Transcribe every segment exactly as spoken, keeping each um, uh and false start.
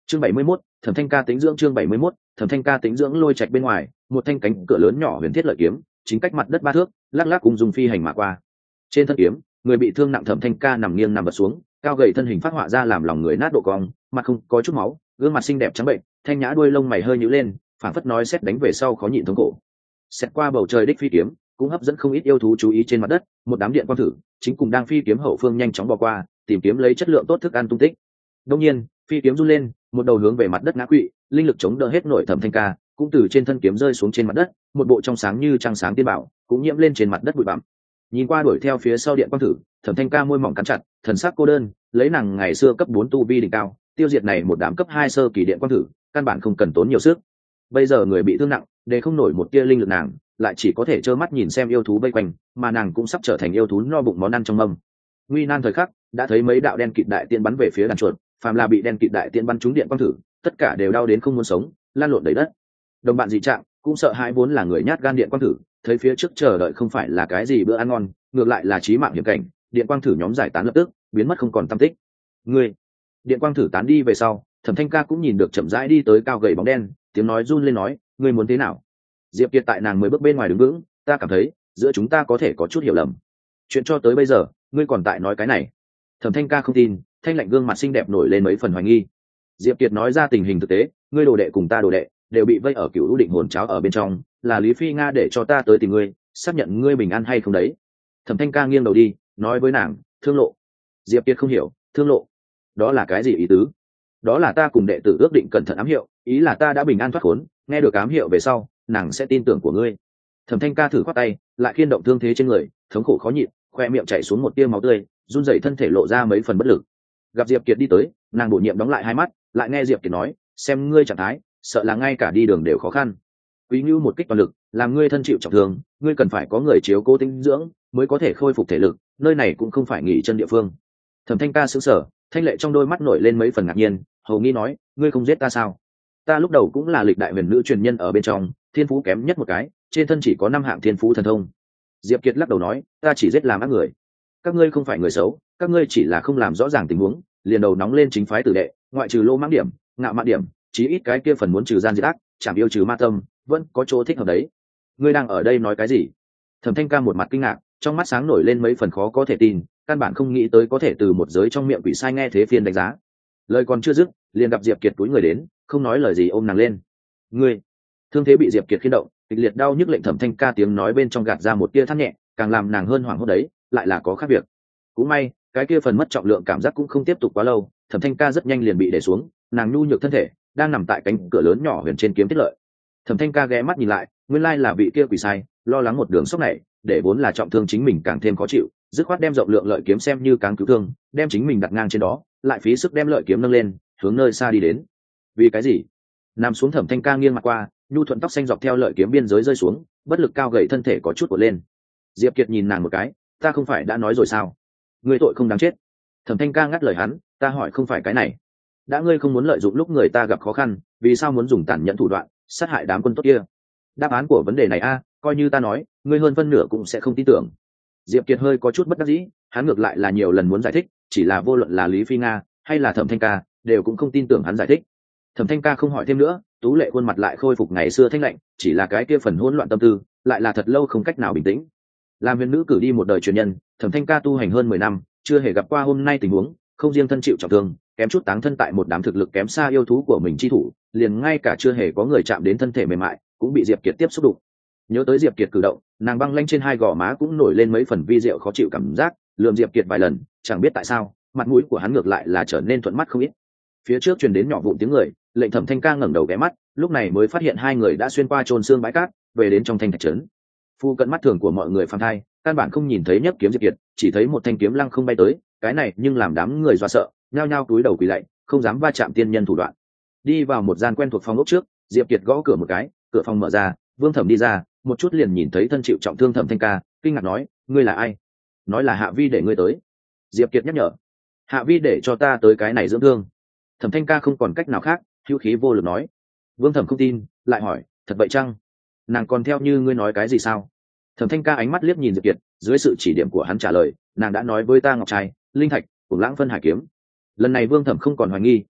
chương bảy mươi mốt, thẩm thanh ca tính dưỡng. Chương bảy mươi mốt, thẩm thanh ca tính dưỡng. Lôi trạch bên ngoài, một thanh cánh cửa lớn nhỏ huyền thiết lợi kiếm chính cách mặt đất ba thước, lắc lắc cùng dùng phi hành mà qua. Trên thân kiếm, người bị thương nặng thẩm thanh ca nằm nghiêng nằm vật xuống, cao gầy thân hình phát họa ra làm lòng người nát độ cong, mặt không có chút máu, gương mặt xinh đẹp trắng bệnh, thanh nhã đuôi lông mày hơi nhíu lên, phảng phất nói xét đánh về sau khó nhịn thống khổ. Xét qua bầu trời đích phi kiếm cũng hấp dẫn không ít yêu thú chú ý. Trên mặt đất, một đám điện quang thử chính cùng đang phi kiếm hậu phương nhanh chóng bò qua, tìm kiếm lấy chất lượng tốt thức ăn tung tích. Đông nhiên, phi kiếm run lên, một đầu hướng về mặt đất ngã quỵ, linh lực chống đỡ hết nổi thẩm thanh ca, cũng từ trên thân kiếm rơi xuống trên mặt đất, một bộ trong sáng như trăng sáng tiên bảo cũng nhiễm lên trên mặt đất bụi bặm. Nhìn qua đuổi theo phía sau điện quang thử, thẩm thanh ca môi mỏng cắn chặt, thần sắc cô đơn, lấy nàng ngày xưa cấp bốn tu vi đỉnh cao, tiêu diệt này một đám cấp hai sơ kỳ điện quang thử, căn bản không cần tốn nhiều sức. Bây giờ người bị thương nặng, để không nổi một tia linh lực nàng, lại chỉ có thể trơ mắt nhìn xem yêu thú vây quanh, mà nàng cũng sắp trở thành yêu thú no bụng món ăn trong mâm. Nguy nan thời khắc, đã thấy mấy đạo đen kịt đại tiên bắn về phía đàn chuột, phàm là bị đen kịt đại tiên bắn trúng điện quang thử, tất cả đều đau đến không muốn sống, lan lộn đầy đất. Đồng bạn dị trạng cũng sợ hãi, vốn là người nhát gan điện quang thử, thấy phía trước chờ đợi không phải là cái gì bữa ăn ngon, ngược lại là chí mạng hiểm cảnh, điện quang thử nhóm giải tán lập tức biến mất không còn tăm tích. Người điện quang thử tán đi về sau, thẩm thanh ca cũng nhìn được chậm rãi đi tới cao gầy bóng đen, tiếng nói run lên nói, ngươi muốn thế nào? Diệp Kiệt tại nàng mới bước bên ngoài đứng vững, ta cảm thấy giữa chúng ta có thể có chút hiểu lầm. Chuyện cho tới bây giờ, ngươi còn tại nói cái này? Thẩm thanh ca không tin, thanh lạnh gương mặt xinh đẹp nổi lên mấy phần hoài nghi. Diệp Kiệt nói ra tình hình thực tế, ngươi đồ đệ cùng ta đồ đệ đều bị vây ở cựu định hồn cháo ở bên trong, là Lý Phi Nga để cho ta tới tìm ngươi, xác nhận ngươi bình an hay không đấy. Thẩm thanh ca nghiêng đầu đi, nói với nàng, thương lộ. Diệp Kiệt không hiểu, thương lộ, đó là cái gì ý tứ? Đó là ta cùng đệ tử ước định cẩn thận ám hiệu, ý là ta đã bình an thoát khốn, nghe được ám hiệu về sau, nàng sẽ tin tưởng của ngươi. Thẩm thanh ca thử khoát tay, lại khiên động thương thế trên người, thống khổ khó nhịn, khoe miệng chảy xuống một tia máu tươi, run rẩy thân thể lộ ra mấy phần bất lực. Gặp Diệp Kiệt đi tới, nàng bổ nhiệm đóng lại hai mắt, lại nghe Diệp Kiệt nói, xem ngươi trạng thái, sợ là ngay cả đi đường đều khó khăn. Quý Ngưu một kích toàn lực, làm ngươi thân chịu trọng thương, ngươi cần phải có người chiếu cố tinh dưỡng, mới có thể khôi phục thể lực, nơi này cũng không phải nghỉ chân địa phương. Thẩm thanh ca sững sờ, thanh lệ trong đôi mắt nổi lên mấy phần ngạc nhiên, hầu nghi nói, ngươi không giết ta sao? Ta lúc đầu cũng là lịch đại huyền nữ truyền nhân ở bên trong, thiên phú kém nhất một cái, trên thân chỉ có năm hạng thiên phú thần thông. Diệp Kiệt lắc đầu nói, ta chỉ giết làm ác người. Các ngươi không phải người xấu, các ngươi chỉ là không làm rõ ràng tình huống, liền đầu nóng lên chính phái tử đệ, ngoại trừ lô mãng điểm, ngạo mạn điểm, chí ít cái kia phần muốn trừ gian diệt ác, chảm yêu trừ ma tâm, vẫn có chỗ thích hợp đấy. Ngươi đang ở đây nói cái gì? Thẩm thanh ca một mặt kinh ngạc, trong mắt sáng nổi lên mấy phần khó có thể tin, căn bản không nghĩ tới có thể từ một giới trong miệng quỷ sai nghe thế phiên đánh giá. Lời còn chưa dứt, liền gặp Diệp Kiệt túi người đến, không nói lời gì ôm nàng lên. Ngươi, thương thế bị Diệp Kiệt khiên động, kịch liệt đau nhức lệnh thẩm thanh ca tiếng nói bên trong gạt ra một tia than nhẹ, càng làm nàng hơn hoảng hốt đấy, lại là có khác việc. Cũng may, cái kia phần mất trọng lượng cảm giác cũng không tiếp tục quá lâu, thẩm thanh ca rất nhanh liền bị để xuống, nàng nhu nhược thân thể đang nằm tại cánh cửa lớn nhỏ huyền trên kiếm tiết lợi. Thẩm thanh ca ghé mắt nhìn lại, nguyên lai là vị kia quỷ sai, lo lắng một đường sốc này, để vốn là trọng thương chính mình càng thêm khó chịu, dứt khoát đem rộng lượng lợi kiếm xem như cáng cứu thương, đem chính mình đặt ngang trên đó, lại phí sức đem lợi kiếm nâng lên, hướng nơi xa đi đến. Vì cái gì? Nằm xuống thẩm thanh ca nghiêng mặt qua, nhu thuận tóc xanh dọc theo lợi kiếm biên giới rơi xuống, bất lực cao gầy thân thể có chút cuộn lên. Diệp Kiệt nhìn nàng một cái, ta không phải đã nói rồi sao? Ngươi tội không đáng chết. Thẩm thanh ca ngắt lời hắn, ta hỏi không phải cái này. Đã ngươi không muốn lợi dụng lúc người ta gặp khó khăn, vì sao muốn dùng tàn nhẫn thủ đoạn sát hại đám quân tốt kia? Đáp án của vấn đề này a, coi như ta nói, ngươi hơn phân nửa cũng sẽ không tin tưởng. Diệp Kiệt hơi có chút bất đắc dĩ, hắn ngược lại là nhiều lần muốn giải thích, chỉ là vô luận là Lý Phi Nga hay là Thẩm thanh ca đều cũng không tin tưởng hắn giải thích. Thẩm thanh ca không hỏi thêm nữa, tú lệ khuôn mặt lại khôi phục ngày xưa thanh lạnh, chỉ là cái kia phần hỗn loạn tâm tư lại là thật lâu không cách nào bình tĩnh. Làm huyền nữ cử đi một đời truyền nhân, Thẩm thanh ca tu hành hơn mười năm, chưa hề gặp qua hôm nay tình huống, không riêng thân chịu trọng thương, kém chút táng thân tại một đám thực lực kém xa yêu thú của mình chi thủ, liền ngay cả chưa hề có người chạm đến thân thể mềm mại cũng bị Diệp Kiệt tiếp xúc đụng. Nhớ tới Diệp Kiệt cử động, nàng băng lanh trên hai gò má cũng nổi lên mấy phần vi diệu khó chịu cảm giác, lườm Diệp Kiệt vài lần, chẳng biết tại sao mặt mũi của hắn ngược lại là trở nên thuận mắt không ít. Phía trước truyền đến nhỏ vụn tiếng người, lệnh Thẩm thanh ca ngẩng đầu ghé mắt, lúc này mới phát hiện hai người đã xuyên qua trôn xương bãi cát, về đến trong thanh thạch trấn. Phu cận mắt thường của mọi người phàm thai, căn bản không nhìn thấy nhấp kiếm Diệp Kiệt, chỉ thấy một thanh kiếm lăng không bay tới, cái này nhưng làm đám người dọa sợ, nhao nhao cúi đầu quỳ lạy, không dám va chạm tiên nhân thủ đoạn. Đi vào một gian quen thuộc phòng ốc trước, Diệp Kiệt gõ cửa một cái, cửa phòng mở ra, Vương Thẩm đi ra, một chút liền nhìn thấy thân chịu trọng thương Thẩm thanh ca, kinh ngạc nói, ngươi là ai? Nói là Hạ Vi để ngươi tới. Diệp Kiệt nhắc nhở, Hạ Vi để cho ta tới cái này dưỡng thương. Thẩm thanh ca không còn cách nào khác, hữu khí vô lực nói. Vương Thẩm không tin, lại hỏi, thật vậy chăng? Nàng còn theo như ngươi nói cái gì sao? Thẩm thanh ca ánh mắt liếc nhìn Diệp Kiệt, dưới sự chỉ điểm của hắn trả lời, nàng đã nói với ta ngọc trai, linh thạch, cùng lãng phân hải kiếm. Lần này Vương Thẩm không còn hoài nghi,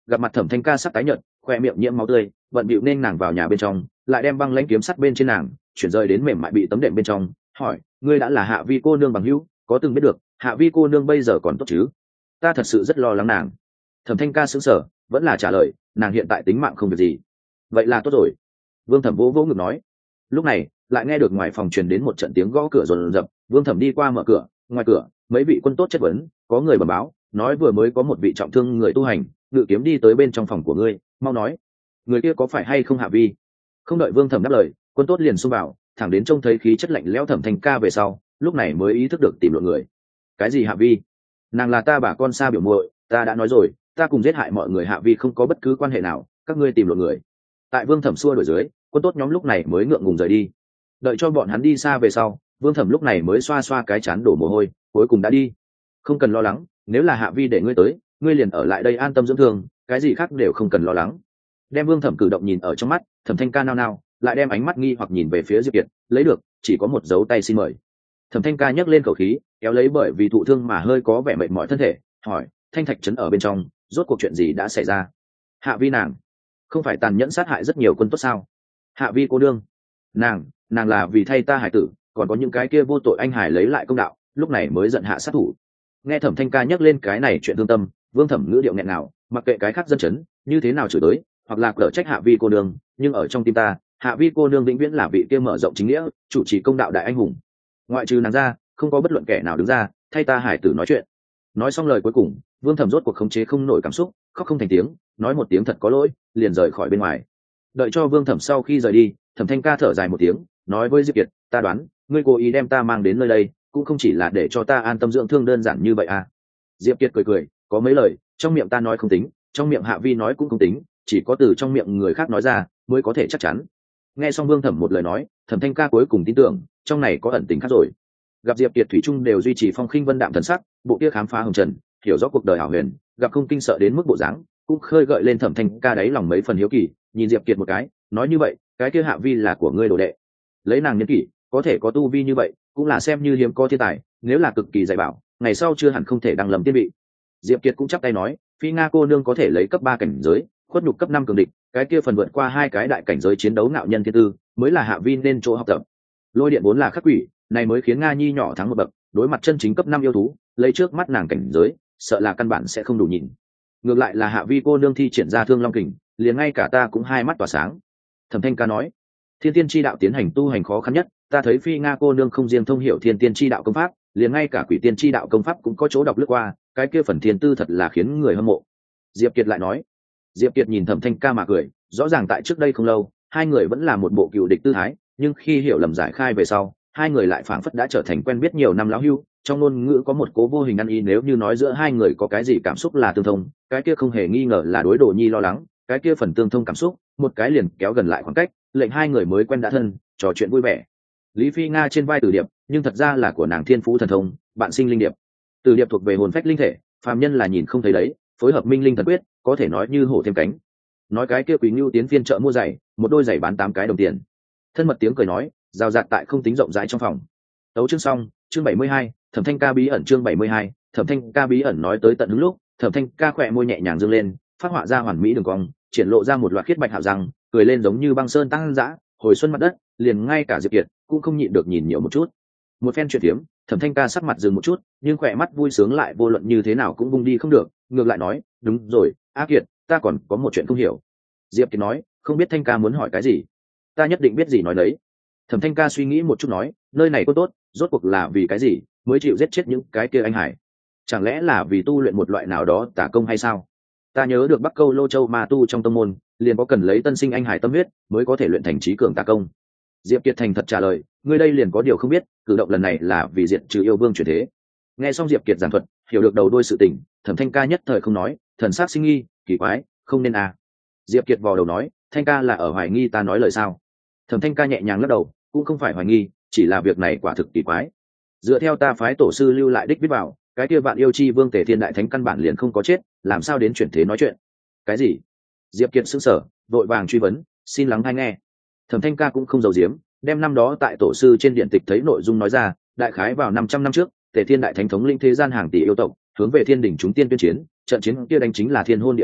gặp mặt Thẩm Thanh Ca sắc tái nhợt, khoe miệng nhiễm máu tươi, bận bịu nên nàng vào nhà bên trong, lại đem băng lãnh kiếm sắt bên trên nàng chuyển rời đến mềm mại bị tấm đệm bên trong, hỏi: ngươi đã là Hạ Vi cô nương bằng hữu, có từng biết được Hạ Vi cô nương bây giờ còn tốt chứ? Ta thật sự rất lo lắng nàng. Thẩm Thanh Ca sững sờ, vẫn là trả lời: nàng hiện tại tính mạng không việc gì. Vậy là tốt rồi. Vương Thẩm vỗ vỗ ngực nói. Lúc này lại nghe được ngoài phòng truyền đến một trận tiếng gõ cửa rồn rập. Vương Thẩm đi qua mở cửa, ngoài cửa mấy vị quân tốt chất vấn, có người bẩm báo nói vừa mới có một vị trọng thương người tu hành ngự kiếm đi tới bên trong phòng của ngươi, mau nói người kia có phải hay không Hạ Vi. Không đợi Vương Thẩm đáp lời, quân tốt liền xông vào, thẳng đến trông thấy khí chất lạnh lẽo Thẩm Thanh Ca về sau, lúc này mới ý thức được tìm lộn người. Cái gì Hạ Vi? Nàng là ta bà con xa biểu muội, ta đã nói rồi, ta cùng giết hại mọi người Hạ Vi không có bất cứ quan hệ nào, các ngươi tìm lộn người. Tại Vương Thẩm xua đuổi dưới, quân tốt nhóm lúc này mới ngượng ngùng rời đi. Đợi cho bọn hắn đi xa về sau, Vương Thẩm lúc này mới xoa xoa cái chán đổ mồ hôi, cuối cùng đã đi. Không cần lo lắng, nếu là Hạ Vi để ngươi tới, ngươi liền ở lại đây an tâm dưỡng thương, cái gì khác đều không cần lo lắng. Đem Vương Thẩm cử động nhìn ở trong mắt, Thẩm Thanh Ca nao nao, lại đem ánh mắt nghi hoặc nhìn về phía Diệp Kiệt, lấy được chỉ có một dấu tay xin mời. Thẩm Thanh Ca nhấc lên khẩu khí, kéo lấy bởi vì thụ thương mà hơi có vẻ mệt mỏi thân thể, hỏi: Thanh Thạch trấn ở bên trong, rốt cuộc chuyện gì đã xảy ra? Hạ Vi nàng không phải tàn nhẫn sát hại rất nhiều quân tốt sao? Hạ Vi cô đương, nàng nàng là vì thay ta hải tử, còn có những cái kia vô tội anh hải lấy lại công đạo, lúc này mới giận hạ sát thủ. Nghe Thẩm Thanh Ca nhắc lên cái này chuyện thương tâm, Vương Thẩm ngữ điệu nghẹn nào, mặc kệ cái khác dân chấn như thế nào chửi tới, hoặc là cở trách Hạ Vi cô nương, nhưng ở trong tim ta, Hạ Vi cô nương vĩnh viễn là vị kia mở rộng chính nghĩa, chủ trì công đạo đại anh hùng. Ngoại trừ nàng ra, không có bất luận kẻ nào đứng ra thay ta hải tử nói chuyện. Nói xong lời cuối cùng, Vương Thẩm rốt cuộc khống chế không nổi cảm xúc, khóc không thành tiếng, nói một tiếng thật có lỗi, liền rời khỏi bên ngoài. Đợi cho Vương Thẩm sau khi rời đi, Thẩm Thanh Ca thở dài một tiếng, nói với Diệp Kiệt: ta đoán ngươi cố ý đem ta mang đến nơi đây, cũng không chỉ là để cho ta an tâm dưỡng thương đơn giản như vậy à? Diệp Kiệt cười cười, có mấy lời trong miệng ta nói không tính, trong miệng Hạ Vi nói cũng không tính, chỉ có từ trong miệng người khác nói ra mới có thể chắc chắn. Nghe xong Vương Thẩm một lời nói, Thẩm Thanh Ca cuối cùng tin tưởng trong này có ẩn tình khác rồi. Gặp Diệp Kiệt thủy chung đều duy trì phong khinh vân đạm thần sắc, bộ kia khám phá hồng trần, hiểu rõ cuộc đời hảo huyền, gặp không kinh sợ đến mức bộ dáng, cũng khơi gợi lên Thẩm Thanh Ca đáy lòng mấy phần hiếu kỳ, nhìn Diệp Kiệt một cái, nói như vậy, cái kia Hạ Vi là của ngươi đồ đệ. Lấy nàng niên kỷ, có thể có tu vi như vậy, cũng là xem như hiếm có thiên tài, nếu là cực kỳ dạy bảo, ngày sau chưa hẳn không thể đăng lầm tiên vị. Diệp Kiệt cũng chắp tay nói, Phi Nga cô nương có thể lấy cấp ba cảnh giới, khuất nhục cấp năm cường địch, cái kia phần vượt qua hai cái đại cảnh giới chiến đấu ngạo nhân thiên tư, mới là Hạ Vi nên chỗ học tập. Lôi điện vốn là khắc quỷ, này mới khiến Nga Nhi nhỏ thắng một bậc, đối mặt chân chính cấp năm yêu thú, lấy trước mắt nàng cảnh giới, sợ là căn bản sẽ không đủ nhìn. Ngược lại là Hạ Vi cô nương thi triển ra Thương Long kình, liền ngay cả ta cũng hai mắt tỏa sáng. Thẩm Thanh Ca nói, Thiên Tiên chi đạo tiến hành tu hành khó khăn nhất, ta thấy Phi Nga cô nương không riêng thông hiểu Thiên Tiên chi đạo công pháp, liền ngay cả Quỷ Tiên chi đạo công pháp cũng có chỗ đọc lướt qua, cái kia phần thiên tư thật là khiến người hâm mộ. Diệp Kiệt lại nói. Diệp Kiệt nhìn Thẩm Thanh Ca mà cười, rõ ràng tại trước đây không lâu, hai người vẫn là một bộ cựu địch tư thái, nhưng khi hiểu lầm giải khai về sau, hai người lại phảng phất đã trở thành quen biết nhiều năm lão hưu. Trong ngôn ngữ có một cố vô hình ăn ý, nếu như nói giữa hai người có cái gì cảm xúc là tương thông, cái kia không hề nghi ngờ là đối Đồ Nhi lo lắng, cái kia phần tương thông cảm xúc, một cái liền kéo gần lại khoảng cách, lệnh hai người mới quen đã thân, trò chuyện vui vẻ. Lý Phi Nga trên vai Tử Điệp, nhưng thật ra là của nàng Thiên Phú thần thông, bạn sinh linh điệp. Tử Điệp thuộc về hồn phách linh thể, phàm nhân là nhìn không thấy đấy, phối hợp minh linh thần quyết, có thể nói như hổ thêm cánh. Nói cái kia Quý Ngưu tiến phiên chợ mua giày, một đôi giày bán tám cái đồng tiền. Thân mật tiếng cười nói, rào rạt tại không tính rộng rãi trong phòng. Tấu chương xong, chương bảy mươi hai, Thẩm Thanh Ca bí ẩn chương bảy mươi hai, Thẩm Thanh Ca bí ẩn nói tới tận đúng lúc, Thẩm Thanh Ca khỏe môi nhẹ nhàng dương lên, phát họa ra hoàn mỹ đường cong, triển lộ ra một loạt khiết bạch hạo răng, cười lên giống như băng sơn tăng dã, hồi xuân mặt đất, liền ngay cả Diệp Kiệt cũng không nhịn được nhìn nhiều một chút. Một phen chuyện tiếm, Thẩm Thanh Ca sắc mặt dừng một chút, nhưng khỏe mắt vui sướng lại vô luận như thế nào cũng bung đi không được, ngược lại nói, đúng rồi, A Kiệt, ta còn có một chuyện không hiểu. Diệp Kiệt nói, không biết Thanh Ca muốn hỏi cái gì, ta nhất định biết gì nói đấy. Thẩm Thanh Ca suy nghĩ một chút nói, nơi này có tốt, rốt cuộc là vì cái gì mới chịu giết chết những cái kia anh hải? Chẳng lẽ là vì tu luyện một loại nào đó tà công hay sao? Ta nhớ được Bắc Câu Lô Châu Ma tu trong tông môn, liền có cần lấy tân sinh anh hải tâm huyết mới có thể luyện thành trí cường tà công. Diệp Kiệt thành thật trả lời, ngươi đây liền có điều không biết, cử động lần này là vì diệt trừ yêu vương chuyển thế. Nghe xong Diệp Kiệt giảng thuật, hiểu được đầu đuôi sự tình, Thẩm Thanh Ca nhất thời không nói, thần sắc sinh nghi, kỳ quái, không nên à? Diệp Kiệt vò đầu nói, Thanh Ca là ở hoài nghi ta nói lời sao? Thẩm Thanh Ca nhẹ nhàng lắc đầu, cũng không phải hoài nghi, chỉ là việc này quả thực kỳ quái. Dựa theo ta phái tổ sư lưu lại đích viết vào, cái kia vạn yêu chi vương Tề Thiên đại thánh căn bản liền không có chết, làm sao đến chuyển thế nói chuyện? Cái gì? Diệp Kiệt sững sờ, vội vàng truy vấn, xin lắng hay nghe. Thẩm Thanh Ca cũng không giấu giếm, đem năm đó tại tổ sư trên điện tịch thấy nội dung nói ra, đại khái vào năm trăm năm trước, Tề Thiên đại thánh thống lĩnh thế gian hàng tỷ yêu tộc, hướng về thiên đỉnh chúng tiên tuyên chiến, trận chiến kia đánh chính là thiên hôn địa ám,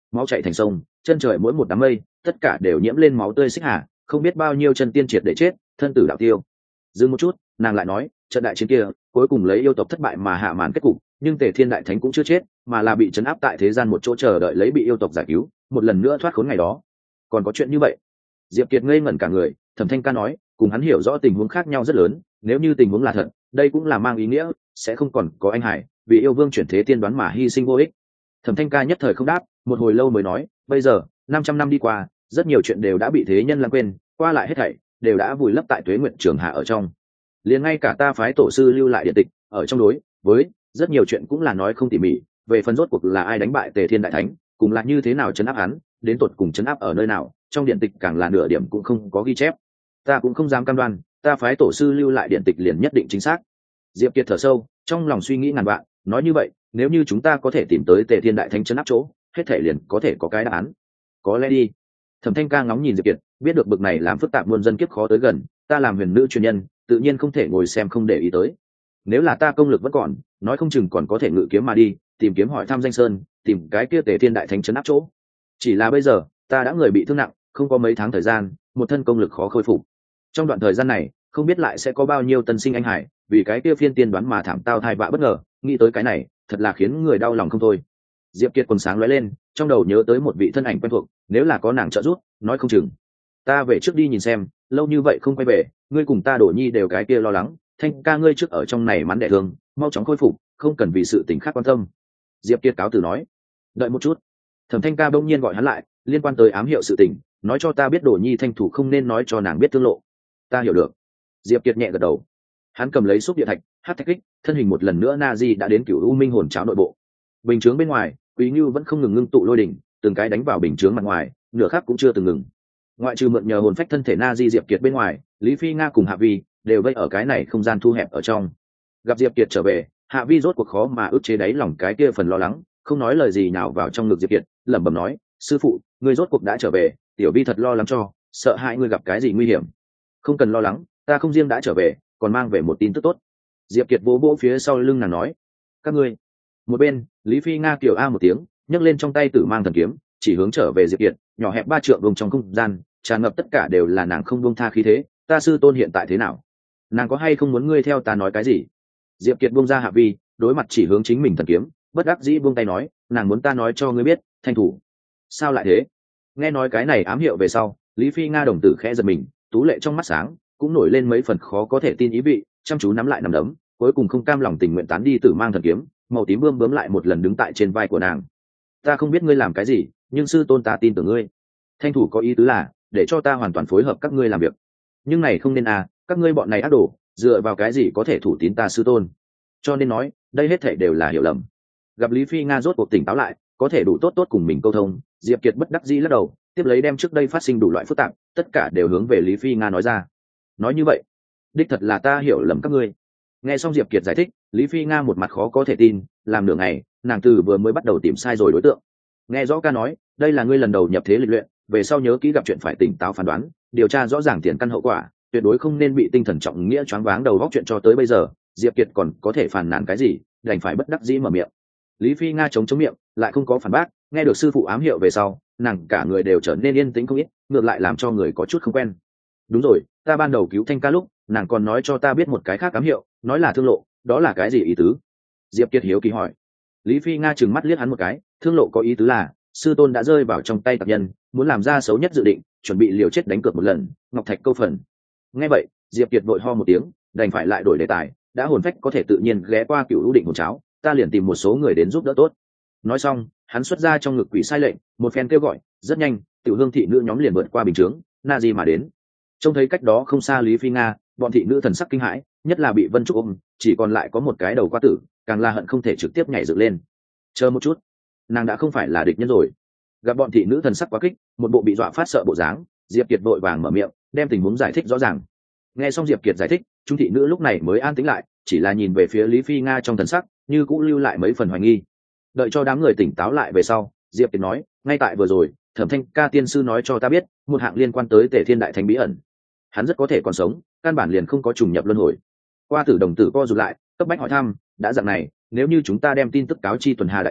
máu chảy thành sông, chân trời mỗi một đám mây tất cả đều nhiễm lên máu tươi xích hà, không biết bao nhiêu chân tiên triệt để chết, thân tử đạo tiêu. Dừng một chút, nàng lại nói, trận đại chiến kia cuối cùng lấy yêu tộc thất bại mà hạ màn kết cục, nhưng Tề Thiên đại thánh cũng chưa chết, mà là bị trấn áp tại thế gian một chỗ chờ đợi lấy bị yêu tộc giải cứu, một lần nữa thoát khốn ngày đó. Còn có chuyện như vậy? Diệp Kiệt ngây ngẩn cả người. Thẩm Thanh Ca nói, cùng hắn hiểu rõ tình huống khác nhau rất lớn, nếu như tình huống là thật, đây cũng là mang ý nghĩa sẽ không còn có anh Hải vì yêu vương chuyển thế tiên đoán mà hy sinh vô ích. Thẩm Thanh Ca nhất thời không đáp, một hồi lâu mới nói, bây giờ năm trăm năm đi qua, rất nhiều chuyện đều đã bị thế nhân lãng quên, qua lại hết thảy đều đã vùi lấp tại Tuế Nguyệt Trường Hạ ở trong. Liền ngay cả ta phái tổ sư lưu lại điện tịch ở trong đối với rất nhiều chuyện cũng là nói không tỉ mỉ, về phần rốt cuộc là ai đánh bại Tề Thiên đại thánh, cùng là như thế nào trấn áp hắn, đến tột cùng trấn áp ở nơi nào, trong điện tịch càng là nửa điểm cũng không có ghi chép. Ta cũng không dám cam đoan, ta phái tổ sư lưu lại điện tịch liền nhất định chính xác. Diệp Kiệt thở sâu, trong lòng suy nghĩ ngàn vạn, nói như vậy, nếu như chúng ta có thể tìm tới Tề Thiên đại thánh trấn áp chỗ, hết thể liền có thể có cái đáp án. Có lẽ đi. Thẩm Thanh Ca ngóng nhìn Diệp Kiệt, biết được bực này làm phức tạp muôn dân kiếp khó tới gần, ta làm huyền nữ truyền nhân, tự nhiên không thể ngồi xem không để ý tới. Nếu là ta công lực vẫn còn, nói không chừng còn có thể ngự kiếm mà đi, tìm kiếm hỏi thăm danh sơn, tìm cái kia Tề Thiên đại thánh trấn áp chỗ. Chỉ là bây giờ, ta đã người bị thương nặng, không có mấy tháng thời gian, một thân công lực khó khôi phục. Trong đoạn thời gian này, không biết lại sẽ có bao nhiêu tân sinh anh hải, vì cái kia phiên tiên đoán mà thảm tao thai vạ bất ngờ, nghĩ tới cái này, thật là khiến người đau lòng không thôi. Diệp Kiệt quần sáng lóe lên, trong đầu nhớ tới một vị thân ảnh quen thuộc, nếu là có nàng trợ giúp, nói không chừng. Ta về trước đi nhìn xem, lâu như vậy không quay về, ngươi cùng ta Đổ Nhi đều cái kia lo lắng, Thanh Ca ngươi trước ở trong này mắn đẻ thương, mau chóng khôi phục, không cần vì sự tình khác quan tâm. Diệp Kiệt cáo từ nói. Đợi một chút. Thẩm Thanh Ca bỗng nhiên gọi hắn lại, liên quan tới ám hiệu sự tình, nói cho ta biết Đổ Nhi Thanh thủ không nên nói cho nàng biết thương lộ. Ta hiểu được. Diệp Kiệt nhẹ gật đầu. Hắn cầm lấy xúc địa thạch, hắc thạch kích, thân hình một lần nữa na di đã đến Cửu U Minh hồn cháo nội bộ. Bình chướng bên ngoài, Quý Nưu vẫn không ngừng ngưng tụ lôi đỉnh, từng cái đánh vào bình chướng mặt ngoài, nửa khắc cũng chưa từng ngừng. Ngoại trừ mượn nhờ hồn phách thân thể na di Diệp Kiệt bên ngoài, Lý Phi Nga cùng Hạ Vi đều vây ở cái này không gian thu hẹp ở trong. Gặp Diệp Kiệt trở về, Hạ Vi rốt cuộc khó mà ức chế đáy lòng cái kia phần lo lắng, không nói lời gì nào vào trong ngực Diệp Kiệt, lẩm bẩm nói, sư phụ, ngươi rốt cuộc đã trở về, tiểu Vi thật lo lắng cho, sợ hãi ngươi gặp cái gì nguy hiểm. Không cần lo lắng, ta không riêng đã trở về, còn mang về một tin tức tốt. Diệp Kiệt vỗ vỗ phía sau lưng nàng nói, các ngươi. Một bên, Lý Phi Nga kiểu a một tiếng, nhấc lên trong tay tử mang thần kiếm, chỉ hướng trở về Diệp Kiệt, nhỏ hẹp ba trượng vùng trong không gian, tràn ngập tất cả đều là nàng không buông tha khí thế. Ta sư tôn hiện tại thế nào? Nàng có hay không muốn ngươi theo ta nói cái gì? Diệp Kiệt buông ra Hạ Vi, đối mặt chỉ hướng chính mình thần kiếm, bất đắc dĩ buông tay nói, nàng muốn ta nói cho ngươi biết, Thanh thủ. Sao lại thế? Nghe nói cái này ám hiệu về sau, Lý Phi Nga đồng tử khẽ giật mình, tú lệ trong mắt sáng, cũng nổi lên mấy phần khó có thể tin ý vị, chăm chú nắm lại nắm đấm, cuối cùng không cam lòng tình nguyện tán đi tử mang thần kiếm, màu tím bươm bướm lại một lần đứng tại trên vai của nàng. Ta không biết ngươi làm cái gì, nhưng sư tôn ta tin tưởng ngươi. Thanh thủ có ý tứ là để cho ta hoàn toàn phối hợp các ngươi làm việc, nhưng này không nên à, các ngươi bọn này ác đồ, dựa vào cái gì có thể thủ tín ta sư tôn? Cho nên nói, đây hết thảy đều là hiểu lầm. Gặp Lý Phi Nga rốt cuộc tỉnh táo lại, có thể đủ tốt tốt cùng mình câu thông, Diệp Kiệt bất đắc dĩ lắc đầu, tiếp lấy đem trước đây phát sinh đủ loại phức tạp, tất cả đều hướng về Lý Phi Nga nói ra. Nói như vậy, đích thật là ta hiểu lầm các ngươi. Nghe xong Diệp Kiệt giải thích, Lý Phi Nga một mặt khó có thể tin, làm nửa ngày, nàng từ vừa mới bắt đầu tìm sai rồi đối tượng. Nghe rõ ca nói, đây là ngươi lần đầu nhập thế lịch luyện, về sau nhớ kỹ gặp chuyện phải tỉnh táo phán đoán, điều tra rõ ràng tiền căn hậu quả, tuyệt đối không nên bị tinh thần trọng nghĩa choáng váng đầu góc chuyện cho tới bây giờ. Diệp Kiệt còn có thể phàn nàn cái gì, đành phải bất đắc dĩ mở miệng. Lý Phi Nga chống chống miệng, lại không có phản bác, nghe được sư phụ ám hiệu về sau, nàng cả người đều trở nên yên tĩnh không ít, ngược lại làm cho người có chút không quen. Đúng rồi, ta ban đầu cứu Thanh Ca lúc, nàng còn nói cho ta biết một cái khác ám hiệu, nói là thương lộ, đó là cái gì ý tứ? Diệp Kiệt hiếu kỳ hỏi. Lý Phi Nga trừng mắt liếc hắn một cái, thương lộ có ý tứ là sư tôn đã rơi vào trong tay tặc nhân, muốn làm ra xấu nhất dự định, chuẩn bị liều chết đánh cược một lần, ngọc thạch câu phần. Nghe vậy, Diệp Kiệt vội ho một tiếng, đành phải lại đổi đề tài, đã hồn phách có thể tự nhiên ghé qua Cửu Lũ Định hồn cháo, ta liền tìm một số người đến giúp đỡ tốt. Nói xong, hắn xuất ra trong ngực quỷ sai lệnh, một phen kêu gọi, rất nhanh, Tiểu Hương thị nữ nhóm liền vượt qua bình chướng, na di mà đến. Trông thấy cách đó không xa Lý Phi Nga, bọn thị nữ thần sắc kinh hãi, nhất là bị Vân Trúc ôm, chỉ còn lại có một cái đầu qua tử, càng là hận không thể trực tiếp nhảy dựng lên. Chờ một chút, nàng đã không phải là địch nhân rồi. Gặp bọn thị nữ thần sắc quá kích, một bộ bị dọa phát sợ bộ dáng, Diệp Kiệt vội vàng mở miệng, đem tình huống giải thích rõ ràng. Nghe xong Diệp Kiệt giải thích, chúng thị nữ lúc này mới an tĩnh lại, chỉ là nhìn về phía Lý Phi Nga trong thần sắc, như cũng lưu lại mấy phần hoài nghi. Đợi cho đám người tỉnh táo lại về sau, Diệp Kiệt nói, ngay tại vừa rồi, Thẩm Thanh Ca tiên sư nói cho ta biết, một hạng liên quan tới Tề Thiên đại thánh bí ẩn. Hắn rất có thể còn sống, căn bản liền không có trùng nhập luân hồi. Qua Tử đồng tử co rụt lại, cấp bách hỏi thăm, đã dạng này, nếu như chúng ta đem tin tức cáo chi Tuần Hà đại tướng,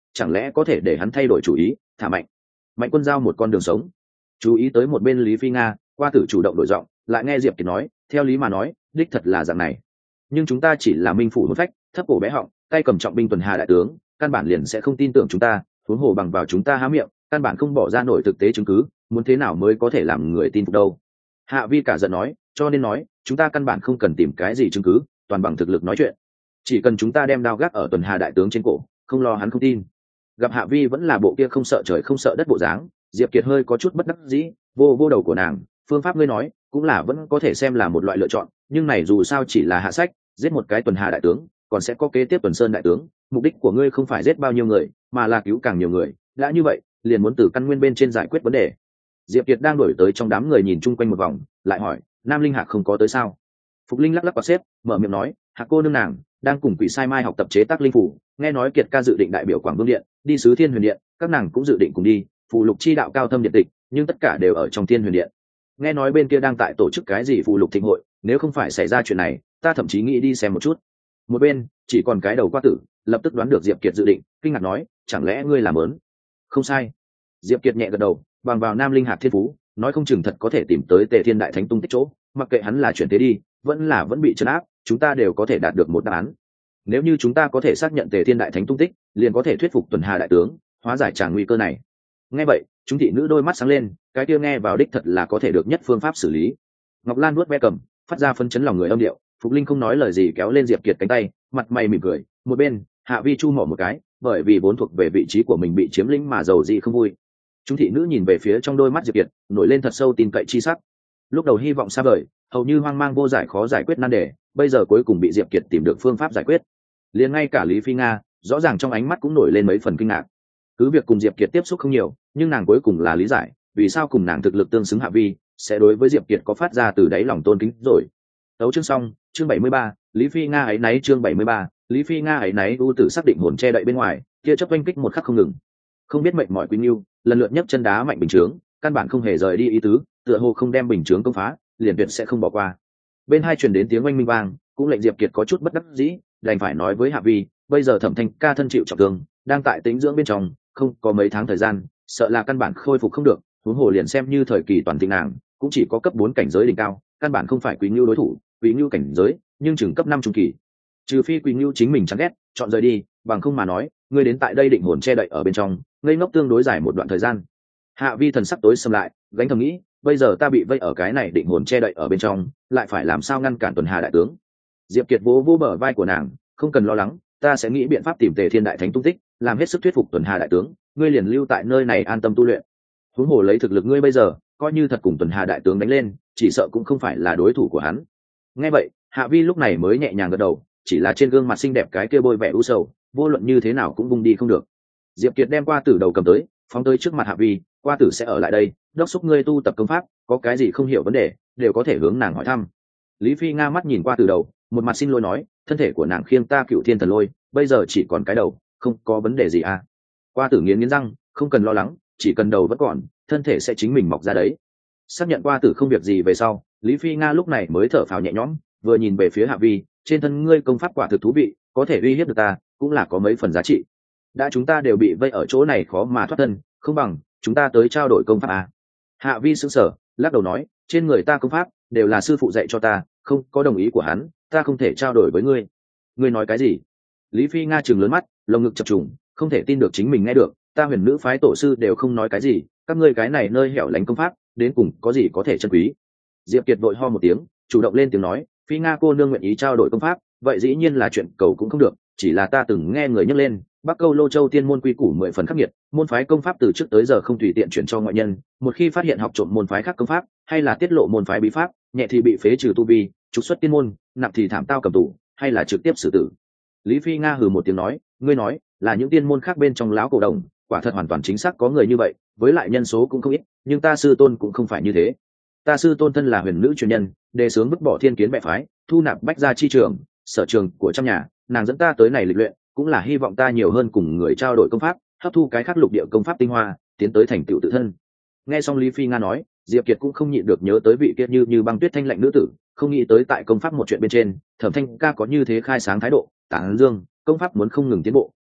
chẳng lẽ có thể để hắn thay đổi chủ ý thả mạnh mạnh quân giao một con đường sống. Chú ý tới một bên Lý Phi Nga, qua tử chủ động đổi giọng, lại nghe Diệp Kiệt nói, theo lý mà nói đích thật là dạng này, nhưng chúng ta chỉ là minh phủ hôn phách, thấp cổ bé họng, tay cầm trọng binh tuần hà đại tướng, căn bản liền sẽ không tin tưởng chúng ta, huống hồ bằng vào chúng ta há miệng, căn bản không bỏ ra nổi thực tế chứng cứ, muốn thế nào mới có thể làm người tin phục đâu. Hạ Vi cả giận nói, cho nên nói chúng ta căn bản không cần tìm cái gì chứng cứ, toàn bằng thực lực nói chuyện, chỉ cần chúng ta đem đao gác ở tuần hà đại tướng trên cổ, không lo hắn không tin. Gặp Hạ Vi vẫn là bộ kia không sợ trời không sợ đất bộ dáng, Diệp Kiệt hơi có chút bất đắc dĩ, vô vô đầu của nàng, phương pháp ngươi nói cũng là vẫn có thể xem là một loại lựa chọn, nhưng này dù sao chỉ là hạ sách, giết một cái tuần hà đại tướng còn sẽ có kế tiếp tuần sơn đại tướng, mục đích của ngươi không phải giết bao nhiêu người mà là cứu càng nhiều người, đã như vậy liền muốn từ căn nguyên bên trên giải quyết vấn đề. Diệp Kiệt đang đổi tới trong đám người nhìn chung quanh một vòng, lại hỏi, Nam Linh Hạc không có tới sao? Phục Linh lắc lắc quạt xếp, mở miệng nói, Hạc cô nương nàng đang cùng Quỷ Sai Mai học tập chế tác linh phủ, nghe nói Kiệt ca dự định đại biểu Quảng Vương điện đi sứ Thiên Huyền điện, các nàng cũng dự định cùng đi, phụ lục chi đạo cao thâm điện tịch, nhưng tất cả đều ở trong Thiên Huyền điện. Nghe nói bên kia đang tại tổ chức cái gì phụ lục thịnh hội, nếu không phải xảy ra chuyện này ta thậm chí nghĩ đi xem một chút. Một bên chỉ còn cái đầu qua tử lập tức đoán được Diệp Kiệt dự định, kinh ngạc nói, chẳng lẽ ngươi làm ớn? Không sai. Diệp Kiệt nhẹ gật đầu, bằng vào Nam Linh Hạc thiên phú, nói không chừng thật có thể tìm tới Tề Thiên đại thánh tung tích chỗ, mặc kệ hắn là chuyển thế đi vẫn là vẫn bị trấn áp, chúng ta đều có thể đạt được một đáp án. Nếu như chúng ta có thể xác nhận Tề Thiên đại thánh tung tích, liền có thể thuyết phục tuần hà đại tướng, hóa giải tràng nguy cơ này. Nghe vậy chúng thị nữ đôi mắt sáng lên, cái kia nghe vào đích thật là có thể được nhất phương pháp xử lý. Ngọc Lan nuốt ve cầm, phát ra phân chấn lòng người âm điệu. Phục Linh không nói lời gì kéo lên Diệp Kiệt cánh tay, mặt mày mỉm cười. Một bên Hạ Vi chu mỏ một cái, bởi vì vốn thuộc về vị trí của mình bị chiếm lĩnh mà giàu gì không vui. Chúng thị nữ nhìn về phía trong đôi mắt Diệp Kiệt, nổi lên thật sâu tin cậy chi sắc. Lúc đầu hy vọng xa vời, hầu như hoang mang vô giải khó giải quyết nan đề, bây giờ cuối cùng bị Diệp Kiệt tìm được phương pháp giải quyết. Liền ngay cả Lý Phi Nga, rõ ràng trong ánh mắt cũng nổi lên mấy phần kinh ngạc. Cứ việc cùng Diệp Kiệt tiếp xúc không nhiều, nhưng nàng cuối cùng là lý giải vì sao cùng nàng thực lực tương xứng Hạ Vi sẽ đối với Diệp Kiệt có phát ra từ đáy lòng tôn kính rồi. Đấu chương xong, chương bảy mươi ba, Lý Phi Nga ấy náy chương bảy mươi ba, Lý Phi Nga ấy náy u tử xác định hồn che đậy bên ngoài, kia chấp oanh kích một khắc không ngừng. Không biết mệnh mỏi Quỳnh Nưu, lần lượt nhấc chân đá mạnh bình chướng, căn bản không hề rời đi ý tứ, tựa hồ không đem bình chướng công phá, liền tuyệt sẽ không bỏ qua. Bên hai truyền đến tiếng oanh minh vang, cũng lệnh Diệp Kiệt có chút bất đắc dĩ, đành phải nói với Hạ Vi, bây giờ Thẩm Thanh ca thân chịu trọng thương, đang tại tĩnh dưỡng bên trong, không có mấy tháng thời gian, sợ là căn bản khôi phục không được, huống hồ liền xem như thời kỳ toàn thịnh nàng, cũng chỉ có cấp bốn cảnh giới đỉnh cao, căn bản không phải Quỳnh Nưu đối thủ, Quỳnh Nưu cảnh giới, nhưng chừng cấp năm trung kỳ. Trừ phi Quỳnh Nưu chính mình chán ghét, chọn rời đi, bằng không mà nói, ngươi đến tại đây định hồn che đậy ở bên trong, ngây ngốc tương đối dài một đoạn thời gian. Hạ Vi thần sắc tối sầm lại, gánh thầm nghĩ, bây giờ ta bị vây ở cái này định hồn che đậy ở bên trong, lại phải làm sao ngăn cản tuần hà đại tướng. Diệp Kiệt vỗ vỗ bờ vai của nàng, không cần lo lắng, ta sẽ nghĩ biện pháp tìm Tề Thiên đại thánh tung tích, làm hết sức thuyết phục tuần hà đại tướng, ngươi liền lưu tại nơi này an tâm tu luyện. Huống hồ lấy thực lực ngươi bây giờ, coi như thật cùng tuần hà đại tướng đánh lên, chỉ sợ cũng không phải là đối thủ của hắn. Nghe vậy Hạ Vi lúc này mới nhẹ nhàng gật đầu, chỉ là trên gương mặt xinh đẹp cái kia bôi vẻ u sầu, vô luận như thế nào cũng vung đi không được. Diệp Kiệt đem qua tử đầu cầm tới, phóng tới trước mặt Hạ Vi, qua tử sẽ ở lại đây, đốc thúc ngươi tu tập công pháp, có cái gì không hiểu vấn đề, đều có thể hướng nàng hỏi thăm. Lý Phi Nga mắt nhìn qua tử đầu, một mặt xin lỗi nói, thân thể của nàng khiêng ta Cựu Thiên Thần Lôi, bây giờ chỉ còn cái đầu, không có vấn đề gì à? Qua tử nghiến nghiến răng, không cần lo lắng, chỉ cần đầu vẫn còn, thân thể sẽ chính mình mọc ra đấy. Xác nhận qua tử không việc gì về sau, Lý Phi Nga lúc này mới thở phào nhẹ nhõm, vừa nhìn về phía Hạ Vi, trên thân ngươi công pháp quả thực thú vị, có thể uy hiếp được ta, cũng là có mấy phần giá trị. Đã chúng ta đều bị vây ở chỗ này khó mà thoát thân, không bằng chúng ta tới trao đổi công pháp à? Hạ Vi sững sờ, lắc đầu nói, trên người ta công pháp đều là sư phụ dạy cho ta, không có đồng ý của hắn, ta không thể trao đổi với ngươi. Ngươi nói cái gì? Lý Phi Nga trừng lớn mắt, lồng ngực chập trùng, không thể tin được chính mình nghe được, ta Huyền Nữ phái tổ sư đều không nói cái gì, các ngươi cái này nơi hẻo lánh công pháp, đến cùng có gì có thể chân quý? Diệp Kiệt vội ho một tiếng, chủ động lên tiếng nói, Phi Nga cô nương nguyện ý trao đổi công pháp, vậy dĩ nhiên là chuyện cầu cũng không được, chỉ là ta từng nghe người nhắc lên, Bắc Câu Lô Châu tiên môn quy củ mười phần khắc nghiệt, môn phái công pháp từ trước tới giờ không tùy tiện chuyển cho ngoại nhân, một khi phát hiện học trộm môn phái khác công pháp, hay là tiết lộ môn phái bí pháp, nhẹ thì bị phế trừ tu vi, trục xuất tiên môn, nặng thì thảm tao cầm tù, hay là trực tiếp xử tử. Lý Phi Nga hừ một tiếng nói, ngươi nói là những tiên môn khác bên trong lão cổ đồng, quả thật hoàn toàn chính xác có người như vậy, với lại nhân số cũng không ít, nhưng ta sư tôn cũng không phải như thế. Ta sư tôn thân là huyền nữ truyền nhân, đề xướng vứt bỏ thiên kiến bệ phái, thu nạp bách gia chi trường, sở trường của trong nhà, nàng dẫn ta tới này lịch luyện, cũng là hy vọng ta nhiều hơn cùng người trao đổi công pháp, hấp thu cái khác lục địa công pháp tinh hoa, tiến tới thành tựu tự thân. Nghe xong Lý Phi Nga nói, Diệp Kiệt cũng không nhịn được nhớ tới vị kia như như băng tuyết thanh lạnh nữ tử, không nghĩ tới tại công pháp một chuyện bên trên, Thẩm Thanh ca có như thế khai sáng thái độ, tán dương công pháp muốn không ngừng tiến bộ,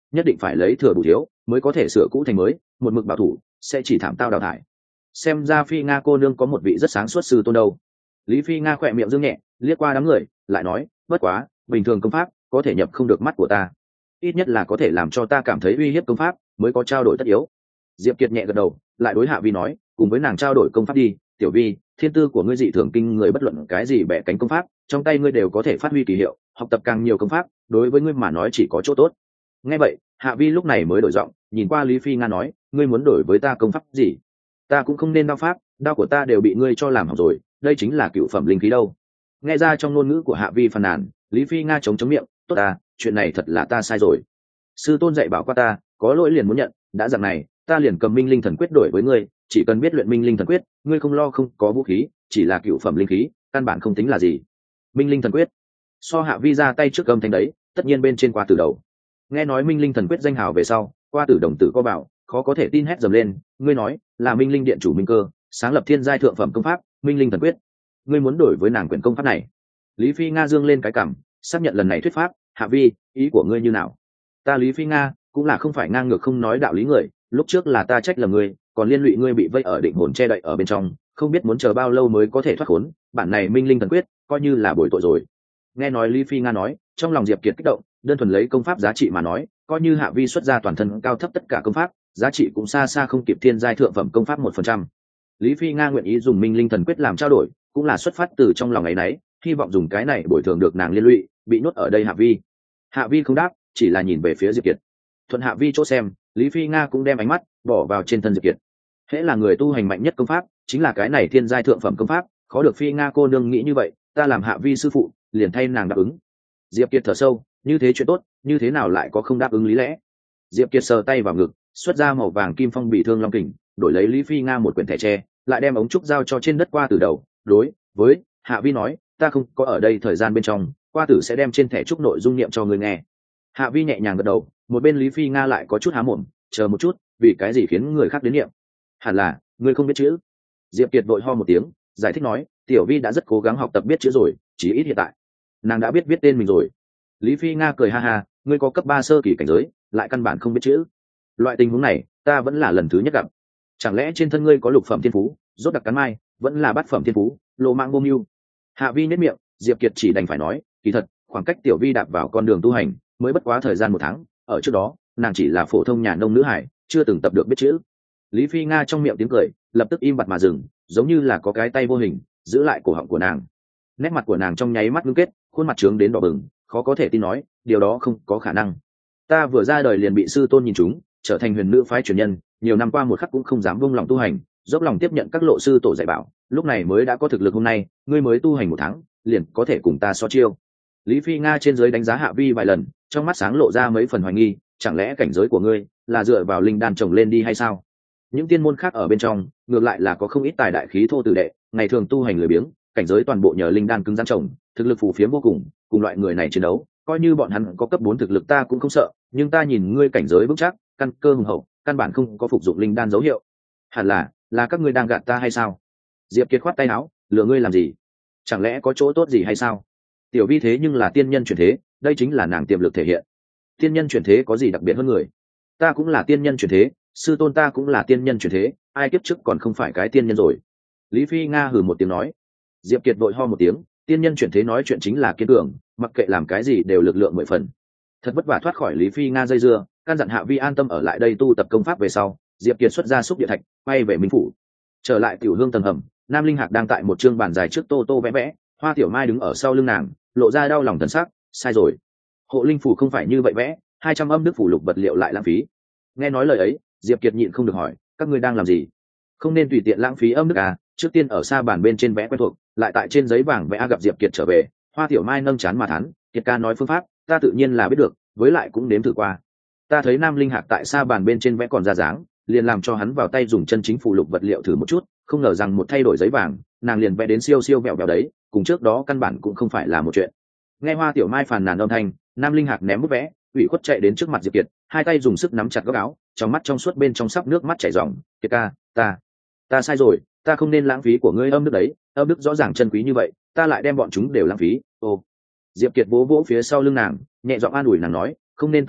nhất định phải lấy thừa bù thiếu mới có thể sửa cũ thành mới, một mực bảo thủ sẽ chỉ thảm tao đào thải. Xem ra Phi Nga cô nương có một vị rất sáng suốt sư tôn đâu. Lý Phi Nga khỏe miệng dương nhẹ, liếc qua đám người lại nói, bất quá bình thường công pháp có thể nhập không được mắt của ta, ít nhất là có thể làm cho ta cảm thấy uy hiếp công pháp mới có trao đổi tất yếu. Diệp Kiệt nhẹ gật đầu, lại đối Hạ Vi nói, cùng với nàng trao đổi công pháp đi. Tiểu Vi, thiên tư của ngươi dị thường kinh người, bất luận cái gì bẻ cánh công pháp trong tay ngươi đều có thể phát huy kỳ hiệu, học tập càng nhiều công pháp đối với ngươi mà nói chỉ có chỗ tốt. Nghe vậy, Hạ Vi lúc này mới đổi giọng, nhìn qua Lý Phi Nga nói, ngươi muốn đổi với ta công pháp gì? Ta cũng không nên đao pháp, đao của ta đều bị ngươi cho làm hỏng rồi, đây chính là cựu phẩm linh khí đâu. Nghe ra trong ngôn ngữ của Hạ Vi phàn nàn, Lý Phi Nga chống chống miệng, tốt ta, chuyện này thật là ta sai rồi. Sư tôn dạy bảo qua ta, có lỗi liền muốn nhận, đã dạng này, ta liền cầm Minh Linh Thần Quyết đổi với ngươi, chỉ cần biết luyện Minh Linh Thần Quyết, ngươi không lo không có vũ khí, chỉ là cựu phẩm linh khí, căn bản không tính là gì. Minh Linh Thần Quyết, so Hạ Vi ra tay trước âm thanh đấy, tất nhiên bên trên qua từ đầu. Nghe nói Minh Linh Thần Quyết danh hào về sau, qua tử đồng tử co bảo, khó có thể tin hét dầm lên, ngươi nói là Minh Linh điện chủ Minh Cơ sáng lập thiên giai thượng phẩm công pháp Minh Linh Thần Quyết, ngươi muốn đổi với nàng quyển công pháp này? Lý Phi Nga dương lên cái cằm, xác nhận lần này thuyết pháp. Hạ Vi, ý của ngươi như nào? Ta Lý Phi Nga cũng là không phải ngang ngược không nói đạo lý người, lúc trước là ta trách lầm ngươi, còn liên lụy ngươi bị vây ở định hồn che đậy ở bên trong, không biết muốn chờ bao lâu mới có thể thoát khốn, bản này Minh Linh Thần Quyết coi như là bồi tội rồi. Nghe nói Lý Phi Nga nói, trong lòng Diệp Kiệt kích động, đơn thuần lấy công pháp giá trị mà nói, coi như Hạ Vi xuất ra toàn thân cao thấp tất cả công pháp, giá trị cũng xa xa không kịp thiên giai thượng phẩm công pháp một phần trăm. Lý Phi Nga nguyện ý dùng Minh Linh Thần Quyết làm trao đổi, cũng là xuất phát từ trong lòng ấy nấy, hy vọng dùng cái này bồi thường được nàng liên lụy bị nhốt ở đây. Hạ Vi Hạ Vi không đáp, chỉ là nhìn về phía Diệp Kiệt. Thuận Hạ Vi chỗ xem, Lý Phi Nga cũng đem ánh mắt bỏ vào trên thân Diệp Kiệt. Hễ là người tu hành mạnh nhất công pháp, chính là cái này thiên giai thượng phẩm công pháp, khó được Phi Nga cô nương nghĩ như vậy, ta làm Hạ Vi sư phụ, liền thay nàng đáp ứng. Diệp Kiệt thở sâu, như thế chuyện tốt, như thế nào lại có không đáp ứng lý lẽ? Diệp Kiệt sờ tay vào ngực, xuất ra màu vàng kim phong bị thương long kình, đổi lấy Lý Phi Nga một quyển thẻ tre, lại đem ống trúc giao cho trên đất qua từ đầu, đối với Hạ Vi nói, ta không có ở đây thời gian bên trong, qua tử sẽ đem trên thẻ trúc nội dung niệm cho người nghe. Hạ Vi nhẹ nhàng gật đầu, một bên Lý Phi Nga lại có chút há mồm, chờ một chút, vì cái gì khiến người khác đến niệm? Hẳn là ngươi không biết chữ. Diệp Kiệt vội ho một tiếng, giải thích nói, Tiểu Vi đã rất cố gắng học tập biết chữ rồi, chỉ ít hiện tại nàng đã biết viết tên mình rồi. Lý Phi Nga cười ha ha, ngươi có cấp ba sơ kỳ cảnh giới, lại căn bản không biết chữ, loại tình huống này ta vẫn là lần thứ nhất gặp. Chẳng lẽ trên thân ngươi có lục phẩm thiên phú, rốt đặc cắn mai, vẫn là bát phẩm thiên phú, lộ mạng vô mưu? Hạ Vi nhếch miệng, Diệp Kiệt chỉ đành phải nói, kỳ thật khoảng cách Tiểu Vi đạp vào con đường tu hành mới bất quá thời gian một tháng, ở trước đó nàng chỉ là phổ thông nhà nông nữ hải, chưa từng tập được biết chữ. Lý Phi Nga trong miệng tiếng cười lập tức im bặt mà dừng, giống như là có cái tay vô hình giữ lại cổ họng của nàng. Nét mặt của nàng trong nháy mắt ngưng kết, khuôn mặt trướng đến đỏ bừng, khó có thể tin nói, điều đó không có khả năng. Ta vừa ra đời liền bị sư tôn nhìn trúng, trở thành huyền nữ phái truyền nhân, nhiều năm qua một khắc cũng không dám buông lòng tu hành, dốc lòng tiếp nhận các lộ sư tổ dạy bảo, lúc này mới đã có thực lực hôm nay. Ngươi mới tu hành một tháng liền có thể cùng ta so chiêu? Lý Phi Nga trên dưới đánh giá Hạ Vi vài lần, trong mắt sáng lộ ra mấy phần hoài nghi, chẳng lẽ cảnh giới của ngươi là dựa vào linh đan trồng lên đi hay sao? Những tiên môn khác ở bên trong ngược lại là có không ít tài đại khí thô tử đệ, ngày thường tu hành lười biếng, cảnh giới toàn bộ nhờ linh đan cứng rắn trồng, thực lực phù phiếm vô cùng, cùng loại người này chiến đấu, coi như bọn hắn có cấp bốn thực lực ta cũng không sợ, nhưng ta nhìn ngươi cảnh giới vững chắc, căn cơ hùng hậu, căn bản không có phục dụng linh đan dấu hiệu. Hẳn là là các ngươi đang gạt ta hay sao? Diệp Kiệt khoát tay áo, lừa ngươi làm gì? Chẳng lẽ có chỗ tốt gì hay sao? Tiểu Vi thế nhưng là tiên nhân chuyển thế, đây chính là nàng tiềm lực thể hiện. Tiên nhân chuyển thế có gì đặc biệt hơn người? Ta cũng là tiên nhân chuyển thế, sư tôn ta cũng là tiên nhân chuyển thế, ai kiếp trước còn không phải cái tiên nhân rồi? Lý Phi Nga hừ một tiếng nói. Diệp Kiệt vội ho một tiếng, tiên nhân chuyển thế nói chuyện chính là kiên cường, mặc kệ làm cái gì đều lực lượng mười phần. Thật vất vả thoát khỏi Lý Phi Nga dây dưa, căn dặn Hạ Vi an tâm ở lại đây tu tập công pháp về sau, Diệp Kiệt xuất ra xúc địa thạch, quay về Minh phủ. Trở lại tiểu hương tầng hầm, Nam Linh Hạc đang tại một chương bàn dài trước tô tô vẽ vẽ, Hoa Tiểu Mai đứng ở sau lưng nàng, lộ ra đau lòng thần sắc, sai rồi, hộ linh phủ không phải như vậy vẽ, hai trăm âm đức phủ lục vật liệu lại lãng phí. Nghe nói lời ấy, Diệp Kiệt nhịn không được hỏi, các ngươi đang làm gì? Không nên tùy tiện lãng phí âm đức à? Trước tiên ở xa bàn bên trên vẽ quen thuộc, lại tại trên giấy vàng vẽ. A gặp Diệp Kiệt trở về, Hoa Tiểu Mai nâng chán mà thán, Kiệt ca nói phương pháp, ta tự nhiên là biết được, với lại cũng nếm thử qua. Ta thấy Nam Linh Hạc tại xa bàn bên trên vẽ còn ra dáng, liền làm cho hắn vào tay dùng chân chính phụ lục vật liệu thử một chút, không ngờ rằng một thay đổi giấy vàng, nàng liền vẽ đến siêu siêu vẹo vẹo đấy, cùng trước đó căn bản cũng không phải là một chuyện. Nghe Hoa Tiểu Mai phàn nàn âm thanh, Nam Linh Hạc ném bút vẽ, ủy khuất chạy đến trước mặt Diệp Kiệt, hai tay dùng sức nắm chặt góc áo, trong mắt trong suốt bên trong sắp nước mắt chảy ròng. Kiệt ca, ta, ta sai rồi, ta không nên lãng phí của ngươi âm đức đấy, âm đức rõ ràng chân quý như vậy, ta lại đem bọn chúng đều lãng phí. Ô. Diệp Kiệt vỗ vỗ phía sau lưng nàng, nhẹ giọng an ủi nàng nói, không nên tự trách,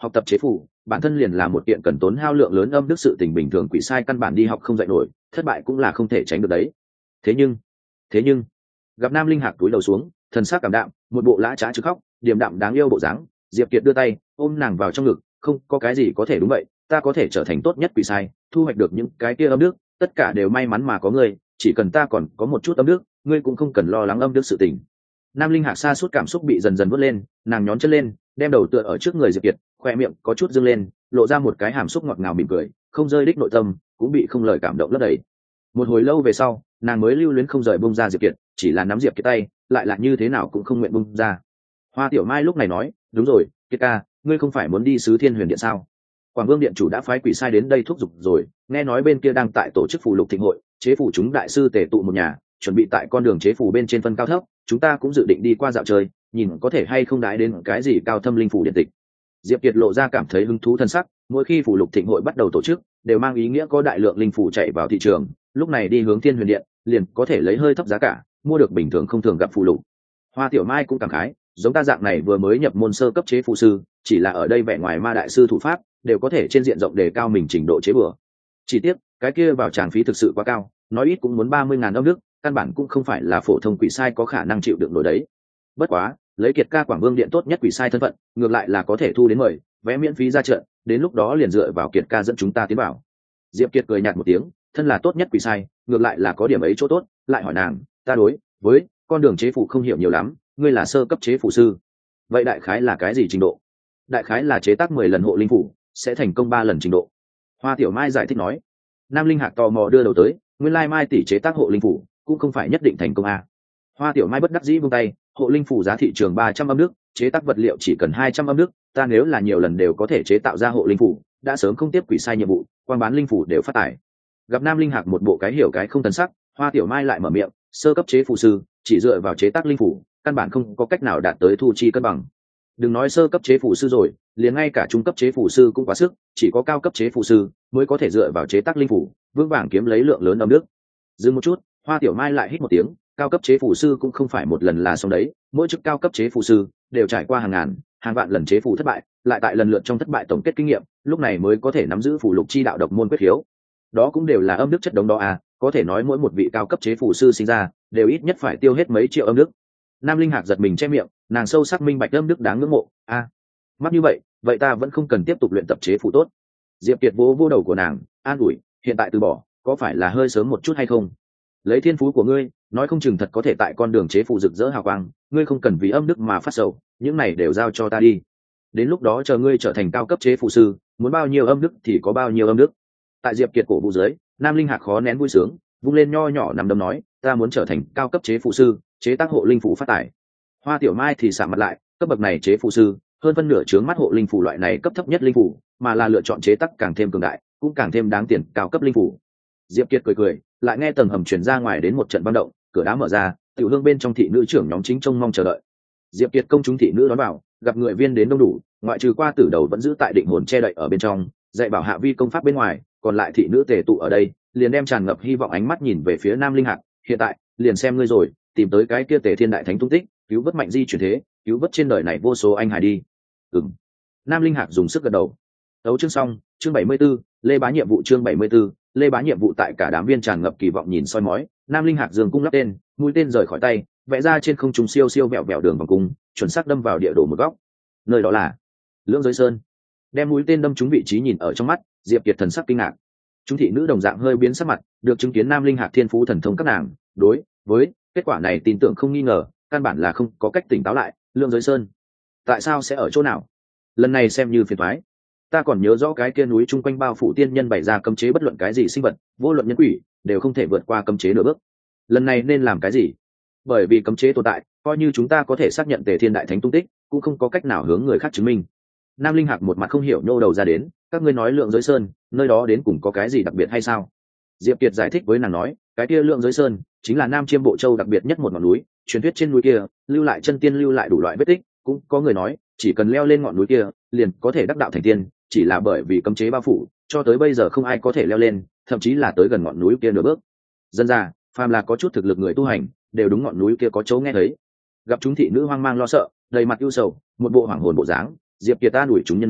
học tập chế phù bản thân liền là một kiện cần tốn hao lượng lớn âm đức sự tình bình thường, quỷ sai căn bản đi học không dạy nổi, thất bại cũng là không thể tránh được đấy. Thế nhưng thế nhưng gặp Nam Linh Hạc túi đầu xuống, thần sắc cảm đạm, một bộ lã trá chứ khóc, điềm đạm đáng yêu bộ dáng, Diệp Kiệt đưa tay ôm nàng vào trong ngực. Không có cái gì có thể, đúng vậy, ta có thể trở thành tốt nhất quỷ sai, thu hoạch được những cái kia âm đức, tất cả đều may mắn mà có ngươi, chỉ cần ta còn có một chút âm đức, ngươi cũng không cần lo lắng âm đức sự tình. Nam Linh Hạc sa suốt cảm xúc bị dần dần vớt lên, nàng nhón chân lên, đem đầu tựa ở trước người Diệp Kiệt, khoe miệng có chút dương lên, lộ ra một cái hàm xúc ngọt ngào mỉm cười, không rơi đích nội tâm, cũng bị không lời cảm động lấp đầy. Một hồi lâu về sau, nàng mới lưu luyến không rời bung ra Diệp Kiệt, chỉ là nắm Diệp Kiệt tay, lại là như thế nào cũng không nguyện bung ra. Hoa Tiểu Mai lúc này nói, đúng rồi, Kiệt ca, ngươi không phải muốn đi Sứ Thiên Huyền Điện sao? Quảng Vương điện chủ đã phái quỷ sai đến đây thúc giục rồi, nghe nói bên kia đang tại tổ chức phù lục thịnh hội, chế phủ chúng đại sư tề tụ một nhà, chuẩn bị tại con đường chế phủ bên trên phân cao thấp, chúng ta cũng dự định đi qua dạo chơi, nhìn có thể hay không đãi đến cái gì cao thâm linh phủ điện tịch. Diệp Kiệt lộ ra cảm thấy hứng thú thân sắc, mỗi khi phù lục thịnh hội bắt đầu tổ chức, đều mang ý nghĩa có đại lượng linh phủ chạy vào thị trường, lúc này đi hướng Thiên Huyền Điện, liền có thể lấy hơi thấp giá cả, mua được bình thường không thường gặp phù lục. Hoa Tiểu Mai cũng cảm khái, giống ta dạng này vừa mới nhập môn sơ cấp chế phù sư, chỉ là ở đây vẻ ngoài ma đại sư thủ pháp, đều có thể trên diện rộng đề cao mình trình độ chế bừa. Chỉ tiếc, cái kia vào tràng phí thực sự quá cao, nói ít cũng muốn ba mươi ngàn âm đức, căn bản cũng không phải là phổ thông quỷ sai có khả năng chịu đựng nổi đấy. Bất quá, lấy Kiệt ca Quảng Vương điện tốt nhất quỷ sai thân phận, ngược lại là có thể thu đến mời, vé miễn phí ra trận, đến lúc đó liền dựa vào Kiệt ca dẫn chúng ta tiến vào. Diệp Kiệt cười nhạt một tiếng, thân là tốt nhất quỷ sai, ngược lại là có điểm ấy chỗ tốt, lại hỏi nàng, ta đối với con đường chế phủ không hiểu nhiều lắm, ngươi là sơ cấp chế phủ sư, vậy đại khái là cái gì trình độ? Đại khái là chế tác mười lần hộ linh phủ, sẽ thành công ba lần trình độ. Hoa Tiểu Mai giải thích nói. Nam Linh Hạc tò mò đưa đầu tới, nguyên lai Mai tỷ chế tác hộ linh phủ cũng không phải nhất định thành công à. Hoa Tiểu Mai bất đắc dĩ buông tay, hộ linh phủ giá thị trường ba trăm âm đức, chế tác vật liệu chỉ cần hai trăm âm đức, ta nếu là nhiều lần đều có thể chế tạo ra hộ linh phủ, đã sớm không tiếp quỷ sai nhiệm vụ, quan bán linh phủ đều phát tải. Gặp Nam Linh Hạc một bộ cái hiểu cái không tần sắc, Hoa Tiểu Mai lại mở miệng, sơ cấp chế phù sư chỉ dựa vào chế tác linh phủ, căn bản không có cách nào đạt tới thu chi cân bằng. Đừng nói sơ cấp chế phù sư rồi, liền ngay cả trung cấp chế phù sư cũng quá sức, chỉ có cao cấp chế phù sư mới có thể dựa vào chế tác linh phủ vững vàng kiếm lấy lượng lớn âm đức. Dừng một chút, Hoa Tiểu Mai lại hít một tiếng, cao cấp chế phù sư cũng không phải một lần là xong đấy, mỗi chức cao cấp chế phù sư đều trải qua hàng ngàn hàng vạn lần chế phù thất bại, lại tại lần lượt trong thất bại tổng kết kinh nghiệm, lúc này mới có thể nắm giữ phù lục chi đạo độc môn quyết khiếu. Đó cũng đều là âm đức chất đống đó à, có thể nói mỗi một vị cao cấp chế phù sư sinh ra đều ít nhất phải tiêu hết mấy triệu âm đức. Nam Linh Hạc giật mình che miệng, nàng sâu sắc minh bạch âm đức đáng ngưỡng mộ a. À, mắt như vậy, vậy ta vẫn không cần tiếp tục luyện tập chế phù tốt. Diệp Kiệt vỗ vỗ đầu của nàng, an ủi, hiện tại từ bỏ có phải là hơi sớm một chút hay không? Lấy thiên phú của ngươi, nói không chừng thật có thể tại con đường chế phù rực rỡ hào quang, ngươi không cần vì âm đức mà phát sầu, những này đều giao cho ta đi. Đến lúc đó chờ ngươi trở thành cao cấp chế phù sư, muốn bao nhiêu âm đức thì có bao nhiêu âm đức. Tại Diệp Kiệt cổ vũ dưới, Nam Linh Hạc khó nén vui sướng, vung lên nho nhỏ nằm đấm nói, ta muốn trở thành cao cấp chế phù sư, chế tác hộ linh phủ phát tài. Hoa Tiểu Mai thì sạm mặt lại, cấp bậc này chế phù sư, hơn phân nửa chướng mắt hộ linh phủ loại này cấp thấp nhất linh phủ, mà là lựa chọn chế tác càng thêm cường đại, cũng càng thêm đáng tiền cao cấp linh phủ. Diệp Kiệt cười cười, lại nghe tầng hầm truyền ra ngoài đến một trận băng động, cửa đá mở ra, tiểu hương bên trong thị nữ trưởng nhóm chính trông mong chờ đợi. Diệp Kiệt công chúng thị nữ đón vào, gặp người viên đến đông đủ, ngoại trừ qua tử đầu vẫn giữ tại định hồn che đậy ở bên trong, dạy bảo hạ vi công pháp bên ngoài, còn lại thị nữ tề tụ ở đây, liền đem tràn ngập hy vọng ánh mắt nhìn về phía Nam Linh Hạc, hiện tại, liền xem ngươi rồi, tìm tới cái kia Tề Thiên đại thánh tung tích, cứu vớt mạnh di chuyển thế, cứu vớt trên đời này vô số anh hải đi. Ừm. Nam Linh Hạc dùng sức gật đầu. Đấu chương xong, chương bảy mươi 74, Lê Bá nhiệm vụ chương bảy mươi 74, Lê Bá nhiệm vụ tại cả đám viên tràn ngập kỳ vọng nhìn soi mói, Nam Linh Hạc giường cung lắp tên, mũi tên rời khỏi tay, vẽ ra trên không trung siêu siêu vẹo vẹo đường vòng cung, chuẩn xác đâm vào địa đồ một góc. Nơi đó là Lưỡng Giới Sơn. Đem mũi tên đâm trúng vị trí nhìn ở trong mắt, Diệp Kiệt thần sắc kinh ngạc. Chúng thị nữ đồng dạng hơi biến sắc mặt, được chứng kiến Nam Linh Hạc thiên phú thần thông các nàng, đối với kết quả này tin tưởng không nghi ngờ, căn bản là không có cách tỉnh táo lại. Lưỡng Giới Sơn, tại sao sẽ ở chỗ nào? Lần này xem như phiền toái. Ta còn nhớ rõ cái kia núi chung quanh bao phủ tiên nhân bày ra cấm chế bất luận cái gì sinh vật, vô luận nhân quỷ, đều không thể vượt qua cấm chế nửa bước. Lần này nên làm cái gì? Bởi vì cấm chế tồn tại, coi như chúng ta có thể xác nhận Tề Thiên đại thánh tung tích, cũng không có cách nào hướng người khác chứng minh. Nam Linh Hạc một mặt không hiểu nhô đầu ra đến, các ngươi nói Lượng Giới Sơn, nơi đó đến cùng có cái gì đặc biệt hay sao? Diệp Kiệt giải thích với nàng nói, cái kia Lượng Giới Sơn chính là Nam Chiêm Bộ Châu đặc biệt nhất một ngọn núi, truyền thuyết trên núi kia lưu lại chân tiên lưu lại đủ loại vết tích, cũng có người nói, chỉ cần leo lên ngọn núi kia, liền có thể đắc đạo thành tiên, chỉ là bởi vì cấm chế bao phủ, cho tới bây giờ không ai có thể leo lên, thậm chí là tới gần ngọn núi kia nửa bước. Dân ra, phàm là có chút thực lực người tu hành, đều đúng ngọn núi kia có chỗ nghe thấy. Gặp chúng thị nữ hoang mang lo sợ, đầy mặt ưu sầu, một bộ hoảng hồn bộ dáng, Diệp Kiệt ta đuổi chúng nhân nói,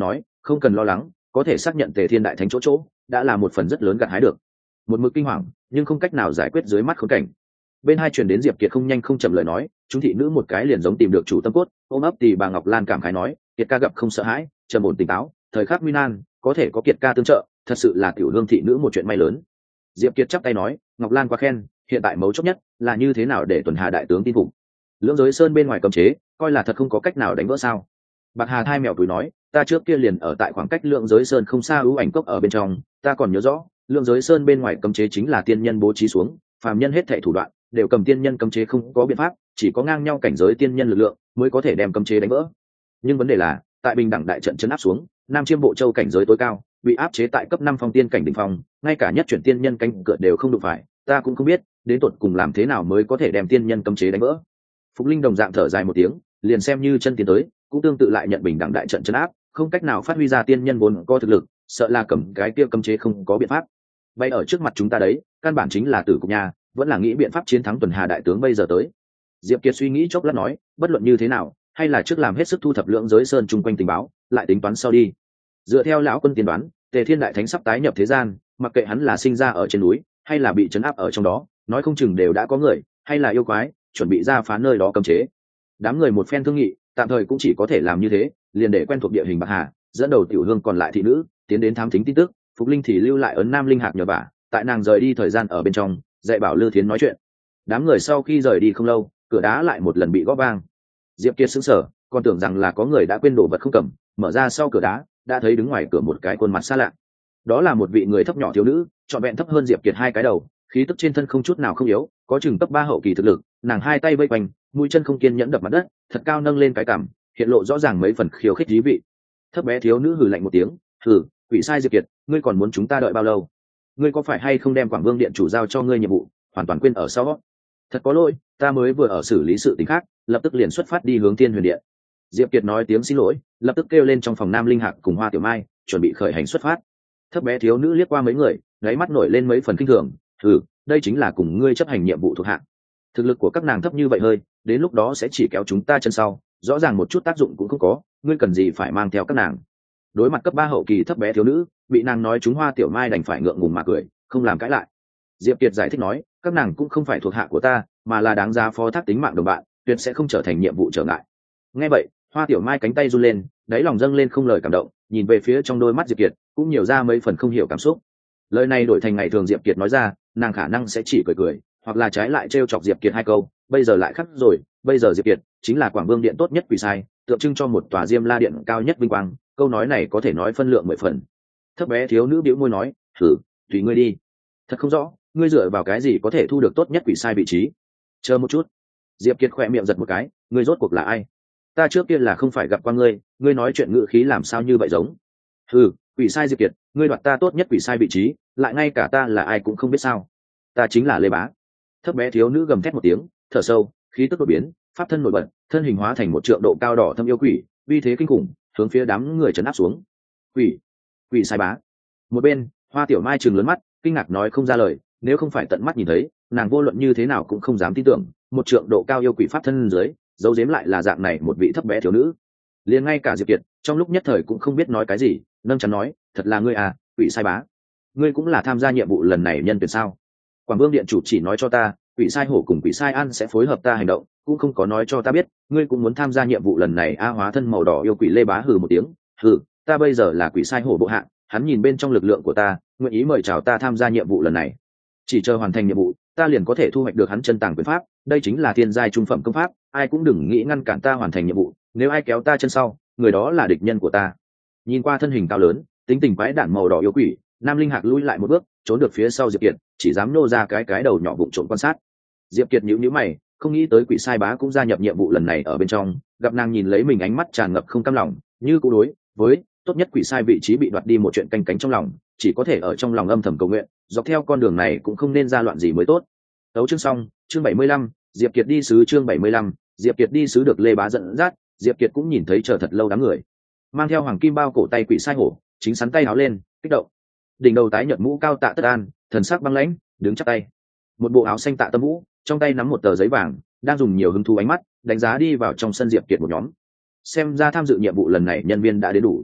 không cần lo lắng, có thể xác nhận Tề Thiên Đại Thánh chỗ chỗ đã là một phần rất lớn gặt hái được. Một mực kinh hoàng nhưng không cách nào giải quyết dưới mắt khốn cảnh. Bên hai truyền đến Diệp Kiệt không nhanh không chậm lời nói, chúng thị nữ một cái liền giống tìm được chủ tâm cốt, ôm ấp thì bà Ngọc Lan cảm khái nói, Kiệt ca gặp không sợ hãi, trầm ổn tỉnh táo, thời khắc nguy nan có thể có Kiệt ca tương trợ, thật sự là tiểu hương thị nữ một chuyện may lớn. Diệp Kiệt chắp tay nói, Ngọc Lan quá khen, hiện tại mấu chốt nhất là như thế nào để tuần hà đại tướng tin phục. Lưỡng giới sơn bên ngoài cấm chế, coi là thật không có cách nào đánh vỡ sao? Bạc Hà thai mèo túi nói, ta trước kia liền ở tại khoảng cách Lượng Giới Sơn không xa ưu ảnh cốc ở bên trong, ta còn nhớ rõ, Lượng Giới Sơn bên ngoài cấm chế chính là tiên nhân bố trí xuống, phàm nhân hết thảy thủ đoạn đều cầm tiên nhân cấm chế không có biện pháp, chỉ có ngang nhau cảnh giới tiên nhân lực lượng mới có thể đem cấm chế đánh vỡ. Nhưng vấn đề là, tại bình đẳng đại trận chấn áp xuống, Nam Chiêm Bộ Châu cảnh giới tối cao, bị áp chế tại cấp năm phong tiên cảnh đỉnh phong, ngay cả nhất chuyển tiên nhân cánh cửa đều không đụng phải, ta cũng không biết, đến tột cùng làm thế nào mới có thể đem tiên nhân cấm chế đánh vỡ. Phục Linh đồng dạng thở dài một tiếng, liền xem như chân tiến tới, cũng tương tự lại nhận bình đẳng đại trận chấn áp, không cách nào phát huy ra tiên nhân vốn có thực lực, sợ là cầm cái kia cấm chế không có biện pháp. Vậy ở trước mặt chúng ta đấy, căn bản chính là tử cục nhà, vẫn là nghĩ biện pháp chiến thắng tuần hà đại tướng bây giờ tới. Diệp Kiệt suy nghĩ chốc lát nói, bất luận như thế nào, hay là trước làm hết sức thu thập Lượng Giới Sơn chung quanh tình báo, lại tính toán sau đi. Dựa theo lão quân tiên đoán, Tề Thiên Đại Thánh sắp tái nhập thế gian, mặc kệ hắn là sinh ra ở trên núi, hay là bị trấn áp ở trong đó, nói không chừng đều đã có người, hay là yêu quái, chuẩn bị ra phá nơi đó cấm chế. Đám người một phen thương nghị, tạm thời cũng chỉ có thể làm như thế, liền để quen thuộc địa hình Bạc Hà, dẫn đầu tiểu hương còn lại thị nữ tiến đến thám thính tin tức, Phục Linh thì lưu lại ấn Nam Linh Hạc nhờ vả, tại nàng rời đi thời gian ở bên trong, dạy bảo Lư Thiến nói chuyện. Đám người sau khi rời đi không lâu, cửa đá lại một lần bị gõ vang. Diệp Kiệt sững sờ, còn tưởng rằng là có người đã quên đồ vật không cầm, mở ra sau cửa đá, đã thấy đứng ngoài cửa một cái khuôn mặt xa lạ. Đó là một vị người thấp nhỏ thiếu nữ, trọn vẹn thấp hơn Diệp Kiệt hai cái đầu, khí tức trên thân không chút nào không yếu, có chừng cấp ba hậu kỳ thực lực, nàng hai tay vây quanh, mũi chân không kiên nhẫn đập mặt đất, thật cao nâng lên cái cằm, hiện lộ rõ ràng mấy phần khiêu khích dí vị. Thấp bé thiếu nữ hừ lạnh một tiếng, hừ, quỷ sai Diệp Kiệt, ngươi còn muốn chúng ta đợi bao lâu? Ngươi có phải hay không đem Quảng Vương điện chủ giao cho ngươi nhiệm vụ, hoàn toàn quên ở sau? Thật có lỗi, ta mới vừa ở xử lý sự tình khác, lập tức liền xuất phát đi hướng Thiên Huyền điện. Diệp Kiệt nói tiếng xin lỗi, lập tức kêu lên trong phòng Nam Linh Hạc cùng Hoa Tiểu Mai, chuẩn bị khởi hành xuất phát. Thấp bé thiếu nữ liếc qua mấy người, đáy mắt nổi lên mấy phần kinh thường, hừ, đây chính là cùng ngươi chấp hành nhiệm vụ thuộc hạng. Thực lực của các nàng thấp như vậy hơi, đến lúc đó sẽ chỉ kéo chúng ta chân sau, rõ ràng một chút tác dụng cũng không có, ngươi cần gì phải mang theo các nàng? Đối mặt cấp ba hậu kỳ thấp bé thiếu nữ, bị nàng nói chúng Hoa Tiểu Mai đành phải ngượng ngùng mà cười, không làm cãi lại. Diệp Kiệt giải thích nói, các nàng cũng không phải thuộc hạ của ta, mà là đáng giá phó thác tính mạng đồng bạn, tuyệt sẽ không trở thành nhiệm vụ trở ngại. Nghe vậy, Hoa Tiểu Mai cánh tay run lên, đáy lòng dâng lên không lời cảm động, nhìn về phía trong đôi mắt Diệp Kiệt, cũng nhiều ra mấy phần không hiểu cảm xúc. Lời này đổi thành ngày thường Diệp Kiệt nói ra, nàng khả năng sẽ chỉ cười cười, hoặc là trái lại trêu chọc Diệp Kiệt hai câu, bây giờ lại khác rồi, bây giờ Diệp Kiệt chính là Quảng Vương điện tốt nhất quỷ sai, tượng trưng cho một tòa Diêm La điện cao nhất vinh quang, câu nói này có thể nói phân lượng mười phần. Thấp bé thiếu nữ bĩu môi nói, thử, tùy ngươi đi. Thật không rõ, ngươi dựa vào cái gì có thể thu được tốt nhất quỷ sai vị trí? Chờ một chút. Diệp Kiệt khẽ miệng giật một cái, ngươi rốt cuộc là ai? Ta trước kia là không phải gặp qua ngươi, ngươi nói chuyện ngữ khí làm sao như vậy giống? Ừ, quỷ sai Diệp Kiệt, ngươi đoạt ta tốt nhất quỷ sai vị trí, lại ngay cả ta là ai cũng không biết sao? Ta chính là Lê Bá. Thấp bé thiếu nữ gầm thét một tiếng, thở sâu, khí tức đột biến, pháp thân nổi bật, thân hình hóa thành một trượng độ cao đỏ thâm yêu quỷ, uy thế kinh khủng, hướng phía đám người trấn áp xuống. Quỷ, quỷ sai bá. Một bên, Hoa Tiểu Mai trừng lớn mắt, kinh ngạc nói không ra lời, nếu không phải tận mắt nhìn thấy, nàng vô luận như thế nào cũng không dám tin tưởng, một trượng độ cao yêu quỷ pháp thân dưới, giấu giếm lại là dạng này một vị thấp bé thiếu nữ. Liền ngay cả Diệp Kiệt, trong lúc nhất thời cũng không biết nói cái gì, nâng chán nói, thật là ngươi à, quỷ sai bá. Ngươi cũng là tham gia nhiệm vụ lần này nhân tuyển sao? Quảng Vương điện chủ chỉ nói cho ta, quỷ sai hổ cùng quỷ sai an sẽ phối hợp ta hành động, cũng không có nói cho ta biết, ngươi cũng muốn tham gia nhiệm vụ lần này. A hóa thân màu đỏ yêu quỷ Lê Bá hừ một tiếng, hừ, ta bây giờ là quỷ sai hổ bộ hạ, hắn nhìn bên trong lực lượng của ta, nguyện ý mời chào ta tham gia nhiệm vụ lần này. Chỉ chờ hoàn thành nhiệm vụ, ta liền có thể thu hoạch được hắn chân tàng quyền pháp, đây chính là thiên giai trung phẩm công pháp, ai cũng đừng nghĩ ngăn cản ta hoàn thành nhiệm vụ, nếu ai kéo ta chân sau, người đó là địch nhân của ta. Nhìn qua thân hình cao lớn, tính tình quái đản màu đỏ yêu quỷ, Nam Linh Hạc lui lại một bước, trốn được phía sau Diệp Kiệt, chỉ dám nô ra cái cái đầu nhỏ vụng trộm quan sát. Diệp Kiệt nhíu nhíu mày, không nghĩ tới quỷ sai bá cũng gia nhập nhiệm vụ lần này ở bên trong, gặp nàng nhìn lấy mình ánh mắt tràn ngập không cam lòng, như cú đối với tốt nhất quỷ sai vị trí bị đoạt đi một chuyện canh cánh trong lòng, chỉ có thể ở trong lòng âm thầm cầu nguyện, dọc theo con đường này cũng không nên ra loạn gì mới tốt. Đấu chương xong, chương bảy mươi lăm, Diệp Kiệt đi sứ chương bảy mươi lăm, Diệp Kiệt đi sứ được Lê Bá dẫn dắt, Diệp Kiệt cũng nhìn thấy chờ thật lâu đám người. Mang theo hoàng kim bao cổ tay quỷ sai hổ, chính sắn tay áo lên, kích động. Đỉnh đầu tái nhợt mũ cao tạ tất an, thần sắc băng lãnh, đứng chắp tay. Một bộ áo xanh tạ tâm vũ, trong tay nắm một tờ giấy vàng, đang dùng nhiều hứng thú ánh mắt đánh giá đi vào trong sân Diệp Kiệt một nhóm. Xem ra tham dự nhiệm vụ lần này nhân viên đã đến đủ.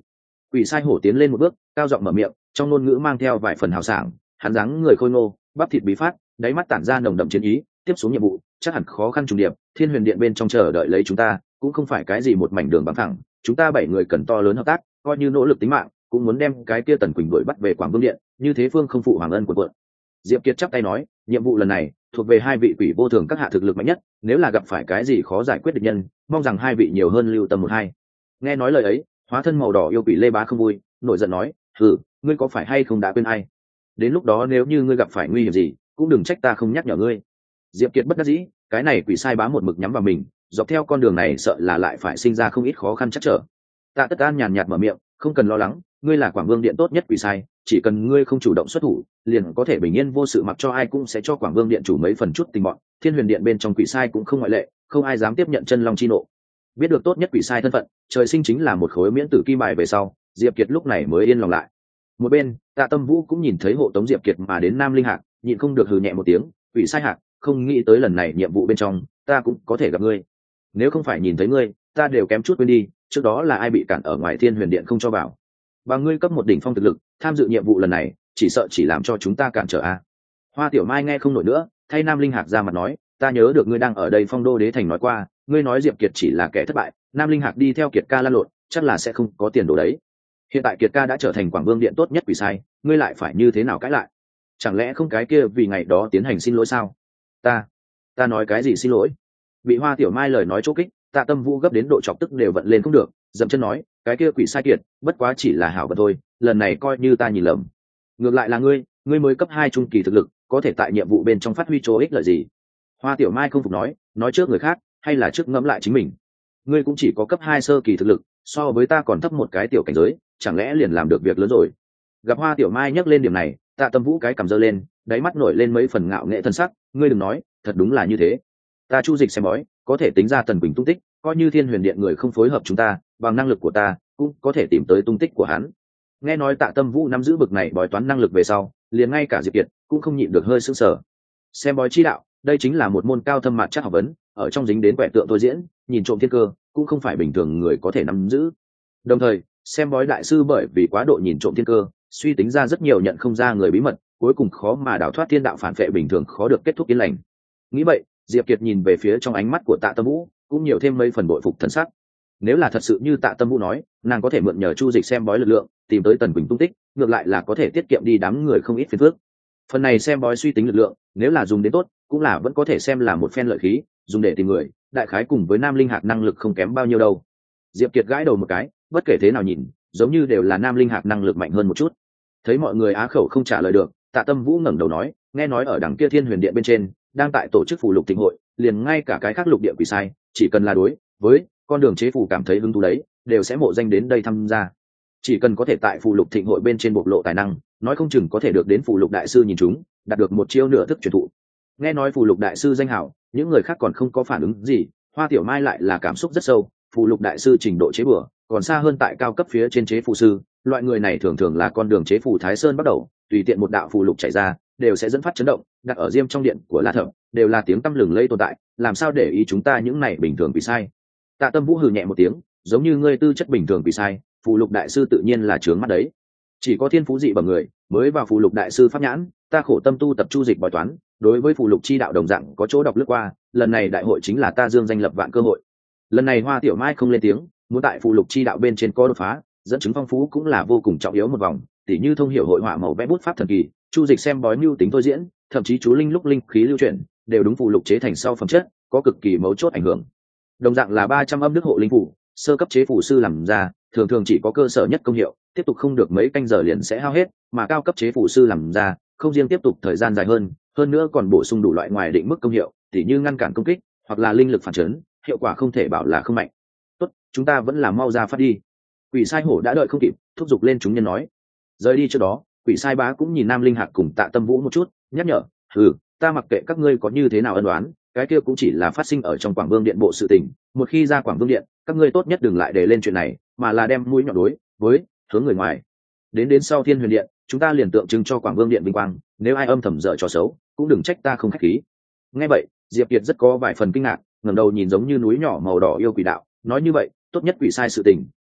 Quỷ sai hổ tiến lên một bước, cao giọng mở miệng, trong ngôn ngữ mang theo vài phần hào sảng. Hắn dáng người khôi ngô, bắp thịt bí phát, đáy mắt tản ra nồng đậm chiến ý. Tiếp xuống nhiệm vụ chắc hẳn khó khăn trùng điệp, Thiên Huyền Điện bên trong chờ đợi lấy chúng ta cũng không phải cái gì một mảnh đường bằng thẳng, chúng ta bảy người cần to lớn hợp tác, coi như nỗ lực tính mạng cũng muốn đem cái kia Tần Quỳnh đuổi bắt về Quảng Vương Điện, như thế phương không phụ hoàng ân của quận. Diệp Kiệt chắp tay nói, nhiệm vụ lần này thuộc về hai vị quỷ vô thường các hạ thực lực mạnh nhất, nếu là gặp phải cái gì khó giải quyết địch nhân, mong rằng hai vị nhiều hơn lưu tâm một hai. Nghe nói lời ấy, hóa thân màu đỏ yêu quỷ Lê Bá không vui, nổi giận nói, hừ, ngươi có phải hay không đã quên ai? Đến lúc đó nếu như ngươi gặp phải nguy hiểm gì, cũng đừng trách ta không nhắc nhở ngươi. Diệp Kiệt bất đắc dĩ, cái này quỷ sai bá một mực nhắm vào mình, dọc theo con đường này sợ là lại phải sinh ra không ít khó khăn chắc trở. Tạ Tất An nhàn nhạt mở miệng, không cần lo lắng, ngươi là Quảng Vương Điện tốt nhất quỷ sai, chỉ cần ngươi không chủ động xuất thủ, liền có thể bình yên vô sự, mặc cho ai cũng sẽ cho Quảng Vương Điện chủ mấy phần chút tình bọn. Thiên Huyền Điện bên trong quỷ sai cũng không ngoại lệ, không ai dám tiếp nhận chân long chi nộ. Biết được tốt nhất quỷ sai thân phận, trời sinh chính là một khối miễn tử kim bài về sau, Diệp Kiệt lúc này mới yên lòng lại. Một bên, Tạ Tâm Vũ cũng nhìn thấy hộ tống Diệp Kiệt mà đến Nam Linh Hạc, nhịn không được hừ nhẹ một tiếng, quỷ sai Hạc, không nghĩ tới lần này nhiệm vụ bên trong, ta cũng có thể gặp ngươi. Nếu không phải nhìn thấy ngươi, ta đều kém chút quên đi, trước đó là ai bị cản ở ngoài Thiên Huyền Điện không cho vào. Và ngươi cấp một đỉnh phong thực lực, tham dự nhiệm vụ lần này, chỉ sợ chỉ làm cho chúng ta cản trở a. À. Hoa Tiểu Mai nghe không nổi nữa, thay Nam Linh Hạc ra mặt nói, ta nhớ được ngươi đang ở đây Phong Đô Đế thành nói qua, ngươi nói Diệp Kiệt chỉ là kẻ thất bại, Nam Linh Hạc đi theo Kiệt ca lan lộn, chắc là sẽ không có tiền đồ đấy. Hiện tại Kiệt ca đã trở thành Quảng Vương Điện tốt nhất quỷ sai, ngươi lại phải như thế nào cãi lại? Chẳng lẽ không cái kia vì ngày đó tiến hành xin lỗi sao? Ta, ta nói cái gì xin lỗi? Bị Hoa Tiểu Mai lời nói chỗ kích, Tạ Tâm Vũ gấp đến độ chọc tức đều vận lên không được, dậm chân nói, cái kia quỷ sai Kiệt, bất quá chỉ là hảo vật thôi, lần này coi như ta nhìn lầm. Ngược lại là ngươi, ngươi mới cấp hai trung kỳ thực lực, có thể tại nhiệm vụ bên trong phát huy chỗ ích lợi gì? Hoa Tiểu Mai không phục nói, nói trước người khác, hay là trước ngẫm lại chính mình. Ngươi cũng chỉ có cấp hai sơ kỳ thực lực, so với ta còn thấp một cái tiểu cảnh giới, chẳng lẽ liền làm được việc lớn rồi? Gặp Hoa Tiểu Mai nhắc lên điểm này, Tạ Tâm Vũ cái cầm giơ lên, đáy mắt nổi lên mấy phần ngạo nghệ thân sắc, ngươi đừng nói, thật đúng là như thế. Ta Chu Dịch xem bói, có thể tính ra Tần Quỳnh tung tích, coi như Thiên Huyền Điện người không phối hợp chúng ta, bằng năng lực của ta, cũng có thể tìm tới tung tích của hắn. Nghe nói Tạ Tâm Vũ nắm giữ bực này bói toán năng lực về sau, liền ngay cả Diệp Kiệt cũng không nhịn được hơi sững sờ. Xem bói chi đạo, đây chính là một môn cao thâm mạt chắc học vấn, ở trong dính đến quẻ tượng thôi diễn, nhìn trộm thiên cơ, cũng không phải bình thường người có thể nắm giữ. Đồng thời, xem bói đại sư bởi vì quá độ nhìn trộm thiên cơ, suy tính ra rất nhiều nhận không ra người bí mật, cuối cùng khó mà đào thoát thiên đạo phản vệ bình thường khó được kết thúc yên lành. Nghĩ vậy, Diệp Kiệt nhìn về phía trong ánh mắt của Tạ Tâm Vũ, cũng nhiều thêm mấy phần bội phục thần sắc. Nếu là thật sự như Tạ Tâm Vũ nói, nàng có thể mượn nhờ Chu Dịch xem bói lực lượng, tìm tới Tần Quỳnh tung tích, ngược lại là có thể tiết kiệm đi đám người không ít phiền phức. Phần này xem bói suy tính lực lượng, nếu là dùng đến tốt, cũng là vẫn có thể xem là một phen lợi khí, dùng để tìm người, đại khái cùng với Nam Linh Hạc năng lực không kém bao nhiêu đâu. Diệp Kiệt gãi đầu một cái, bất kể thế nào nhìn, giống như đều là Nam Linh Hạc năng lực mạnh hơn một chút. Thấy mọi người á khẩu không trả lời được, Tạ Tâm Vũ ngẩng đầu nói, nghe nói ở đằng kia Thiên Huyền Điện bên trên, đang tại tổ chức phù lục thịnh hội, liền ngay cả cái khác lục địa quỷ sai, chỉ cần là đối với con đường chế phù cảm thấy hứng thú đấy, đều sẽ mộ danh đến đây tham gia. Chỉ cần có thể tại phù lục thịnh hội bên trên bộc lộ tài năng, nói không chừng có thể được đến phù lục đại sư nhìn chúng, đạt được một chiêu nửa thức truyền thụ. Nghe nói phù lục đại sư danh hảo, những người khác còn không có phản ứng gì, Hoa Tiểu Mai lại là cảm xúc rất sâu, phù lục đại sư trình độ chế bừa, còn xa hơn tại cao cấp phía trên chế phù sư, loại người này thường thường là con đường chế phù Thái Sơn bắt đầu, tùy tiện một đạo phù lục chạy ra, đều sẽ dẫn phát chấn động, đặt ở diêm trong điện của La Thẩm, đều là tiếng tăm lừng lây tồn tại, làm sao để ý chúng ta những này bình thường bị sai. Tạ Tâm Vũ hừ nhẹ một tiếng, giống như ngươi tư chất bình thường bị sai, phù lục đại sư tự nhiên là trướng mắt đấy. Chỉ có thiên phú dị bẩm người mới vào phù lục đại sư pháp nhãn, ta khổ tâm tu tập Chu Dịch bói toán, đối với phù lục chi đạo đồng dạng có chỗ đọc lướt qua, lần này đại hội chính là ta dương danh lập vạn cơ hội. Lần này Hoa Tiểu Mai không lên tiếng, muốn tại phù lục chi đạo bên trên có đột phá, dẫn chứng phong phú cũng là vô cùng trọng yếu một vòng, tỉ như thông hiểu hội họa màu vẽ bút pháp thần kỳ, Chu Dịch xem bói mưu tính thôi diễn, thậm chí chú linh lúc linh khí lưu chuyển, đều đúng phù lục chế thành sau phẩm chất, có cực kỳ mấu chốt ảnh hưởng. Đồng dạng là ba trăm âm đức hộ linh phù, sơ cấp chế phù sư làm ra, thường thường chỉ có cơ sở nhất công hiệu, tiếp tục không được mấy canh giờ liền sẽ hao hết, mà cao cấp chế phù sư làm ra, không riêng tiếp tục thời gian dài hơn, hơn nữa còn bổ sung đủ loại ngoài định mức công hiệu, tỉ như ngăn cản công kích, hoặc là linh lực phản chấn, hiệu quả không thể bảo là không mạnh. Tốt, chúng ta vẫn là mau ra phát đi. Quỷ sai hổ đã đợi không kịp, thúc giục lên chúng nhân nói. Rời đi trước đó, quỷ sai bá cũng nhìn Nam Linh Hạc cùng Tạ Tâm Vũ một chút, nhắc nhở, "Ừ, ta mặc kệ các ngươi có như thế nào ân oán, cái kia cũng chỉ là phát sinh ở trong Quảng Vương Điện bộ sự tình, một khi ra Quảng Vương Điện, các ngươi tốt nhất đừng lại để lên chuyện này, mà là đem mũi nhọn đối với hướng người ngoài. Đến đến sau Thiên Huyền Điện, chúng ta liền tượng trưng cho Quảng Vương Điện vinh quang, nếu ai âm thầm dở trò xấu, cũng đừng trách ta không khách khí." Nghe vậy, Diệp Kiệt rất có vài phần kinh ngạc, ngẩng đầu nhìn giống như núi nhỏ màu đỏ yêu quỷ đạo, nói như vậy, tốt nhất quỷ sai sự tình,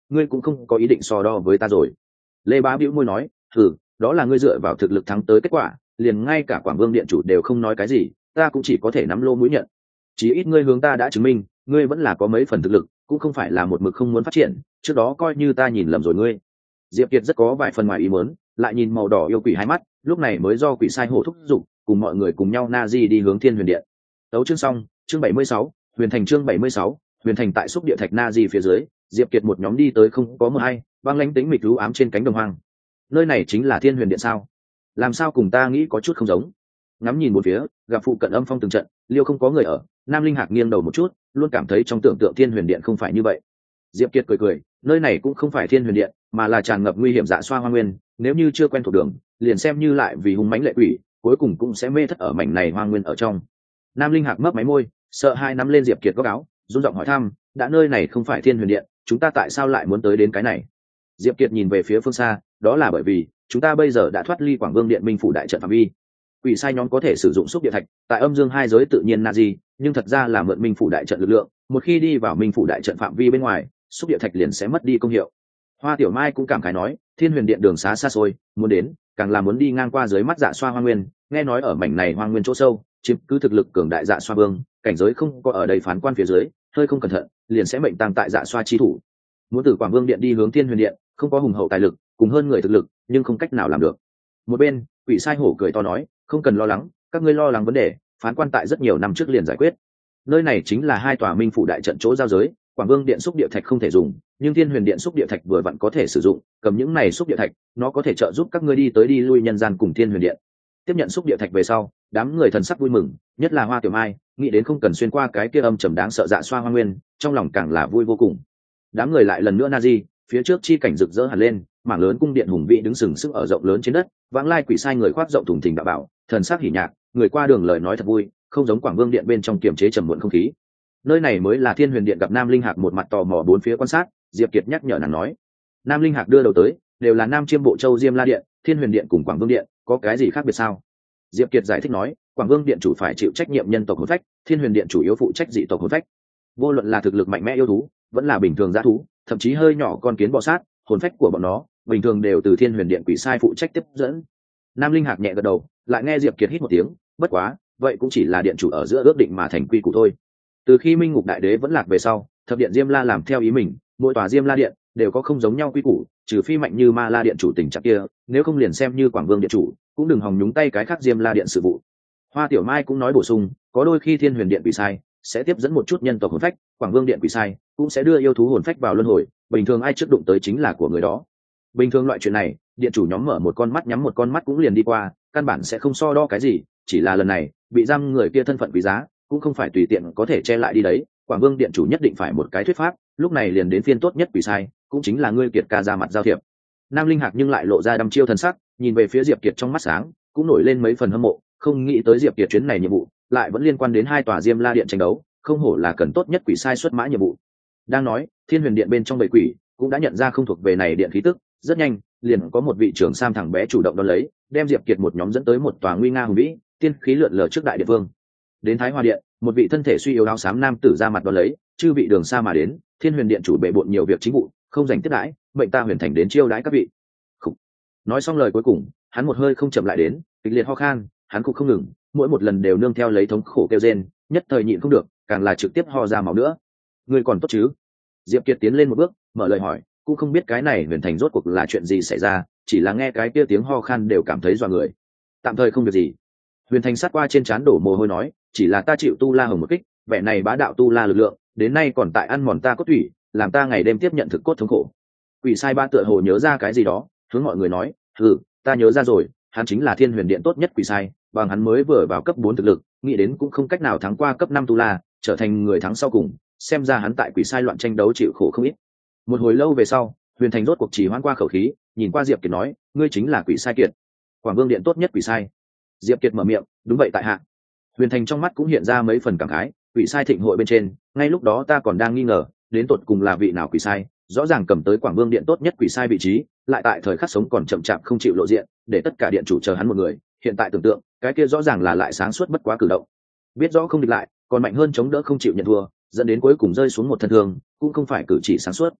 ngươi cũng không có ý định so đo với ta rồi. Lê Bá bĩu môi nói, ừ, đó là ngươi dựa vào thực lực thắng tới kết quả, liền ngay cả Quảng Vương điện chủ đều không nói cái gì, ta cũng chỉ có thể nắm lô mũi nhận. Chỉ ít ngươi hướng ta đã chứng minh ngươi vẫn là có mấy phần thực lực, cũng không phải là một mực không muốn phát triển, trước đó coi như ta nhìn lầm rồi ngươi. Diệp Kiệt rất có vài phần ngoài ý muốn, lại nhìn màu đỏ yêu quỷ hai mắt, lúc này mới do quỷ sai hổ thúc giục, cùng mọi người cùng nhau na di đi hướng Thiên Huyền Điện. Tấu chương xong, chương bảy mươi sáu, Huyền Thành chương bảy mươi sáu, Huyền Thành tại xúc địa thạch na di phía dưới, Diệp Kiệt một nhóm đi tới không có mưa hay, băng lãnh tĩnh mịch u ám trên cánh đồng hoang. Nơi này chính là Thiên Huyền Điện sao? Làm sao cùng ta nghĩ có chút không giống? Ngắm nhìn một phía, gặp phụ cận âm phong từng trận, liêu không có người ở, Nam Linh Hạc nghiêng đầu một chút, luôn cảm thấy trong tưởng tượng Thiên Huyền Điện không phải như vậy. Diệp Kiệt cười cười, nơi này cũng không phải Thiên Huyền Điện, mà là tràn ngập nguy hiểm dạ xoa hoang nguyên, nếu như chưa quen thuộc đường, liền xem như lại vì hung mãnh lệ quỷ, cuối cùng cũng sẽ mê thất ở mảnh này hoang nguyên ở trong. Nam Linh Hạc mấp máy môi, sợ hai nắm lên Diệp Kiệt góc áo, run giọng hỏi thăm, đã nơi này không phải Thiên Huyền Điện, chúng ta tại sao lại muốn tới đến cái này? Diệp Kiệt nhìn về phía phương xa, đó là bởi vì chúng ta bây giờ đã thoát ly Quảng Vương Điện Minh phủ đại trận phạm vi. Quỷ sai nhóm có thể sử dụng xúc địa thạch, tại âm dương hai giới tự nhiên na di, nhưng thật ra là mượn Minh phủ đại trận lực lượng, một khi đi vào Minh phủ đại trận phạm vi bên ngoài, xúc địa thạch liền sẽ mất đi công hiệu. Hoa Tiểu Mai cũng cảm khái nói, Thiên Huyền Điện đường xá xa xôi, muốn đến, càng là muốn đi ngang qua dưới mắt dạ xoa hoang nguyên, nghe nói ở mảnh này hoang nguyên chỗ sâu, chiếm cứ thực lực cường đại dạ xoa vương, cảnh giới không có ở đây phán quan phía dưới, hơi không cẩn thận, liền sẽ mệnh tang tại dạ xoa chi thủ. Muốn từ Quảng Vương Điện đi hướng Thiên Huyền Điện, không có hùng hậu tài lực, cùng hơn người thực lực, nhưng không cách nào làm được. Một bên, quỷ sai hổ cười to nói, không cần lo lắng, các ngươi lo lắng vấn đề, phán quan tại rất nhiều năm trước liền giải quyết. Nơi này chính là hai tòa Minh phủ đại trận chỗ giao giới, Quảng Vương Điện xúc địa thạch không thể dùng, nhưng Thiên Huyền Điện xúc địa thạch vừa vặn có thể sử dụng, cầm những này xúc địa thạch, nó có thể trợ giúp các ngươi đi tới đi lui nhân gian cùng Thiên Huyền Điện. Tiếp nhận xúc địa thạch về sau, đám người thần sắc vui mừng, nhất là Hoa Tiểu Mai, nghĩ đến không cần xuyên qua cái kia âm trầm đáng sợ dạ xoa hoang nguyên, trong lòng càng là vui vô cùng. Đám người lại lần nữa na di, phía trước chi cảnh rực rỡ hẳn lên, mảng lớn cung điện hùng vĩ đứng sừng sững ở rộng lớn trên đất, vãng lai quỷ sai người khoác rộng thùng thình đạo bảo, thần sắc hỉ nhạc, người qua đường lời nói thật vui, không giống Quảng Vương Điện bên trong kiềm chế trầm muộn không khí. Nơi này mới là Thiên Huyền Điện. Gặp Nam Linh Hạc một mặt tò mò bốn phía quan sát, Diệp Kiệt nhắc nhở nàng nói. Nam Linh Hạc đưa đầu tới, đều là Nam Chiêm Bộ Châu Diêm La Điện, Thiên Huyền Điện cùng Quảng Vương Điện, có cái gì khác biệt sao? Diệp Kiệt giải thích nói, Quảng Vương Điện chủ phải chịu trách nhiệm nhân tộc hồn phách, Thiên Huyền Điện chủ yếu phụ trách dị tộc hồn phách. Vô luận là thực lực mạnh mẽ yêu thú, vẫn là bình thường dã thú, thậm chí hơi nhỏ con kiến bò sát, hồn phách của bọn nó bình thường đều từ Thiên Huyền Điện quỷ sai phụ trách tiếp dẫn. Nam Linh Hạc nhẹ gật đầu, lại nghe Diệp Kiệt hít một tiếng, bất quá, vậy cũng chỉ là điện chủ ở giữa ước định mà thành quy củ thôi. Từ khi Minh Ngục Đại Đế vẫn lạc về sau, thập điện Diêm La làm theo ý mình, mỗi tòa Diêm La điện đều có không giống nhau quy củ, trừ phi mạnh như Ma La điện chủ tình trạng kia, nếu không liền xem như Quảng Vương điện chủ, cũng đừng hòng nhúng tay cái khác Diêm La điện sự vụ. Hoa Tiểu Mai cũng nói bổ sung, có đôi khi Thiên Huyền Điện quỷ sai sẽ tiếp dẫn một chút nhân tộc hồn phách, Quảng Vương Điện quỷ sai cũng sẽ đưa yêu thú hồn phách vào luân hồi, bình thường ai trước đụng tới chính là của người đó. Bình thường loại chuyện này, điện chủ nhóm mở một con mắt nhắm một con mắt cũng liền đi qua, căn bản sẽ không so đo cái gì, chỉ là lần này, bị giam người kia thân phận quý giá, cũng không phải tùy tiện có thể che lại đi đấy, Quảng Vương điện chủ nhất định phải một cái thuyết pháp, lúc này liền đến phiên tốt nhất quỷ sai, cũng chính là ngươi Kiệt ca ra mặt giao thiệp. Nam Linh Hạc nhưng lại lộ ra đăm chiêu thần sắc, nhìn về phía Diệp Kiệt trong mắt sáng, cũng nổi lên mấy phần hâm mộ, không nghĩ tới Diệp Kiệt chuyến này nhiệm vụ lại vẫn liên quan đến hai tòa Diêm La điện tranh đấu, không hổ là cần tốt nhất quỷ sai xuất mã nhiệm vụ. Đang nói, Thiên Huyền Điện bên trong bầy quỷ cũng đã nhận ra không thuộc về này điện khí tức, rất nhanh, liền có một vị trưởng sam thẳng bé chủ động đón lấy, đem Diệp Kiệt một nhóm dẫn tới một tòa nguy nga hùng vĩ, tiên khí lượn lờ trước đại địa vương. Đến Thái Hoa Điện, một vị thân thể suy yếu áo xám nam tử ra mặt đón lấy, chư vị đường xa mà đến, Thiên Huyền Điện chủ bệ bội nhiều việc chính vụ, không dành tiếp đãi, mệnh ta Huyền Thành đến chiêu đãi các vị. Khủ. Nói xong lời cuối cùng, hắn một hơi không chậm lại đến, kịch liệt ho khan, hắn cũng không ngừng, mỗi một lần đều nương theo lấy thống khổ kêu rên, nhất thời nhịn không được, càng là trực tiếp ho ra máu nữa. Ngươi còn tốt chứ? Diệp Kiệt tiến lên một bước, mở lời hỏi, cũng không biết cái này Huyền Thành rốt cuộc là chuyện gì xảy ra, chỉ là nghe cái kia tiếng ho khan đều cảm thấy dọa người. Tạm thời không việc gì. Huyền Thành sát qua trên trán đổ mồ hôi nói, chỉ là ta chịu tu la hồng một kích, vẻ này bá đạo tu la lực lượng, đến nay còn tại ăn mòn ta cốt thủy, làm ta ngày đêm tiếp nhận thực cốt thống khổ. Quỷ sai ba tựa hồ nhớ ra cái gì đó, hướng mọi người nói, "Hừ, ta nhớ ra rồi, hắn chính là Thiên Huyền Điện tốt nhất quỷ sai, bằng hắn mới vừa vào cấp bốn thực lực, nghĩ đến cũng không cách nào thắng qua cấp năm tu la, trở thành người thắng sau cùng, xem ra hắn tại quỷ sai loạn tranh đấu chịu khổ không ít." Một hồi lâu về sau, Huyền Thành rốt cuộc chỉ hoãn qua khẩu khí, nhìn qua Diệp Kiệt nói, "Ngươi chính là quỷ sai Kiệt, Quảng Vương Điện tốt nhất quỷ sai." Diệp Kiệt mở miệng, "Đúng vậy tại hạ." Huyền Thành trong mắt cũng hiện ra mấy phần cảm khái, quỷ sai thịnh hội bên trên, ngay lúc đó ta còn đang nghi ngờ, đến tột cùng là vị nào quỷ sai, rõ ràng cầm tới Quảng Vương Điện tốt nhất quỷ sai vị trí, lại tại thời khắc sống còn chậm chạp không chịu lộ diện, để tất cả điện chủ chờ hắn một người, hiện tại tưởng tượng, cái kia rõ ràng là lại sáng suốt bất quá cử động. Biết rõ không địch lại, còn mạnh hơn chống đỡ không chịu nhận thua, dẫn đến cuối cùng rơi xuống một thân thương, cũng không phải cử chỉ sáng suốt.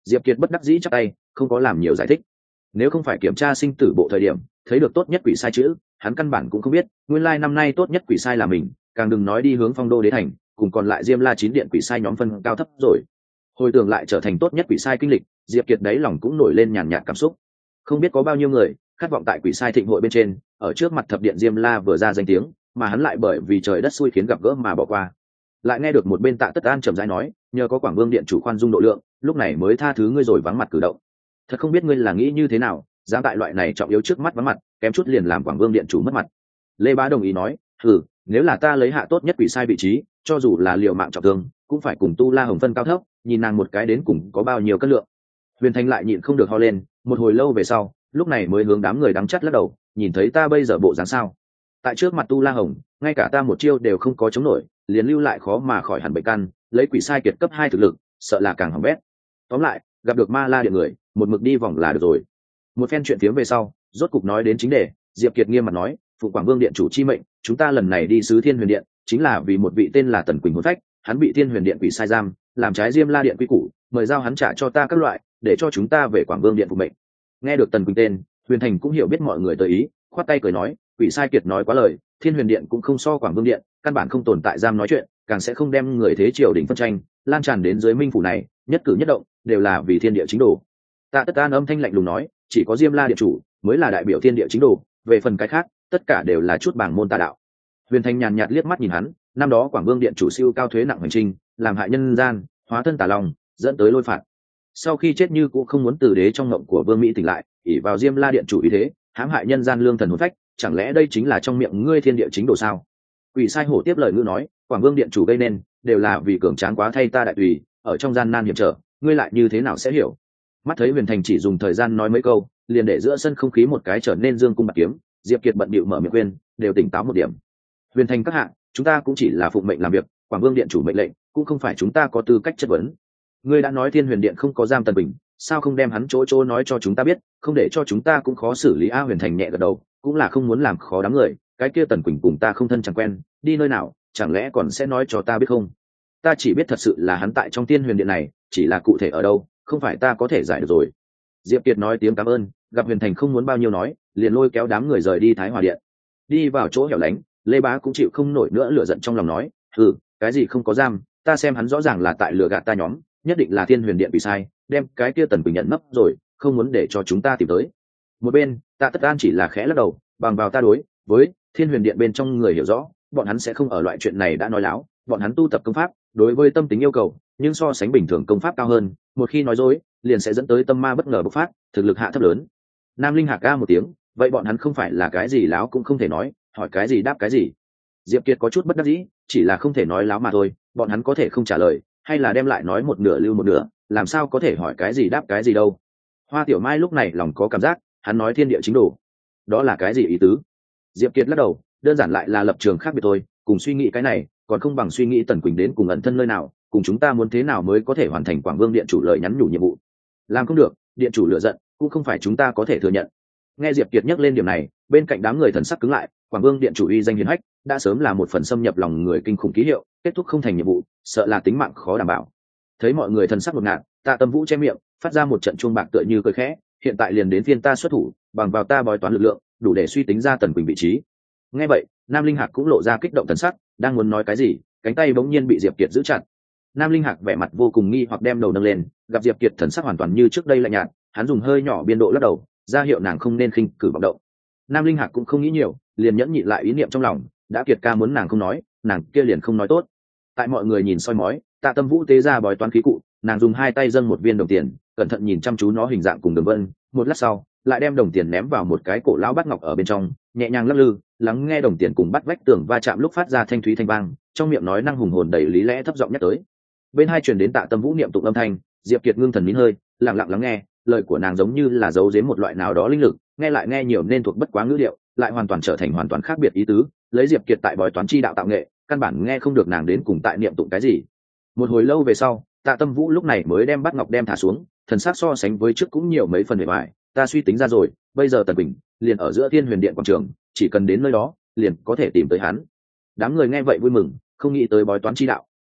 Diệp Kiệt bất đắc dĩ chắp tay, không có làm nhiều giải thích. Nếu không phải kiểm tra sinh tử bộ thời điểm thấy được tốt nhất quỷ sai chữ, hắn căn bản cũng không biết nguyên lai năm nay tốt nhất quỷ sai là mình, càng đừng nói đi hướng Phong Đô Đế thành cùng còn lại Diêm La chín điện quỷ sai nhóm phân cao thấp rồi. Hồi tưởng lại trở thành tốt nhất quỷ sai kinh lịch, Diệp Kiệt đáy lòng cũng nổi lên nhàn nhạt cảm xúc. Không biết có bao nhiêu người khát vọng tại quỷ sai thịnh hội bên trên, ở trước mặt thập điện Diêm La vừa ra danh tiếng, mà hắn lại bởi vì trời đất xui khiến gặp gỡ mà bỏ qua. Lại nghe được một bên Tạ Tất An trầm rãi nói, nhờ có Quảng Vương điện chủ khoan dung độ lượng, lúc này mới tha thứ ngươi rồi vắng mặt cử động. Thật không biết ngươi là nghĩ như thế nào, dám tại loại này trọng yếu trước mắt vắng mặt, kém chút liền làm Quảng Vương điện chủ mất mặt. Lê Bá đồng ý nói, ừ, nếu là ta lấy hạ tốt nhất quỷ sai vị trí, cho dù là liều mạng trọng thương, cũng phải cùng Tu La Hồng phân cao thấp, nhìn nàng một cái đến cùng có bao nhiêu cân lượng. Huyền Thanh lại nhịn không được ho lên, một hồi lâu về sau, lúc này mới hướng đám người đắng chắt lắc đầu, nhìn thấy ta bây giờ bộ dáng sao? Tại trước mặt Tu La Hồng, ngay cả ta một chiêu đều không có chống nổi, liền lưu lại khó mà khỏi hẳn bệnh căn, lấy quỷ sai kiệt cấp hai thực lực, sợ là càng hỏng bét. Tóm lại, gặp được Ma La điện người, một mực đi vòng là được rồi. Một phen chuyện tiếng về sau, rốt cục nói đến chính đề, Diệp Kiệt nghiêm mặt nói, phụ Quảng Vương điện chủ chi mệnh, chúng ta lần này đi sứ Thiên Huyền điện, chính là vì một vị tên là Tần Quỳnh hồn phách, hắn bị Thiên Huyền điện quỷ sai giam, làm trái Diêm La điện quy củ, mời giao hắn trả cho ta các loại, để cho chúng ta về Quảng Vương điện phục mệnh. Nghe được Tần Quỳnh tên, Huyền Thành cũng hiểu biết mọi người tới ý, khoát tay cười nói, quỷ sai kiệt nói quá lời, Thiên Huyền điện cũng không so Quảng Vương điện, căn bản không tồn tại giam nói chuyện, càng sẽ không đem người thế triều đình phân tranh lan tràn đến dưới minh phủ này, nhất cử nhất động đều là vì thiên địa chính đồ. Tạ Tất An âm thanh lạnh lùng nói, chỉ có Diêm La điện chủ mới là đại biểu thiên địa chính đồ, về phần cái khác, tất cả đều là chút bảng môn tà đạo. Huyền Thành nhàn nhạt liếc mắt nhìn hắn, năm đó Quảng Vương điện chủ siêu cao thuế nặng hành trình, làm hại nhân gian, hóa thân tà long, dẫn tới lôi phạt. Sau khi chết như cũng không muốn từ đế trong ngộng của Vương Mỹ tỉnh lại, ỷ vào Diêm La điện chủ ý thế, hãm hại nhân gian lương thần hồn phách, chẳng lẽ đây chính là trong miệng ngươi thiên địa chính đồ sao? Quỷ sai hổ tiếp lời ngữ nói, Quảng Vương điện chủ gây nên, đều là vì cường tráng quá thay ta đại tùy, ở trong gian nan hiểm trở, ngươi lại như thế nào sẽ hiểu? Mắt thấy Huyền Thành chỉ dùng thời gian nói mấy câu, liền để giữa sân không khí một cái trở nên dương cung bạc kiếm. Diệp Kiệt bận bịu mở miệng khuyên, đều tỉnh táo một điểm. Huyền Thành các hạ, chúng ta cũng chỉ là phụng mệnh làm việc, Quảng Vương điện chủ mệnh lệnh, cũng không phải chúng ta có tư cách chất vấn. Ngươi đã nói Thiên Huyền điện không có giam Tần Bình, sao không đem hắn chỗ chỗ nói cho chúng ta biết, không để cho chúng ta cũng khó xử lý. A Huyền Thành nhẹ gật đầu, cũng là không muốn làm khó đám người, cái kia Tần Quỳnh cùng ta không thân chẳng quen, đi nơi nào, chẳng lẽ còn sẽ nói cho ta biết không? Ta chỉ biết thật sự là hắn tại trong Thiên Huyền điện này, chỉ là cụ thể ở đâu, không phải ta có thể giải được rồi. Diệp Kiệt nói tiếng cảm ơn, gặp Huyền Thành không muốn bao nhiêu nói, liền lôi kéo đám người rời đi Thái Hòa điện. Đi vào chỗ hẻo lánh, Lê Bá cũng chịu không nổi nữa lửa giận trong lòng nói, ừ, cái gì không có giam, ta xem hắn rõ ràng là tại lừa gạt ta nhóm, nhất định là Thiên Huyền điện bị sai, đem cái kia Tần Quỳnh nhận nấp rồi, không muốn để cho chúng ta tìm tới. Một bên, Tạ Tất An chỉ là khẽ lắc đầu, bằng vào ta đối với Thiên Huyền điện bên trong người hiểu rõ, bọn hắn sẽ không ở loại chuyện này đã nói láo, bọn hắn tu tập công pháp, đối với tâm tính yêu cầu, nhưng so sánh bình thường công pháp cao hơn, một khi nói dối, liền sẽ dẫn tới tâm ma bất ngờ bộc phát, thực lực hạ thấp lớn. Nam Linh Hạc ca một tiếng, vậy bọn hắn không phải là cái gì láo cũng không thể nói, hỏi cái gì đáp cái gì. Diệp Kiệt có chút bất đắc dĩ, chỉ là không thể nói láo mà thôi, bọn hắn có thể không trả lời, hay là đem lại nói một nửa lưu một nửa, làm sao có thể hỏi cái gì đáp cái gì đâu. Hoa Tiểu Mai lúc này lòng có cảm giác, hắn nói thiên địa chính đồ, đó là cái gì ý tứ? Diệp Kiệt lắc đầu, đơn giản lại là lập trường khác biệt thôi, cùng suy nghĩ cái này, còn không bằng suy nghĩ Tần Quỳnh đến cùng ẩn thân nơi nào, cùng chúng ta muốn thế nào mới có thể hoàn thành Quảng Vương điện chủ lời nhắn nhủ nhiệm vụ. Làm không được, điện chủ lựa giận, cũng không phải chúng ta có thể thừa nhận. Nghe Diệp Kiệt nhắc lên điểm này, bên cạnh đám người thần sắc cứng lại, Quảng Vương điện chủ uy danh hiển hách, đã sớm là một phần xâm nhập lòng người kinh khủng ký hiệu, kết thúc không thành nhiệm vụ, sợ là tính mạng khó đảm bảo. Thấy mọi người thần sắc ngột ngạt, Tạ Tâm Vũ che miệng, phát ra một trận chuông bạc tựa như cười khẽ, hiện tại liền đến phiên ta xuất thủ, bằng vào ta bói toán lực lượng, đủ để suy tính ra Tần Quỳnh vị trí. Nghe vậy, Nam Linh Hạc cũng lộ ra kích động thần sắc, đang muốn nói cái gì, cánh tay bỗng nhiên bị Diệp Kiệt giữ chặt. Nam Linh Hạc vẻ mặt vô cùng nghi hoặc đem đầu nâng lên, gặp Diệp Kiệt thần sắc hoàn toàn như trước đây lạnh nhạt, hắn dùng hơi nhỏ biên độ lắc đầu, ra hiệu nàng không nên khinh cử vọng động. Nam Linh Hạc cũng không nghĩ nhiều, liền nhẫn nhịn lại ý niệm trong lòng, đã Kiệt ca muốn nàng không nói, nàng kia liền không nói tốt. Tại mọi người nhìn soi mói, Tạ Tâm Vũ tế ra bói toán khí cụ, nàng dùng hai tay dâng một viên đồng tiền, cẩn thận nhìn chăm chú nó hình dạng cùng đường vân, một lát sau, lại đem đồng tiền ném vào một cái cổ lão bát ngọc ở bên trong, nhẹ nhàng lắc lư, lắng nghe đồng tiền cùng bắt vách tường va chạm lúc phát ra thanh thúy thanh vang, trong miệng nói năng hùng hồn đầy lý lẽ thấp giọng nhắc tới. Bên hai truyền đến Tạ Tâm Vũ niệm tụng âm thanh, Diệp Kiệt ngưng thần nín hơi, lặng lặng lắng nghe, lời của nàng giống như là giấu giếm một loại nào đó linh lực, nghe lại nghe nhiều nên thuộc bất quá ngữ điệu, lại hoàn toàn trở thành hoàn toàn khác biệt ý tứ, lấy Diệp Kiệt tại bói toán chi đạo tạo nghệ, căn bản nghe không được nàng đến cùng tại niệm tụng cái gì. Một hồi lâu về sau, Tạ Tâm Vũ lúc này mới đem bát ngọc đem thả xuống, thần sắc so sánh với trước cũng nhiều mấy phần bề ngoài, ta suy tính ra rồi, bây giờ Tần Bình liền ở giữa Thiên Huyền điện quảng trường, chỉ cần đến nơi đó, liền có thể tìm tới hắn. Đám người nghe vậy vui mừng, không nghĩ tới bói toán chi đạo,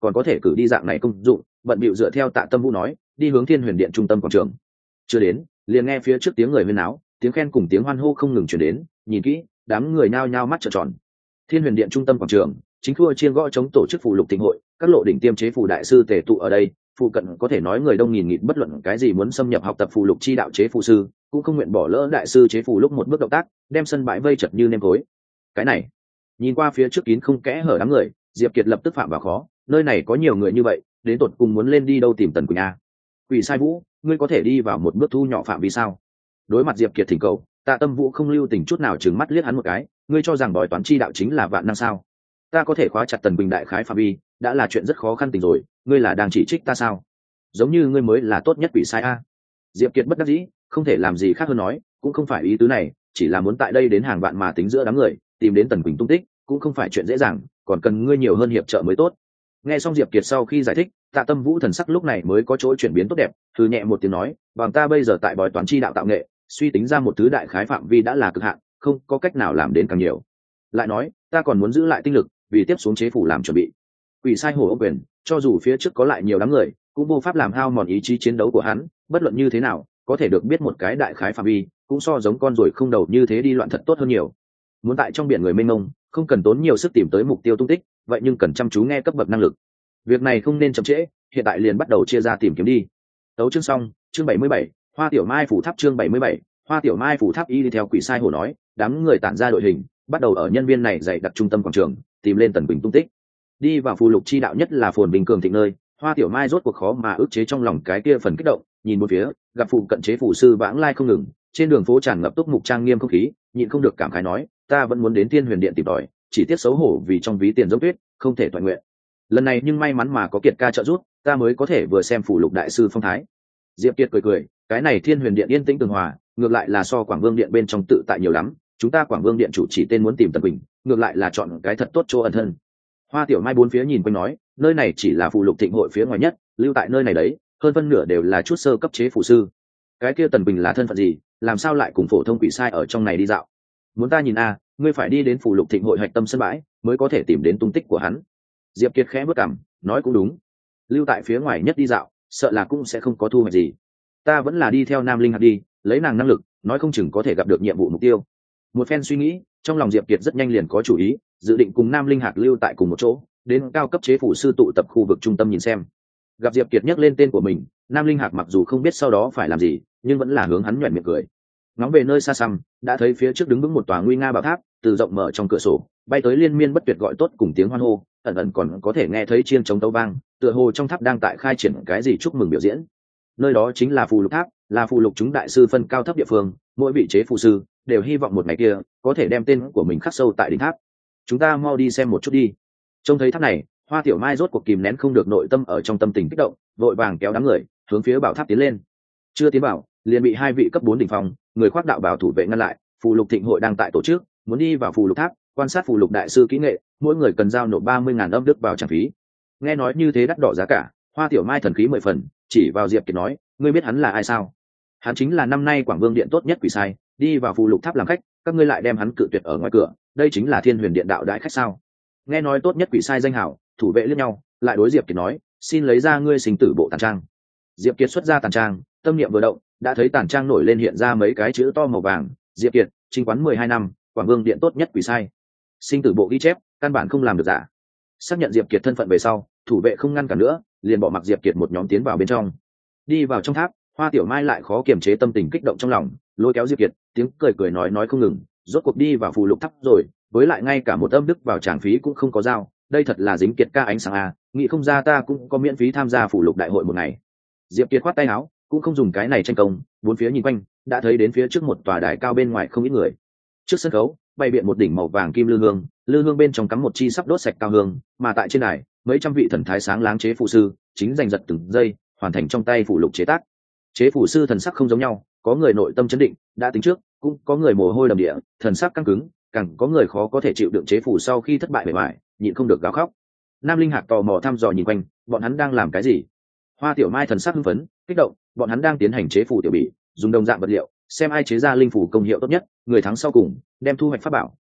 còn có thể cử đi dạng này công dụng, bận bịu dựa theo Tạ Tâm Vũ nói đi hướng Thiên Huyền Điện trung tâm quảng trường. Chưa đến, liền nghe phía trước tiếng người huyên náo, tiếng khen cùng tiếng hoan hô không ngừng truyền đến, nhìn kỹ, đám người nhao nhao mắt trợn tròn. Thiên Huyền Điện trung tâm quảng trường, chính thua chiên gõ chống tổ chức phù lục thịnh hội, các lộ đỉnh tiêm chế phù đại sư tề tụ ở đây, phụ cận có thể nói người đông nghìn nghịt, bất luận cái gì muốn xâm nhập học tập phù lục chi đạo chế phù sư, cũng không nguyện bỏ lỡ đại sư chế phù lúc một bước động tác, đem sân bãi vây chật như nêm tối. Cái này, nhìn qua phía trước kín không kẽ hở đám người, Diệp Kiệt lập tức phạm vào khó, nơi này có nhiều người như vậy, đến tột cùng muốn lên đi đâu tìm Tần Quỳnh a? Quỷ Sai Vũ, ngươi có thể đi vào một bước thu nhỏ phạm vi sao? Đối mặt Diệp Kiệt thỉnh cầu, Tạ Tâm Vũ không lưu tình chút nào trừng mắt liếc hắn một cái, ngươi cho rằng bói toán chi đạo chính là vạn năng sao? Ta có thể khóa chặt Tần Quỳnh đại khái phạm vi, đã là chuyện rất khó khăn tình rồi, ngươi là đang chỉ trích ta sao? Giống như ngươi mới là tốt nhất Quỷ Sai a. Diệp Kiệt bất đắc dĩ, không thể làm gì khác hơn nói, cũng không phải ý tứ này, chỉ là muốn tại đây đến hàng vạn mà tính giữa đám người, tìm đến Tần Quỳnh tung tích, cũng không phải chuyện dễ dàng, còn cần ngươi nhiều hơn hiệp trợ mới tốt. Nghe xong Diệp Kiệt sau khi giải thích, Tạ Tâm Vũ thần sắc lúc này mới có chỗ chuyển biến tốt đẹp, thư nhẹ một tiếng nói, bằng ta bây giờ tại bói toán chi đạo tạo nghệ, suy tính ra một thứ đại khái phạm vi đã là cực hạn, không có cách nào làm đến càng nhiều. Lại nói, ta còn muốn giữ lại tinh lực, vì tiếp xuống chế phủ làm chuẩn bị. Quỷ Sai Hổ ông quyền, cho dù phía trước có lại nhiều đám người, cũng vô pháp làm hao mòn ý chí chiến đấu của hắn, bất luận như thế nào, có thể được biết một cái đại khái phạm vi, cũng so giống con ruồi không đầu như thế đi loạn thật tốt hơn nhiều. Muốn tại trong biển người mênh mông, không cần tốn nhiều sức tìm tới mục tiêu tung tích, vậy nhưng cần chăm chú nghe cấp bậc năng lực. Việc này không nên chậm trễ, hiện tại liền bắt đầu chia ra tìm kiếm đi. Tấu chương xong, chương bảy mươi bảy, Hoa Tiểu Mai phủ tháp chương bảy mươi bảy, Hoa Tiểu Mai phủ tháp y đi theo Quỷ Sai Hổ nói, đám người tản ra đội hình, bắt đầu ở nhân viên này dạy đặt trung tâm quảng trường, tìm lên Tần Quỳnh tung tích. Đi vào phù lục chi đạo nhất là phồn bình cường thịnh nơi, Hoa Tiểu Mai rốt cuộc khó mà ức chế trong lòng cái kia phần kích động, nhìn một phía, gặp phụ cận chế phủ sư vãng lai không ngừng, trên đường phố tràn ngập túc mục trang nghiêm không khí, nhịn không được cảm khái nói, ta vẫn muốn đến Thiên Huyền Điện tìm tòi, chỉ tiếc xấu hổ vì trong ví tiền giống tuyết, không thể toàn nguyện. Lần này nhưng may mắn mà có Kiệt ca trợ giúp, ta mới có thể vừa xem phủ lục đại sư phong thái. Diệp Kiệt cười cười, cái này Thiên Huyền Điện yên tĩnh tường hòa, ngược lại là so Quảng Vương Điện bên trong tự tại nhiều lắm, chúng ta Quảng Vương Điện chủ chỉ tên muốn tìm Tần Quỳnh, ngược lại là chọn cái thật tốt chỗ ẩn thân. Hoa Tiểu Mai bốn phía nhìn quanh nói, nơi này chỉ là phù lục thịnh hội phía ngoài nhất, lưu tại nơi này đấy, hơn phân nửa đều là chút sơ cấp chế phù sư. Cái kia Tần Quỳnh là thân phận gì, làm sao lại cùng phổ thông Quỷ Sai ở trong này đi dạo? Muốn ta nhìn a, ngươi phải đi đến phù lục thịnh hội hạch tâm sân bãi, mới có thể tìm đến tung tích của hắn. Diệp Kiệt khẽ bước cằm, nói cũng đúng, lưu tại phía ngoài nhất đi dạo, sợ là cũng sẽ không có thu hoạch gì. Ta vẫn là đi theo Nam Linh Hạc đi, lấy nàng năng lực, nói không chừng có thể gặp được nhiệm vụ mục tiêu. Một phen suy nghĩ, trong lòng Diệp Kiệt rất nhanh liền có chủ ý, dự định cùng Nam Linh Hạc lưu tại cùng một chỗ, đến cao cấp chế phủ sư tụ tập khu vực trung tâm nhìn xem. Gặp Diệp Kiệt nhắc lên tên của mình, Nam Linh Hạc mặc dù không biết sau đó phải làm gì, nhưng vẫn là hướng hắn nhuyễn miệng cười. Ngóng về nơi xa xăm, đã thấy phía trước đứng vững một tòa nguy nga bảo tháp, từ rộng mở trong cửa sổ bay tới liên miên bất tuyệt gọi tốt cùng tiếng hoan hô, ẩn ẩn còn có thể nghe thấy chiêng trống tấu vang, tựa hồ trong tháp đang tại khai triển cái gì chúc mừng biểu diễn. Nơi đó chính là phù lục tháp, là phù lục chúng đại sư phân cao thấp địa phương, mỗi vị chế phù sư đều hy vọng một ngày kia có thể đem tên của mình khắc sâu tại đỉnh tháp. Chúng ta mau đi xem một chút đi. Trông thấy tháp này, Hoa Tiểu Mai rốt cuộc kìm nén không được nội tâm ở trong tâm tình kích động, vội vàng kéo đám người hướng phía bảo tháp tiến lên. Chưa tiến bảo, liền bị hai vị cấp bốn đỉnh phong, người khoác đạo bào thủ vệ ngăn lại. Phù lục thịnh hội đang tại tổ chức, muốn đi vào phù lục tháp quan sát phù lục đại sư kỹ nghệ, mỗi người cần giao nộp ba mươi ngàn âm đức vào trả phí. Nghe nói như thế đắt đỏ giá cả, Hoa Tiểu Mai thần khí mười phần, chỉ vào Diệp Kiệt nói, ngươi biết hắn là ai sao? Hắn chính là năm nay Quảng Vương Điện tốt nhất Quỷ Sai, đi vào phù lục tháp làm khách, các ngươi lại đem hắn cự tuyệt ở ngoài cửa, đây chính là Thiên Huyền Điện đạo đại khách sao? Nghe nói tốt nhất Quỷ Sai danh hảo, thủ vệ liếc nhau, lại đối Diệp Kiệt nói, xin lấy ra ngươi sinh tử bộ tàn trang. Diệp Kiệt xuất ra tàn trang, tâm niệm vừa động, đã thấy tàn trang nổi lên hiện ra mấy cái chữ to màu vàng, Diệp Kiệt, trinh quán mười hai năm, Quảng Vương Điện tốt nhất Quỷ Sai. Sinh tử bộ ghi chép, căn bản không làm được giả. Xác nhận Diệp Kiệt thân phận về sau, thủ vệ không ngăn cản nữa, liền bỏ mặc Diệp Kiệt một nhóm tiến vào bên trong. Đi vào trong tháp, Hoa Tiểu Mai lại khó kiềm chế tâm tình kích động trong lòng, lôi kéo Diệp Kiệt, tiếng cười cười nói nói không ngừng, rốt cuộc đi vào phù lục tháp rồi, với lại ngay cả một âm đức vào tràng phí cũng không có giao, đây thật là dính Kiệt ca ánh sáng à, nghĩ không ra ta cũng có miễn phí tham gia phù lục đại hội một ngày. Diệp Kiệt khoát tay áo, cũng không dùng cái này tranh công, bốn phía nhìn quanh, đã thấy đến phía trước một tòa đài cao bên ngoài không ít người. Trước sân khấu, bày biện một đỉnh màu vàng kim lư hương, lư hương bên trong cắm một chi sắp đốt sạch cao hương, mà tại trên đài, mấy trăm vị thần thái sáng láng chế phù sư, chính giành giật từng giây, hoàn thành trong tay phù lục chế tác. Chế phù sư thần sắc không giống nhau, có người nội tâm chấn định, đã tính trước, cũng có người mồ hôi đầm địa, thần sắc căng cứng, càng có người khó có thể chịu đựng chế phù sau khi thất bại bề bại, nhịn không được gào khóc. Nam Linh Hạc tò mò thăm dò nhìn quanh, bọn hắn đang làm cái gì? Hoa Tiểu Mai thần sắc hưng phấn, kích động, bọn hắn đang tiến hành chế phù tiểu bị, dùng đồng dạng vật liệu, xem ai chế ra linh phù công hiệu tốt nhất, người thắng sau cùng đem thu hoạch pháp bảo,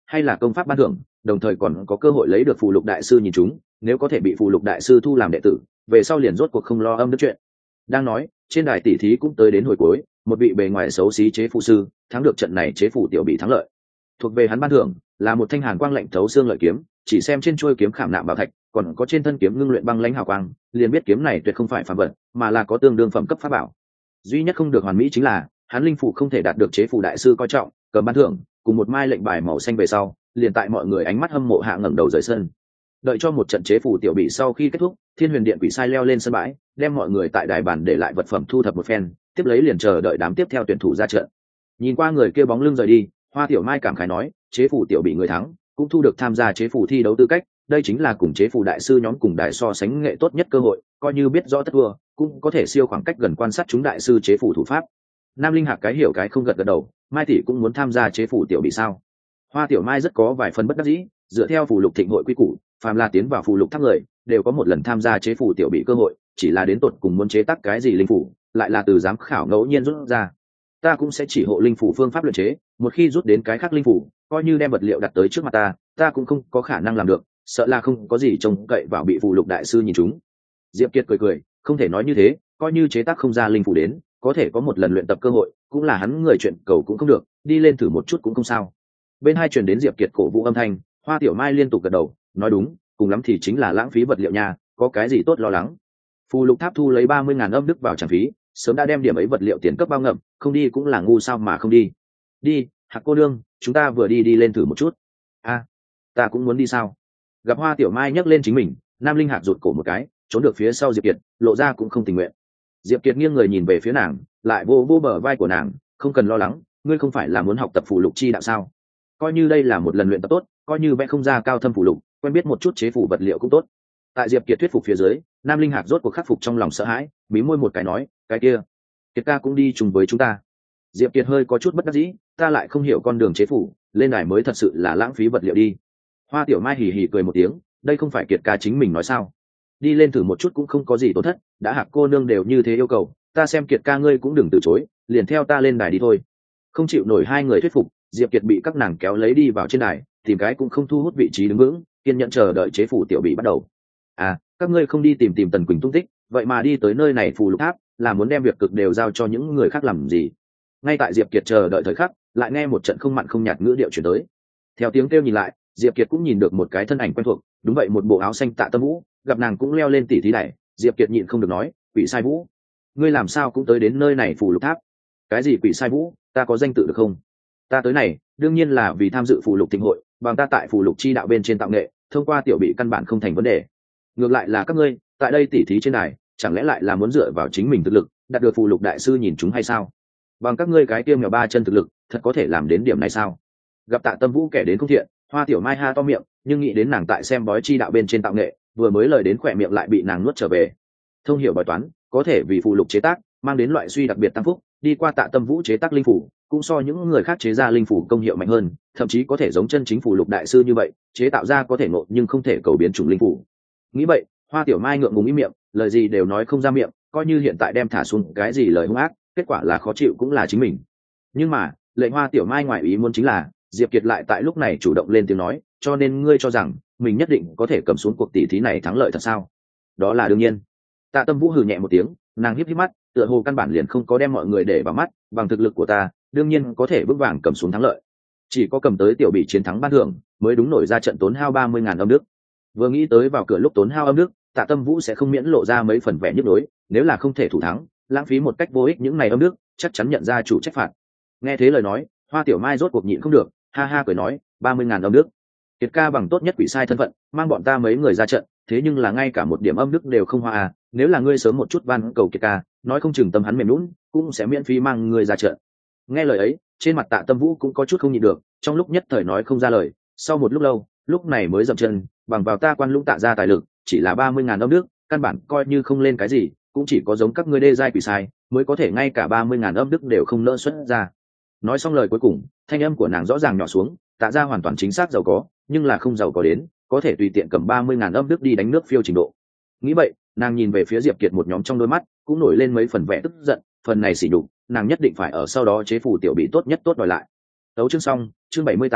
hay là công pháp ban thưởng, đồng thời còn có cơ hội lấy được phù lục đại sư nhìn chúng, nếu có thể bị phù lục đại sư thu làm đệ tử, về sau liền rốt cuộc không lo âm đức chuyện. Đang nói, trên đài tỷ thí cũng tới đến hồi cuối, một vị bề ngoài xấu xí chế phù sư thắng được trận này, chế phù tiểu bị thắng lợi. Thuộc về hắn ban thưởng là một thanh hàn quang lạnh thấu xương lợi kiếm, chỉ xem trên chuôi kiếm khảm nạm bảo thạch, còn có trên thân kiếm ngưng luyện băng lãnh hào quang, liền biết kiếm này tuyệt không phải phàm vật, mà là có tương đương phẩm cấp pháp bảo. Duy nhất không được hoàn mỹ chính là hắn linh phủ không thể đạt được chế phù đại sư coi trọng, cầm ban thưởng cùng một mai lệnh bài màu xanh về sau, liền tại mọi người ánh mắt hâm mộ hạ ngẩng đầu rời sân. Đợi cho một trận chế phù tiểu bị sau khi kết thúc, Thiên Huyền Điện quỷ sai leo lên sân bãi, đem mọi người tại đài bàn để lại vật phẩm thu thập một phen, tiếp lấy liền chờ đợi đám tiếp theo tuyển thủ ra trận. Nhìn qua người kia bóng lưng rời đi, Hoa Tiểu Mai cảm khái nói, chế phù tiểu bị người thắng, cũng thu được tham gia chế phù thi đấu tư cách, đây chính là cùng chế phù đại sư nhóm cùng đại so sánh nghệ tốt nhất cơ hội, coi như biết rõ tất thua, cũng có thể siêu khoảng cách gần quan sát chúng đại sư chế phù thủ pháp. Nam Linh Hạc cái hiểu cái không gật gật đầu, Mai tỷ cũng muốn tham gia chế phù tiểu bị sao? Hoa Tiểu Mai rất có vài phần bất đắc dĩ, dựa theo phù lục thịnh hội quy củ, phàm là tiến vào phù lục tháp người đều có một lần tham gia chế phù tiểu bị cơ hội, chỉ là đến tột cùng muốn chế tác cái gì linh phủ, lại là từ giám khảo ngẫu nhiên rút ra. Ta cũng sẽ chỉ hộ linh phủ phương pháp luyện chế, một khi rút đến cái khác linh phủ, coi như đem vật liệu đặt tới trước mặt ta, ta cũng không có khả năng làm được, sợ là không có gì trông cậy vào bị phù lục đại sư nhìn chúng. Diệp Kiệt cười cười, không thể nói như thế, coi như chế tác không ra linh phủ đến, có thể có một lần luyện tập cơ hội, cũng là hắn người chuyện cầu cũng không được, đi lên thử một chút cũng không sao. Bên hai truyền đến Diệp Kiệt cổ vũ âm thanh, Hoa Tiểu Mai liên tục gật đầu, nói đúng, cùng lắm thì chính là lãng phí vật liệu nha, có cái gì tốt lo lắng. Phù lục tháp thu lấy ba mươi ngàn âm đức vào chẳng phí, sớm đã đem điểm ấy vật liệu tiền cấp bao ngậm, không đi cũng là ngu sao mà không đi. Đi, Hạc cô nương, chúng ta vừa đi đi lên thử một chút. A, à, ta cũng muốn đi sao? Gặp Hoa Tiểu Mai nhấc lên chính mình, Nam Linh Hạc rụt cổ một cái, trốn được phía sau Diệp Kiệt, lộ ra cũng không tình nguyện. Diệp Kiệt nghiêng người nhìn về phía nàng, lại vô vô bờ vai của nàng, không cần lo lắng, ngươi không phải là muốn học tập phù lục chi đạo sao? Coi như đây là một lần luyện tập tốt, coi như vẽ không ra cao thâm phù lục, quen biết một chút chế phù vật liệu cũng tốt. Tại Diệp Kiệt thuyết phục phía dưới, Nam Linh Hạc rốt cuộc khắc phục trong lòng sợ hãi, mí môi một cái nói, cái kia, Kiệt ca cũng đi chung với chúng ta. Diệp Kiệt hơi có chút bất đắc dĩ, ta lại không hiểu con đường chế phù, lên đài mới thật sự là lãng phí vật liệu đi. Hoa Tiểu Mai hì hì cười một tiếng, đây không phải Kiệt ca chính mình nói sao? Đi lên thử một chút cũng không có gì tổn thất, đã Hạc cô nương đều như thế yêu cầu, ta xem Kiệt ca ngươi cũng đừng từ chối, liền theo ta lên đài đi thôi. Không chịu nổi hai người thuyết phục, Diệp Kiệt bị các nàng kéo lấy đi vào trên đài, tìm cái cũng không thu hút vị trí đứng vững, kiên nhẫn chờ đợi chế phù tiểu bị bắt đầu. À, các ngươi không đi tìm tìm Tần Quỳnh tung tích, vậy mà đi tới nơi này phù lục tháp, là muốn đem việc cực đều giao cho những người khác làm gì? Ngay tại Diệp Kiệt chờ đợi thời khắc, lại nghe một trận không mặn không nhạt ngữ điệu truyền tới. Theo tiếng kêu nhìn lại, Diệp Kiệt cũng nhìn được một cái thân ảnh quen thuộc, đúng vậy một bộ áo xanh Tạ Tâm Vũ, gặp nàng cũng leo lên tỉ thí đài, Diệp Kiệt nhịn không được nói, quỷ sai Vũ, ngươi làm sao cũng tới đến nơi này phù lục tháp? Cái gì quỷ sai Vũ, ta có danh tự được không? Ta tới này đương nhiên là vì tham dự phù lục thịnh hội, bằng ta tại phù lục chi đạo bên trên tạo nghệ, thông qua tiểu bị căn bản không thành vấn đề. Ngược lại là các ngươi tại đây tỉ thí trên đài, chẳng lẽ lại là muốn dựa vào chính mình thực lực đạt được phù lục đại sư nhìn chúng hay sao? Bằng các ngươi cái tiêm nhỏ ba chân thực lực, thật có thể làm đến điểm này sao? Gặp Tạ Tâm Vũ kẻ đến không thiện, Hoa Tiểu Mai ha to miệng, nhưng nghĩ đến nàng tại xem bói chi đạo bên trên tạo nghệ, vừa mới lời đến khỏe miệng lại bị nàng nuốt trở về. Thông hiểu bói toán, có thể vì phù lục chế tác mang đến loại suy đặc biệt tăng phúc, đi qua Tạ Tâm Vũ chế tác linh phủ, cũng so những người khác chế ra linh phủ công hiệu mạnh hơn, thậm chí có thể giống chân chính phù lục đại sư như vậy, chế tạo ra có thể nộ nhưng không thể cầu biến chủng linh phủ. Nghĩ vậy, Hoa Tiểu Mai ngượng ngùng im miệng, lời gì đều nói không ra miệng, coi như hiện tại đem thả xuống cái gì lời hung ác, kết quả là khó chịu cũng là chính mình. Nhưng mà, lệnh Hoa Tiểu Mai ngoài ý muốn chính là, Diệp Kiệt lại tại lúc này chủ động lên tiếng nói, cho nên ngươi cho rằng mình nhất định có thể cầm xuống cuộc tỷ thí này thắng lợi thật sao? Đó là đương nhiên. Tạ Tâm Vũ hừ nhẹ một tiếng, nàng híp híp mắt, tựa hồ căn bản liền không có đem mọi người để vào mắt, bằng thực lực của ta, đương nhiên có thể vững vàng cầm xuống thắng lợi. Chỉ có cầm tới tiểu bị chiến thắng ban thưởng, mới đúng nổi ra trận tốn hao ba mươi ngàn âm đức. Vừa nghĩ tới vào cửa lúc tốn hao âm đức, Tạ Tâm Vũ sẽ không miễn lộ ra mấy phần vẻ nhức nhối, nếu là không thể thủ thắng, lãng phí một cách vô ích những này âm đức, chắc chắn nhận ra chủ trách phạt. Nghe thế lời nói, Hoa Tiểu Mai rốt cuộc nhịn không được, ha ha cười nói, ba mươi ngàn âm đức. Kiệt ca bằng tốt nhất quỷ sai thân phận, mang bọn ta mấy người ra trận, thế nhưng là ngay cả một điểm âm đức đều không hoa à, nếu là ngươi sớm một chút van cầu Kiệt ca, nói không chừng tâm hắn mềm lún, cũng sẽ miễn phí mang ngươi ra trận. Nghe lời ấy, trên mặt Tạ Tâm Vũ cũng có chút không nhịn được, trong lúc nhất thời nói không ra lời, sau một lúc lâu, lúc này mới dậm chân, bằng vào ta Quan Lũng Tạ ra tài lực, chỉ là ba mươi ngàn âm đức, căn bản coi như không lên cái gì, cũng chỉ có giống các ngươi đê giai quỷ sai, mới có thể ngay cả ba mươi ngàn âm đức đều không nỡ xuất ra. Nói xong lời cuối cùng, thanh âm của nàng rõ ràng nhỏ xuống, Tạ ra hoàn toàn chính xác giàu có, nhưng là không giàu có đến có thể tùy tiện cầm ba mươi ngàn âm đức đi đánh nước phiêu trình độ. Nghĩ vậy, nàng nhìn về phía Diệp Kiệt một nhóm trong đôi mắt cũng nổi lên mấy phần vẻ tức giận, phần này xỉ nhục, nàng nhất định phải ở sau đó chế phủ tiểu bị tốt nhất tốt đòi lại. Tấu chương xong, chương bảy mươi tám,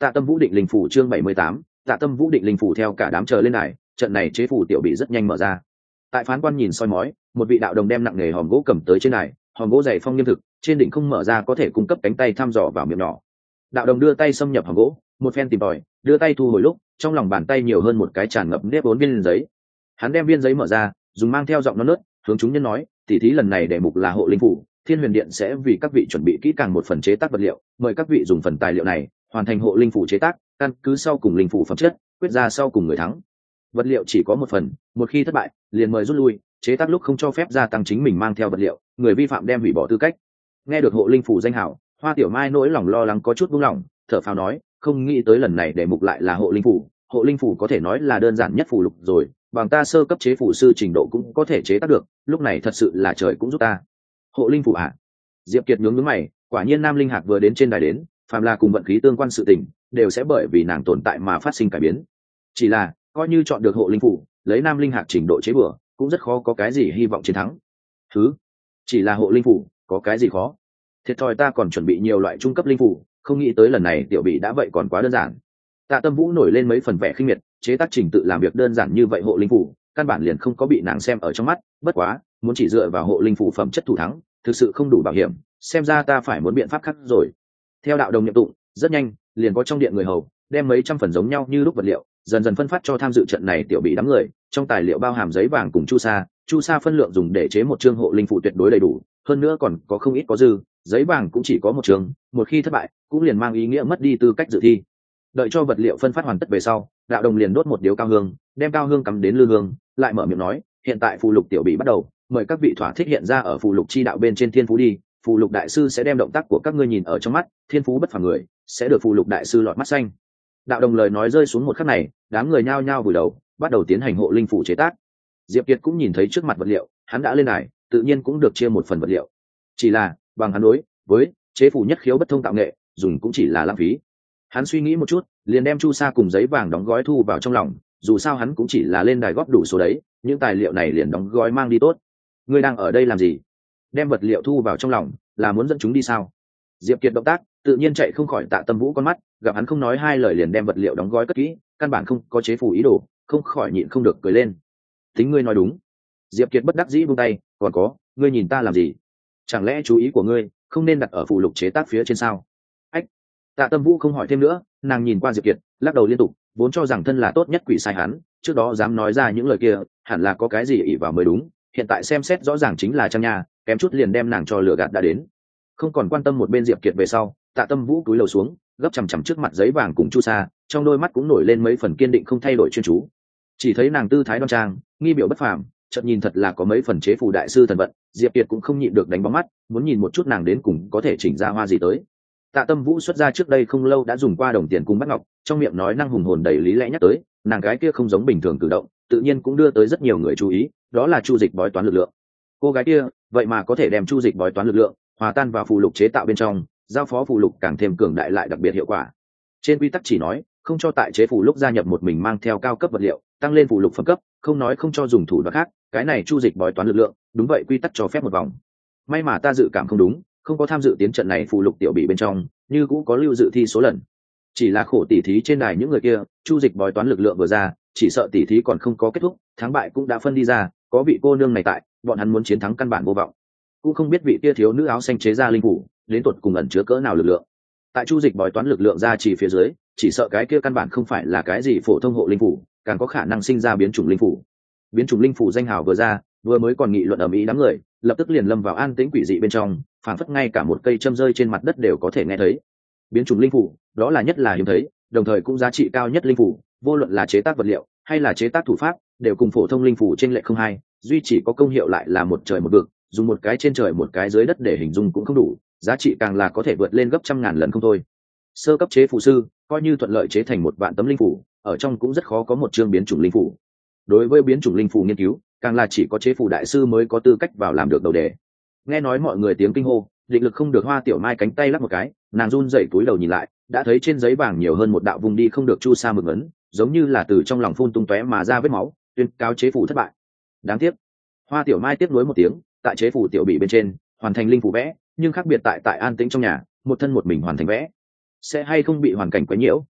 Tạ Tâm Vũ định linh phủ chương bảy mươi tám, Tạ Tâm Vũ định linh phủ theo cả đám chờ lên này, trận này chế phủ tiểu bị rất nhanh mở ra. Tại phán quan nhìn soi mói, một vị đạo đồng đem nặng nghề hòm gỗ cầm tới trên này, hòm gỗ dày phong nghiêm thực, trên đỉnh không mở ra có thể cung cấp cánh tay thăm dò vào miệng nhỏ. Đạo đồng đưa tay xâm nhập hòm gỗ, một phen tìm tòi, đưa tay thu hồi lúc, trong lòng bàn tay nhiều hơn một cái tràn ngập nếp bốn viên giấy. Hắn đem viên giấy mở ra, dùng mang theo giọng non nớt, hướng chúng nhân nói, tỉ thí lần này đề mục là hộ linh phủ, Thiên Huyền Điện sẽ vì các vị chuẩn bị kỹ càng một phần chế tác vật liệu, mời các vị dùng phần tài liệu này hoàn thành hộ linh phủ chế tác, căn cứ sau cùng linh phủ phẩm chất, quyết ra sau cùng người thắng. Vật liệu chỉ có một phần, một khi thất bại, liền mời rút lui, chế tác lúc không cho phép gia tăng chính mình mang theo vật liệu, người vi phạm đem hủy bỏ tư cách. Nghe được hộ linh phủ danh hảo, Hoa Tiểu Mai nỗi lòng lo lắng có chút buông lỏng, thở phào nói, không nghĩ tới lần này đề mục lại là hộ linh phủ, hộ linh phủ có thể nói là đơn giản nhất phù lục rồi, bằng ta sơ cấp chế phủ sư trình độ cũng có thể chế tác được, lúc này thật sự là trời cũng giúp ta. Hộ linh phủ ạ? Diệp Kiệt nhướng nhướng mày, quả nhiên Nam Linh Hạc vừa đến trên đài đến, phàm là cùng vận khí tương quan sự tình, đều sẽ bởi vì nàng tồn tại mà phát sinh cải biến. Chỉ là, coi như chọn được hộ linh phủ, lấy Nam Linh Hạc trình độ chế bừa, cũng rất khó có cái gì hy vọng chiến thắng. Thứ, chỉ là hộ linh phủ, có cái gì khó? Thiệt thòi ta còn chuẩn bị nhiều loại trung cấp linh phủ, không nghĩ tới lần này tiểu bị đã vậy còn quá đơn giản. Tạ Tâm Vũ nổi lên mấy phần vẻ khinh miệt, chế tác trình tự làm việc đơn giản như vậy hộ linh phủ, căn bản liền không có bị nàng xem ở trong mắt, bất quá, muốn chỉ dựa vào hộ linh phủ phẩm chất thủ thắng, thực sự không đủ bảo hiểm, xem ra ta phải muốn biện pháp khác rồi. Theo đạo đồng nhập tụng, rất nhanh, liền có trong điện người hầu, đem mấy trăm phần giống nhau như lúc vật liệu, dần dần phân phát cho tham dự trận này tiểu bị đám người, trong tài liệu bao hàm giấy vàng cùng chu sa, chu sa phân lượng dùng để chế một chương hộ linh phủ tuyệt đối đầy đủ, hơn nữa còn có không ít có dư, giấy vàng cũng chỉ có một chương, một khi thất bại, cũng liền mang ý nghĩa mất đi tư cách dự thi. Đợi cho vật liệu phân phát hoàn tất về sau, đạo đồng liền đốt một điếu cao hương, đem cao hương cắm đến lư hương, lại mở miệng nói, hiện tại phù lục tiểu bị bắt đầu, mời các vị thỏa thích hiện ra ở phù lục chi đạo bên trên thiên phú đi, phù lục đại sư sẽ đem động tác của các ngươi nhìn ở trong mắt, thiên phú bất phàm người sẽ được phù lục đại sư lọt mắt xanh. Đạo đồng lời nói rơi xuống một khắc này, đám người nhao nhao vùi đầu, bắt đầu tiến hành hộ linh phủ chế tác. Diệp Kiệt cũng nhìn thấy trước mặt vật liệu, hắn đã lên đài, tự nhiên cũng được chia một phần vật liệu. Chỉ là, bằng hắn đối với chế phủ nhất khiếu bất thông tạo nghệ, dùng cũng chỉ là lãng phí. Hắn suy nghĩ một chút, liền đem chu sa cùng giấy vàng đóng gói thu vào trong lòng, dù sao hắn cũng chỉ là lên đài góp đủ số đấy, những tài liệu này liền đóng gói mang đi tốt. Ngươi đang ở đây làm gì? Đem vật liệu thu vào trong lòng, là muốn dẫn chúng đi sao? Diệp Kiệt động tác, tự nhiên chạy không khỏi Tạ Tâm Vũ con mắt, gặp hắn không nói hai lời liền đem vật liệu đóng gói cất kỹ, căn bản không có chế phủ ý đồ, không khỏi nhịn không được cười lên. Tính ngươi nói đúng. Diệp Kiệt bất đắc dĩ buông tay, còn có, ngươi nhìn ta làm gì? Chẳng lẽ chú ý của ngươi không nên đặt ở phụ lục chế tác phía trên sao? Ách. Tạ Tâm Vũ không hỏi thêm nữa, nàng nhìn qua Diệp Kiệt, lắc đầu liên tục, vốn cho rằng thân là tốt nhất quỷ sai hắn, trước đó dám nói ra những lời kia, hẳn là có cái gì ỷ vào mới đúng, hiện tại xem xét rõ ràng chính là trang nha, kém chút liền đem nàng cho lừa gạt đã đến. Không còn quan tâm một bên Diệp Kiệt về sau, Tạ Tâm Vũ cúi đầu xuống, gấp chằm chằm trước mặt giấy vàng cùng chu sa, trong đôi mắt cũng nổi lên mấy phần kiên định không thay đổi chuyên chú. Chỉ thấy nàng tư thái đoan trang, nghi biểu bất phàm, chợt nhìn thật là có mấy phần chế phù đại sư thần vận, Diệp Kiệt cũng không nhịn được đánh bóng mắt, muốn nhìn một chút nàng đến cùng có thể chỉnh ra hoa gì tới. Tạ Tâm Vũ xuất ra trước đây không lâu đã dùng qua đồng tiền cung bắt ngọc, trong miệng nói năng hùng hồn đầy lý lẽ nhắc tới, nàng gái kia không giống bình thường cử động, tự nhiên cũng đưa tới rất nhiều người chú ý, đó là Chu Dịch bói toán lực lượng. Cô gái kia, vậy mà có thể đem Chu Dịch bói toán lực lượng hòa tan vào phù lục chế tạo bên trong, giao phó phù lục càng thêm cường đại lại đặc biệt hiệu quả. Trên quy tắc chỉ nói, không cho tại chế phù lúc gia nhập một mình mang theo cao cấp vật liệu, tăng lên phù lục phẩm cấp, không nói không cho dùng thủ đoạn khác, cái này Chu Dịch bói toán lực lượng, đúng vậy quy tắc cho phép một vòng. May mà ta dự cảm không đúng, không có tham dự tiến trận này phù lục tiểu bị bên trong, như cũng có lưu dự thi số lần. Chỉ là khổ tỉ thí trên đài những người kia, Chu Dịch bói toán lực lượng vừa ra, chỉ sợ tỉ thí còn không có kết thúc, thắng bại cũng đã phân đi ra, có vị cô nương này tại, bọn hắn muốn chiến thắng căn bản vô vọng. Cũng không biết vị kia thiếu nữ áo xanh chế ra linh phủ, đến tuột cùng ẩn chứa cỡ nào lực lượng. Tại Chu Dịch bói toán lực lượng ra chỉ phía dưới, chỉ sợ cái kia căn bản không phải là cái gì phổ thông hộ linh phủ, càng có khả năng sinh ra biến chủng linh phủ. Biến chủng linh phủ danh hào vừa ra, vừa mới còn nghị luận ở mỹ đám người, lập tức liền lâm vào an tĩnh quỷ dị bên trong, phảng phất ngay cả một cây châm rơi trên mặt đất đều có thể nghe thấy. Biến chủng linh phủ, đó là nhất là hiếm thấy, đồng thời cũng giá trị cao nhất linh phủ, vô luận là chế tác vật liệu hay là chế tác thủ pháp, đều cùng phổ thông linh phủ trên lệch không hai, duy chỉ có công hiệu lại là một trời một vực, dùng một cái trên trời một cái dưới đất để hình dung cũng không đủ, giá trị càng là có thể vượt lên gấp trăm ngàn lần không thôi. Sơ cấp chế phù sư, coi như thuận lợi chế thành một vạn tấm linh phủ, ở trong cũng rất khó có một chương biến chủng linh phủ. Đối với biến chủng linh phủ nghiên cứu, càng là chỉ có chế phù đại sư mới có tư cách vào làm được đầu đề. Nghe nói mọi người tiếng kinh hô, định lực không được Hoa Tiểu Mai cánh tay lắc một cái, nàng run rẩy túi đầu nhìn lại, đã thấy trên giấy vàng nhiều hơn một đạo vùng đi không được chu sa mực ấn, giống như là từ trong lòng phun tung tóe mà ra vết máu, tuyên cáo chế phù thất bại. Đáng tiếc. Hoa Tiểu Mai tiếp nối một tiếng, tại chế phù tiểu bị bên trên, hoàn thành linh phù vẽ, nhưng khác biệt tại tại an tĩnh trong nhà, một thân một mình hoàn thành vẽ. Sẽ hay không bị hoàn cảnh quấy nhiễu,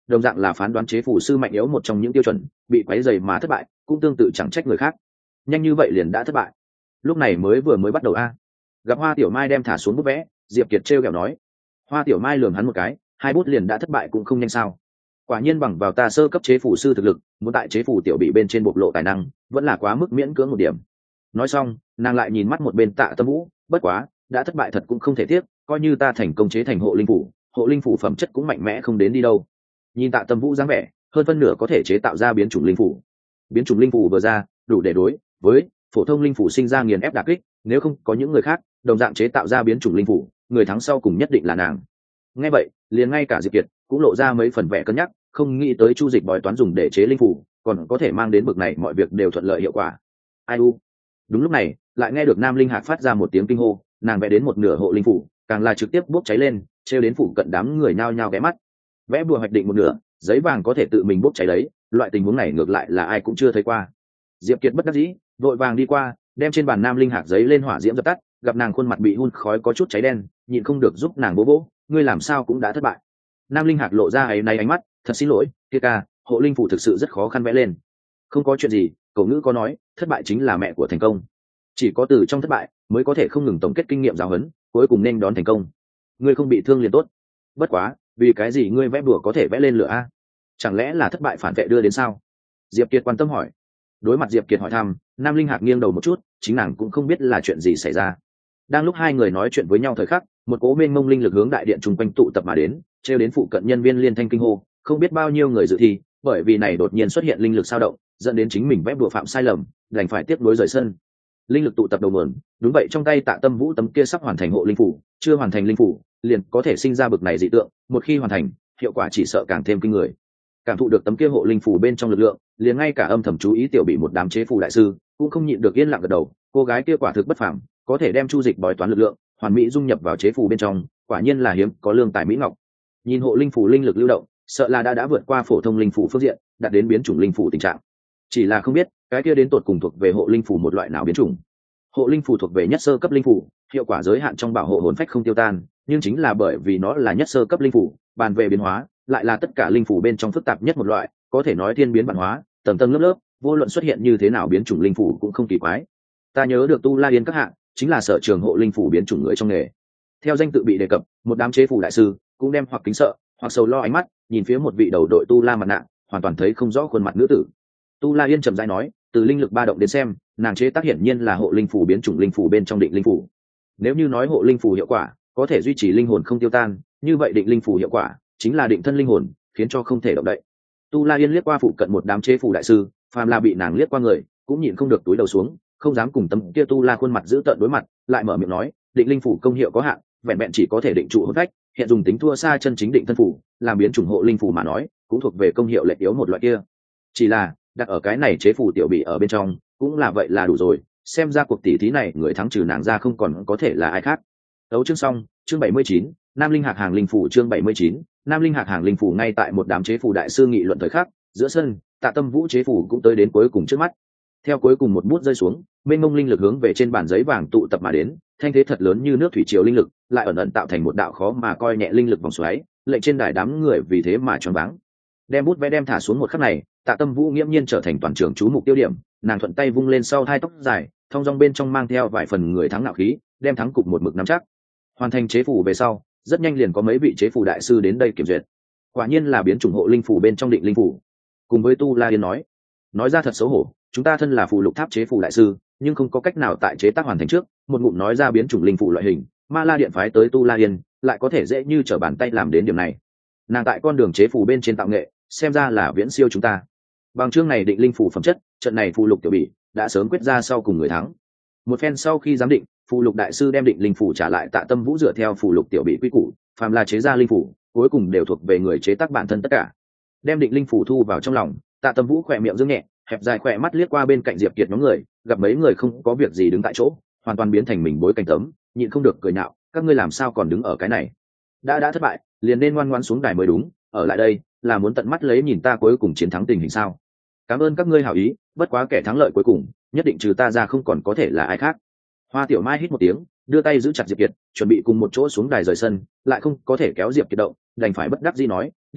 đồng dạng là phán đoán chế phủ sư mạnh yếu một trong những tiêu chuẩn, bị quấy dày mà thất bại cũng tương tự chẳng trách người khác. Nhanh như vậy liền đã thất bại, lúc này mới vừa mới bắt đầu a. Gặp Hoa Tiểu Mai đem thả xuống bút vẽ, Diệp Kiệt trêu ghẹo nói. Hoa Tiểu Mai lườm hắn một cái, hai bút liền đã thất bại cũng không nhanh sao? Quả nhiên bằng vào ta sơ cấp chế phủ sư thực lực, muốn tại chế phủ tiểu bị bên trên bộc lộ tài năng, vẫn là quá mức miễn cưỡng một điểm. Nói xong, nàng lại nhìn mắt một bên Tạ Tâm Vũ, bất quá, đã thất bại thật cũng không thể tiếc, coi như ta thành công chế thành hộ linh phủ, hộ linh phủ phẩm chất cũng mạnh mẽ không đến đi đâu. Nhìn Tạ Tâm Vũ dáng vẻ, hơn phân nửa có thể chế tạo ra biến chủng linh phủ. Biến chủng linh phủ vừa ra, đủ để đối với phổ thông linh phủ sinh ra nghiền ép đả kích, nếu không có những người khác đồng dạng chế tạo ra biến chủng linh phủ, người thắng sau cùng nhất định là nàng. Nghe vậy, liền ngay cả Diệp Kiệt cũng lộ ra mấy phần vẻ cân nhắc, không nghĩ tới Chu Dịch bói toán dùng để chế linh phủ, còn có thể mang đến bực này mọi việc đều thuận lợi hiệu quả. Ai u. Đúng lúc này, lại nghe được Nam Linh Hạc phát ra một tiếng kinh hô, nàng vẽ đến một nửa hộ linh phủ, càng là trực tiếp bốc cháy lên, trêu đến phủ cận đám người nhao nhao ghé mắt. Vẽ bùa hoạch định một nửa, giấy vàng có thể tự mình bốc cháy đấy, loại tình huống này ngược lại là ai cũng chưa thấy qua. Diệp Kiệt bất đắc dĩ, vội vàng đi qua, đem trên bàn Nam Linh Hạc giấy lên hỏa diễm dập tắt, gặp nàng khuôn mặt bị hun khói có chút cháy đen, nhịn không được giúp nàng bố bố, ngươi làm sao cũng đã thất bại. Nam Linh Hạc lộ ra ấy náy ánh mắt, thật xin lỗi, kia ca, hộ linh phủ thực sự rất khó khăn vẽ lên. Không có chuyện gì, cổ ngữ có nói, thất bại chính là mẹ của thành công. Chỉ có từ trong thất bại mới có thể không ngừng tổng kết kinh nghiệm giáo huấn, cuối cùng nên đón thành công. Ngươi không bị thương liền tốt. Bất quá, vì cái gì ngươi vẽ bùa có thể vẽ lên lửa a? Chẳng lẽ là thất bại phản vệ đưa đến sao? Diệp Kiệt quan tâm hỏi. Đối mặt Diệp Kiệt hỏi thăm, Nam Linh Hạc nghiêng đầu một chút, chính nàng cũng không biết là chuyện gì xảy ra. Đang lúc hai người nói chuyện với nhau thời khắc, một cỗ mênh mông linh lực hướng đại điện chung quanh tụ tập mà đến, trêu đến phụ cận nhân viên liên thanh kinh hô, không biết bao nhiêu người dự thi, bởi vì này đột nhiên xuất hiện linh lực sao động, dẫn đến chính mình vẽ bùa phạm sai lầm, đành phải tiếp nối rời sân. Linh lực tụ tập đầu nguồn, đúng vậy, trong tay Tạ Tâm Vũ tấm kia sắp hoàn thành hộ linh phủ, chưa hoàn thành linh phủ, liền có thể sinh ra bực này dị tượng, một khi hoàn thành, hiệu quả chỉ sợ càng thêm kinh người. Cảm thụ được tấm kia hộ linh phủ bên trong lực lượng, liền ngay cả âm thầm chú ý tiểu bị một đám chế phù đại sư cũng không nhịn được yên lặng gật đầu, cô gái kia quả thực bất phàm, có thể đem Chu Dịch bói toán lực lượng hoàn mỹ dung nhập vào chế phù bên trong, quả nhiên là hiếm có lương tài mỹ ngọc. Nhìn hộ linh phủ linh lực lưu động, sợ là đã đã vượt qua phổ thông linh phủ phương diện, đạt đến biến chủng linh phủ tình trạng. Chỉ là không biết cái kia đến tột cùng thuộc về hộ linh phủ một loại nào biến chủng. Hộ linh phủ thuộc về nhất sơ cấp linh phủ, hiệu quả giới hạn trong bảo hộ hồn phách không tiêu tan, nhưng chính là bởi vì nó là nhất sơ cấp linh phủ, bàn về biến hóa lại là tất cả linh phủ bên trong phức tạp nhất một loại, có thể nói thiên biến vạn hóa, tầng tầng lớp lớp, vô luận xuất hiện như thế nào biến chủng linh phủ cũng không kỳ quái. Ta nhớ được Tu La Yên các hạng chính là sở trường hộ linh phủ biến chủng người trong nghề. Theo danh tự bị đề cập, một đám chế phủ đại sư cũng đem hoặc kính sợ hoặc sầu lo ánh mắt nhìn phía một vị đầu đội tu la mặt nạ, hoàn toàn thấy không rõ khuôn mặt nữ tử. Tu La Yên trầm rãi nói, từ linh lực ba động đến xem, nàng chế tác hiển nhiên là hộ linh phủ biến chủng linh phủ bên trong định linh phủ. Nếu như nói hộ linh phủ hiệu quả có thể duy trì linh hồn không tiêu tan, như vậy định linh phủ hiệu quả chính là định thân linh hồn, khiến cho không thể động đậy. Tu La Yên liếc qua phụ cận một đám chế phủ đại sư, phàm là bị nàng liếc qua người, cũng nhịn không được túi đầu xuống, không dám cùng tấm kia tu la khuôn mặt giữ tợn đối mặt, lại mở miệng nói, định linh phủ công hiệu có hạn, vẹn vẹn chỉ có thể định trụ hồn phách, hiện dùng tính thua xa chân chính định thân phủ, làm biến chủng hộ linh phủ mà nói, cũng thuộc về công hiệu lệch yếu một loại kia. Chỉ là đặt ở cái này chế phủ tiểu bị ở bên trong, cũng là vậy là đủ rồi, xem ra cuộc tỷ thí này người thắng trừ nàng ra không còn có thể là ai khác. Đấu chương xong, chương bảy mươi chín, Nam Linh Hạc hàng linh phủ, chương bảy mươi chín, Nam Linh Hạc hàng linh phủ. Ngay tại một đám chế phủ đại sư nghị luận thời khắc, giữa sân, Tạ Tâm Vũ chế phủ cũng tới đến cuối cùng trước mắt. Theo cuối cùng một bút rơi xuống, mênh mông linh lực hướng về trên bàn giấy vàng tụ tập mà đến, thanh thế thật lớn như nước thủy triều linh lực, lại ẩn ẩn tạo thành một đạo khó mà coi nhẹ linh lực vòng xoáy, lệnh trên đài đám người vì thế mà choáng váng. Đem bút vẽ đem thả xuống một khắc này, Tạ Tâm Vũ nghiễm nhiên trở thành toàn trường chú mục tiêu điểm, nàng thuận tay vung lên sau hai tóc dài, thong dong bên trong mang theo vài phần người thắng ngạo khí, đem thắng cục một mực nắm chắc. Hoàn thành chế phủ về sau, rất nhanh liền có mấy vị chế phủ đại sư đến đây kiểm duyệt. Quả nhiên là biến chủng hộ linh phủ bên trong định linh phủ. Cùng với Tu La Yên nói, nói ra thật xấu hổ, chúng ta thân là phù lục tháp chế phủ đại sư, nhưng không có cách nào tại chế tác hoàn thành trước, một ngụm nói ra biến chủng linh phủ loại hình, Ma La Điện phái tới Tu La Yên, lại có thể dễ như trở bàn tay làm đến điểm này. Nàng tại con đường chế phủ bên trên tạo nghệ, xem ra là viễn siêu chúng ta. Bằng chương này định linh phủ phẩm chất, trận này phù lục tiểu bỉ đã sớm quyết ra sau cùng người thắng. Một phen sau khi giám định, phù lục đại sư đem định linh phủ trả lại Tạ Tâm Vũ dựa theo phù lục tiểu bị quy củ, phàm là chế ra linh phủ, cuối cùng đều thuộc về người chế tác bản thân tất cả. Đem định linh phủ thu vào trong lòng, Tạ Tâm Vũ khỏe miệng dương nhẹ, hẹp dài khỏe mắt liếc qua bên cạnh Diệp Kiệt nhóm người, gặp mấy người không có việc gì đứng tại chỗ, hoàn toàn biến thành mình bối cảnh tấm, nhịn không được cười nhạo, các ngươi làm sao còn đứng ở cái này? Đã đã thất bại, liền nên ngoan ngoãn xuống đài mới đúng, ở lại đây là muốn tận mắt lấy nhìn ta cuối cùng chiến thắng tình hình sao? Cảm ơn các ngươi hảo ý, bất quá kẻ thắng lợi cuối cùng, nhất định trừ ta ra không còn có thể là ai khác. Hoa Tiểu Mai hít một tiếng, đưa tay giữ chặt Diệp Kiệt, chuẩn bị cùng một chỗ xuống đài rời sân, lại không có thể kéo Diệp Kiệt động, đành phải bất đắc dĩ nói, đi thôi,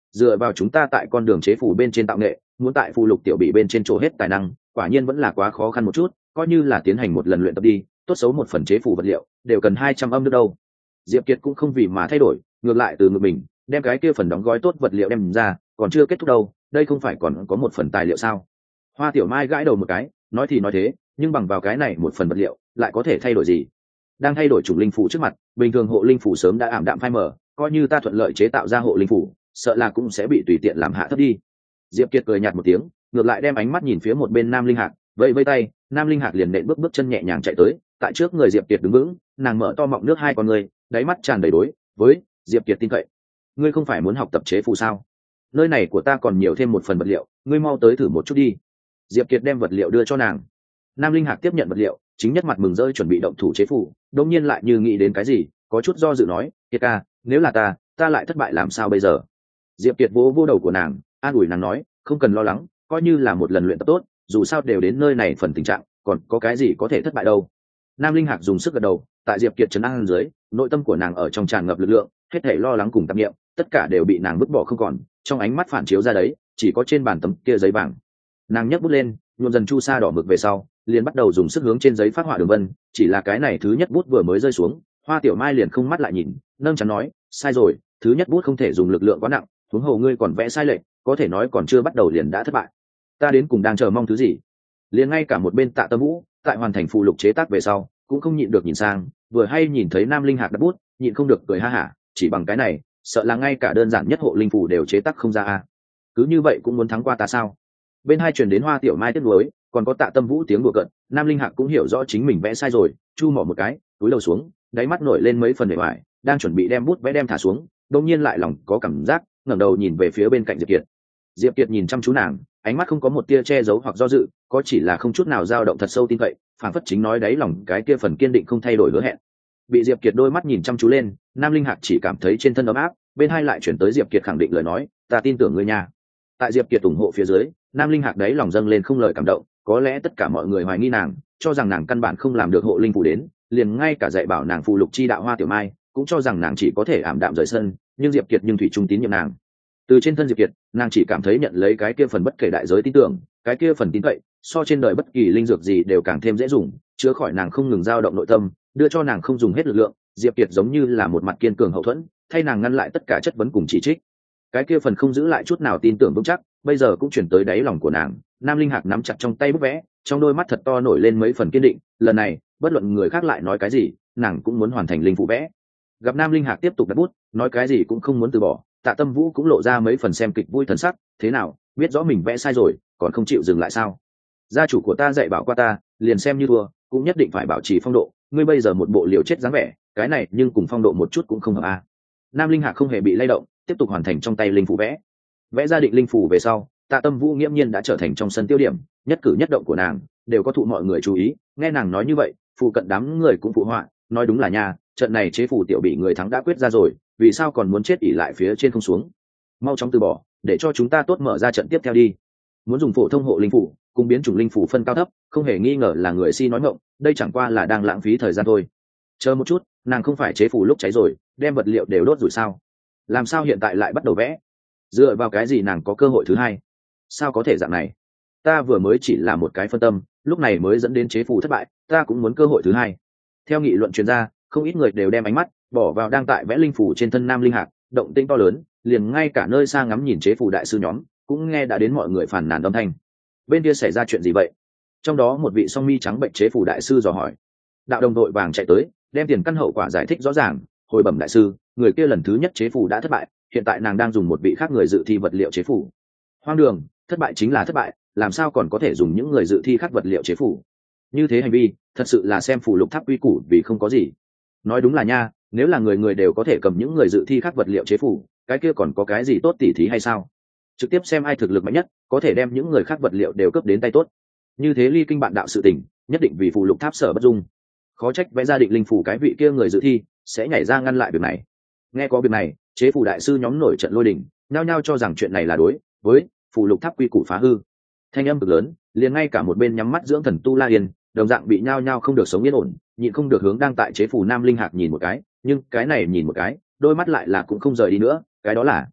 dựa vào chúng ta tại con đường chế phủ bên trên tạo nghệ, muốn tại phụ lục tiểu bị bên trên chỗ hết tài năng, quả nhiên vẫn là quá khó khăn một chút, coi như là tiến hành một lần luyện tập đi, tốt xấu một phần chế phủ vật liệu đều cần hai trăm âm nước đâu. Diệp Kiệt cũng không vì mà thay đổi, ngược lại từ ngực mình đem cái kia phần đóng gói tốt vật liệu đem ra, còn chưa kết thúc đâu, đây không phải còn có một phần tài liệu sao? Hoa Tiểu Mai gãi đầu một cái, nói thì nói thế, nhưng bằng vào cái này một phần vật liệu lại có thể thay đổi gì? Đang thay đổi chủng linh phủ trước mặt, bình thường hộ linh phủ sớm đã ảm đạm phai mờ, coi như ta thuận lợi chế tạo ra hộ linh phủ, sợ là cũng sẽ bị tùy tiện làm hạ thấp đi. Diệp Kiệt cười nhạt một tiếng, ngược lại đem ánh mắt nhìn phía một bên Nam Linh Hạc, vẫy vẫy tay, Nam Linh Hạc liền nện bước bước chân nhẹ nhàng chạy tới, tại trước người Diệp Kiệt đứng vững, nàng mở to mọng nước hai con người, đáy mắt tràn đầy đối với Diệp Kiệt tin cậy. Ngươi không phải muốn học tập chế phù sao? Nơi này của ta còn nhiều thêm một phần vật liệu, ngươi mau tới thử một chút đi. Diệp Kiệt đem vật liệu đưa cho nàng. Nam Linh Hạc tiếp nhận vật liệu, chính nhất mặt mừng rỡ chuẩn bị động thủ chế phù, đột nhiên lại như nghĩ đến cái gì, có chút do dự nói, "Kiệt ca, nếu là ta, ta lại thất bại làm sao bây giờ?" Diệp Kiệt vỗ vỗ đầu của nàng, an ủi nàng nói, "Không cần lo lắng, coi như là một lần luyện tập tốt, dù sao đều đến nơi này phần tình trạng, còn có cái gì có thể thất bại đâu." Nam Linh Hạc dùng sức gật đầu, tại Diệp Kiệt trấn an dưới, nội tâm của nàng ở trong tràn ngập lực lượng, hết thảy lo lắng cùng tạp niệm, tất cả đều bị nàng vứt bỏ không còn, trong ánh mắt phản chiếu ra đấy, chỉ có trên bàn tấm kia giấy vàng. Nàng nhấc bút lên, nhuộm dần chu sa đỏ mực về sau, liền bắt đầu dùng sức hướng trên giấy phát họa đường vân, chỉ là cái này thứ nhất bút vừa mới rơi xuống, Hoa Tiểu Mai liền không mắt lại nhìn, nâng chán nói, "Sai rồi, thứ nhất bút không thể dùng lực lượng quá nặng, huống hồ ngươi còn vẽ sai lệch, có thể nói còn chưa bắt đầu liền đã thất bại. Ta đến cùng đang chờ mong thứ gì?" Liền ngay cả một bên Tạ Tâm Vũ, tại hoàn thành phụ lục chế tác về sau, cũng không nhịn được nhìn sang, vừa hay nhìn thấy Nam Linh Hạc đặt bút, nhịn không được cười ha hả, chỉ bằng cái này, sợ là ngay cả đơn giản nhất hộ linh phù đều chế tác không ra a. Cứ như vậy cũng muốn thắng qua ta sao? Bên hai truyền đến Hoa Tiểu Mai tiếc nuối, còn có Tạ Tâm Vũ tiếng đùa cợt, Nam Linh Hạc cũng hiểu rõ chính mình vẽ sai rồi, chu mỏ một cái, túi đầu xuống, đáy mắt nổi lên mấy phần bề ngoài, đang chuẩn bị đem bút vẽ đem thả xuống, đột nhiên lại lòng có cảm giác, ngẩng đầu nhìn về phía bên cạnh Diệp Kiệt. Diệp Kiệt nhìn chăm chú nàng, ánh mắt không có một tia che giấu hoặc do dự, có chỉ là không chút nào dao động thật sâu tin cậy, phảng phất chính nói đáy lòng cái kia phần kiên định không thay đổi hứa hẹn. Bị Diệp Kiệt đôi mắt nhìn chăm chú lên, Nam Linh Hạc chỉ cảm thấy trên thân ấm áp, bên hai lại chuyển tới Diệp Kiệt khẳng định lời nói, "Ta tin tưởng ngươi nha." Tại Diệp Kiệt ủng hộ phía dưới, Nam Linh Hạc đấy lòng dâng lên không lời cảm động, có lẽ tất cả mọi người hoài nghi nàng, cho rằng nàng căn bản không làm được hộ linh phù đến, liền ngay cả dạy bảo nàng phù lục chi đạo Hoa Tiểu Mai, cũng cho rằng nàng chỉ có thể ảm đạm rời sân, nhưng Diệp Kiệt nhưng thủy chung tín nhiệm nàng. Từ trên thân Diệp Kiệt, nàng chỉ cảm thấy nhận lấy cái kia phần bất kể đại giới tin tưởng, cái kia phần tin cậy, so trên đời bất kỳ linh dược gì đều càng thêm dễ dùng, chữa khỏi nàng không ngừng dao động nội tâm, đưa cho nàng không dùng hết lực lượng. Diệp Kiệt giống như là một mặt kiên cường hậu thuẫn, thay nàng ngăn lại tất cả chất vấn cùng chỉ trích. Cái kia phần không giữ lại chút nào tin tưởng vững chắc, bây giờ cũng chuyển tới đáy lòng của nàng. Nam Linh Hạc nắm chặt trong tay bút vẽ, trong đôi mắt thật to nổi lên mấy phần kiên định, lần này, bất luận người khác lại nói cái gì, nàng cũng muốn hoàn thành linh phụ vẽ. Gặp Nam Linh Hạc tiếp tục đặt bút, nói cái gì cũng không muốn từ bỏ, Tạ Tâm Vũ cũng lộ ra mấy phần xem kịch vui thần sắc, "Thế nào, biết rõ mình vẽ sai rồi, còn không chịu dừng lại sao? Gia chủ của ta dạy bảo qua ta, liền xem như thua, cũng nhất định phải bảo trì phong độ, ngươi bây giờ một bộ liều chết dáng vẻ, cái này nhưng cùng phong độ một chút cũng không hợp a." Nam Linh Hạc không hề bị lay động, tiếp tục hoàn thành trong tay linh phủ vẽ. Vẽ ra định linh phủ về sau, Tạ Tâm Vũ nghiễm nhiên đã trở thành trong sân tiêu điểm, nhất cử nhất động của nàng đều có thụ mọi người chú ý, nghe nàng nói như vậy, phụ cận đám người cũng phụ họa, nói đúng là nha, trận này chế phủ tiểu bị người thắng đã quyết ra rồi, vì sao còn muốn chết ỉ lại phía trên không xuống? Mau chóng từ bỏ, để cho chúng ta tốt mở ra trận tiếp theo đi. Muốn dùng phổ thông hộ linh phủ, cùng biến chủng linh phủ phân cao thấp, không hề nghi ngờ là người si nói ngọng, đây chẳng qua là đang lãng phí thời gian thôi. Chờ một chút, nàng không phải chế phủ lúc cháy rồi, đem vật liệu đều đốt rồi sao? Làm sao hiện tại lại bắt đầu vẽ? Dựa vào cái gì nàng có cơ hội thứ hai? Sao có thể dạng này? Ta vừa mới chỉ là một cái phân tâm, lúc này mới dẫn đến chế phủ thất bại, ta cũng muốn cơ hội thứ hai. Theo nghị luận truyền ra, không ít người đều đem ánh mắt bỏ vào đang tại vẽ linh phủ trên thân Nam Linh Hạc, động tĩnh to lớn, liền ngay cả nơi xa ngắm nhìn chế phủ đại sư nhóm cũng nghe đã đến mọi người phàn nàn âm thanh. Bên kia xảy ra chuyện gì vậy? Trong đó một vị song mi trắng bệnh chế phủ đại sư dò hỏi. Đạo đồng đội vàng chạy tới, đem tiền căn hậu quả giải thích rõ ràng, hồi bẩm đại sư, người kia lần thứ nhất chế phủ đã thất bại, hiện tại nàng đang dùng một vị khác người dự thi vật liệu chế phủ. Hoang đường, thất bại chính là thất bại, làm sao còn có thể dùng những người dự thi khác vật liệu chế phủ? Như thế hành vi thật sự là xem phù lục tháp quy củ vì không có gì. Nói đúng là nha, nếu là người người đều có thể cầm những người dự thi khác vật liệu chế phủ, cái kia còn có cái gì tốt tỉ thí hay sao? Trực tiếp xem ai thực lực mạnh nhất, có thể đem những người khác vật liệu đều cấp đến tay tốt. Như thế ly kinh bạn đạo sự tình, nhất định vì phù lục tháp sở bất dung. Khó trách vẽ ra định linh phủ cái vị kia người dự thi sẽ nhảy ra ngăn lại việc này. Nghe có việc này, chế phủ đại sư nhóm nổi trận lôi đình, nhao nhao cho rằng chuyện này là đối với phù lục tháp quy củ phá hư. Thanh âm cực lớn, liền ngay cả một bên nhắm mắt dưỡng thần Tu La Yên, đồng dạng bị nhao nhao không được sống yên ổn, nhịn không được hướng đang tại chế phủ Nam Linh Hạc nhìn một cái, nhưng cái này nhìn một cái, đôi mắt lại là cũng không rời đi nữa, cái đó là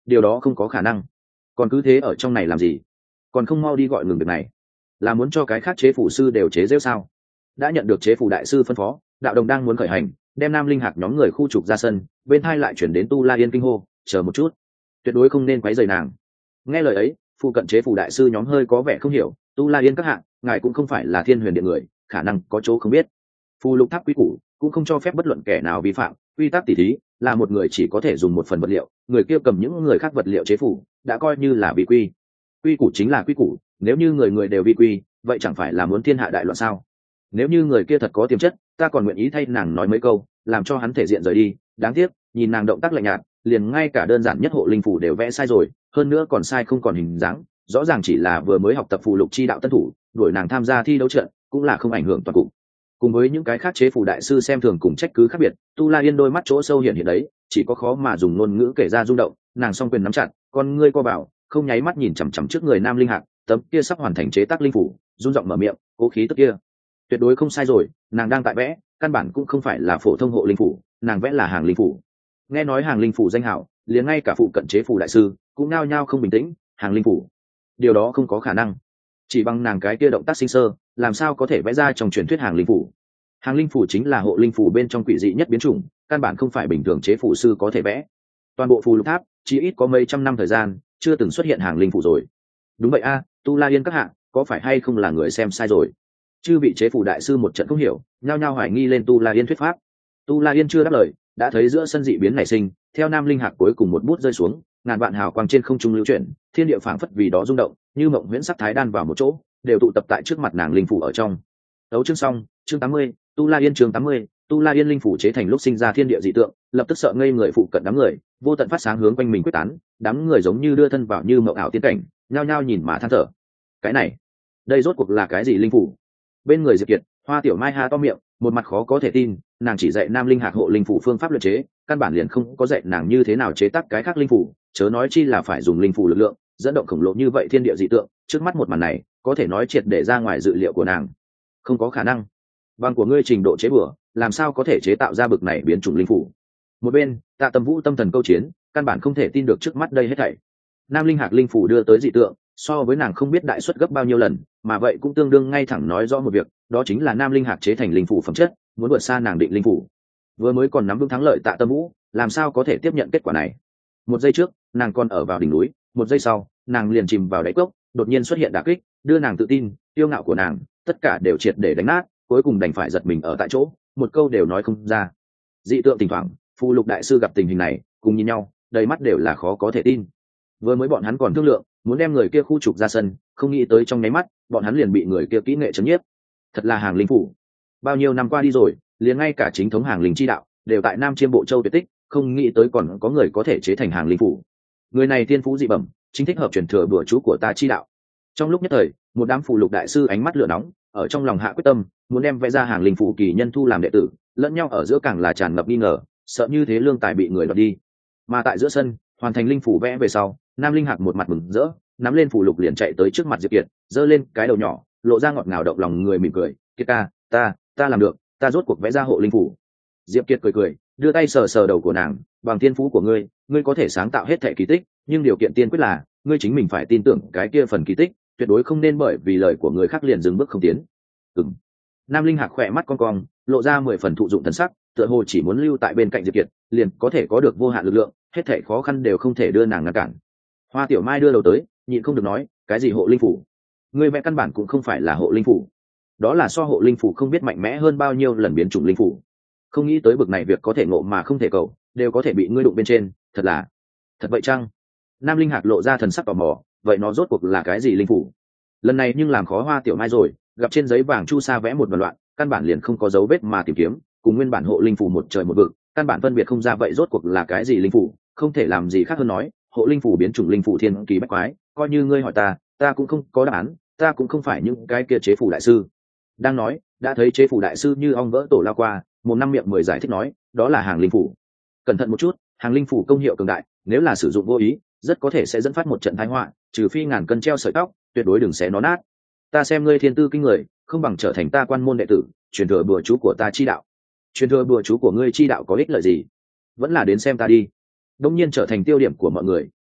điều đó không có khả năng. Còn cứ thế ở trong này làm gì? Còn không mau đi gọi ngừng việc này. Là muốn cho cái khác chế phủ sư đều chế giễu sao? Đã nhận được chế phủ đại sư phân phó, đạo đồng đang muốn khởi hành, đem Nam Linh Hạc nhóm người khu trục ra sân, bên hai lại chuyển đến Tu La Yên kinh hô, chờ một chút, tuyệt đối không nên quấy rầy nàng. Nghe lời ấy, phụ cận chế phủ đại sư nhóm hơi có vẻ không hiểu, Tu La Yên các hạng, ngài cũng không phải là Thiên Huyền Điện người, khả năng có chỗ không biết. Phù lục tháp quy củ cũng không cho phép bất luận kẻ nào vi phạm, quy tắc tỉ thí là một người chỉ có thể dùng một phần vật liệu, người kia cầm những người khác vật liệu chế phủ, đã coi như là vi quy. Quy củ chính là quy củ, nếu như người người đều vi quy, vậy chẳng phải là muốn thiên hạ đại loạn sao? Nếu như người kia thật có tiềm chất, ta còn nguyện ý thay nàng nói mấy câu, làm cho hắn thể diện rời đi. Đáng tiếc, nhìn nàng động tác lạnh nhạt, liền ngay cả đơn giản nhất hộ linh phủ đều vẽ sai rồi, hơn nữa còn sai không còn hình dáng, rõ ràng chỉ là vừa mới học tập phù lục chi đạo tân thủ, đuổi nàng tham gia thi đấu trận, cũng là không ảnh hưởng toàn cục. Cùng với những cái khác chế phủ đại sư xem thường cùng trách cứ khác biệt, Tu La Yên đôi mắt chỗ sâu hiện hiện đấy, chỉ có khó mà dùng ngôn ngữ kể ra rung động. Nàng song quyền nắm chặt, con ngươi co bảo, không nháy mắt nhìn chằm chằm trước người Nam Linh Hạc, tấm kia sắp hoàn thành chế tác linh phủ, run giọng mở miệng, cố khí tức kia tuyệt đối không sai rồi, nàng đang tại vẽ, căn bản cũng không phải là phổ thông hộ linh phủ, nàng vẽ là hàng linh phủ. Nghe nói hàng linh phủ danh hảo, liền ngay cả phụ cận chế phủ đại sư cũng nao nhao không bình tĩnh. Hàng linh phủ, điều đó không có khả năng, chỉ bằng nàng cái kia động tác sinh sơ, làm sao có thể vẽ ra trong truyền thuyết hàng linh phủ? Hàng linh phủ chính là hộ linh phủ bên trong quỷ dị nhất biến chủng, căn bản không phải bình thường chế phủ sư có thể vẽ. Toàn bộ phù lục tháp chỉ ít có mấy trăm năm thời gian chưa từng xuất hiện hàng linh phủ rồi. Đúng vậy a, Tu La Yên các hạ, có phải hay không là người xem sai rồi? Chư vị chế phủ đại sư một trận không hiểu, nhao nhao hoài nghi lên Tu La Yên thuyết pháp. Tu La Yên chưa đáp lời, đã thấy giữa sân dị biến nảy sinh, theo Nam Linh Hạc cuối cùng một bút rơi xuống, ngàn vạn hào quang trên không trung lưu chuyển, thiên địa phảng phất vì đó rung động, như mộng huyễn sắc thái đan vào một chỗ, đều tụ tập tại trước mặt nàng linh phủ ở trong. Tấu chương xong, chương tám mươi, Tu La Yên chương tám mươi, Tu La Yên linh phủ chế thành lúc sinh ra thiên địa dị tượng, lập tức sợ ngây người phụ cận đám người, vô tận phát sáng hướng quanh mình quyết tán, đám người giống như đưa thân vào như mộng ảo tiên cảnh, nhao nhao nhìn mà than thở. Cái này, đây rốt cuộc là cái gì linh phủ? Bên người Diệp Kiệt, Hoa Tiểu Mai ha to miệng, một mặt khó có thể tin, nàng chỉ dạy Nam Linh Hạc hộ linh phủ phương pháp luyện chế, căn bản liền không có dạy nàng như thế nào chế tác cái khác linh phủ, chớ nói chi là phải dùng linh phủ lực lượng dẫn động khổng lồ như vậy thiên địa dị tượng. Trước mắt một màn này có thể nói triệt để ra ngoài dự liệu của nàng. Không có khả năng, bằng của ngươi trình độ chế bừa, làm sao có thể chế tạo ra bực này biến chủng linh phủ? Một bên Tạ Tâm Vũ tâm thần câu chiến, căn bản không thể tin được trước mắt đây hết thảy. Nam Linh Hạc linh phủ đưa tới dị tượng, so với nàng không biết đại suất gấp bao nhiêu lần, mà vậy cũng tương đương ngay thẳng nói rõ một việc, đó chính là Nam Linh Hạc chế thành linh phủ phẩm chất muốn vượt xa nàng định linh phủ. Vừa mới còn nắm vững thắng lợi Tạ Tâm Vũ, làm sao có thể tiếp nhận kết quả này? Một giây trước nàng còn ở vào đỉnh núi, một giây sau nàng liền chìm vào đáy cốc, đột nhiên xuất hiện đả kích, đưa nàng tự tin, tiêu ngạo của nàng tất cả đều triệt để đánh nát, cuối cùng đành phải giật mình ở tại chỗ, một câu đều nói không ra. Dị tượng thỉnh thoảng, phù lục đại sư gặp tình hình này, cùng nhìn nhau, đầy mắt đều là khó có thể tin. Vừa mới bọn hắn còn thương lượng muốn đem người kia khu trục ra sân, không nghĩ tới trong nháy mắt bọn hắn liền bị người kia kỹ nghệ chấn nhiếp. Thật là hàng linh phủ. Bao nhiêu năm qua đi rồi, liền ngay cả chính thống hàng linh chi đạo đều tại Nam Chiêm Bộ Châu tuyệt tích, không nghĩ tới còn có người có thể chế thành hàng linh phủ. Người này tiên phú dị bẩm, chính thích hợp truyền thừa bừa chú của ta chi đạo. Trong lúc nhất thời, một đám phù lục đại sư ánh mắt lửa nóng, ở trong lòng hạ quyết tâm muốn đem vẽ ra hàng linh phủ kỳ nhân thu làm đệ tử, lẫn nhau ở giữa càng là tràn ngập nghi ngờ, sợ như thế lương tài bị người đoạt đi. Mà tại giữa sân, hoàn thành linh phủ vẽ về sau, Nam Linh Hạc một mặt mừng rỡ, nắm lên phù lục liền chạy tới trước mặt Diệp Kiệt, giơ lên cái đầu nhỏ, lộ ra ngọt ngào động lòng người mỉm cười, "Kiệt ca, ta, ta làm được, ta rốt cuộc vẽ ra hộ linh phủ." Diệp Kiệt cười cười, đưa tay sờ sờ đầu của nàng, "Bằng thiên phú của ngươi, ngươi có thể sáng tạo hết thảy kỳ tích, nhưng điều kiện tiên quyết là ngươi chính mình phải tin tưởng cái kia phần kỳ tích, tuyệt đối không nên bởi vì lời của người khác liền dừng bước không tiến." Ừm. Nam Linh Hạc khỏe mắt cong cong, lộ ra mười phần thụ dụng thần sắc, tựa hồ chỉ muốn lưu tại bên cạnh Diệp Kiệt, liền có thể có được vô hạn lực lượng, hết thảy khó khăn đều không thể đưa nàng ngăn cản. Hoa Tiểu Mai đưa đầu tới, nhịn không được nói, "Cái gì hộ linh phủ? Ngươi vẽ căn bản cũng không phải là hộ linh phủ, đó là so hộ linh phủ không biết mạnh mẽ hơn bao nhiêu lần biến chủng linh phủ. Không nghĩ tới bực này việc có thể ngộ mà không thể cầu, đều có thể bị ngươi đụng bên trên, thật là..." "Thật vậy chăng?" Nam Linh Hạc lộ ra thần sắc tò mò, "Vậy nó rốt cuộc là cái gì linh phủ?" Lần này nhưng làm khó Hoa Tiểu Mai rồi, gặp trên giấy vàng chu sa vẽ một đoạn loạn, căn bản liền không có dấu vết mà tìm kiếm, cùng nguyên bản hộ linh phủ một trời một vực, căn bản phân biệt không ra vậy rốt cuộc là cái gì linh phủ, không thể làm gì khác hơn nói, hộ linh phủ biến chủng linh phủ thiên kỳ bách quái, coi như ngươi hỏi ta, ta cũng không có đáp án, ta cũng không phải những cái kia chế phủ đại sư. Đang nói, đã thấy chế phủ đại sư như ong vỡ tổ lao qua, một năm miệng mười giải thích nói, đó là hàng linh phủ. Cẩn thận một chút, hàng linh phủ công hiệu cường đại, nếu là sử dụng vô ý, rất có thể sẽ dẫn phát một trận tai họa, trừ phi ngàn cân treo sợi tóc, tuyệt đối đừng xé nó nát. Ta xem ngươi thiên tư kinh người, không bằng trở thành ta quan môn đệ tử, truyền thừa bùa chú của ta chi đạo. Truyền thừa bùa chú của ngươi chi đạo có ích lợi gì? Vẫn là đến xem ta đi. Đông nhiên trở thành tiêu điểm của mọi người,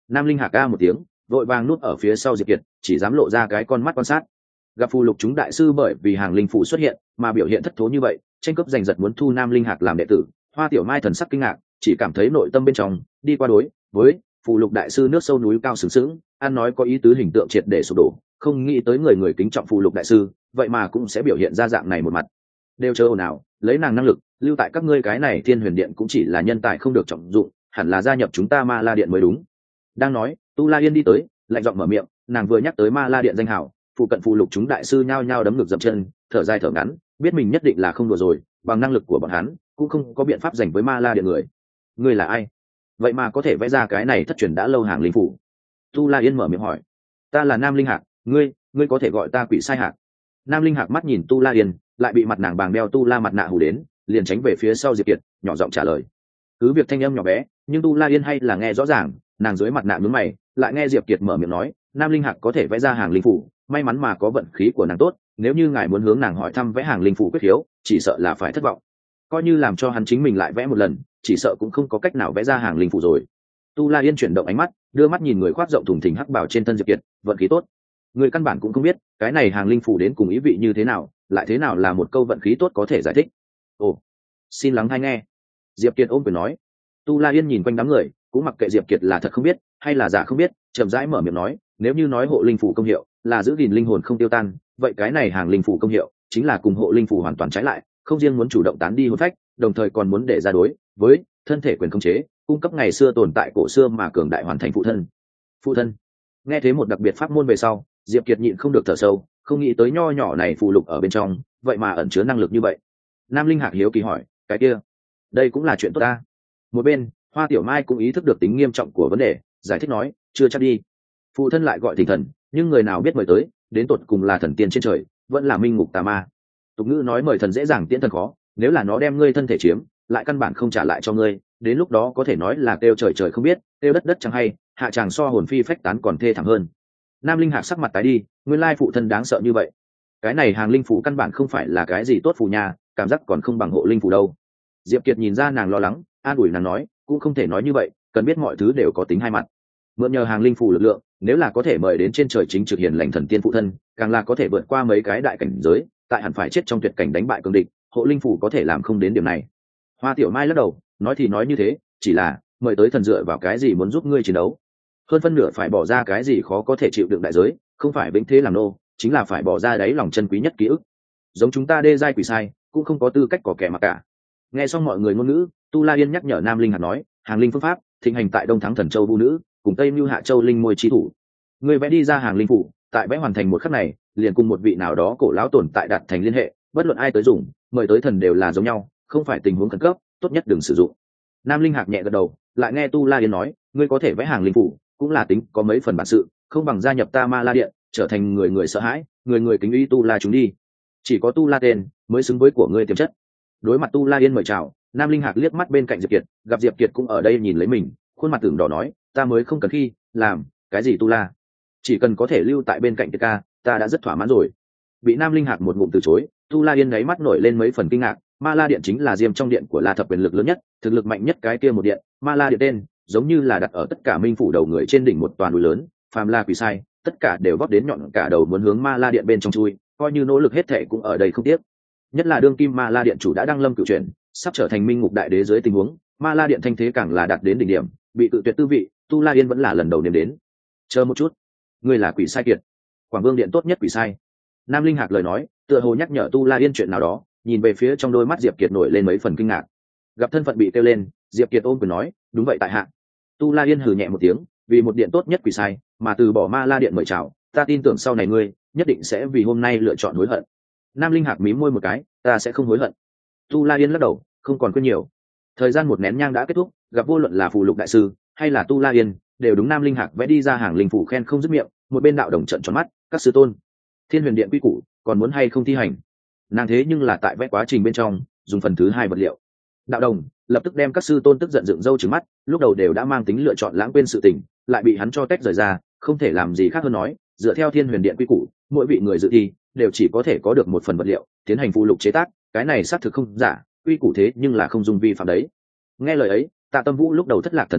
Nam Linh Hạc ca một tiếng, vội vàng núp ở phía sau Diệp Kiệt, chỉ dám lộ ra cái con mắt quan sát. Gặp phù lục chúng đại sư bởi vì hàng linh phủ xuất hiện mà biểu hiện thất thố như vậy, tranh cướp giành giật muốn thu Nam Linh Hạc làm đệ tử. Hoa Tiểu Mai thần sắc kinh ngạc, chỉ cảm thấy nội tâm bên trong đi qua đối với phù lục đại sư nước sâu núi cao sừng sững, ăn nói có ý tứ hình tượng triệt để sụp đổ, không nghĩ tới người người kính trọng phù lục đại sư, vậy mà cũng sẽ biểu hiện ra dạng này một mặt. Đều chờ ồn ào, lấy nàng năng lực, lưu tại các ngươi cái này Thiên Huyền Điện cũng chỉ là nhân tài không được trọng dụng, hẳn là gia nhập chúng ta Ma La Điện mới đúng. Đang nói, Tu La Yên đi tới, lạnh giọng mở miệng, nàng vừa nhắc tới Ma La Điện danh hào, phụ cận phù lục chúng đại sư nhao nhao đấm ngực dậm chân, thở dài thở ngắn, biết mình nhất định là không đùa rồi, bằng năng lực của bọn hắn, cũng không có biện pháp giành với Ma La Điện người. Ngươi là ai? Vậy mà có thể vẽ ra cái này thất truyền đã lâu hàng linh phủ? Tu La Yên mở miệng hỏi. Ta là Nam Linh Hạc, ngươi, ngươi có thể gọi ta Quỷ Sai Hạc. Nam Linh Hạc mắt nhìn Tu La Yên, lại bị mặt nàng bàng đeo Tu La mặt nạ hù đến, liền tránh về phía sau Diệp Kiệt, nhỏ giọng trả lời. Cứ việc thanh âm nhỏ bé, nhưng Tu La Yên hay là nghe rõ ràng, nàng dưới mặt nạ nhướng mày, lại nghe Diệp Kiệt mở miệng nói, Nam Linh Hạc có thể vẽ ra hàng linh phủ, may mắn mà có vận khí của nàng tốt, nếu như ngài muốn hướng nàng hỏi thăm vẽ hàng linh phủ quyết khiếu, chỉ sợ là phải thất vọng. Coi như làm cho hắn chính mình lại vẽ một lần, chỉ sợ cũng không có cách nào vẽ ra hàng linh phủ rồi. Tu La Yên chuyển động ánh mắt, đưa mắt nhìn người khoác rộng thùng thình hắc bào trên thân Diệp Kiệt, vận khí tốt. Người căn bản cũng không biết, cái này hàng linh phủ đến cùng ý vị như thế nào, lại thế nào là một câu vận khí tốt có thể giải thích. Ồ, xin lắng hay nghe. Diệp Kiệt ôm quyền nói. Tu La Yên nhìn quanh đám người, cũng mặc kệ Diệp Kiệt là thật không biết hay là giả không biết, chậm rãi mở miệng nói, nếu như nói hộ linh phủ công hiệu là giữ gìn linh hồn không tiêu tan, vậy cái này hàng linh phủ công hiệu chính là cùng hộ linh phủ hoàn toàn trái lại, không riêng muốn chủ động tán đi hồn phách, đồng thời còn muốn để ra đối với thân thể quyền khống chế, cung cấp ngày xưa tồn tại cổ xưa mà cường đại hoàn thành phụ thân. Phụ thân. Nghe thấy một đặc biệt pháp môn về sau, Diệp Kiệt nhịn không được thở sâu, không nghĩ tới nho nhỏ này phù lục ở bên trong, vậy mà ẩn chứa năng lực như vậy. Nam Linh Hạc hiếu kỳ hỏi, cái kia, đây cũng là chuyện tốt ta. Một bên, Hoa Tiểu Mai cũng ý thức được tính nghiêm trọng của vấn đề, giải thích nói, chưa chắc đi. Phụ thân lại gọi thỉnh thần, nhưng người nào biết mời tới, đến tột cùng là thần tiên trên trời, vẫn là minh ngục tà ma. Tục ngữ nói mời thần dễ dàng tiễn thần khó, nếu là nó đem ngươi thân thể chiếm, lại căn bản không trả lại cho ngươi, đến lúc đó có thể nói là kêu trời trời không biết, kêu đất đất chẳng hay, hạ tràng so hồn phi phách tán còn thê thảm hơn. Nam Linh Hạc sắc mặt tái đi, nguyên lai phụ thân đáng sợ như vậy. Cái này hàng linh phủ căn bản không phải là cái gì tốt phù nhà, cảm giác còn không bằng hộ linh phủ đâu. Diệp Kiệt nhìn ra nàng lo lắng, an ủi nàng nói, cũng không thể nói như vậy, cần biết mọi thứ đều có tính hai mặt. Mượn nhờ hàng linh phủ lực lượng, nếu là có thể mời đến trên trời chính trực hiền lành thần tiên phụ thân, càng là có thể vượt qua mấy cái đại cảnh giới, tại hẳn phải chết trong tuyệt cảnh đánh bại cường địch, hộ linh phủ có thể làm không đến điểm này. Hoa Tiểu Mai lắc đầu, nói thì nói như thế, chỉ là mời tới thần dựa vào cái gì muốn giúp ngươi chiến đấu? Hơn phân nửa phải bỏ ra cái gì khó có thể chịu đựng đại giới, không phải vĩnh thế làm nô, chính là phải bỏ ra đáy lòng chân quý nhất ký ức. Giống chúng ta đê giai quỷ sai, cũng không có tư cách có kẻ mà cả. Nghe xong mọi người ngôn ngữ, Tu La Yên nhắc nhở Nam Linh Hạc nói, hàng linh phương pháp thịnh hành tại Đông Thắng Thần Châu Vũ Nữ, cùng Tây Mưu Hạ Châu Linh Môi Chi Thủ. Ngươi vẽ đi ra hàng linh phủ, tại vẽ hoàn thành một khắc này, liền cùng một vị nào đó cổ lão tồn tại đạt thành liên hệ, bất luận ai tới dùng, mời tới thần đều là giống nhau, không phải tình huống khẩn cấp, tốt nhất đừng sử dụng. Nam Linh Hạc nhẹ gật đầu, lại nghe Tu La Yên nói, ngươi có thể vẽ hàng linh phủ, cũng là tính có mấy phần bản sự, không bằng gia nhập ta Ma La Điện, trở thành người người sợ hãi, người người kính uy Tu La chúng đi. Chỉ có Tu La tên mới xứng với của ngươi tiềm chất. Đối mặt Tu La Yên mời chào, Nam Linh Hạc liếc mắt bên cạnh Diệp Kiệt, gặp Diệp Kiệt cũng ở đây nhìn lấy mình, khuôn mặt tưởng đỏ nói, ta mới không cần khi làm cái gì Tu La, chỉ cần có thể lưu tại bên cạnh Kiệt ca, ta đã rất thỏa mãn rồi. Bị Nam Linh Hạc một ngụm từ chối, Tu La Yên ngáy mắt nổi lên mấy phần kinh ngạc. Ma La Điện chính là diêm trong điện của La Thập quyền lực lớn nhất, thực lực mạnh nhất cái kia một điện. Ma La Điện tên giống như là đặt ở tất cả minh phủ đầu người trên đỉnh một toàn núi lớn, phàm la quỷ sai, tất cả đều vót đến nhọn cả đầu muốn hướng Ma La Điện bên trong chui, coi như nỗ lực hết thệ cũng ở đây không tiếc. Nhất là đương kim Ma La Điện chủ đã đăng lâm cửu chuyển, sắp trở thành minh ngục đại đế dưới tình huống, Ma La Điện thanh thế càng là đạt đến đỉnh điểm, bị tự tuyệt tư vị, Tu La Yên vẫn là lần đầu nếm đến. Chờ một chút, ngươi là quỷ sai kiệt, Quảng Vương Điện tốt nhất quỷ sai. Nam Linh Hạc lời nói, tựa hồ nhắc nhở Tu La Yên chuyện nào đó, nhìn về phía trong đôi mắt Diệp Kiệt nổi lên mấy phần kinh ngạc. Gặp thân phận bị kêu lên, Diệp Kiệt ôm quyền nói, đúng vậy tại hạ. Tu La Yên hừ nhẹ một tiếng, vì một điện tốt nhất quỷ sai mà từ bỏ Ma La Điện mời chào, ta tin tưởng sau này ngươi nhất định sẽ vì hôm nay lựa chọn hối hận. Nam Linh Hạc mím môi một cái, ta sẽ không hối hận. Tu La Yên lắc đầu, không còn quên nhiều. Thời gian một nén nhang đã kết thúc, gặp vô luận là phù lục đại sư hay là Tu La Yên, đều đúng Nam Linh Hạc vẽ đi ra hàng linh phủ khen không dứt miệng. Một bên đạo đồng trận tròn mắt, các sư tôn, Thiên Huyền Điện quy củ còn muốn hay không thi hành? Nàng thế nhưng là tại vẽ quá trình bên trong dùng phần thứ hai vật liệu. Đạo đồng lập tức đem các sư tôn tức giận dựng râu trừng mắt, lúc đầu đều đã mang tính lựa chọn lãng quên sự tình, lại bị hắn cho tách rời ra, không thể làm gì khác hơn nói, dựa theo Thiên Huyền Điện quy củ, mỗi vị người dự thi đều chỉ có thể có được một phần vật liệu tiến hành phụ lục chế tác, cái này xác thực không giả, quy củ thế nhưng là không dung vi phạm đấy. Nghe lời ấy, Tạ Tâm Vũ lúc đầu thất lạc thần sắc,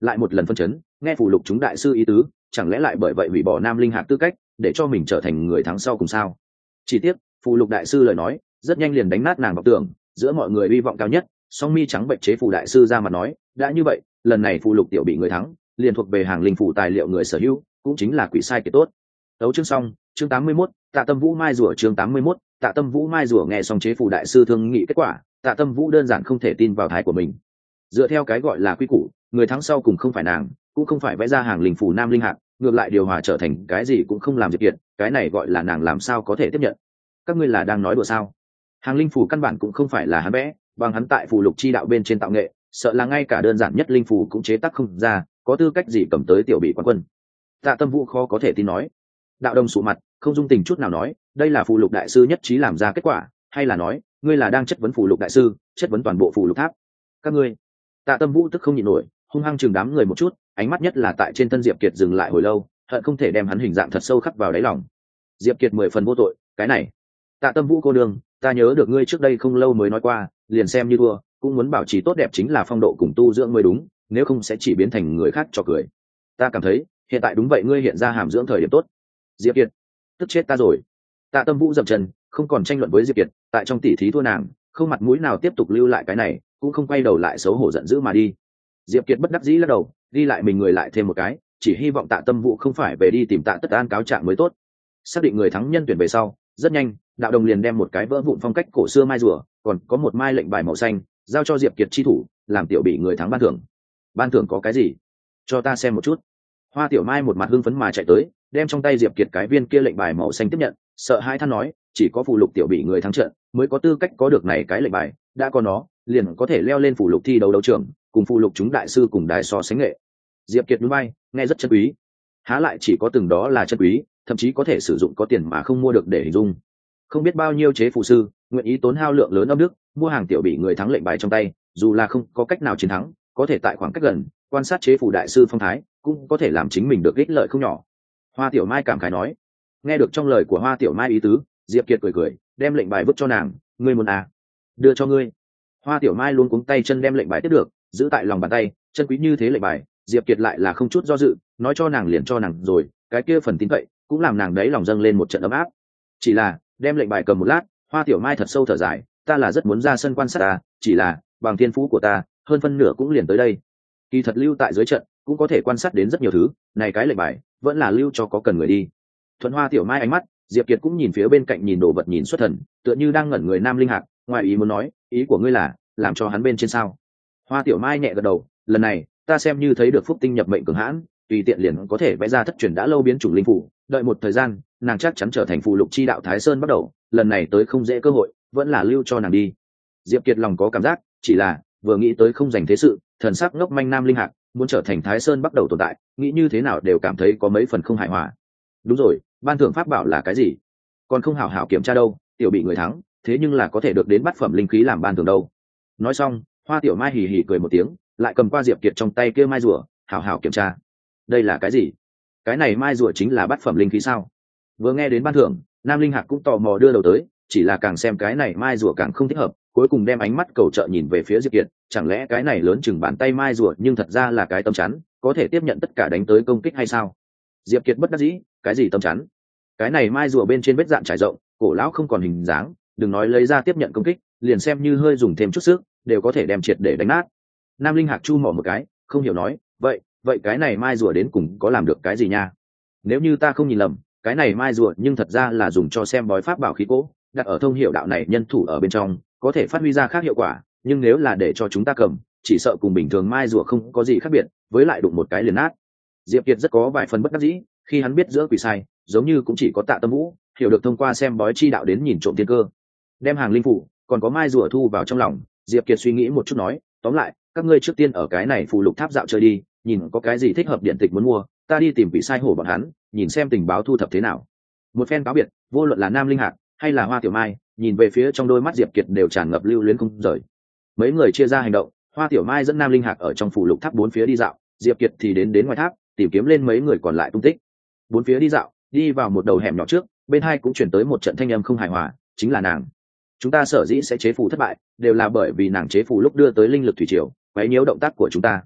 lại một lần phân chấn, nghe phù lục chúng đại sư ý tứ, chẳng lẽ lại bởi vậy hủy bỏ nam linh hạc tư cách để cho mình trở thành người thắng sau cùng sao? Chỉ tiếc phù lục đại sư lời nói rất nhanh liền đánh nát nàng vọng tưởng, giữa mọi người hy vọng cao nhất. Song mi trắng bệnh chế phù đại sư ra mặt nói, đã như vậy lần này phù lục tiểu bị người thắng liền thuộc về hàng linh phủ tài liệu người sở hữu, cũng chính là quỷ sai kiệt tốt. Tấu chương xong. Chương tám mươi mốt, Tạ Tâm Vũ mai rùa. Chương tám mươi mốt, Tạ Tâm Vũ mai rùa. Nghe xong chế phù đại sư thương nghị kết quả, Tạ Tâm Vũ đơn giản không thể tin vào thái của mình. Dựa theo cái gọi là quy củ, người thắng sau cùng không phải nàng, cũng không phải vẽ ra hàng linh phủ nam linh hạt, ngược lại điều hòa trở thành cái gì cũng không làm Diệp Kiệt, cái này gọi là nàng làm sao có thể tiếp nhận? Các ngươi là đang nói đùa sao? Hàng linh phủ căn bản cũng không phải là hắn vẽ, bằng hắn tại phù lục chi đạo bên trên tạo nghệ, sợ là ngay cả đơn giản nhất linh phù cũng chế tác không ra, có tư cách gì cầm tới tiểu bị quán quân? Tạ Tâm Vũ khó có thể tin nói. Đạo đồng sụ mặt, không dung tình chút nào nói, đây là phù lục đại sư nhất trí làm ra kết quả, hay là nói ngươi là đang chất vấn phù lục đại sư, chất vấn toàn bộ phù lục tháp? Các ngươi. Tạ Tâm Vũ tức không nhịn nổi, hung hăng chừng đám người một chút, ánh mắt nhất là tại trên thân Diệp Kiệt dừng lại hồi lâu, hận không thể đem hắn hình dạng thật sâu khắc vào đáy lòng. Diệp Kiệt mười phần vô tội, cái này. Tạ Tâm Vũ cô đương, ta nhớ được ngươi trước đây không lâu mới nói qua, liền xem như thua, cũng muốn bảo trì tốt đẹp chính là phong độ cùng tu dưỡng mới đúng, nếu không sẽ chỉ biến thành người khác trò cười. Ta cảm thấy hiện tại đúng vậy, ngươi hiện ra hàm dưỡng thời điểm tốt. Diệp Kiệt, tức chết ta rồi. Tạ Tâm Vũ dậm chân, không còn tranh luận với Diệp Kiệt, tại trong tỷ thí thua nàng, không mặt mũi nào tiếp tục lưu lại cái này, cũng không quay đầu lại xấu hổ giận dữ mà đi. Diệp Kiệt bất đắc dĩ lắc đầu, đi lại mình người lại thêm một cái, chỉ hy vọng Tạ Tâm Vũ không phải về đi tìm Tạ Tất An cáo trạng mới tốt. Xác định người thắng nhân tuyển về sau, rất nhanh, đạo đồng liền đem một cái vỡ vụn phong cách cổ xưa mai rùa, còn có một mai lệnh bài màu xanh, giao cho Diệp Kiệt chi thủ, làm tiểu bị người thắng ban thưởng. Ban thưởng có cái gì? Cho ta xem một chút. Hoa Tiểu Mai một mặt hưng phấn mà chạy tới, đem trong tay Diệp Kiệt cái viên kia lệnh bài màu xanh tiếp nhận, sợ hãi than nói, chỉ có phù lục tiểu bị người thắng trận mới có tư cách có được này cái lệnh bài, đã có nó, liền có thể leo lên phù lục thi đấu đấu trường, cùng phù lục chúng đại sư cùng đài so sánh nghệ. Diệp Kiệt núi bay, nghe rất chân quý. Há lại chỉ có từng đó là chân quý, thậm chí có thể sử dụng có tiền mà không mua được để hình dung. Không biết bao nhiêu chế phù sư nguyện ý tốn hao lượng lớn âm đức mua hàng tiểu bị người thắng lệnh bài trong tay, dù là không có cách nào chiến thắng, có thể tại khoảng cách gần quan sát chế phù đại sư phong thái, cũng có thể làm chính mình được ích lợi không nhỏ. Hoa Tiểu Mai cảm khái nói. Nghe được trong lời của Hoa Tiểu Mai ý tứ, Diệp Kiệt cười cười, đem lệnh bài vứt cho nàng, ngươi muốn à? Đưa cho ngươi. Hoa Tiểu Mai luôn cuống tay chân đem lệnh bài tiếp được, giữ tại lòng bàn tay, chân quý như thế lệnh bài, Diệp Kiệt lại là không chút do dự, nói cho nàng liền cho nàng rồi, cái kia phần tin cậy cũng làm nàng đấy lòng dâng lên một trận ấm áp. Chỉ là đem lệnh bài cầm một lát, Hoa Tiểu Mai thật sâu thở dài, ta là rất muốn ra sân quan sát ta, chỉ là bằng thiên phú của ta, hơn phân nửa cũng liền tới đây. Kỳ thật lưu tại dưới trận cũng có thể quan sát đến rất nhiều thứ, này cái lệnh bài vẫn là lưu cho có cần người đi. Thuận Hoa Tiểu Mai ánh mắt, Diệp Kiệt cũng nhìn phía bên cạnh nhìn đồ vật nhìn xuất thần, tựa như đang ngẩn người nam linh hạc, ngoài ý muốn nói, ý của ngươi là làm cho hắn bên trên sao? Hoa Tiểu Mai nhẹ gật đầu, lần này ta xem như thấy được phúc tinh nhập mệnh cường hãn, tùy tiện liền có thể vẽ ra thất truyền đã lâu biến chủng linh phủ, đợi một thời gian, nàng chắc chắn trở thành phù lục chi đạo Thái Sơn bắt đầu, lần này tới không dễ cơ hội, vẫn là lưu cho nàng đi. Diệp Kiệt lòng có cảm giác, chỉ là vừa nghĩ tới không dành thế sự, thần sắc ngốc manh nam linh hạc muốn trở thành Thái Sơn bắt đầu tồn tại, nghĩ như thế nào đều cảm thấy có mấy phần không hài hòa. Đúng rồi, ban thưởng pháp bảo là cái gì? Còn không hảo hảo kiểm tra đâu, tiểu bị người thắng, thế nhưng là có thể được đến bát phẩm linh khí làm ban thưởng đâu. Nói xong, Hoa Tiểu Mai hì hì cười một tiếng, lại cầm qua Diệp Kiệt trong tay kia mai rùa, hảo hảo kiểm tra. Đây là cái gì? Cái này mai rùa chính là bát phẩm linh khí sao? Vừa nghe đến ban thưởng, nam linh hạc cũng tò mò đưa đầu tới, chỉ là càng xem cái này mai rùa càng không thích hợp, cuối cùng đem ánh mắt cầu trợ nhìn về phía Diệp Kiệt, chẳng lẽ cái này lớn chừng bàn tay mai rùa nhưng thật ra là cái tấm chắn, có thể tiếp nhận tất cả đánh tới công kích hay sao? Diệp Kiệt bất đắc dĩ, cái gì tấm chắn? Cái này mai rùa bên trên vết dạn trải rộng, cổ lão không còn hình dáng, đừng nói lấy ra tiếp nhận công kích, liền xem như hơi dùng thêm chút sức, đều có thể đem triệt để đánh nát. Nam linh hạc chu mỏ một cái, không hiểu nói, vậy, vậy cái này mai rùa đến cùng có làm được cái gì nha? Nếu như ta không nhìn lầm, cái này mai rùa nhưng thật ra là dùng cho xem bói pháp bảo khí cố, đặt ở thông hiệu đạo này nhân thủ ở bên trong, có thể phát huy ra khác hiệu quả, nhưng nếu là để cho chúng ta cầm, chỉ sợ cùng bình thường mai rùa không có gì khác biệt, với lại đụng một cái liền nát. Diệp Kiệt rất có vài phần bất đắc dĩ, khi hắn biết giữa quỷ sai, giống như cũng chỉ có Tạ Tâm Vũ hiểu được thông qua xem bói chi đạo đến nhìn trộm thiên cơ. Đem hàng linh phủ, còn có mai rùa thu vào trong lòng, Diệp Kiệt suy nghĩ một chút nói, tóm lại, các ngươi trước tiên ở cái này phù lục tháp dạo chơi đi, nhìn có cái gì thích hợp điện tịch muốn mua, ta đi tìm quỷ sai hổ bọn hắn, nhìn xem tình báo thu thập thế nào. Một phen cáo biệt, vô luận là Nam Linh Hạc hay là Hoa Tiểu Mai, nhìn về phía trong đôi mắt Diệp Kiệt đều tràn ngập lưu luyến không rời. Mấy người chia ra hành động, Hoa Tiểu Mai dẫn Nam Linh Hạc ở trong phù lục tháp bốn phía đi dạo, Diệp Kiệt thì đến đến ngoài tháp, tìm kiếm lên mấy người còn lại tung tích. Bốn phía đi dạo, đi vào một đầu hẻm nhỏ trước, bên hai cũng chuyển tới một trận thanh âm không hài hòa, chính là nàng. Chúng ta sở dĩ sẽ chế phù thất bại, đều là bởi vì nàng chế phù lúc đưa tới linh lực thủy triều, quấy nhiễu động tác của chúng ta.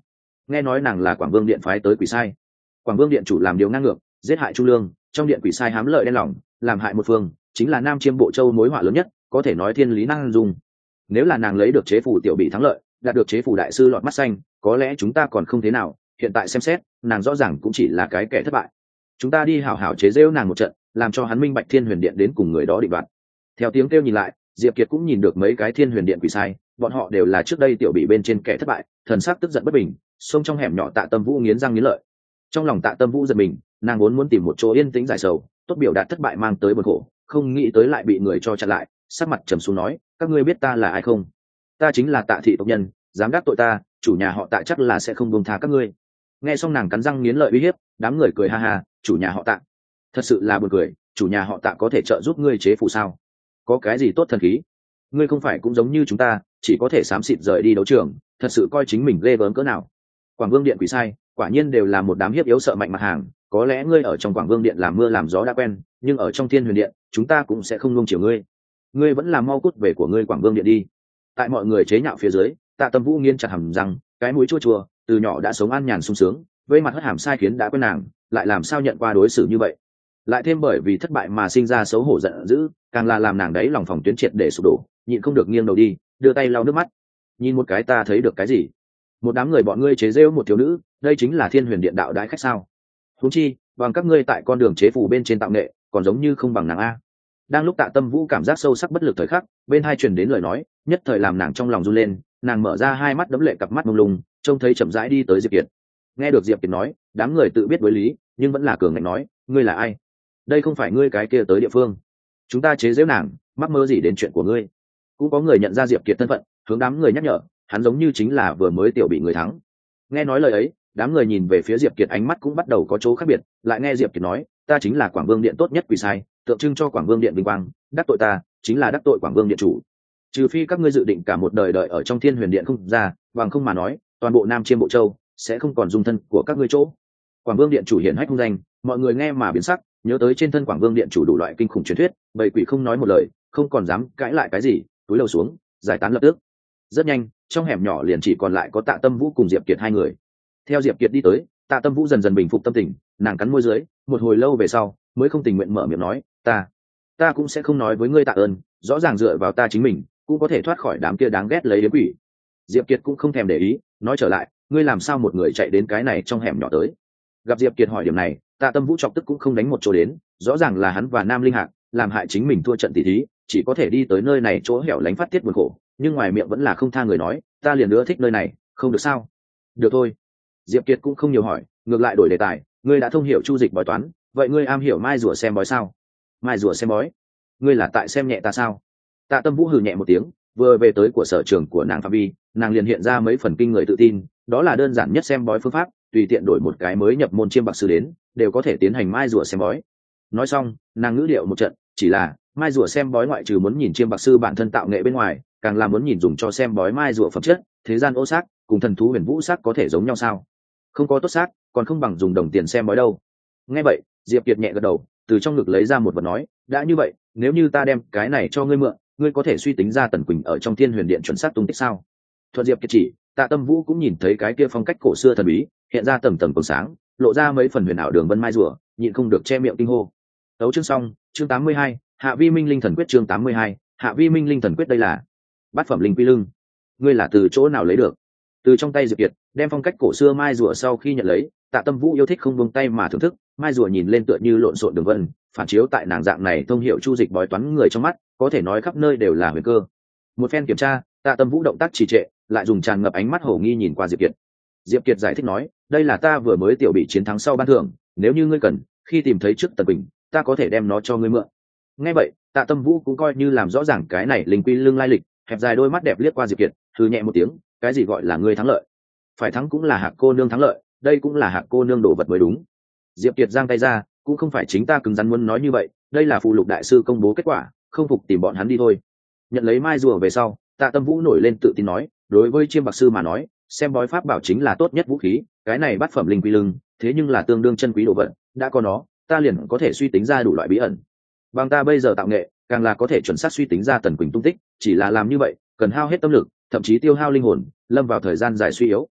nghe nói nàng là Quảng Vương Điện phái tới quỷ sai. Quảng Vương Điện chủ làm điều ngang ngược, giết hại Chu Lương, trong điện quỷ sai hám lợi đen lòng, làm hại một phương, chính là Nam Chiêm Bộ Châu mối họa lớn nhất, có thể nói thiên lý năng dùng. Nếu là nàng lấy được chế phủ tiểu bị thắng lợi, đạt được chế phủ đại sư lọt mắt xanh, có lẽ chúng ta còn không thế nào, hiện tại xem xét, nàng rõ ràng cũng chỉ là cái kẻ thất bại. Chúng ta đi hảo hảo chế giễu nàng một trận, làm cho hắn minh bạch Thiên Huyền Điện đến cùng người đó định đoạt. Theo tiếng kêu nhìn lại, Diệp Kiệt cũng nhìn được mấy cái Thiên Huyền Điện quỷ sai, bọn họ đều là trước đây tiểu bị bên trên kẻ thất bại, thần sắc tức giận bất bình, xông trong hẻm nhỏ Tạ Tâm Vũ nghiến răng nghiến lợi. Trong lòng Tạ Tâm Vũ giật mình, nàng vốn muốn tìm một chỗ yên tĩnh giải sầu, tốt biểu đạt thất bại mang tới buồn khổ, không nghĩ tới lại bị người cho chặn lại, sắc mặt trầm xuống nói, các ngươi biết ta là ai không? Ta chính là Tạ thị tộc nhân, dám đắc tội ta, chủ nhà họ Tạ chắc là sẽ không buông tha các ngươi. Nghe xong nàng cắn răng nghiến lợi uy hiếp, đám người cười ha ha, chủ nhà họ Tạ, thật sự là buồn cười, chủ nhà họ Tạ có thể trợ giúp ngươi chế phù sao? Có cái gì tốt thần khí? Ngươi không phải cũng giống như chúng ta, chỉ có thể xám xịt rời đi đấu trường, thật sự coi chính mình ghê gớm cỡ nào? Quảng Vương Điện quỷ sai, quả nhiên đều là một đám hiếp yếu sợ mạnh mặt hàng, có lẽ ngươi ở trong Quảng Vương Điện làm mưa làm gió đã quen, nhưng ở trong Thiên Huyền Điện, chúng ta cũng sẽ không nuông chiều ngươi. Ngươi vẫn là mau cút về của ngươi Quảng Vương Điện đi. Tại mọi người chế nhạo phía dưới, Tạ Tâm Vũ nghiến chặt hàm răng, cái mũi chua chua, từ nhỏ đã sống an nhàn sung sướng, với mặt hất hàm sai khiến đã quen nàng, lại làm sao nhận qua đối xử như vậy? Lại thêm bởi vì thất bại mà sinh ra xấu hổ giận dữ, càng là làm nàng đấy lòng phòng tuyến triệt để sụp đổ, nhịn không được nghiêng đầu đi, đưa tay lau nước mắt. Nhìn một cái ta thấy được cái gì? Một đám người bọn ngươi chế giễu một thiếu nữ, đây chính là Thiên Huyền Điện đạo đãi khách sao? Huống chi, bằng các ngươi tại con đường chế phù bên trên tạo nghệ, còn giống như không bằng nàng a. Đang lúc Tạ Tâm Vũ cảm giác sâu sắc bất lực thời khắc, bên hai truyền đến lời nói, nhất thời làm nàng trong lòng run lên, nàng mở ra hai mắt đẫm lệ cặp mắt mông lung, trông thấy chậm rãi đi tới Diệp Kiệt. Nghe được Diệp Kiệt nói, đám người tự biết đối lý, nhưng vẫn là cường ngạnh nói, ngươi là ai? Đây không phải ngươi cái kia tới địa phương. Chúng ta chế giễu nàng, mắc mơ gì đến chuyện của ngươi? Cũng có người nhận ra Diệp Kiệt thân phận, hướng đám người nhắc nhở, hắn giống như chính là vừa mới tiểu bị người thắng. Nghe nói lời ấy, đám người nhìn về phía Diệp Kiệt ánh mắt cũng bắt đầu có chỗ khác biệt, lại nghe Diệp Kiệt nói, ta chính là Quảng Vương Điện tốt nhất quỷ sai, tượng trưng cho Quảng Vương Điện vinh quang, đắc tội ta, chính là đắc tội Quảng Vương Điện chủ. Trừ phi các ngươi dự định cả một đời đợi ở trong Thiên Huyền Điện không ra, bằng không mà nói, toàn bộ Nam Chiêm Bộ Châu sẽ không còn dung thân của các ngươi chỗ. Quảng Vương Điện chủ hiển hách hung danh, mọi người nghe mà biến sắc, nhớ tới trên thân Quảng Vương Điện chủ đủ loại kinh khủng truyền thuyết, bầy quỷ không nói một lời, không còn dám cãi lại cái gì, túi lầu xuống, giải tán lập tức. Rất nhanh, trong hẻm nhỏ liền chỉ còn lại có Tạ Tâm Vũ cùng Diệp Kiệt hai người. Theo Diệp Kiệt đi tới, Tạ Tâm Vũ dần dần bình phục tâm tình, nàng cắn môi dưới, một hồi lâu về sau, mới không tình nguyện mở miệng nói, ta, ta cũng sẽ không nói với ngươi tạ ơn, rõ ràng dựa vào ta chính mình, cũng có thể thoát khỏi đám kia đáng ghét lấy đến quỷ. Diệp Kiệt cũng không thèm để ý, nói trở lại, ngươi làm sao một người chạy đến cái này trong hẻm nhỏ tới? Gặp Diệp Kiệt hỏi điểm này, Tạ Tâm Vũ chọc tức cũng không đánh một chỗ đến, rõ ràng là hắn và Nam Linh Hạc làm hại chính mình thua trận tỷ thí, chỉ có thể đi tới nơi này chỗ hẻo lánh phát tiết buồn khổ, nhưng ngoài miệng vẫn là không tha người nói, ta liền nữa thích nơi này, không được sao? Được thôi. Diệp Kiệt cũng không nhiều hỏi, ngược lại đổi đề tài, ngươi đã thông hiểu chu dịch bói toán, vậy ngươi am hiểu mai rùa xem bói sao? Mai rùa xem bói? Ngươi là tại xem nhẹ ta sao? Tạ Tâm Vũ hừ nhẹ một tiếng, vừa về tới của sở trường của nàng phạm vi, nàng liền hiện ra mấy phần kinh người tự tin, đó là đơn giản nhất xem bói phương pháp, tùy tiện đổi một cái mới nhập môn chiêm bạc sư đến, đều có thể tiến hành mai rùa xem bói. Nói xong, nàng ngữ điệu một trận, chỉ là mai rùa xem bói ngoại trừ muốn nhìn chiêm bạc sư bản thân tạo nghệ bên ngoài, càng là muốn nhìn dùng cho xem bói mai rùa phẩm chất, thế gian ô xác cùng thần thú huyền vũ xác có thể giống nhau sao? Không có tốt xác, còn không bằng dùng đồng tiền xem bói đâu. Nghe vậy, Diệp Kiệt nhẹ gật đầu, từ trong ngực lấy ra một vật nói, đã như vậy, nếu như ta đem cái này cho ngươi mượn, ngươi có thể suy tính ra Tần Quỳnh ở trong Thiên Huyền Điện chuẩn xác tung tích sao? Thuận Diệp Kiệt chỉ, Tạ Tâm Vũ cũng nhìn thấy cái kia phong cách cổ xưa thần bí, hiện ra tầng tầng còn sáng, lộ ra mấy phần huyền ảo đường vân mai rùa, nhịn không được che miệng kinh hô. Đấu chương xong, chương tám mươi hai, Hạ Vi Minh Linh Thần Quyết chương tám mươi hai, Hạ Vi Minh Linh Thần Quyết đây là bát phẩm linh quy lưng. Ngươi là từ chỗ nào lấy được? Từ trong tay Diệp Kiệt, đem phong cách cổ xưa mai rùa sau khi nhận lấy, Tạ Tâm Vũ yêu thích không buông tay mà thưởng thức, mai rùa nhìn lên tựa như lộn xộn đường vân, phản chiếu tại nàng dạng này thông hiểu chu dịch bói toán người trong mắt, có thể nói khắp nơi đều là huyền cơ. Một phen kiểm tra, Tạ Tâm Vũ động tác trì trệ, lại dùng tràn ngập ánh mắt hổ nghi nhìn qua Diệp Kiệt. Diệp Kiệt giải thích nói, đây là ta vừa mới tiểu bị chiến thắng sau ban thưởng, nếu như ngươi cần, khi tìm thấy trước Tần Quỳnh, ta có thể đem nó cho ngươi mượn. Nghe vậy, Tạ Tâm Vũ cũng coi như làm rõ ràng cái này linh quy lưng lai lịch, hẹp dài đôi mắt đẹp liếc qua Diệp Kiệt, hừ nhẹ một tiếng, cái gì gọi là ngươi thắng lợi? Phải thắng cũng là Hạc cô nương thắng lợi, đây cũng là Hạc cô nương đồ vật mới đúng. Diệp Kiệt giang tay ra, cũng không phải chính ta cứng rắn muốn nói như vậy, đây là phụ lục đại sư công bố kết quả, không phục tìm bọn hắn đi thôi. Nhận lấy mai rùa về sau, Tạ Tâm Vũ nổi lên tự tin nói, đối với chiêm bạc sư mà nói, xem bói pháp bảo chính là tốt nhất vũ khí, cái này bát phẩm linh quy lưng, thế nhưng là tương đương chân quý đồ vật, đã có nó, ta liền có thể suy tính ra đủ loại bí ẩn. Bằng ta bây giờ tạo nghệ, càng là có thể chuẩn xác suy tính ra Tần Quỳnh tung tích, chỉ là làm như vậy, cần hao hết tâm lực, thậm chí tiêu hao linh hồn, lâm vào thời gian dài suy yếu.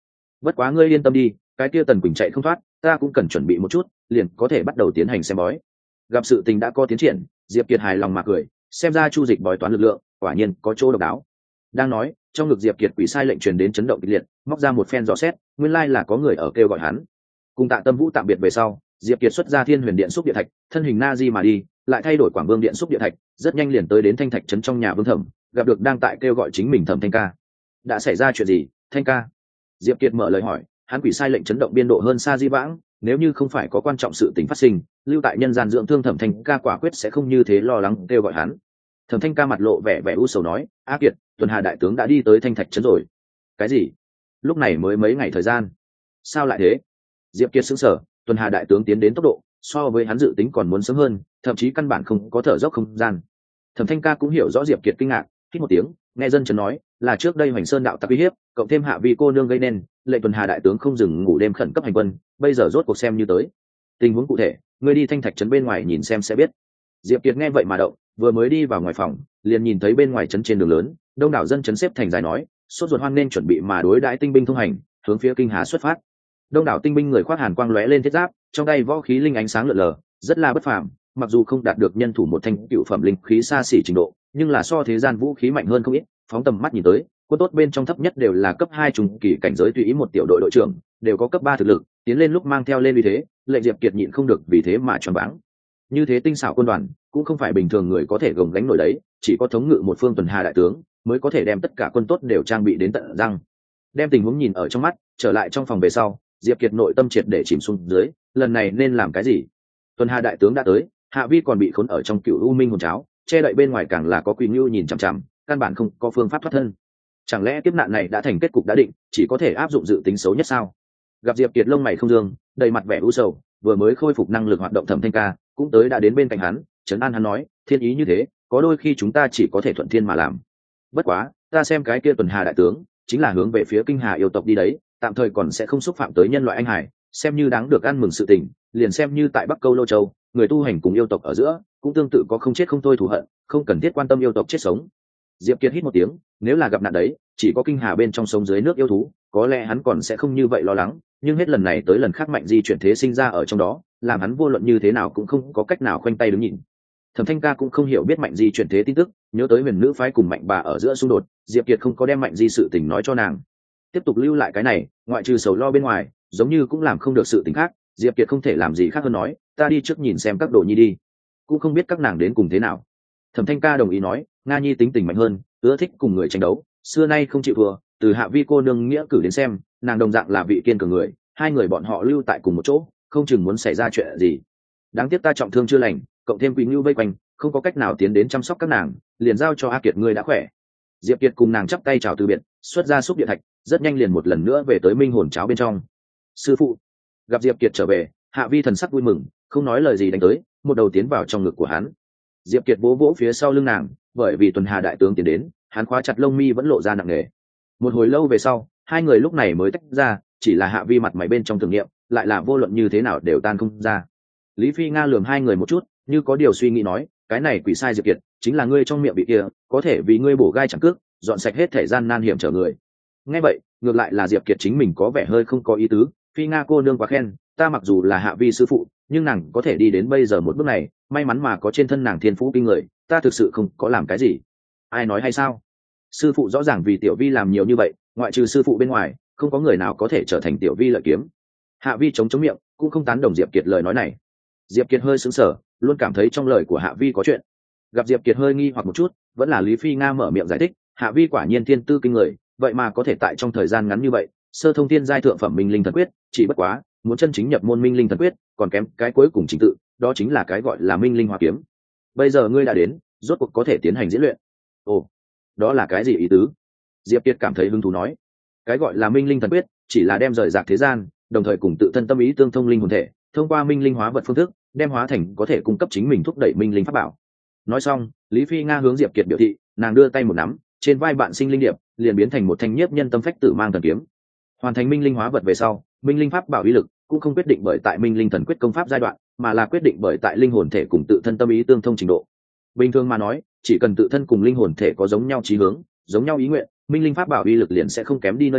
Bất quá ngươi yên tâm đi, cái kia Tần Quỳnh chạy không thoát, ta cũng cần chuẩn bị một chút, liền có thể bắt đầu tiến hành xem bói. Gặp sự tình đã có tiến triển, Diệp Kiệt hài lòng mà cười, xem ra Chu Dịch bói toán lực lượng quả nhiên có chỗ độc đáo. Đang nói, trong ngực Diệp Kiệt quỷ sai lệnh truyền đến chấn động kịch liệt, móc ra một phen dò xét, nguyên lai là có người ở kêu gọi hắn. Cùng Tạ Tâm Vũ tạm biệt về sau, Diệp Kiệt xuất ra Thiên Huyền Điện xúc địa thạch, thân hình na di mà đi, lại thay đổi Quảng Vương Điện xúc địa thạch, rất nhanh liền tới đến Thanh Thạch trấn trong nhà Vương Thẩm, gặp được đang tại kêu gọi chính mình Thẩm Thanh Ca. Đã xảy ra chuyện gì, Thanh Ca? Diệp Kiệt mở lời hỏi, hắn quỷ sai lệnh chấn động biên độ hơn xa di vãng, nếu như không phải có quan trọng sự tình phát sinh, lưu tại nhân gian dưỡng thương Thẩm Thanh Ca quả quyết sẽ không như thế lo lắng kêu gọi hắn. Thẩm Thanh Ca mặt lộ vẻ vẻ u sầu nói, A Kiệt, Tuần Hà đại tướng đã đi tới Thanh Thạch trấn rồi. Cái gì? Lúc này mới mấy ngày thời gian, sao lại thế? Diệp Kiệt sững sờ, Tuần Hà đại tướng tiến đến tốc độ so với hắn dự tính còn muốn sớm hơn, thậm chí căn bản không có thở dốc không gian. Thẩm Thanh Ca cũng hiểu rõ Diệp Kiệt kinh ngạc, hít một tiếng, nghe dân chấn nói, là trước đây Hoành Sơn đạo tặc uy hiếp, cộng thêm Hạ Vi cô nương gây nên, lệnh Tuần Hà đại tướng không dừng ngủ đêm khẩn cấp hành quân, bây giờ rốt cuộc xem như tới. Tình huống cụ thể, ngươi đi Thanh Thạch trấn bên ngoài nhìn xem sẽ biết. Diệp Kiệt nghe vậy mà động, vừa mới đi vào ngoài phòng, liền nhìn thấy bên ngoài trấn trên đường lớn, đông đảo dân chấn xếp thành dài nói, sốt ruột hoan nên chuẩn bị mà đối đãi tinh binh thông hành, hướng phía Kinh Hà xuất phát. Đông đảo tinh binh người khoác hàn quang lóe lên thiết giáp, trong tay võ khí linh ánh sáng lượn lờ, rất là bất phàm, mặc dù không đạt được nhân thủ một thanh cựu phẩm linh khí xa xỉ trình độ, nhưng là so thế gian vũ khí mạnh hơn không ít. Phóng tầm mắt nhìn tới, quân tốt bên trong thấp nhất đều là cấp hai trùng kỳ cảnh giới, tùy ý một tiểu đội đội trưởng đều có cấp ba thực lực, tiến lên lúc mang theo lên uy thế, lệnh Diệp Kiệt nhịn không được vì thế mà choáng váng. Như thế tinh xảo quân đoàn, cũng không phải bình thường người có thể gồng gánh nổi đấy, chỉ có thống ngự một phương Tuần Hà đại tướng mới có thể đem tất cả quân tốt đều trang bị đến tận răng. Đem tình huống nhìn ở trong mắt, trở lại trong phòng về sau, Diệp Kiệt nội tâm triệt để chìm xuống dưới, lần này nên làm cái gì? Tuần Hà đại tướng đã tới, Hạ Vi còn bị khốn ở trong Cựu U Minh hồn cháo, che đậy bên ngoài càng là có Quỳ Ngưu nhìn chằm chằm, căn bản không có phương pháp thoát thân. Chẳng lẽ kiếp nạn này đã thành kết cục đã định, chỉ có thể áp dụng dự tính xấu nhất sao? Gặp Diệp Kiệt lông mày không dương, đầy mặt vẻ u sầu, vừa mới khôi phục năng lực hoạt động Thẩm Thanh Ca cũng tới đã đến bên cạnh hắn, trấn an hắn nói, thiên ý như thế, có đôi khi chúng ta chỉ có thể thuận thiên mà làm. Bất quá, ta xem cái kia Tuần Hà đại tướng chính là hướng về phía Kinh Hà yêu tộc đi đấy, tạm thời còn sẽ không xúc phạm tới nhân loại anh hải, xem như đáng được ăn mừng sự tình. Liền xem như tại Bắc Câu Lô Châu, người tu hành cùng yêu tộc ở giữa cũng tương tự có không chết không thôi thù hận, không cần thiết quan tâm yêu tộc chết sống. Diệp Kiệt hít một tiếng, nếu là gặp nạn đấy, chỉ có Kinh Hà bên trong sống dưới nước yêu thú, có lẽ hắn còn sẽ không như vậy lo lắng, nhưng hết lần này tới lần khác mạnh di chuyển thế sinh ra ở trong đó, làm hắn vô luận như thế nào cũng không có cách nào khoanh tay đứng nhìn. Thẩm Thanh Ca cũng không hiểu biết mạnh di chuyển thế tin tức, nhớ tới huyền nữ phái cùng mạnh bà ở giữa xung đột, Diệp Kiệt không có đem mạnh di sự tình nói cho nàng. Tiếp tục lưu lại cái này, ngoại trừ sầu lo bên ngoài, giống như cũng làm không được sự tình khác, Diệp Kiệt không thể làm gì khác hơn nói, ta đi trước nhìn xem các đồ nhi đi, cũng không biết các nàng đến cùng thế nào. Thẩm Thanh Ca đồng ý nói, Nga nhi tính tình mạnh hơn, ưa thích cùng người tranh đấu, xưa nay không chịu thua, từ Hạ Vi cô nương nghĩa cử đến xem, nàng đồng dạng là vị kiên cường người, hai người bọn họ lưu tại cùng một chỗ, không chừng muốn xảy ra chuyện gì. Đáng tiếc ta trọng thương chưa lành, cộng thêm Quỳnh Ngưu vây quanh, không có cách nào tiến đến chăm sóc các nàng, liền giao cho A Kiệt ngươi đã khỏe. Diệp Kiệt cùng nàng chắp tay chào từ biệt, xuất ra xúc địa thạch, rất nhanh liền một lần nữa về tới minh hồn cháo bên trong. Sư phụ. Gặp Diệp Kiệt trở về, Hạ Vi thần sắc vui mừng, không nói lời gì đánh tới, một đầu tiến vào trong ngực của hắn. Diệp Kiệt vỗ vỗ phía sau lưng nàng, bởi vì Tuần Hà đại tướng tiến đến, hắn khóa chặt lông mi vẫn lộ ra nặng nề. Một hồi lâu về sau, hai người lúc này mới tách ra, chỉ là Hạ Vi mặt mày bên trong tưởng niệm, lại là vô luận như thế nào đều tan không ra. Lý Phi Nga lườm hai người một chút, như có điều suy nghĩ nói, cái này quỷ sai Diệp Kiệt, chính là ngươi trong miệng bị kia, có thể vì ngươi bổ gai chẳng cước, dọn sạch hết thể gian nan hiểm trở người. Nghe vậy, ngược lại là Diệp Kiệt chính mình có vẻ hơi không có ý tứ, Phi Nga cô nương quá khen, ta mặc dù là Hạ Vi sư phụ, nhưng nàng có thể đi đến bây giờ một bước này, may mắn mà có trên thân nàng thiên phú kinh người, ta thực sự không có làm cái gì. Ai nói hay sao? Sư phụ rõ ràng vì Tiểu Vi làm nhiều như vậy, ngoại trừ sư phụ bên ngoài, không có người nào có thể trở thành Tiểu Vi lợi kiếm. Hạ Vi chống chống miệng, cũng không tán đồng Diệp Kiệt lời nói này. Diệp Kiệt hơi sững sờ, luôn cảm thấy trong lời của Hạ Vi có chuyện. Gặp Diệp Kiệt hơi nghi hoặc một chút, vẫn là Lý Phi Nga mở miệng giải thích, Hạ Vi quả nhiên thiên tư kinh người, vậy mà có thể tại trong thời gian ngắn như vậy, sơ thông thiên giai thượng phẩm minh linh thần quyết, chỉ bất quá, muốn chân chính nhập môn minh linh thần quyết, còn kém cái cuối cùng trình tự, đó chính là cái gọi là minh linh hóa kiếm. Bây giờ ngươi đã đến, rốt cuộc có thể tiến hành diễn luyện. Ồ, đó là cái gì ý tứ? Diệp Kiệt cảm thấy hứng thú nói, cái gọi là minh linh thần quyết, chỉ là đem rời rạc thế gian, đồng thời cùng tự thân tâm ý tương thông linh hồn thể, thông qua minh linh hóa vật phương thức, đem hóa thành có thể cung cấp chính mình thúc đẩy minh linh pháp bảo. Nói xong, Lý Phi Nga hướng Diệp Kiệt biểu thị, nàng đưa tay một nắm, trên vai bạn sinh linh điệp liền biến thành một thanh nhiếp nhân tâm phách tử mang thần kiếm. Hoàn thành minh linh hóa vật về sau, minh linh pháp bảo uy lực cũng không quyết định bởi tại minh linh thần quyết công pháp giai đoạn, mà là quyết định bởi tại linh hồn thể cùng tự thân tâm ý tương thông trình độ. Bình thường mà nói, chỉ cần tự thân cùng linh hồn thể có giống nhau chí hướng, giống nhau ý nguyện, minh linh pháp bảo uy lực liền sẽ không kém đi nơi nào,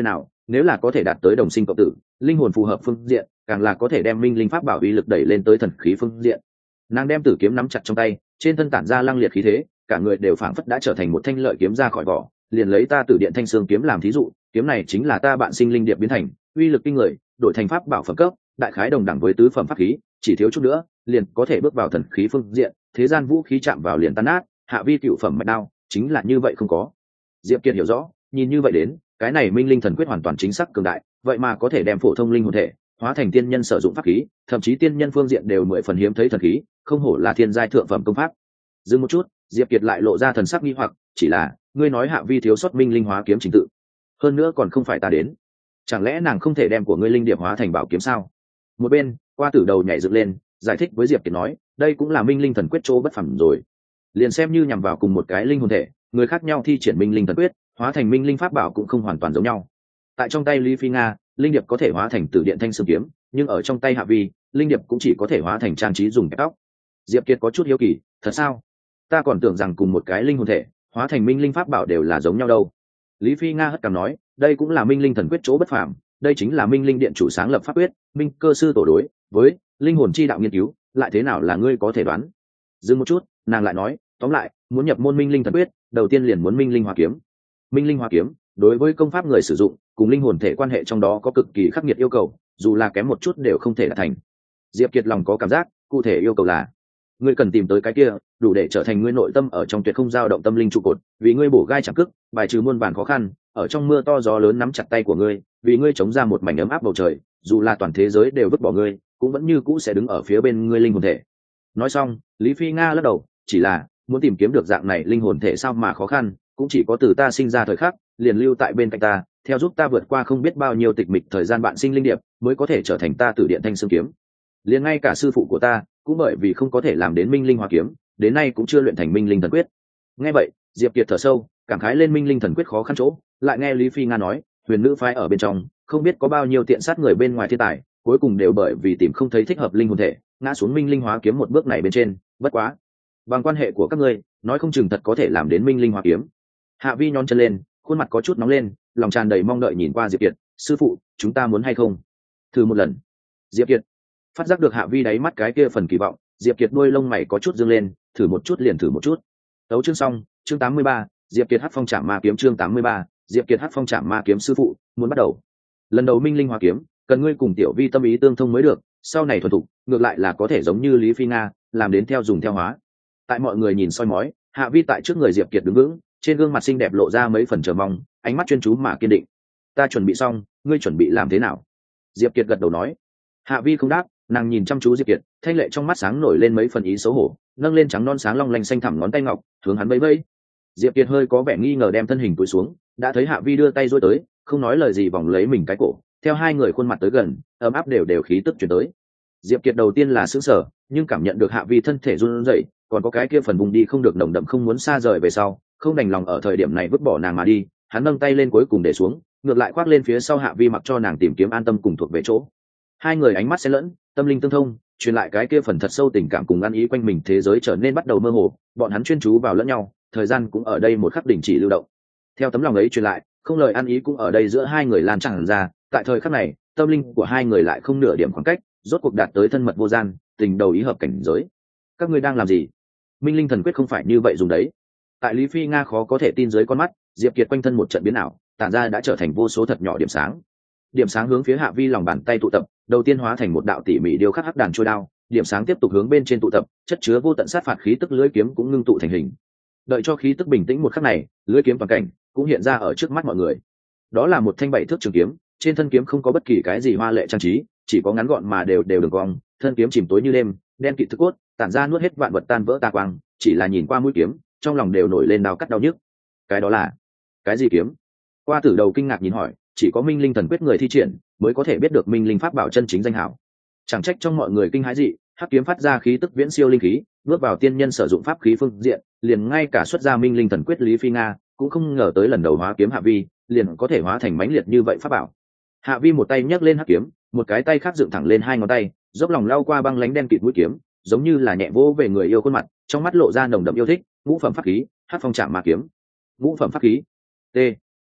nếu là có thể đạt tới đồng sinh cộng tử, linh hồn phù hợp phương diện, càng là có thể đem minh linh pháp bảo uy lực đẩy lên tới thần khí phương diện. Nàng đem tử kiếm nắm chặt trong tay, trên thân tản ra lăng liệt khí thế, cả người đều phảng phất đã trở thành một thanh lợi kiếm ra khỏi vỏ. Liền lấy ta Tử Điện Thanh Xương kiếm làm thí dụ, kiếm này chính là ta bạn sinh linh điệp biến thành, uy lực kinh người, đổi thành pháp bảo phẩm cấp, đại khái đồng đẳng với tứ phẩm pháp khí, chỉ thiếu chút nữa, liền có thể bước vào thần khí phương diện, thế gian vũ khí chạm vào liền tan nát, hạ vi cựu phẩm mạch đao, chính là như vậy không có. Diệp Kiệt hiểu rõ, nhìn như vậy đến, cái này Minh Linh Thần Quyết hoàn toàn chính xác cường đại, vậy mà có thể đem phổ thông linh hồn thể hóa thành tiên nhân sử dụng pháp khí, thậm chí tiên nhân phương diện đều mười phần hiếm thấy thần khí, không hổ là thiên giai thượng phẩm công pháp. Dừng một chút, Diệp Kiệt lại lộ ra thần sắc nghi hoặc, chỉ là, ngươi nói hạ vi thiếu sót minh linh hóa kiếm trình tự, hơn nữa còn không phải ta đến, chẳng lẽ nàng không thể đem của ngươi linh điệp hóa thành bảo kiếm sao? Một bên, Qua Tử đầu nhảy dựng lên, giải thích với Diệp Kiệt nói, đây cũng là Minh Linh Thần Quyết chỗ bất phàm rồi. Liền xem như nhằm vào cùng một cái linh hồn thể, người khác nhau thi triển Minh Linh Thần Quyết, hóa thành minh linh pháp bảo cũng không hoàn toàn giống nhau. Tại trong tay Lý Phi Nga, linh điệp có thể hóa thành Tử Điện Thanh Xương kiếm, nhưng ở trong tay Hạ Vi, linh điệp cũng chỉ có thể hóa thành trang trí dùng kẹp tóc. Diệp Kiệt có chút hiếu kỳ, thật sao? Ta còn tưởng rằng cùng một cái linh hồn thể, hóa thành minh linh pháp bảo đều là giống nhau đâu. Lý Phi Nga hất cằm nói, đây cũng là Minh Linh Thần Quyết chỗ bất phàm, đây chính là Minh Linh Điện chủ sáng lập pháp quyết, Minh Cơ sư tổ đối với linh hồn chi đạo nghiên cứu, lại thế nào là ngươi có thể đoán? Dừng một chút, nàng lại nói, tóm lại, muốn nhập môn Minh Linh Thần Quyết, đầu tiên liền muốn Minh Linh Hóa kiếm. Minh Linh Hóa kiếm, đối với công pháp người sử dụng, cùng linh hồn thể quan hệ trong đó có cực kỳ khắc nghiệt yêu cầu, dù là kém một chút đều không thể đạt thành. Diệp Kiệt lòng có cảm giác, cụ thể yêu cầu là, ngươi cần tìm tới cái kia, đủ để trở thành ngươi nội tâm ở trong tuyệt không dao động tâm linh trụ cột, vì ngươi bổ gai chạm cức, bài trừ muôn vàn khó khăn, ở trong mưa to gió lớn nắm chặt tay của ngươi, vì ngươi chống ra một mảnh ấm áp bầu trời, dù là toàn thế giới đều vứt bỏ ngươi, cũng vẫn như cũ sẽ đứng ở phía bên ngươi linh hồn thể. Nói xong, Lý Phi Nga lắc đầu, chỉ là muốn tìm kiếm được dạng này linh hồn thể sao mà khó khăn, cũng chỉ có từ ta sinh ra thời khắc, liền lưu tại bên cạnh ta, theo giúp ta vượt qua không biết bao nhiêu tịch mịch thời gian bạn sinh linh điệp, mới có thể trở thành ta Tử Điện Thanh Xương kiếm. Liền ngay cả sư phụ của ta, cũng bởi vì không có thể làm đến Minh Linh Hóa kiếm, đến nay cũng chưa luyện thành Minh Linh Thần Quyết. Nghe vậy, Diệp Kiệt thở sâu, cảm khái lên Minh Linh Thần Quyết khó khăn chỗ, lại nghe Lý Phi Nga nói, huyền nữ phái ở bên trong, không biết có bao nhiêu tiện sát người bên ngoài thiên tài, cuối cùng đều bởi vì tìm không thấy thích hợp linh hồn thể, ngã xuống Minh Linh Hóa kiếm một bước này bên trên, bất quá, bằng quan hệ của các ngươi, nói không chừng thật có thể làm đến Minh Linh Hóa kiếm. Hạ Vi nhón chân lên, khuôn mặt có chút nóng lên, lòng tràn đầy mong đợi nhìn qua Diệp Kiệt, sư phụ, chúng ta muốn hay không? Thử một lần. Diệp Kiệt phát giác được Hạ Vi đáy mắt cái kia phần kỳ vọng, Diệp Kiệt đuôi lông mày có chút dương lên, thử một chút liền thử một chút. Tấu chương xong, chương tám mươi ba, Diệp Kiệt Hắc Phong Trảm Ma kiếm chương tám mươi ba, Diệp Kiệt Hắc Phong Trảm Ma kiếm sư phụ, muốn bắt đầu. Lần đầu Minh Linh Hóa kiếm, cần ngươi cùng tiểu vi tâm ý tương thông mới được, sau này thuần thục, ngược lại là có thể giống như Lý Phi Nga, làm đến theo dùng theo hóa. Tại mọi người nhìn soi mói, Hạ Vi tại trước người Diệp Kiệt đứng vững, trên gương mặt xinh đẹp lộ ra mấy phần chờ mong, ánh mắt chuyên chú mà kiên định. Ta chuẩn bị xong, ngươi chuẩn bị làm thế nào? Diệp Kiệt gật đầu nói. Hạ Vi không đáp, nàng nhìn chăm chú Diệp Kiệt, thanh lệ trong mắt sáng nổi lên mấy phần ý xấu hổ, nâng lên trắng non sáng long lanh xanh thẳm ngón tay ngọc, hướng hắn vẫy vẫy. Diệp Kiệt hơi có vẻ nghi ngờ đem thân hình cúi xuống, đã thấy Hạ Vi đưa tay duỗi tới, không nói lời gì vòng lấy mình cái cổ, theo hai người khuôn mặt tới gần, ấm áp đều đều khí tức truyền tới. Diệp Kiệt đầu tiên là sững sờ, nhưng cảm nhận được Hạ Vi thân thể run rẩy, còn có cái kia phần vùng đi không được nồng đậm không muốn xa rời về sau, không đành lòng ở thời điểm này vứt bỏ nàng mà đi, hắn nâng tay lên cuối cùng để xuống, ngược lại khoác lên phía sau Hạ Vi mặc cho nàng tìm kiếm an tâm cùng thuộc về chỗ. Hai người ánh mắt xen lẫn, tâm linh tương thông, truyền lại cái kia phần thật sâu tình cảm cùng ăn ý quanh mình, thế giới trở nên bắt đầu mơ hồ, bọn hắn chuyên chú vào lẫn nhau, thời gian cũng ở đây một khắc đình chỉ lưu động. Theo tấm lòng ấy truyền lại, không lời ăn ý cũng ở đây giữa hai người lan tràn ra, tại thời khắc này, tâm linh của hai người lại không nửa điểm khoảng cách, rốt cuộc đạt tới thân mật vô gian, tình đầu ý hợp cảnh giới. Các ngươi đang làm gì? Minh Linh Thần Quyết không phải như vậy dùng đấy. Tại Lý Phi Nga khó có thể tin dưới con mắt, Diệp Kiệt quanh thân một trận biến ảo, tản ra đã trở thành vô số thật nhỏ điểm sáng. Điểm sáng hướng phía Hạ Vi lòng bàn tay tụ tập, đầu tiên hóa thành một đạo tỉ mỉ điêu khắc hắc đàn trôi đao, điểm sáng tiếp tục hướng bên trên tụ tập, chất chứa vô tận sát phạt khí tức lưỡi kiếm cũng ngưng tụ thành hình. Đợi cho khí tức bình tĩnh một khắc này, lưỡi kiếm toàn cảnh cũng hiện ra ở trước mắt mọi người. Đó là một thanh bảy thước trường kiếm, trên thân kiếm không có bất kỳ cái gì hoa lệ trang trí, chỉ có ngắn gọn mà đều đều đường cong, thân kiếm chìm tối như đêm, đen kịt thực cốt, tản ra nuốt hết vạn vật tan vỡ tà quang, chỉ là nhìn qua mũi kiếm, trong lòng đều nổi lên đau cắt đau nhức. Cái đó là cái gì kiếm? Qua Tử đầu kinh ngạc nhìn hỏi, chỉ có Minh Linh Thần Quyết người thi triển mới có thể biết được Minh Linh pháp bảo chân chính danh hảo. Chẳng trách trong mọi người kinh hãi dị, hắc kiếm phát ra khí tức viễn siêu linh khí, bước vào tiên nhân sử dụng pháp khí phương diện, liền ngay cả xuất ra Minh Linh Thần Quyết Lý Phi Nga cũng không ngờ tới lần đầu hóa kiếm Hạ Vi, liền có thể hóa thành mãnh liệt như vậy pháp bảo. Hạ Vi một tay nhấc lên hắc kiếm, một cái tay khác dựng thẳng lên hai ngón tay, dốc lòng lau qua băng lánh đen kịt mũi kiếm, giống như là nhẹ vỗ về người yêu khuôn mặt, trong mắt lộ ra nồng đậm yêu thích. Ngũ phẩm pháp khí, Hắc Phong Trảm Ma kiếm. Ngũ phẩm pháp khí. T.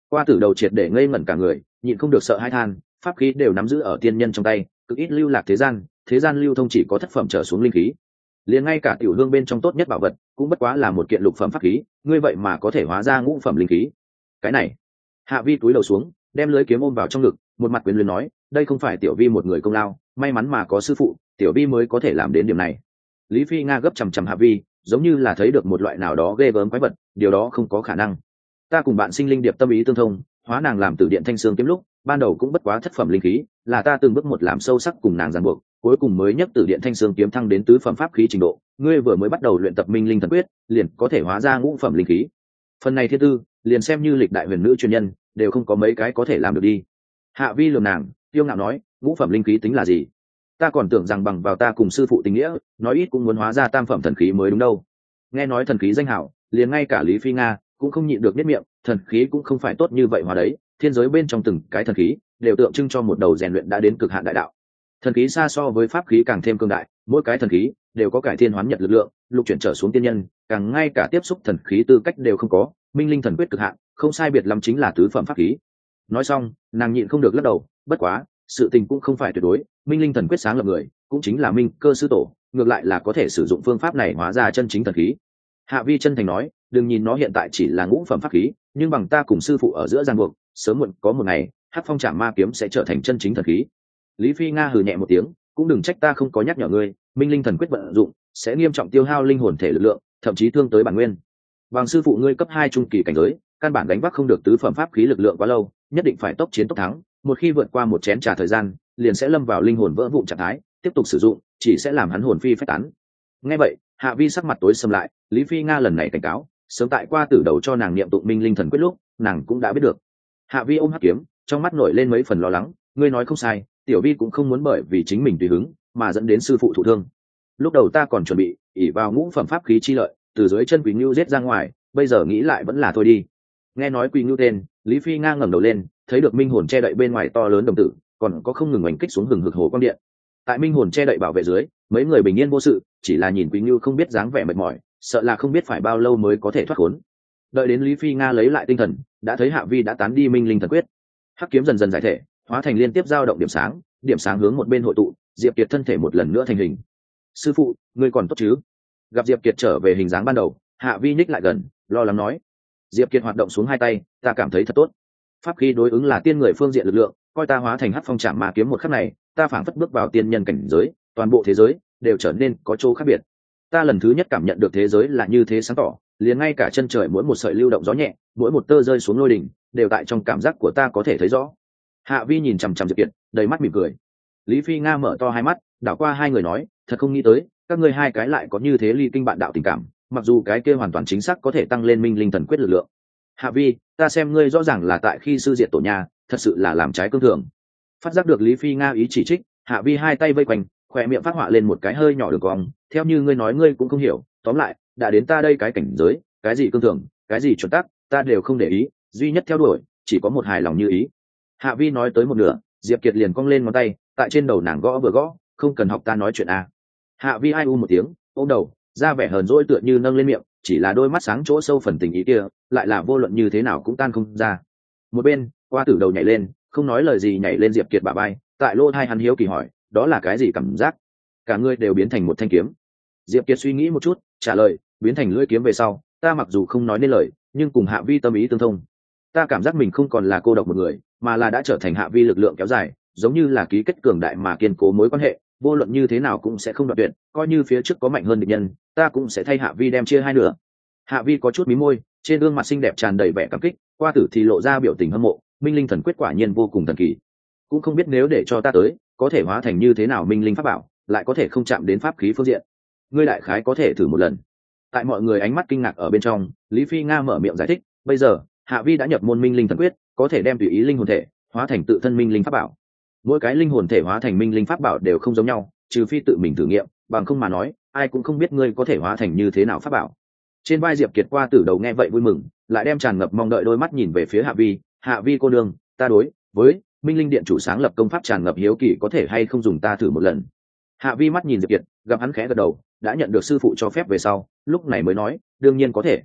Qua tử đầu triệt để ngây ngẩn cả người, nhịn không được sợ hãi than, pháp khí đều nắm giữ ở tiên nhân trong tay, cực ít lưu lạc thế gian, thế gian lưu thông chỉ có thất phẩm trở xuống linh khí. Liền ngay cả tiểu hương bên trong tốt nhất bảo vật cũng bất quá là một kiện lục phẩm pháp khí, ngươi vậy mà có thể hóa ra ngũ phẩm linh khí. Cái này, Hạ Vi túi đầu xuống, đem lưới kiếm ôm vào trong ngực, một mặt quyến luyến nói, đây không phải tiểu vi một người công lao, may mắn mà có sư phụ, tiểu vi mới có thể làm đến điểm này. Lý Phi Nga gấp chằm chằm Hạ Vi, giống như là thấy được một loại nào đó ghê gớm quái vật, điều đó không có khả năng. Ta cùng bạn sinh linh điệp tâm ý tương thông, hóa nàng làm từ điện thanh xương kiếm lúc, ban đầu cũng bất quá thất phẩm linh khí, là ta từng bước một làm sâu sắc cùng nàng ràng buộc, cuối cùng mới nhất từ điện thanh xương kiếm thăng đến tứ phẩm pháp khí trình độ. Ngươi vừa mới bắt đầu luyện tập minh linh thần quyết, liền có thể hóa ra ngũ phẩm linh khí. Phần này thiên tư, liền xem như lịch đại huyền nữ chuyên nhân, đều không có mấy cái có thể làm được đi. Hạ Vi lườm nàng, tiêu ngạo nói, ngũ phẩm linh khí tính là gì? Ta còn tưởng rằng bằng vào ta cùng sư phụ tình nghĩa, nói ít cũng muốn hóa ra tam phẩm thần khí mới đúng đâu. Nghe nói thần khí danh hảo, liền ngay cả Lý Phi Nga cũng không nhịn được biết miệng, thần khí cũng không phải tốt như vậy hóa đấy, thiên giới bên trong từng cái thần khí đều tượng trưng cho một đầu rèn luyện đã đến cực hạn đại đạo. Thần khí xa so với pháp khí càng thêm cương đại, mỗi cái thần khí đều có cải thiên hoán nhật lực lượng, lục chuyển trở xuống tiên nhân, càng ngay cả tiếp xúc thần khí tư cách đều không có, minh linh thần quyết cực hạn, không sai biệt lắm chính là tứ phẩm pháp khí. Nói xong, nàng nhịn không được lắc đầu, bất quá, sự tình cũng không phải tuyệt đối, minh linh thần quyết sáng lập người, cũng chính là Minh Cơ sư tổ, ngược lại là có thể sử dụng phương pháp này hóa ra chân chính thần khí. Hạ Vi chân thành nói, đừng nhìn nó hiện tại chỉ là ngũ phẩm pháp khí, nhưng bằng ta cùng sư phụ ở giữa giang buộc, sớm muộn có một ngày, Hắc Phong Trảm Ma kiếm sẽ trở thành chân chính thần khí. Lý Phi Nga hừ nhẹ một tiếng, cũng đừng trách ta không có nhắc nhở ngươi, minh linh thần quyết vận dụng sẽ nghiêm trọng tiêu hao linh hồn thể lực lượng, thậm chí thương tới bản nguyên. Bằng sư phụ ngươi cấp hai trung kỳ cảnh giới, căn bản đánh vác không được tứ phẩm pháp khí lực lượng quá lâu, nhất định phải tốc chiến tốc thắng, một khi vượt qua một chén trà thời gian, liền sẽ lâm vào linh hồn vỡ vụn trạng thái, tiếp tục sử dụng chỉ sẽ làm hắn hồn phi phách tán. Nghe vậy, Hạ Vi sắc mặt tối sầm lại, Lý Phi Nga lần này cảnh cáo, sớm tại qua tử đầu cho nàng niệm tụng minh linh thần quyết lúc, nàng cũng đã biết được. Hạ Vi ôm hắc kiếm, trong mắt nổi lên mấy phần lo lắng, ngươi nói không sai, tiểu vi cũng không muốn bởi vì chính mình tùy hứng mà dẫn đến sư phụ thụ thương. Lúc đầu ta còn chuẩn bị ỉ vào ngũ phẩm pháp khí chi lợi, từ dưới chân Quỳ Ngưu giết ra ngoài, bây giờ nghĩ lại vẫn là thôi đi. Nghe nói Quỳ Ngưu tên, Lý Phi Nga ngẩng đầu lên, thấy được minh hồn che đậy bên ngoài to lớn đồng tử, còn có không ngừng oanh kích xuống hừng hực hồ quang điện. Tại minh hồn che đậy bảo vệ dưới, mấy người bình yên vô sự, chỉ là nhìn Quỳ Ngưu không biết dáng vẻ mệt mỏi, sợ là không biết phải bao lâu mới có thể thoát khốn. Đợi đến Lý Phi Nga lấy lại tinh thần, đã thấy Hạ Vi đã tán đi minh linh thần quyết, hắc kiếm dần dần giải thể, hóa thành liên tiếp dao động điểm sáng, điểm sáng hướng một bên hội tụ, Diệp Kiệt thân thể một lần nữa thành hình. Sư phụ, ngươi còn tốt chứ? Gặp Diệp Kiệt trở về hình dáng ban đầu, Hạ Vi nhích lại gần, lo lắng nói. Diệp Kiệt hoạt động xuống hai tay, ta cảm thấy thật tốt. Pháp khí đối ứng là tiên người phương diện lực lượng, coi ta hóa thành Hắc Phong Trảm Ma kiếm một khắc này, ta phảng phất bước vào tiên nhân cảnh giới, toàn bộ thế giới đều trở nên có chỗ khác biệt. Ta lần thứ nhất cảm nhận được thế giới là như thế sáng tỏ, liền ngay cả chân trời mỗi một sợi lưu động gió nhẹ, mỗi một tơ rơi xuống lôi đỉnh, đều tại trong cảm giác của ta có thể thấy rõ. Hạ Vi nhìn chằm chằm Diệp Kiệt, đầy mắt mỉm cười. Lý Phi Nga mở to hai mắt, đảo qua hai người nói, thật không nghĩ tới, các ngươi hai cái lại có như thế ly kinh bạn đạo tình cảm, mặc dù cái kia hoàn toàn chính xác có thể tăng lên minh linh thần quyết lực lượng. Hạ Vi, ta xem ngươi rõ ràng là tại khi sư diệt tổ nhà, thật sự là làm trái cương thường. Phát giác được Lý Phi Nga ý chỉ trích, Hạ Vi hai tay vây quanh, khỏe miệng phát họa lên một cái hơi nhỏ đường cong, theo như ngươi nói ngươi cũng không hiểu, tóm lại, đã đến ta đây cái cảnh giới, cái gì cương thường, cái gì chuẩn tắc, ta đều không để ý, duy nhất theo đuổi, chỉ có một hài lòng như ý. Hạ Vi nói tới một nửa, Diệp Kiệt liền cong lên ngón tay, tại trên đầu nàng gõ vừa gõ, không cần học ta nói chuyện à. Hạ Vi ai u một tiếng, ôm đầu, ra vẻ hờn dỗi tựa như nâng lên miệng, chỉ là đôi mắt sáng chỗ sâu phần tình ý kia, lại là vô luận như thế nào cũng tan không ra. Một bên, Qua Tử đầu nhảy lên, không nói lời gì nhảy lên Diệp Kiệt bả vai, tại lỗ tai hắn hiếu kỳ hỏi, đó là cái gì cảm giác? Cả người đều biến thành một thanh kiếm. Diệp Kiệt suy nghĩ một chút, trả lời, biến thành lưỡi kiếm về sau, ta mặc dù không nói nên lời, nhưng cùng Hạ Vi tâm ý tương thông. Ta cảm giác mình không còn là cô độc một người, mà là đã trở thành Hạ Vi lực lượng kéo dài, giống như là ký kết cường đại mà kiên cố mối quan hệ, vô luận như thế nào cũng sẽ không đoạn tuyệt, coi như phía trước có mạnh hơn địch nhân, ta cũng sẽ thay Hạ Vi đem chia hai nửa. Hạ Vi có chút mí môi, trên gương mặt xinh đẹp tràn đầy vẻ cảm kích, Qua Tử thì lộ ra biểu tình hâm mộ, minh linh thần quyết quả nhiên vô cùng thần kỳ. Cũng không biết nếu để cho ta tới, có thể hóa thành như thế nào minh linh pháp bảo, lại có thể không chạm đến pháp khí phương diện. Ngươi đại khái có thể thử một lần. Tại mọi người ánh mắt kinh ngạc ở bên trong, Lý Phi Nga mở miệng giải thích, bây giờ, Hạ Vi đã nhập môn minh linh thần quyết, có thể đem tùy ý linh hồn thể hóa thành tự thân minh linh pháp bảo. Mỗi cái linh hồn thể hóa thành minh linh pháp bảo đều không giống nhau, trừ phi tự mình thử nghiệm, bằng không mà nói, ai cũng không biết ngươi có thể hóa thành như thế nào pháp bảo. Trên vai Diệp Kiệt Qua Tử đầu nghe vậy vui mừng, lại đem tràn ngập mong đợi đôi mắt nhìn về phía Hạ Vi, Hạ Vi cô nương, ta đối với minh linh điện chủ sáng lập công pháp tràn ngập hiếu kỳ, có thể hay không dùng ta thử một lần. Hạ Vi mắt nhìn Diệp Kiệt, gặp hắn khẽ gật đầu, đã nhận được sư phụ cho phép về sau, lúc này mới nói, đương nhiên có thể.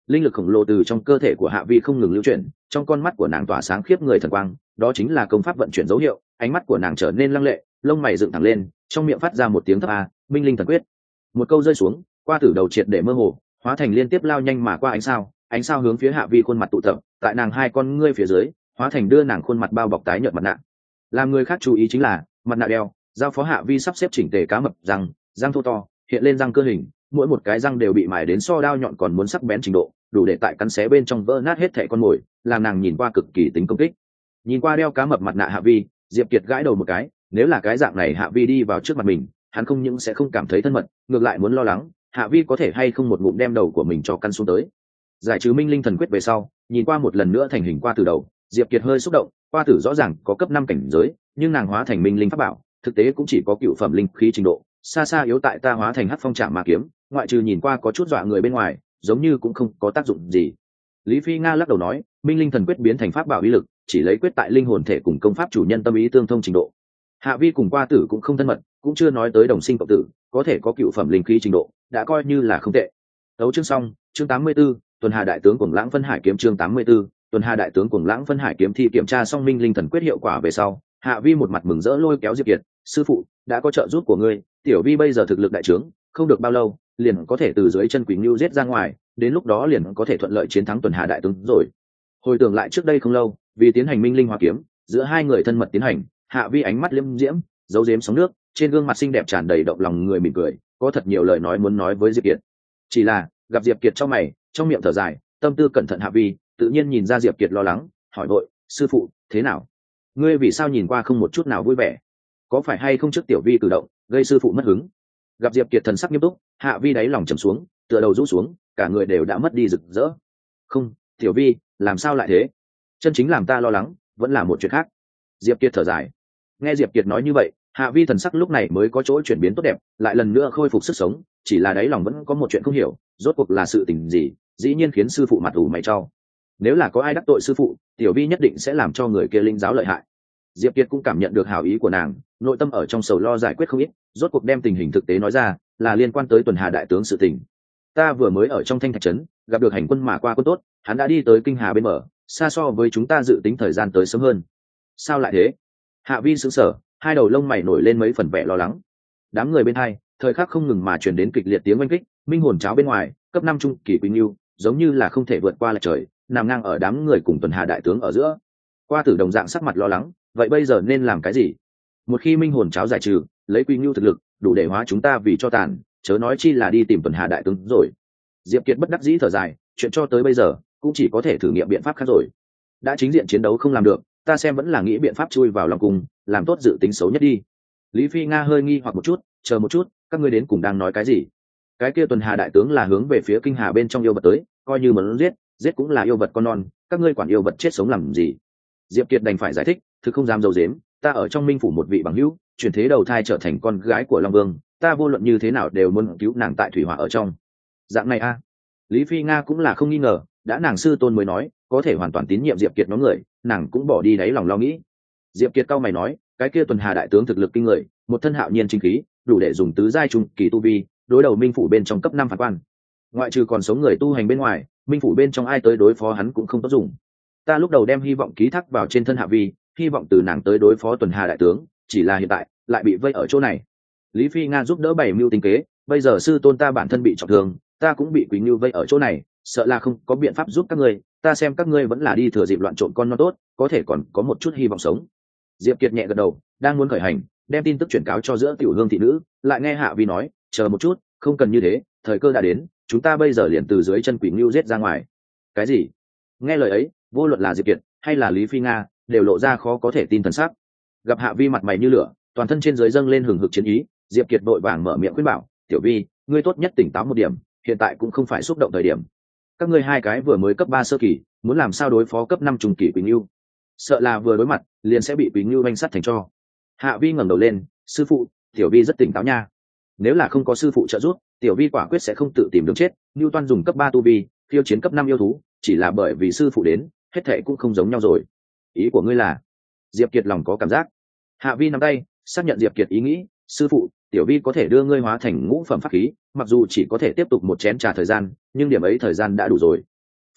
linh lực khổng lồ từ trong cơ thể của Hạ Vi không ngừng lưu chuyển, trong con mắt của nàng tỏa sáng khiếp người thần quang, đó chính là công pháp vận chuyển dấu hiệu. Ánh mắt của nàng trở nên lăng lệ, lông mày dựng thẳng lên, trong miệng phát ra một tiếng thấp a, minh linh thần quyết. Một câu rơi xuống, qua tử đầu triệt để mơ hồ, hóa thành liên tiếp lao nhanh mà qua ánh sao, ánh sao hướng phía Hạ Vi khuôn mặt tụ tập, tại nàng hai con ngươi phía dưới, hóa thành đưa nàng khuôn mặt bao bọc tái nhợt mặt nạ. Làm người khác chú ý chính là, mặt nạ đeo, giao phó Hạ Vi sắp xếp chỉnh tề cá mập răng, răng thô to, hiện lên răng cơ hình, mỗi một cái răng đều bị mài đến so đao nhọn còn muốn sắc bén trình độ, đủ để tại cắn xé bên trong vỡ nát hết thảy con mồi, làm nàng nhìn qua cực kỳ tính công kích. Nhìn qua đeo cá mập mặt nạ Hạ Vi, Diệp Kiệt gãi đầu một cái, nếu là cái dạng này Hạ Vi đi vào trước mặt mình, hắn không những sẽ không cảm thấy thân mật, ngược lại muốn lo lắng, Hạ Vi có thể hay không một ngụm đem đầu của mình cho căn xuống tới. Giải trừ minh linh thần quyết về sau, nhìn qua một lần nữa thành hình qua tử đầu, Diệp Kiệt hơi xúc động, qua tử rõ ràng có cấp năm cảnh giới, nhưng nàng hóa thành minh linh pháp bảo, thực tế cũng chỉ có cựu phẩm linh khí trình độ, xa xa yếu tại ta hóa thành hắc phong trảm ma kiếm, ngoại trừ nhìn qua có chút dọa người bên ngoài, giống như cũng không có tác dụng gì. Lý Phi Nga lắc đầu nói, minh linh thần quyết biến thành pháp bảo uy lực, chỉ lấy quyết tại linh hồn thể cùng công pháp chủ nhân tâm ý tương thông trình độ. Hạ Vi cùng qua tử cũng không thân mật, cũng chưa nói tới đồng sinh cộng tử, có thể có cựu phẩm linh khí trình độ, đã coi như là không tệ. Đấu chương xong, chương tám mươi 84, tuần hà đại tướng Cuồng Lãng Phân Hải kiếm chương tám mươi 84, tuần hà đại tướng Cuồng Lãng Phân Hải kiếm thi kiểm tra xong minh linh thần quyết hiệu quả về sau, Hạ Vi một mặt mừng rỡ lôi kéo Diệp Kiệt, sư phụ, đã có trợ giúp của ngươi, tiểu Vi bây giờ thực lực đại trướng, không được bao lâu, liền có thể từ dưới chân Quỳnh Nưu giết ra ngoài, đến lúc đó liền có thể thuận lợi chiến thắng tuần hà đại tướng rồi. Hồi tưởng lại trước đây không lâu, vì tiến hành minh linh hóa kiếm, giữa hai người thân mật tiến hành, Hạ Vi ánh mắt liêm diễm, giấu giếm sóng nước, trên gương mặt xinh đẹp tràn đầy động lòng người mỉm cười, có thật nhiều lời nói muốn nói với Diệp Kiệt. Chỉ là, gặp Diệp Kiệt trong mày, trong miệng thở dài, tâm tư cẩn thận Hạ Vi, tự nhiên nhìn ra Diệp Kiệt lo lắng, hỏi vội, sư phụ, thế nào? Ngươi vì sao nhìn qua không một chút nào vui vẻ? Có phải hay không trước tiểu Vi cử động, gây sư phụ mất hứng? Gặp Diệp Kiệt thần sắc nghiêm túc, Hạ Vi đáy lòng trầm xuống, tựa đầu rũ xuống, cả người đều đã mất đi rực rỡ. Không, tiểu Vi, làm sao lại thế? Chân chính làm ta lo lắng, vẫn là một chuyện khác. Diệp Kiệt thở dài. Nghe Diệp Kiệt nói như vậy, Hạ Vi thần sắc lúc này mới có chỗ chuyển biến tốt đẹp, lại lần nữa khôi phục sức sống, chỉ là đáy lòng vẫn có một chuyện không hiểu, rốt cuộc là sự tình gì, dĩ nhiên khiến sư phụ mặt ủ mày cho. Nếu là có ai đắc tội sư phụ, tiểu Vi nhất định sẽ làm cho người kia linh giáo lợi hại. Diệp Kiệt cũng cảm nhận được hảo ý của nàng, nội tâm ở trong sầu lo giải quyết không ít, rốt cuộc đem tình hình thực tế nói ra, là liên quan tới tuần hà đại tướng sự tình. Ta vừa mới ở trong Thanh Thạch trấn gặp được hành quân mà qua quân tốt, hắn đã đi tới kinh hà bên bờ, xa so với chúng ta dự tính thời gian tới sớm hơn. Sao lại thế? Hạ Vi sững sờ, hai đầu lông mày nổi lên mấy phần vẻ lo lắng. Đám người bên hai, thời khắc không ngừng mà truyền đến kịch liệt tiếng oanh kích, minh hồn cháo bên ngoài, cấp năm trung kỳ Quỳnh Nưu, giống như là không thể vượt qua lệch trời, nằm ngang ở đám người cùng tuần hà đại tướng ở giữa. Qua tử đồng dạng sắc mặt lo lắng, vậy bây giờ nên làm cái gì? Một khi minh hồn cháo giải trừ, lấy Quỳnh Nưu thực lực, đủ để hóa chúng ta vì cho tàn, chớ nói chi là đi tìm tuần hà đại tướng rồi. Diệp Kiệt bất đắc dĩ thở dài, chuyện cho tới bây giờ, cũng chỉ có thể thử nghiệm biện pháp khác rồi. Đã chính diện chiến đấu không làm được, ta xem vẫn là nghĩ biện pháp chui vào lòng cung, làm tốt dự tính xấu nhất đi. Lý Phi Nga hơi nghi hoặc một chút, chờ một chút, các ngươi đến cùng đang nói cái gì? Cái kia tuần hà đại tướng là hướng về phía kinh hà bên trong yêu vật tới, coi như muốn giết, giết cũng là yêu vật con non, các ngươi quản yêu vật chết sống làm gì? Diệp Kiệt đành phải giải thích, thực không dám dầu dếm, ta ở trong minh phủ một vị bằng hữu, chuyển thế đầu thai trở thành con gái của Long Vương, ta vô luận như thế nào đều muốn cứu nàng tại thủy hỏa ở trong. Dạng này a? À? Lý Phi Nga cũng là không nghi ngờ, đã nàng sư tôn mới nói, có thể hoàn toàn tín nhiệm Diệp Kiệt nhóm người, nàng cũng bỏ đi đáy lòng lo nghĩ. Diệp Kiệt cao mày nói, cái kia tuần hà đại tướng thực lực kinh người, một thân hạo nhiên chính khí, đủ để dùng tứ giai trung kỳ tu vi, đối đầu minh phủ bên trong cấp năm phản quan. Ngoại trừ còn sống người tu hành bên ngoài, minh phủ bên trong ai tới đối phó hắn cũng không tốt dùng. Ta lúc đầu đem hy vọng ký thác vào trên thân Hạ Vi, hy vọng từ nàng tới đối phó tuần hà đại tướng, chỉ là hiện tại lại bị vây ở chỗ này. Lý Phi Nga giúp đỡ bày mưu tính kế, bây giờ sư tôn ta bản thân bị trọng thương, ta cũng bị Quỳnh Nưu vây ở chỗ này, sợ là không có biện pháp giúp các ngươi, ta xem các ngươi vẫn là đi thừa dịp loạn trộn con non tốt, có thể còn có một chút hy vọng sống. Diệp Kiệt nhẹ gật đầu, đang muốn khởi hành, đem tin tức chuyển cáo cho giữa tiểu hương thị nữ, lại nghe Hạ Vi nói, chờ một chút, không cần như thế, thời cơ đã đến, chúng ta bây giờ liền từ dưới chân Quỳnh Nưu giết ra ngoài. Cái gì? Nghe lời ấy, vô luận là Diệp Kiệt hay là Lý Phi Nga, đều lộ ra khó có thể tin thần sắc. Gặp Hạ Vi mặt mày như lửa, toàn thân trên dưới dâng lên hừng hực chiến ý, Diệp Kiệt vội vàng mở miệng khuyên bảo, tiểu Vi, ngươi tốt nhất tỉnh táo một điểm, hiện tại cũng không phải xúc động thời điểm. Các ngươi hai cái vừa mới cấp ba sơ kỳ, muốn làm sao đối phó cấp năm trung kỳ Quỳnh Nưu? Sợ là vừa đối mặt, liền sẽ bị Quỳnh Nưu vanh sắt thành tro. Hạ Vi ngẩng đầu lên, sư phụ, tiểu Vi rất tỉnh táo nha. Nếu là không có sư phụ trợ giúp, tiểu Vi quả quyết sẽ không tự tìm đường chết. Nưu Toan dùng cấp ba tu vi, khiêu chiến cấp năm yêu thú, chỉ là bởi vì sư phụ đến, hết thảy cũng không giống nhau rồi. Ý của ngươi là? Diệp Kiệt lòng có cảm giác. Hạ Vi nắm tay, xác nhận Diệp Kiệt ý nghĩ, sư phụ, tiểu Vi có thể đưa ngươi hóa thành ngũ phẩm pháp khí, mặc dù chỉ có thể tiếp tục một chén trà thời gian, nhưng điểm ấy thời gian đã đủ rồi.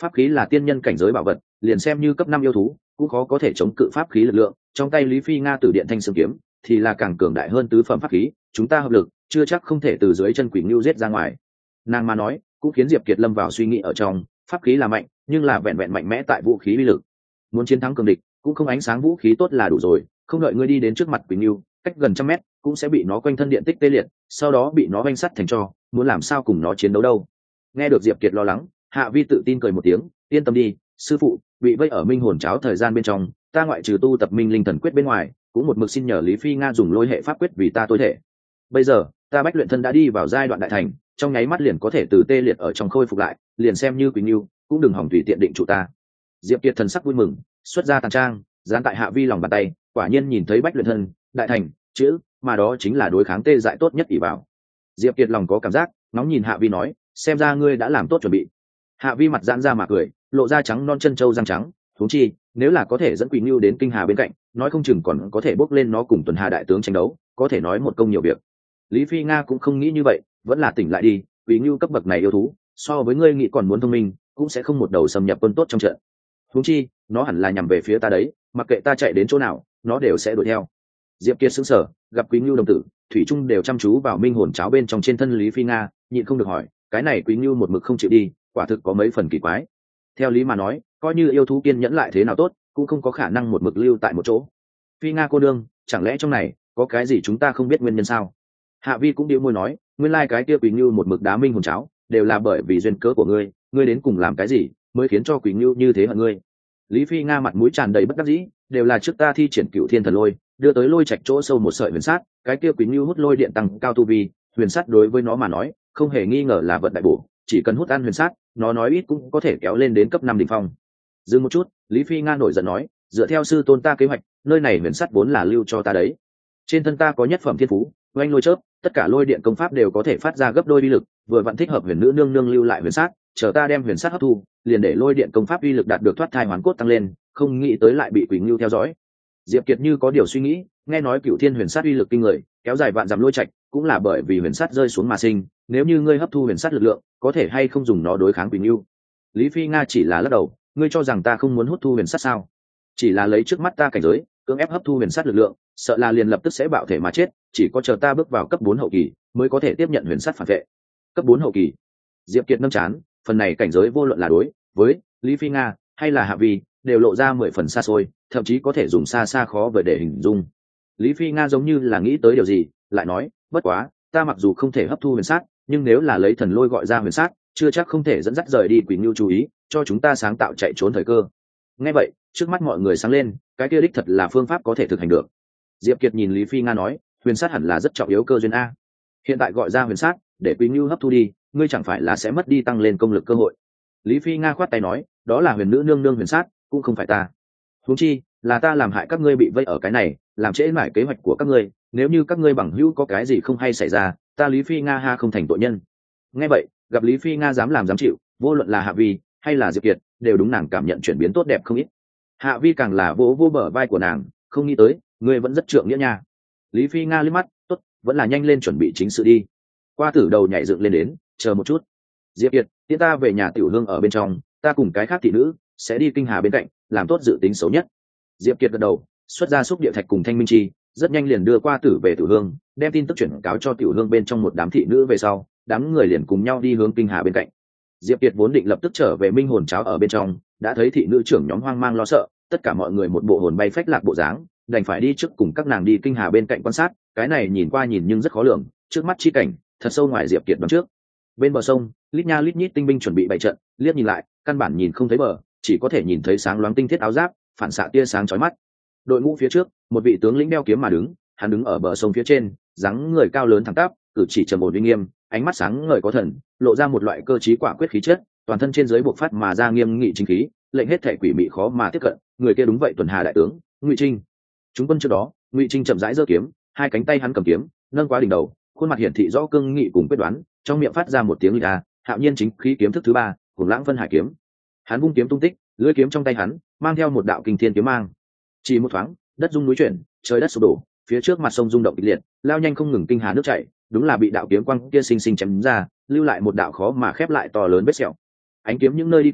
pháp khí là tiên nhân cảnh giới bảo vật, liền xem như cấp năm yêu thú cũng khó có thể chống cự pháp khí lực lượng. Trong tay Lý Phi Nga Tử Điện Thanh Sương kiếm thì là càng cường đại hơn tứ phẩm pháp khí, chúng ta hợp lực chưa chắc không thể từ dưới chân Quỷ Ngưu giết ra ngoài. Nàng mà nói cũng khiến Diệp Kiệt lâm vào suy nghĩ ở trong, pháp khí là mạnh nhưng là vẹn vẹn mạnh mẽ tại vũ khí uy lực, muốn chiến thắng cường địch cũng không ánh sáng vũ khí tốt là đủ rồi, không đợi ngươi đi đến trước mặt Quỷ Ngưu cách gần trăm mét cũng sẽ bị nó quanh thân điện tích tê liệt, sau đó bị nó vanh sắt thành tro, muốn làm sao cùng nó chiến đấu đâu. Nghe được Diệp Kiệt lo lắng, Hạ Vi tự tin cười một tiếng, yên tâm đi sư phụ, bị vây ở minh hồn cháo thời gian bên trong, ta ngoại trừ tu tập minh linh thần quyết bên ngoài cũng một mực xin nhờ Lý Phi Nga dùng lôi hệ pháp quyết vì ta tối thể. Bây giờ ta bách luyện thân đã đi vào giai đoạn đại thành, trong nháy mắt liền có thể từ tê liệt ở trong khôi phục lại, liền xem như Quỳnh Ngưu cũng đừng hỏng tùy tiện định trụ ta. Diệp Kiệt thần sắc vui mừng, xuất ra tàn trang dán tại Hạ Vi lòng bàn tay, quả nhiên nhìn thấy bách luyện thân đại thành chữ, mà đó chính là đối kháng tê dại tốt nhất ỷ vào. Diệp Kiệt lòng có cảm giác nóng nhìn Hạ Vi nói, xem ra ngươi đã làm tốt chuẩn bị. Hạ Vi mặt giãn ra mà cười, lộ ra trắng non chân trâu răng trắng, huống chi nếu là có thể dẫn Quỳnh Ngưu đến kinh hà bên cạnh, nói không chừng còn có thể bốc lên nó cùng tuần hà đại tướng tranh đấu, có thể nói một công nhiều việc. Lý Phi Nga cũng không nghĩ như vậy, vẫn là tỉnh lại đi, Quỳnh Ngưu cấp bậc này yêu thú so với ngươi nghĩ còn muốn thông minh, cũng sẽ không một đầu xâm nhập quân tốt trong trận. Huống chi nó hẳn là nhằm về phía ta đấy, mặc kệ ta chạy đến chỗ nào nó đều sẽ đuổi theo. Diệp Kiệt sững sờ, gặp Quỳnh Ngưu đồng tử thủy trung đều chăm chú vào minh hồn cháo bên trong trên thân Lý Phi Nga, nhịn không được hỏi, cái này Quỳnh Ngưu một mực không chịu đi, quả thực có mấy phần kỳ quái. Theo lý mà nói, coi như yêu thú kiên nhẫn lại thế nào tốt, cũng không có khả năng một mực lưu tại một chỗ. Phi Nga cô đương, chẳng lẽ trong này có cái gì chúng ta không biết nguyên nhân sao? Hạ Vi cũng điệu môi nói, nguyên lai like cái kia Quỳnh Ngưu một mực đá minh hồn cháo đều là bởi vì duyên cớ của ngươi, ngươi đến cùng làm cái gì mới khiến cho Quỳnh Ngưu như thế hận ngươi? Lý Phi Nga mặt mũi tràn đầy bất đắc dĩ, đều là trước ta thi triển Cửu Thiên Thần Lôi, đưa tới lôi trạch chỗ sâu một sợi huyền sát, cái kia Quỳnh Ngưu hút lôi điện tăng cao tu vi, huyền sát đối với nó mà nói không hề nghi ngờ là vận đại bổ, chỉ cần hút ăn huyền sát, nó nói ít cũng có thể kéo lên đến cấp năm đỉnh phong. Dừng một chút, Lý Phi Nga nổi giận nói, dựa theo sư tôn ta kế hoạch, nơi này huyền sát vốn là lưu cho ta đấy. Trên thân ta có nhất phẩm thiên phú, oanh lôi chớp, tất cả lôi điện công pháp đều có thể phát ra gấp đôi uy lực, vừa vặn thích hợp huyền nữ nương nương lưu lại huyền sát, chờ ta đem huyền sát hấp thu, liền để lôi điện công pháp uy lực đạt được thoát thai hoàn cốt tăng lên, không nghĩ tới lại bị Quỳnh Ngưu theo dõi. Diệp Kiệt như có điều suy nghĩ, nghe nói Cửu Thiên huyền sát uy lực kinh người, kéo dài vạn dặm lôi trạch, cũng là bởi vì huyền sát rơi xuống mà sinh, nếu như ngươi hấp thu huyền sát lực lượng, có thể hay không dùng nó đối kháng Quỳnh Ngưu? Lý Phi Nga chỉ là lắc đầu, ngươi cho rằng ta không muốn hút thu huyền sát sao? Chỉ là lấy trước mắt ta cảnh giới, cưỡng ép hấp thu huyền sát lực lượng, sợ là liền lập tức sẽ bạo thể mà chết, chỉ có chờ ta bước vào cấp bốn hậu kỳ mới có thể tiếp nhận huyền sát phản vệ. Cấp bốn hậu kỳ? Diệp Kiệt nâng chán, phần này cảnh giới vô luận là đối với Lý Phi Nga hay là Hạ Vi, đều lộ ra mười phần xa xôi, thậm chí có thể dùng xa xa khó vời để hình dung. Lý Phi Nga giống như là nghĩ tới điều gì, lại nói, bất quá, ta mặc dù không thể hấp thu huyền sát, nhưng nếu là lấy thần lôi gọi ra huyền sát, chưa chắc không thể dẫn dắt rời đi Quỳnh Ngưu chú ý, cho chúng ta sáng tạo chạy trốn thời cơ. Nghe vậy, trước mắt mọi người sáng lên, cái kia đích thật là phương pháp có thể thực hành được. Diệp Kiệt nhìn Lý Phi Nga nói, huyền sát hẳn là rất trọng yếu cơ duyên a. Hiện tại gọi ra huyền sát, để Quỳnh Ngưu hấp thu đi, ngươi chẳng phải là sẽ mất đi tăng lên công lực cơ hội. Lý Phi Nga khoát tay nói, đó là huyền nữ nương nương huyền sát, cũng không phải ta. Huống chi, là ta làm hại các ngươi bị vây ở cái này, làm trễ mãi kế hoạch của các ngươi, nếu như các ngươi bằng hữu có cái gì không hay xảy ra, ta Lý Phi Nga ha không thành tội nhân. Nghe vậy, gặp Lý Phi Nga dám làm dám chịu, vô luận là Hạ Vi hay là Diệp Kiệt, đều đúng nàng cảm nhận chuyển biến tốt đẹp không ít. Hạ Vi càng là vỗ vỗ bờ vai của nàng, không nghĩ tới, ngươi vẫn rất trượng nghĩa nha. Lý Phi Nga liếc mắt, tốt, vẫn là nhanh lên chuẩn bị chính sự đi. Qua Tử đầu nhảy dựng lên đến, chờ một chút. Diệp Kiệt, tiễn ta về nhà tiểu hương ở bên trong, ta cùng cái khác thị nữ sẽ đi kinh hà bên cạnh, làm tốt dự tính xấu nhất. Diệp Kiệt gật đầu, xuất ra xúc địa thạch cùng thanh minh chi, rất nhanh liền đưa Qua Tử về tiểu hương, đem tin tức chuyển cáo cho tiểu hương bên trong một đám thị nữ về sau, đám người liền cùng nhau đi hướng kinh hà bên cạnh. Diệp Kiệt vốn định lập tức trở về minh hồn cháo ở bên trong, đã thấy thị nữ trưởng nhóm hoang mang lo sợ, tất cả mọi người một bộ hồn bay phách lạc bộ dáng, đành phải đi trước cùng các nàng đi kinh hà bên cạnh quan sát. Cái này nhìn qua nhìn nhưng rất khó lường, trước mắt chi cảnh thật sâu ngoài Diệp Kiệt đoán trước. Bên bờ sông, lít nha lít nhít tinh binh chuẩn bị bày trận, liếc nhìn lại, căn bản nhìn không thấy bờ, chỉ có thể nhìn thấy sáng loáng tinh thiết áo giáp, phản xạ tia sáng chói mắt. Đội ngũ phía trước, một vị tướng lĩnh đeo kiếm mà đứng, hắn đứng ở bờ sông phía trên, dáng người cao lớn thẳng tắp, cử chỉ trầm ổn uy nghiêm, ánh mắt sáng ngời có thần, lộ ra một loại cơ trí quả quyết khí chất, toàn thân trên dưới bộc phát mà ra nghiêm nghị chính khí, lệnh hết thảy quỷ mị khó mà tiếp cận. Người kia đúng vậy tuần hà đại tướng Ngụy Trinh. Chúng quân trước đó, Ngụy Trinh chậm rãi giơ kiếm, hai cánh tay hắn cầm kiếm, nâng quá đỉnh đầu, khuôn mặt hiển thị rõ cương nghị cùng quyết đoán, trong miệng phát ra một tiếng lịch a, hạo nhiên chính khí kiếm thức thứ ba, cùng lãng phân hải kiếm. Hắn vung kiếm tung tích, lưỡi kiếm trong tay hắn mang theo một đạo kinh thiên kiếm mang. Chỉ một thoáng, đất rung núi chuyển, trời đất sụp đổ, phía trước mặt sông rung động kịch liệt, lao nhanh không ngừng kinh hà nước chảy, đúng là bị đạo kiếm quang kia sinh sinh chém ra, lưu lại một đạo khó mà khép lại to lớn vết sẹo. Ánh kiếm những nơi đi qua,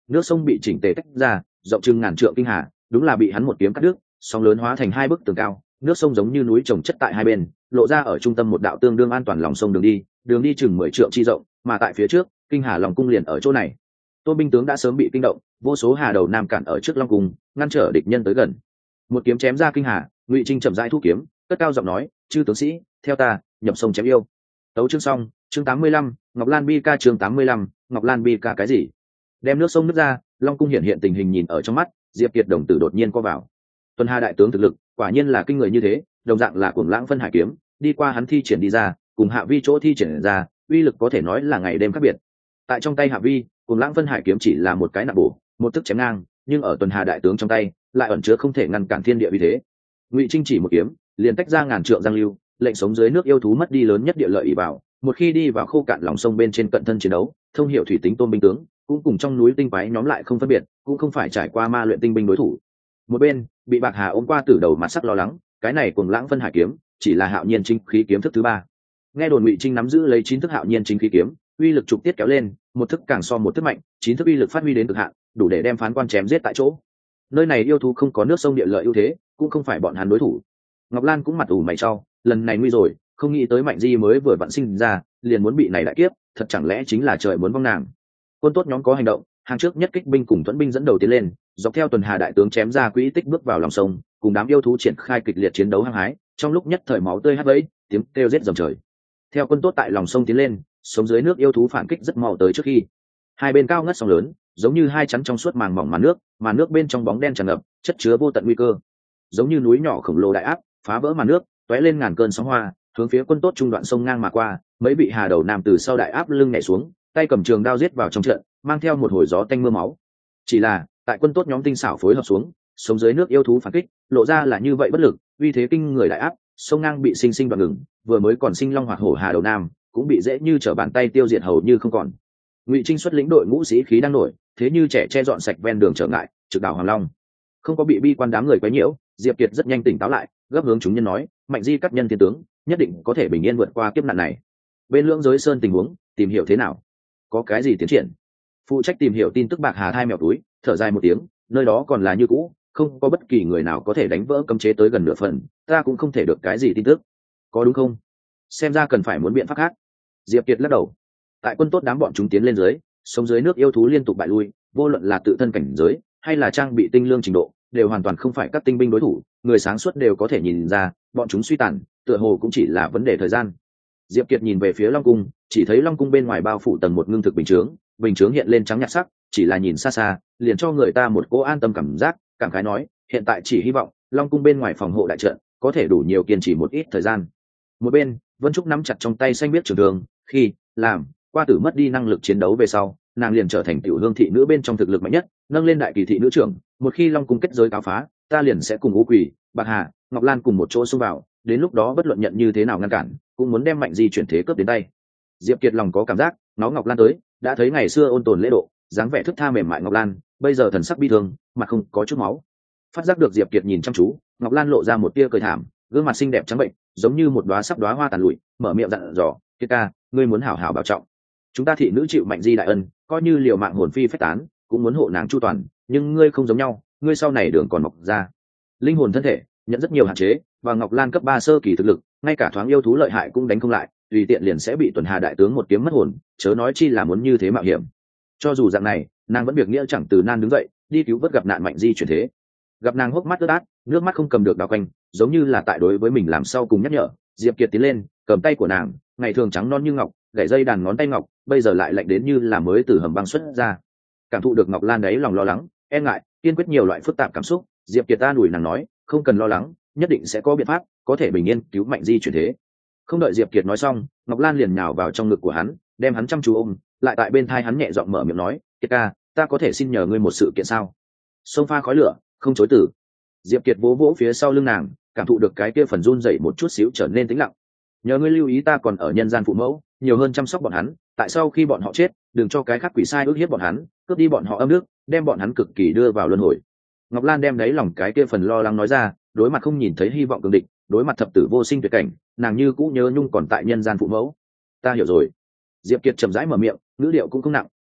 nước sông bị chỉnh tề tách ra, rộng chừng ngàn trượng kinh hà đúng là bị hắn một kiếm cắt đứt, sóng lớn hóa thành hai bức tường cao, nước sông giống như núi trồng chất tại hai bên, lộ ra ở trung tâm một đạo tương đương an toàn lòng sông đường đi, đường đi chừng mười trượng chi rộng, mà tại phía trước, kinh hà lòng cung liền ở chỗ này. Tôn binh tướng đã sớm bị kinh động, vô số hà đầu nam cản ở trước long cung, ngăn trở địch nhân tới gần. Một kiếm chém ra kinh hà, Ngụy Trinh chậm rãi thu kiếm, cất cao giọng nói, chư tướng sĩ, theo ta, nhập sông chém yêu. Tấu chương xong, chương tám mươi lăm, Ngọc Lan bi ca chương tám mươi lăm, Ngọc Lan bi ca cái gì? Đem nước sông nước ra, long cung hiện hiện tình hình nhìn ở trong mắt, Diệp Kiệt đồng tử đột nhiên co vào. Tuần Hà đại tướng thực lực, quả nhiên là kinh người như thế, đồng dạng là cuồng lãng phân hải kiếm, đi qua hắn thi triển đi ra, cùng Hạ Vi chỗ thi triển ra, uy lực có thể nói là ngày đêm khác biệt. Tại trong tay Hạ Vi, cuồng lãng phân hải kiếm chỉ là một cái nặng bổ, một thức chém ngang, nhưng ở Tuần Hà đại tướng trong tay, lại ẩn chứa không thể ngăn cản thiên địa uy thế. Ngụy Trinh chỉ một kiếm, liền tách ra ngàn trượng giang lưu, lệnh sống dưới nước yêu thú mất đi lớn nhất địa lợi ỷ bảo, một khi đi vào khô cạn lòng sông bên trên cận thân chiến đấu, thông hiểu thủy tính tôn binh tướng, cũng cùng trong núi tinh quái nhóm lại không phân biệt, cũng không phải trải qua ma luyện tinh binh đối thủ. Một bên, bị Bạc Hà ôm qua từ đầu mặt sắc lo lắng, cái này cuồng lãng phân hải kiếm, chỉ là Hạo Nhiên chính khí kiếm thức thứ ba. Nghe đồn Ngụy Trinh nắm giữ lấy chín thức Hạo Nhiên chính khí kiếm, uy lực trục tiết kéo lên, một thức càng so một thức mạnh, chín thức uy lực phát huy đến cực hạn, đủ để đem phán quan chém giết tại chỗ. Nơi này yêu thú không có nước sông địa lợi ưu thế, cũng không phải bọn hắn đối thủ. Ngọc Lan cũng mặt ủ mày chau, lần này nguy rồi, không nghĩ tới Mạnh Di mới vừa vặn sinh ra, liền muốn bị này đại kiếp, thật chẳng lẽ chính là trời muốn vong nàng. Quân tốt nhóm có hành động, hàng trước nhất kích binh cùng thuẫn binh dẫn đầu tiến lên, dọc theo Tuần Hà đại tướng chém ra quỹ tích bước vào lòng sông, cùng đám yêu thú triển khai kịch liệt chiến đấu hăng hái, trong lúc nhất thời máu tươi hắt vẫy, tiếng kêu rết rầm trời. Theo quân tốt tại lòng sông tiến lên, sống dưới nước yêu thú phản kích rất mau tới trước khi. Hai bên cao ngất sóng lớn, giống như hai chắn trong suốt màng mỏng màn nước, màn nước bên trong bóng đen tràn ngập, chất chứa vô tận nguy cơ. Giống như núi nhỏ khổng lồ đại áp, phá vỡ màn nước, tóe lên ngàn cơn sóng hoa, hướng phía quân tốt trung đoạn sông ngang mà qua, mấy vị hà đầu nam từ sau đại áp lưng nhảy xuống, tay cầm trường đao giết vào trong trận, mang theo một hồi gió tanh mưa máu. Chỉ là, tại quân tốt nhóm tinh xảo phối hợp xuống, sống dưới nước yêu thú phản kích, lộ ra là như vậy bất lực, uy thế kinh người đại áp, sông ngang bị sinh sinh đoạn ngừng, vừa mới còn sinh long hoạt hổ hà đầu nam, cũng bị dễ như trở bàn tay tiêu diệt hầu như không còn. Ngụy Trinh xuất lĩnh đội ngũ sĩ khí đang nổi, thế như trẻ che dọn sạch ven đường trở ngại, trực đảo Hoàng Long. Không có bị bi quan đám người quấy nhiễu, Diệp Kiệt rất nhanh tỉnh táo lại, gấp hướng chúng nhân nói, Mạnh Di cắt nhân thiên tướng, nhất định có thể bình yên vượt qua kiếp nạn này. Bên Lưỡng Giới Sơn tình huống, tìm hiểu thế nào? Có cái gì tiến triển? Phụ trách tìm hiểu tin tức Bạc Hà thai mèo túi, thở dài một tiếng, nơi đó còn là như cũ, không có bất kỳ người nào có thể đánh vỡ cấm chế tới gần nửa phần, ta cũng không thể được cái gì tin tức. Có đúng không? Xem ra cần phải muốn biện pháp khác. Diệp Kiệt lắc đầu. Tại quân tốt đám bọn chúng tiến lên dưới, sống dưới nước yêu thú liên tục bại lui, vô luận là tự thân cảnh giới hay là trang bị tinh lương trình độ, đều hoàn toàn không phải các tinh binh đối thủ, người sáng suốt đều có thể nhìn ra, bọn chúng suy tàn, tựa hồ cũng chỉ là vấn đề thời gian. Diệp Kiệt nhìn về phía Long cung, chỉ thấy Long cung bên ngoài bao phủ tầng một ngưng thực bình chướng, bình chướng hiện lên trắng nhạt sắc, chỉ là nhìn xa xa, liền cho người ta một cỗ an tâm cảm giác, cảm khái nói, hiện tại chỉ hy vọng Long cung bên ngoài phòng hộ đại trận có thể đủ nhiều kiên trì một ít thời gian. Một bên, Vân Trúc nắm chặt trong tay xanh biết trường đường, khi làm qua tử mất đi năng lực chiến đấu về sau, nàng liền trở thành tiểu hương thị nữ bên trong thực lực mạnh nhất, nâng lên đại kỳ thị nữ trưởng, một khi Long cung kết giới cáo phá, ta liền sẽ cùng Ngũ Quỷ, Bạc Hà, Ngọc Lan cùng một chỗ xông vào, đến lúc đó bất luận nhận như thế nào ngăn cản, cũng muốn đem Mạnh Di chuyển thế cướp đến tay. Diệp Kiệt lòng có cảm giác, nó Ngọc Lan tới, đã thấy ngày xưa ôn tồn lễ độ, dáng vẻ thức tha mềm mại Ngọc Lan, bây giờ thần sắc bi thương, mặt không có chút máu. Phát giác được Diệp Kiệt nhìn chăm chú, Ngọc Lan lộ ra một tia cười thảm, gương mặt xinh đẹp trắng bệnh, giống như một đóa sắp đóa hoa tàn lụi, mở miệng dặn dò, "Kiệt ca, ngươi muốn hảo hảo bảo trọng. Chúng ta thị nữ chịu Mạnh Di đại ân, coi như liều mạng hồn phi phách tán, cũng muốn hộ nàng chu toàn, nhưng ngươi không giống nhau, ngươi sau này đường còn mọc ra. Linh hồn thân thể nhận rất nhiều hạn chế, và Ngọc Lan cấp ba sơ kỳ thực lực, ngay cả thoáng yêu thú lợi hại cũng đánh không lại, tùy tiện liền sẽ bị Tuần Hà đại tướng một kiếm mất hồn, chớ nói chi là muốn như thế mạo hiểm." Cho dù dạng này, nàng vẫn việc nghĩa chẳng từ nan đứng dậy, đi cứu vớt gặp nạn Mạnh Di chuyển thế. Gặp nàng hốc mắt ướt át, nước mắt không cầm được đào quanh, giống như là tại đối với mình làm sau cùng nhắc nhở. Diệp Kiệt tiến lên, cầm tay của nàng, ngày thường trắng non như ngọc, gảy dây đàn ngón tay ngọc, bây giờ lại lạnh đến như là mới từ hầm băng xuất ra. Cảm thụ được Ngọc Lan đấy lòng lo lắng, e ngại, kiên quyết nhiều loại phức tạp cảm xúc, Diệp Kiệt ta đuổi nàng nói, không cần lo lắng, nhất định sẽ có biện pháp, có thể bình yên cứu Mạnh Di chuyển thế. Không đợi Diệp Kiệt nói xong, Ngọc Lan liền nhào vào trong ngực của hắn, đem hắn chăm chú ôm, lại tại bên tai hắn nhẹ giọng mở miệng nói, "Kiệt ca, ta có thể xin nhờ ngươi một sự kiện sao?" Sông pha khói lửa, không chối từ. Diệp Kiệt vỗ vỗ phía sau lưng nàng, cảm thụ được cái kia phần run rẩy một chút xíu trở nên tĩnh lặng. "Nhờ ngươi lưu ý ta còn ở nhân gian phụ mẫu, nhiều hơn chăm sóc bọn hắn, tại sau khi bọn họ chết, đừng cho cái khác quỷ sai ức hiếp bọn hắn, cướp đi bọn họ âm đức, đem bọn hắn cực kỳ đưa vào luân hồi." Ngọc Lan đem đáy lòng cái kia phần lo lắng nói ra, đối mặt không nhìn thấy hy vọng cường địch, đối mặt thập tử vô sinh tuyệt cảnh, nàng như cũ nhớ nhung còn tại nhân gian phụ mẫu. "Ta hiểu rồi." Diệp Kiệt chậm rãi mở miệng, ngữ điệu cũng không nặng,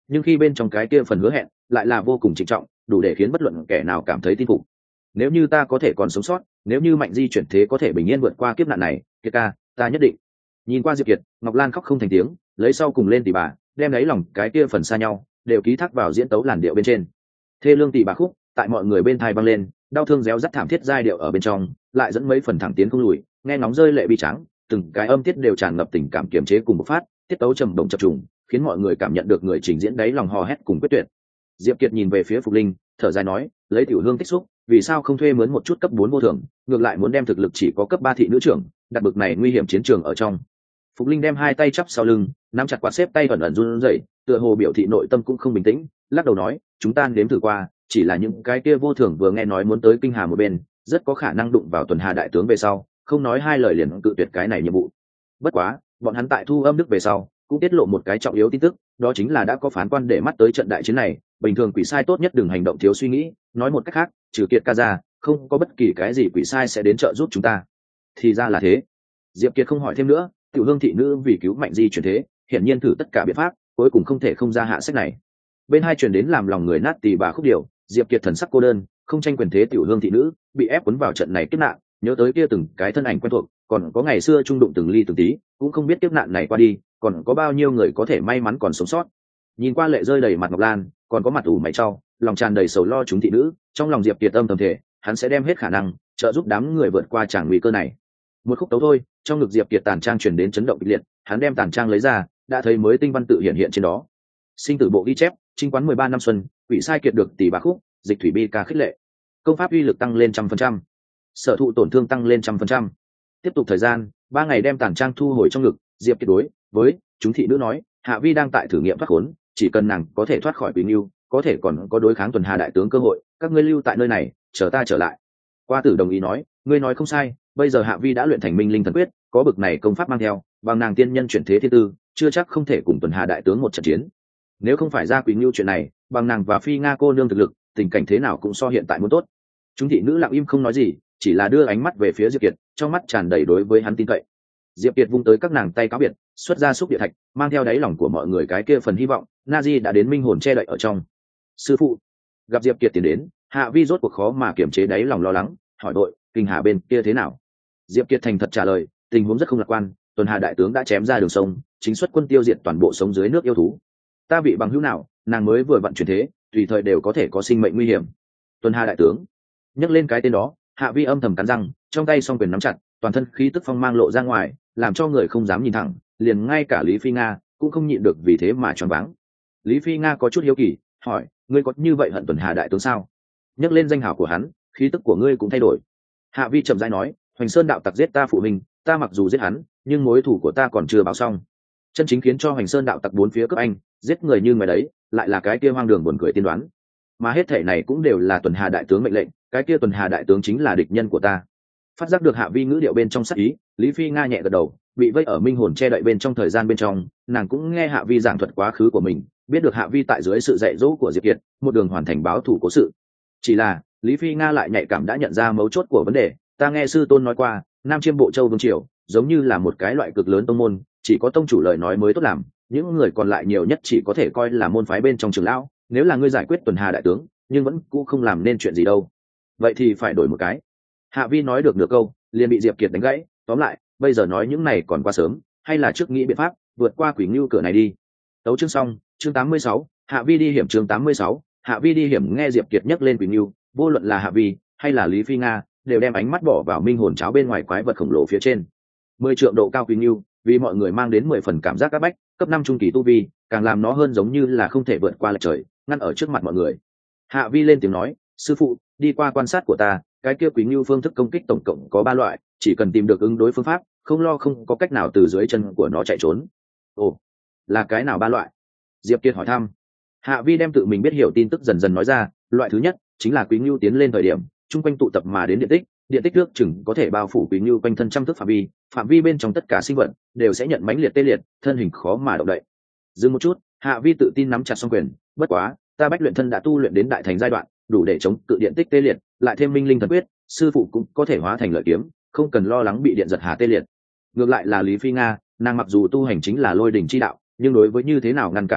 nhưng khi bên trong cái kia phần hứa hẹn lại là vô cùng trịnh trọng, đủ để khiến bất luận kẻ nào cảm thấy tin phục. Nếu như ta có thể còn sống sót, nếu như Mạnh Di chuyển thế có thể bình yên vượt qua kiếp nạn này, Kiệt ca, ta nhất định. Nhìn qua Diệp Kiệt, Ngọc Lan khóc không thành tiếng, lấy sau cùng lên tỷ bà, đem lấy lòng cái kia phần xa nhau, đều ký thác vào diễn tấu làn điệu bên trên. Thê lương tỷ bà khúc, tại mọi người bên tai vang lên, đau thương réo rắt thảm thiết giai điệu ở bên trong, lại dẫn mấy phần thẳng tiến không lùi, nghe ngóng rơi lệ bi trắng, từng cái âm tiết đều tràn ngập tình cảm kiềm chế cùng một phát, tiết tấu trầm động chập trùng, khiến mọi người cảm nhận được người trình diễn đáy lòng hò hét cùng quyết tuyệt. Diệp Kiệt nhìn về phía Phục Linh, thở dài nói, lấy tiểu hương tích xúc, vì sao không thuê mướn một chút cấp bốn vô thường, ngược lại muốn đem thực lực chỉ có cấp ba thị nữ trưởng, đặt bực này nguy hiểm chiến trường ở trong. Phục Linh đem hai tay chắp sau lưng, nắm chặt quạt xếp tay ẩn ẩn run rẩy, tựa hồ biểu thị nội tâm cũng không bình tĩnh, lắc đầu nói, chúng ta nếm thử qua, chỉ là những cái kia vô thường vừa nghe nói muốn tới kinh hà một bên, rất có khả năng đụng vào tuần hà đại tướng về sau, không nói hai lời liền cự tuyệt cái này nhiệm vụ. Bất quá, bọn hắn tại thu âm đức về sau, cũng tiết lộ một cái trọng yếu tin tức, đó chính là đã có phán quan để mắt tới trận đại chiến này, bình thường quỷ sai tốt nhất đừng hành động thiếu suy nghĩ, nói một cách khác, trừ Kiệt ca ra, không có bất kỳ cái gì quỷ sai sẽ đến trợ giúp chúng ta. Thì ra là thế. Diệp Kiệt không hỏi thêm nữa, Tiểu Hương thị nữ vì cứu Mạnh Di chuyển thế, hiển nhiên thử tất cả biện pháp, cuối cùng không thể không ra hạ sách này. Bên hai truyền đến làm lòng người nát tỳ bà khúc điều, Diệp Kiệt thần sắc cô đơn, không tranh quyền thế Tiểu Hương thị nữ, bị ép cuốn vào trận này kiếp nạn, nhớ tới kia từng cái thân ảnh quen thuộc, còn có ngày xưa trung đụng từng ly từng tí, cũng không biết kiếp nạn này qua đi, còn có bao nhiêu người có thể may mắn còn sống sót. Nhìn qua lệ rơi đầy mặt Ngọc Lan, còn có mặt ủ mày trao, lòng tràn đầy sầu lo chúng thị nữ, trong lòng Diệp Kiệt âm thầm thể, hắn sẽ đem hết khả năng trợ giúp đám người vượt qua tràng nguy cơ này. Một khúc tấu thôi, trong ngực Diệp Kiệt tàn trang truyền đến chấn động kịch liệt, hắn đem tàn trang lấy ra, đã thấy mới tinh văn tự hiện hiện trên đó. Sinh tử bộ ghi chép, trinh quán mười ba năm xuân, quỷ sai kiệt được tỷ bà khúc, dịch thủy bi ca khích lệ. Công pháp uy lực tăng lên trăm phần trăm, sở thụ tổn thương tăng lên trăm phần trăm. Tiếp tục thời gian, ba ngày đem tàn trang thu hồi trong ngực, Diệp Kiệt đối với chúng thị nữ nói, Hạ Vi đang tại thử nghiệm thoát khốn, chỉ cần nàng có thể thoát khỏi Quỷ Nưu, có thể còn có đối kháng tuần hà đại tướng cơ hội, các ngươi lưu tại nơi này, chờ ta trở lại. Qua Tử đồng ý nói, ngươi nói không sai, bây giờ Hạ Vi đã luyện thành Minh Linh thần quyết, có bực này công pháp mang theo, bằng nàng tiên nhân chuyển thế thiên tư, chưa chắc không thể cùng tuần hà đại tướng một trận chiến. Nếu không phải ra Quỷ Nưu chuyện này, bằng nàng và Phi Nga cô nương thực lực, tình cảnh thế nào cũng so hiện tại muốn tốt. Chúng thị nữ lặng im không nói gì, chỉ là đưa ánh mắt về phía Diệp Kiệt, trong mắt tràn đầy đối với hắn tin cậy. Diệp Kiệt vung tới các nàng tay cáo biệt, xuất ra xúc địa thạch, mang theo đáy lòng của mọi người cái kia phần hy vọng, Nazi đã đến minh hồn che đậy ở trong. Sư phụ, gặp Diệp Kiệt tiến đến, Hạ Vi rốt cuộc khó mà kiềm chế đáy lòng lo lắng, hỏi đội, kinh hà bên kia thế nào? Diệp Kiệt thành thật trả lời, tình huống rất không lạc quan, tuần hà đại tướng đã chém ra đường sông, chính xuất quân tiêu diệt toàn bộ sống dưới nước yêu thú. Ta bị bằng hữu nào, nàng mới vừa vận chuyển thế, tùy thời đều có thể có sinh mệnh nguy hiểm. Tuần hà đại tướng, nhắc lên cái tên đó, Hạ Vi âm thầm cắn răng, trong tay song quyền nắm chặt, toàn thân khí tức phong mang lộ ra ngoài, làm cho người không dám nhìn thẳng, liền ngay cả Lý Phi Nga cũng không nhịn được vì thế mà choáng váng. Lý Phi Nga có chút hiếu kỳ, hỏi, ngươi có như vậy hận tuần hà đại tướng sao? Nhắc lên danh hào của hắn, khí tức của ngươi cũng thay đổi. Hạ Vi chậm rãi nói, Hoành Sơn đạo tặc giết ta phụ huynh, ta mặc dù giết hắn, nhưng mối thù của ta còn chưa báo xong. Chân chính khiến cho Hoành Sơn đạo tặc bốn phía cướp anh, giết người như người đấy, lại là cái kia hoang đường buồn cười tiên đoán. Mà hết thể này cũng đều là tuần hà đại tướng mệnh lệnh, cái kia tuần hà đại tướng chính là địch nhân của ta. Phát giác được Hạ Vi ngữ điệu bên trong sắc ý, Lý Phi Nga nhẹ gật đầu, bị vây ở minh hồn che đậy bên trong thời gian bên trong, nàng cũng nghe Hạ Vi giảng thuật quá khứ của mình, biết được Hạ Vi tại dưới sự dạy dỗ của Diệp Kiệt, một đường hoàn thành báo thù cố sự. Chỉ là Lý Phi Nga lại nhạy cảm đã nhận ra mấu chốt của vấn đề, ta nghe sư tôn nói qua, Nam Chiêm Bộ Châu Vương Triều giống như là một cái loại cực lớn tông môn, chỉ có tông chủ lời nói mới tốt làm, những người còn lại nhiều nhất chỉ có thể coi là môn phái bên trong trường lão, nếu là ngươi giải quyết tuần hà đại tướng, nhưng vẫn cũng không làm nên chuyện gì đâu. Vậy thì phải đổi một cái. Hạ Vi nói được nửa câu, liền bị Diệp Kiệt đánh gãy, tóm lại, bây giờ nói những này còn quá sớm, hay là trước nghĩ biện pháp vượt qua Quỷ Ngưu cửa này đi. Tấu chương xong, chương tám mươi sáu, Hạ Vi đi hiểm chương tám mươi sáu, Hạ Vi đi hiểm nghe Diệp Kiệt nhắc lên Quỷ Ngưu, vô luận là Hạ Vi hay là Lý Phi Nga, đều đem ánh mắt bỏ vào minh hồn cháo bên ngoài quái vật khổng lồ phía trên. Mười trượng độ cao Quỷ Ngưu, vì mọi người mang đến mười phần cảm giác áp bách, cấp năm trung kỳ tu vi, càng làm nó hơn giống như là không thể vượt qua lệch trời, ngăn ở trước mặt mọi người. Hạ Vi lên tiếng nói, sư phụ, đi qua quan sát của ta, cái kia Quý Ngưu phương thức công kích tổng cộng có ba loại, chỉ cần tìm được ứng đối phương pháp, không lo không có cách nào từ dưới chân của nó chạy trốn. Ồ, là cái nào ba loại? Diệp Kiệt hỏi thăm. Hạ Vi đem tự mình biết hiểu tin tức dần dần nói ra, loại thứ nhất chính là Quý Ngưu tiến lên thời điểm, chung quanh tụ tập mà đến điện tích, điện tích nước chừng có thể bao phủ Quý Ngưu quanh thân trăm thước phạm vi, phạm vi bên trong tất cả sinh vật đều sẽ nhận mãnh liệt tê liệt, thân hình khó mà động đậy. Dừng một chút, Hạ Vi tự tin nắm chặt song quyền, bất quá, ta bách luyện thân đã tu luyện đến đại thành giai đoạn, đủ để chống cự điện tích tê liệt, lại thêm minh linh thần quyết, sư phụ cũng có thể hóa thành lợi kiếm, không cần lo lắng bị điện giật hà tê liệt. Ngược lại là Lý Phi Nga, nàng mặc dù tu hành chính là lôi đỉnh chi đạo, nhưng đối với như thế nào ngăn cản tê liệt,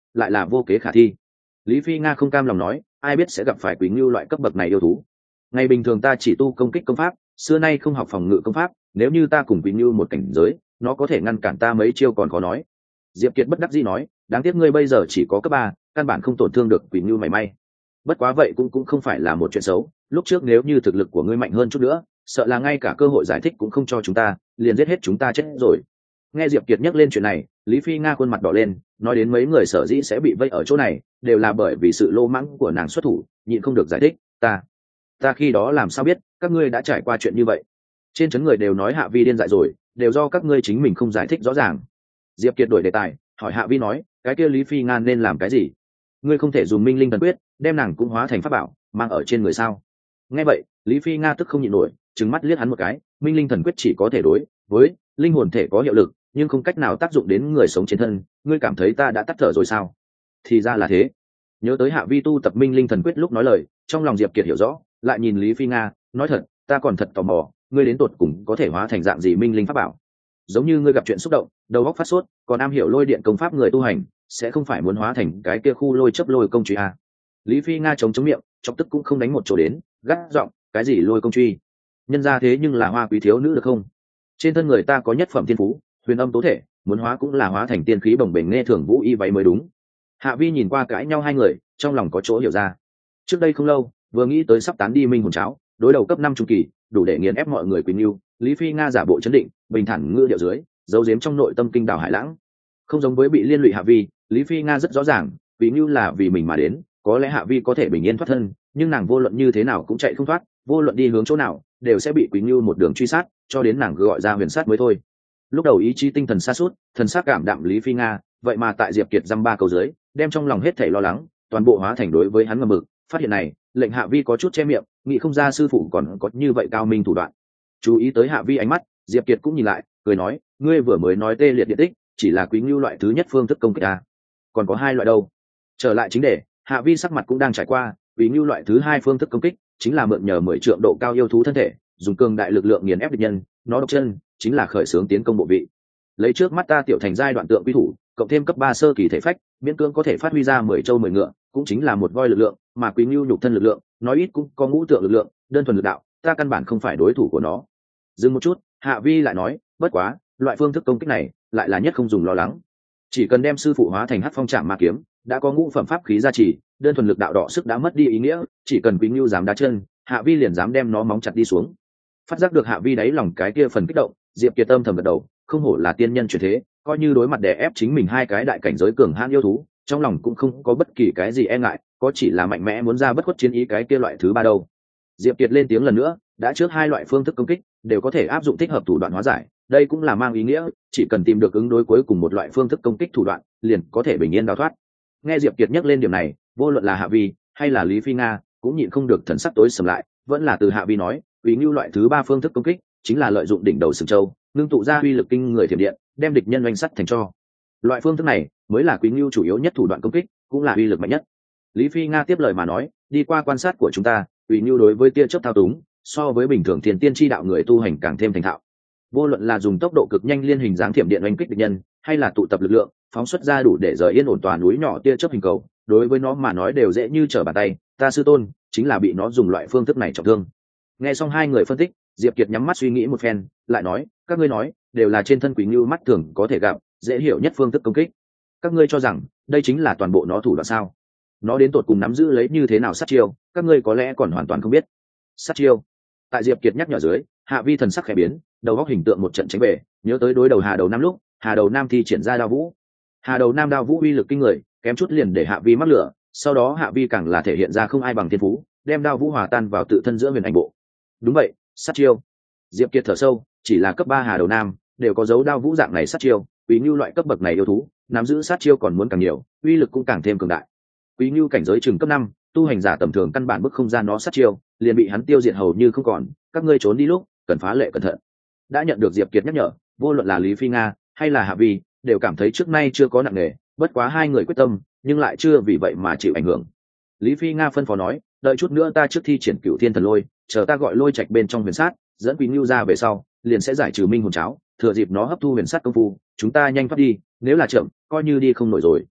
lại là vô kế khả thi. Lý Phi Nga không cam lòng nói, ai biết sẽ gặp phải Quý Ngưu loại cấp bậc này yêu thú. Ngày bình thường ta chỉ tu công kích công pháp, xưa nay không học phòng ngự công pháp, nếu như ta cùng Quý Ngưu một cảnh giới, nó có thể ngăn cản ta mấy chiêu còn khó nói. Diệp Kiệt bất đắc dĩ nói, đáng tiếc ngươi bây giờ chỉ có cấp ba, căn bản không tổn thương được Quý Ngưu mảy may. Bất quá vậy cũng cũng không phải là một chuyện xấu, lúc trước nếu như thực lực của ngươi mạnh hơn chút nữa, sợ là ngay cả cơ hội giải thích cũng không cho chúng ta, liền giết hết chúng ta chết rồi. Nghe Diệp Kiệt nhắc lên chuyện này, Lý Phi Nga khuôn mặt đỏ lên, nói đến mấy người sở dĩ sẽ bị vây ở chỗ này, đều là bởi vì sự lô mãng của nàng xuất thủ, nhịn không được giải thích, ta, ta khi đó làm sao biết, các ngươi đã trải qua chuyện như vậy. Trên trấn người đều nói Hạ Vi điên dại rồi, đều do các ngươi chính mình không giải thích rõ ràng. Diệp Kiệt đổi đề tài, hỏi Hạ Vi nói, cái kia Lý Phi Nga nên làm cái gì? Ngươi không thể dùng Minh Linh Thần Quyết, đem nàng cũng hóa thành pháp bảo, mang ở trên người sao? Nghe vậy, Lý Phi Nga tức không nhịn nổi, trừng mắt liếc hắn một cái, Minh Linh Thần Quyết chỉ có thể đối với linh hồn thể có hiệu lực, nhưng không cách nào tác dụng đến người sống trên thân, ngươi cảm thấy ta đã tắt thở rồi sao? Thì ra là thế. Nhớ tới Hạ Vi tu tập Minh Linh Thần Quyết lúc nói lời, trong lòng Diệp Kiệt hiểu rõ, lại nhìn Lý Phi Nga, nói thật, ta còn thật tò mò, ngươi đến tột cùng có thể hóa thành dạng gì Minh Linh pháp bảo? Giống như ngươi gặp chuyện xúc động, đầu óc phát sốt, còn am hiểu lôi điện công pháp người tu hành, sẽ không phải muốn hóa thành cái kia khu lôi chấp lôi công truy à? Lý Phi Nga chống chống miệng, chọc tức cũng không đánh một chỗ đến, gắt giọng, cái gì lôi công truy? Nhân ra thế nhưng là hoa quý thiếu nữ được không? Trên thân người ta có nhất phẩm thiên phú, huyền âm tố thể, muốn hóa cũng là hóa thành tiên khí bồng bềnh nghe thường vũ y váy mới đúng. Hạ Vi nhìn qua cãi nhau hai người, trong lòng có chỗ hiểu ra. Trước đây không lâu, vừa nghĩ tới sắp tán đi minh hồn cháo, đối đầu cấp năm trung kỳ, đủ để nghiền ép mọi người Quỳnh Nưu, Lý Phi Nga giả bộ chấn định, bình thản ngư điệu dưới, giấu giếm trong nội tâm kinh đảo hải lãng. Không giống với bị liên lụy Hạ Vi, Lý Phi Nga rất rõ ràng, Quỳnh Nưu là vì mình mà đến, có lẽ Hạ Vi có thể bình yên thoát thân, nhưng nàng vô luận như thế nào cũng chạy không thoát, vô luận đi hướng chỗ nào, đều sẽ bị Quỳnh Nưu một đường truy sát, cho đến nàng gọi ra huyền sát mới thôi. Lúc đầu ý chí tinh thần sa sút, thần sắc cảm đạm Lý Phi Nga, vậy mà tại Diệp Kiệt dăm ba câu dưới, đem trong lòng hết thảy lo lắng, toàn bộ hóa thành đối với hắn ngầm mực. Phát hiện này, lệnh Hạ Vi có chút che miệng, nghĩ không ra sư phụ còn có như vậy cao minh thủ đoạn. Chú ý tới Hạ Vi ánh mắt, Diệp Kiệt cũng nhìn lại, cười nói, ngươi vừa mới nói tê liệt điện tích, chỉ là Quý Ngưu loại thứ nhất phương thức công kích à? Còn có hai loại đâu? Trở lại chính đề, Hạ Vi sắc mặt cũng đang trải qua, Quý Ngưu loại thứ hai phương thức công kích, chính là mượn nhờ mười trượng độ cao yêu thú thân thể, dùng cường đại lực lượng nghiền ép địch nhân, nó độc chân, chính là khởi xướng tiến công bộ vị. Lấy trước mắt ta tiểu thành giai đoạn tượng quy thủ, cộng thêm cấp ba sơ kỳ thể phách, miễn cưỡng có thể phát huy ra mười châu mười ngựa, cũng chính là một voi lực lượng, mà Quý Ngưu nhục thân lực lượng, nói ít cũng có ngũ tượng lực lượng, đơn thuần lực đạo, ta căn bản không phải đối thủ của nó. Dừng một chút, Hạ Vi lại nói, bất quá, loại phương thức công kích này, lại là nhất không dùng lo lắng. Chỉ cần đem sư phụ hóa thành Hắc Phong Trảm Ma kiếm, đã có ngũ phẩm pháp khí gia trì, đơn thuần lực đạo đỏ sức đã mất đi ý nghĩa, chỉ cần Quý Ngưu dám đá chân, Hạ Vi liền dám đem nó móng chặt đi xuống. Phát giác được Hạ Vi đáy lòng cái kia phần kích động, Diệp Kiệt âm thầm gật đầu, không hổ là tiên nhân chuyển thế, coi như đối mặt đè ép chính mình hai cái đại cảnh giới cường hãn yêu thú, trong lòng cũng không có bất kỳ cái gì e ngại, có chỉ là mạnh mẽ muốn ra bất khuất chiến ý cái kia loại thứ ba đâu. Diệp Kiệt lên tiếng lần nữa, đã trước hai loại phương thức công kích đều có thể áp dụng thích hợp thủ đoạn hóa giải, đây cũng là mang ý nghĩa, chỉ cần tìm được ứng đối cuối cùng một loại phương thức công kích thủ đoạn, liền có thể bình yên đào thoát. Nghe Diệp Kiệt nhắc lên điểm này, vô luận là Hạ Vi hay là Lý Phi Nga, cũng nhịn không được thần sắc tối sầm lại, vẫn là từ Hạ Vi nói, Quý Ngưu loại thứ ba phương thức công kích chính là lợi dụng đỉnh đầu sừng châu, ngưng tụ ra uy lực kinh người thiểm điện, đem địch nhân oanh sắt thành tro. Loại phương thức này mới là Quý Ngưu chủ yếu nhất thủ đoạn công kích, cũng là uy lực mạnh nhất. Lý Phi Nga tiếp lời mà nói, đi qua quan sát của chúng ta, Quý Ngưu đối với tia chớp thao túng, so với bình thường tiền tiên chi đạo người tu hành càng thêm thành thạo. Vô luận là dùng tốc độ cực nhanh liên hình dáng thiểm điện oanh kích địch nhân, hay là tụ tập lực lượng, phóng xuất ra đủ để rời yên ổn tòa núi nhỏ tia chớp hình cầu, đối với nó mà nói đều dễ như trở bàn tay. Ta sư tôn chính là bị nó dùng loại phương thức này trọng thương. Nghe xong hai người phân tích, Diệp Kiệt nhắm mắt suy nghĩ một phen, lại nói, các ngươi nói đều là trên thân Quý Ngưu mắt thường có thể gặp, dễ hiểu nhất phương thức công kích. Các ngươi cho rằng đây chính là toàn bộ nó thủ đoạn sao? Nó đến tột cùng nắm giữ lấy như thế nào sát chiêu, các ngươi có lẽ còn hoàn toàn không biết. Sát chiêu? Tại Diệp Kiệt nhắc nhở dưới, Hạ Vi thần sắc khẽ biến, đầu óc hình tượng một trận tránh về, nhớ tới đối đầu Hà Đầu Nam lúc, Hà Đầu Nam thi triển ra đao vũ. Hà Đầu Nam đao vũ uy lực kinh người, kém chút liền để Hạ Vi mắc lửa, sau đó Hạ Vi càng là thể hiện ra không ai bằng thiên phú, đem đao vũ hòa tan vào tự thân giữa huyền ảnh bộ. Đúng vậy, sát chiêu. Diệp Kiệt thở sâu, chỉ là cấp ba Hà Đầu Nam đều có dấu đao vũ dạng này sát chiêu, Quý Ngưu loại cấp bậc này yêu thú, nắm giữ sát chiêu còn muốn càng nhiều, uy lực cũng càng thêm cường đại. Quý Ngưu cảnh giới chừng cấp năm, tu hành giả tầm thường căn bản bức không gian nó sát chiêu, liền bị hắn tiêu diệt hầu như không còn, các ngươi trốn đi lúc, cần phá lệ cẩn thận. Đã nhận được Diệp Kiệt nhắc nhở, vô luận là Lý Phi Nga hay là Hạ Vi, đều cảm thấy trước nay chưa có nặng nề, bất quá hai người quyết tâm, nhưng lại chưa vì vậy mà chịu ảnh hưởng. Lý Phi Nga phân phó nói, đợi chút nữa ta trước thi triển Cửu Thiên Thần Lôi, chờ ta gọi lôi trạch bên trong huyền sát, dẫn Quý Ngưu ra về sau, liền sẽ giải trừ minh hồn cháo, thừa dịp nó hấp thu huyền sát công phu, chúng ta nhanh thoát đi, nếu là chậm, coi như đi không nổi rồi.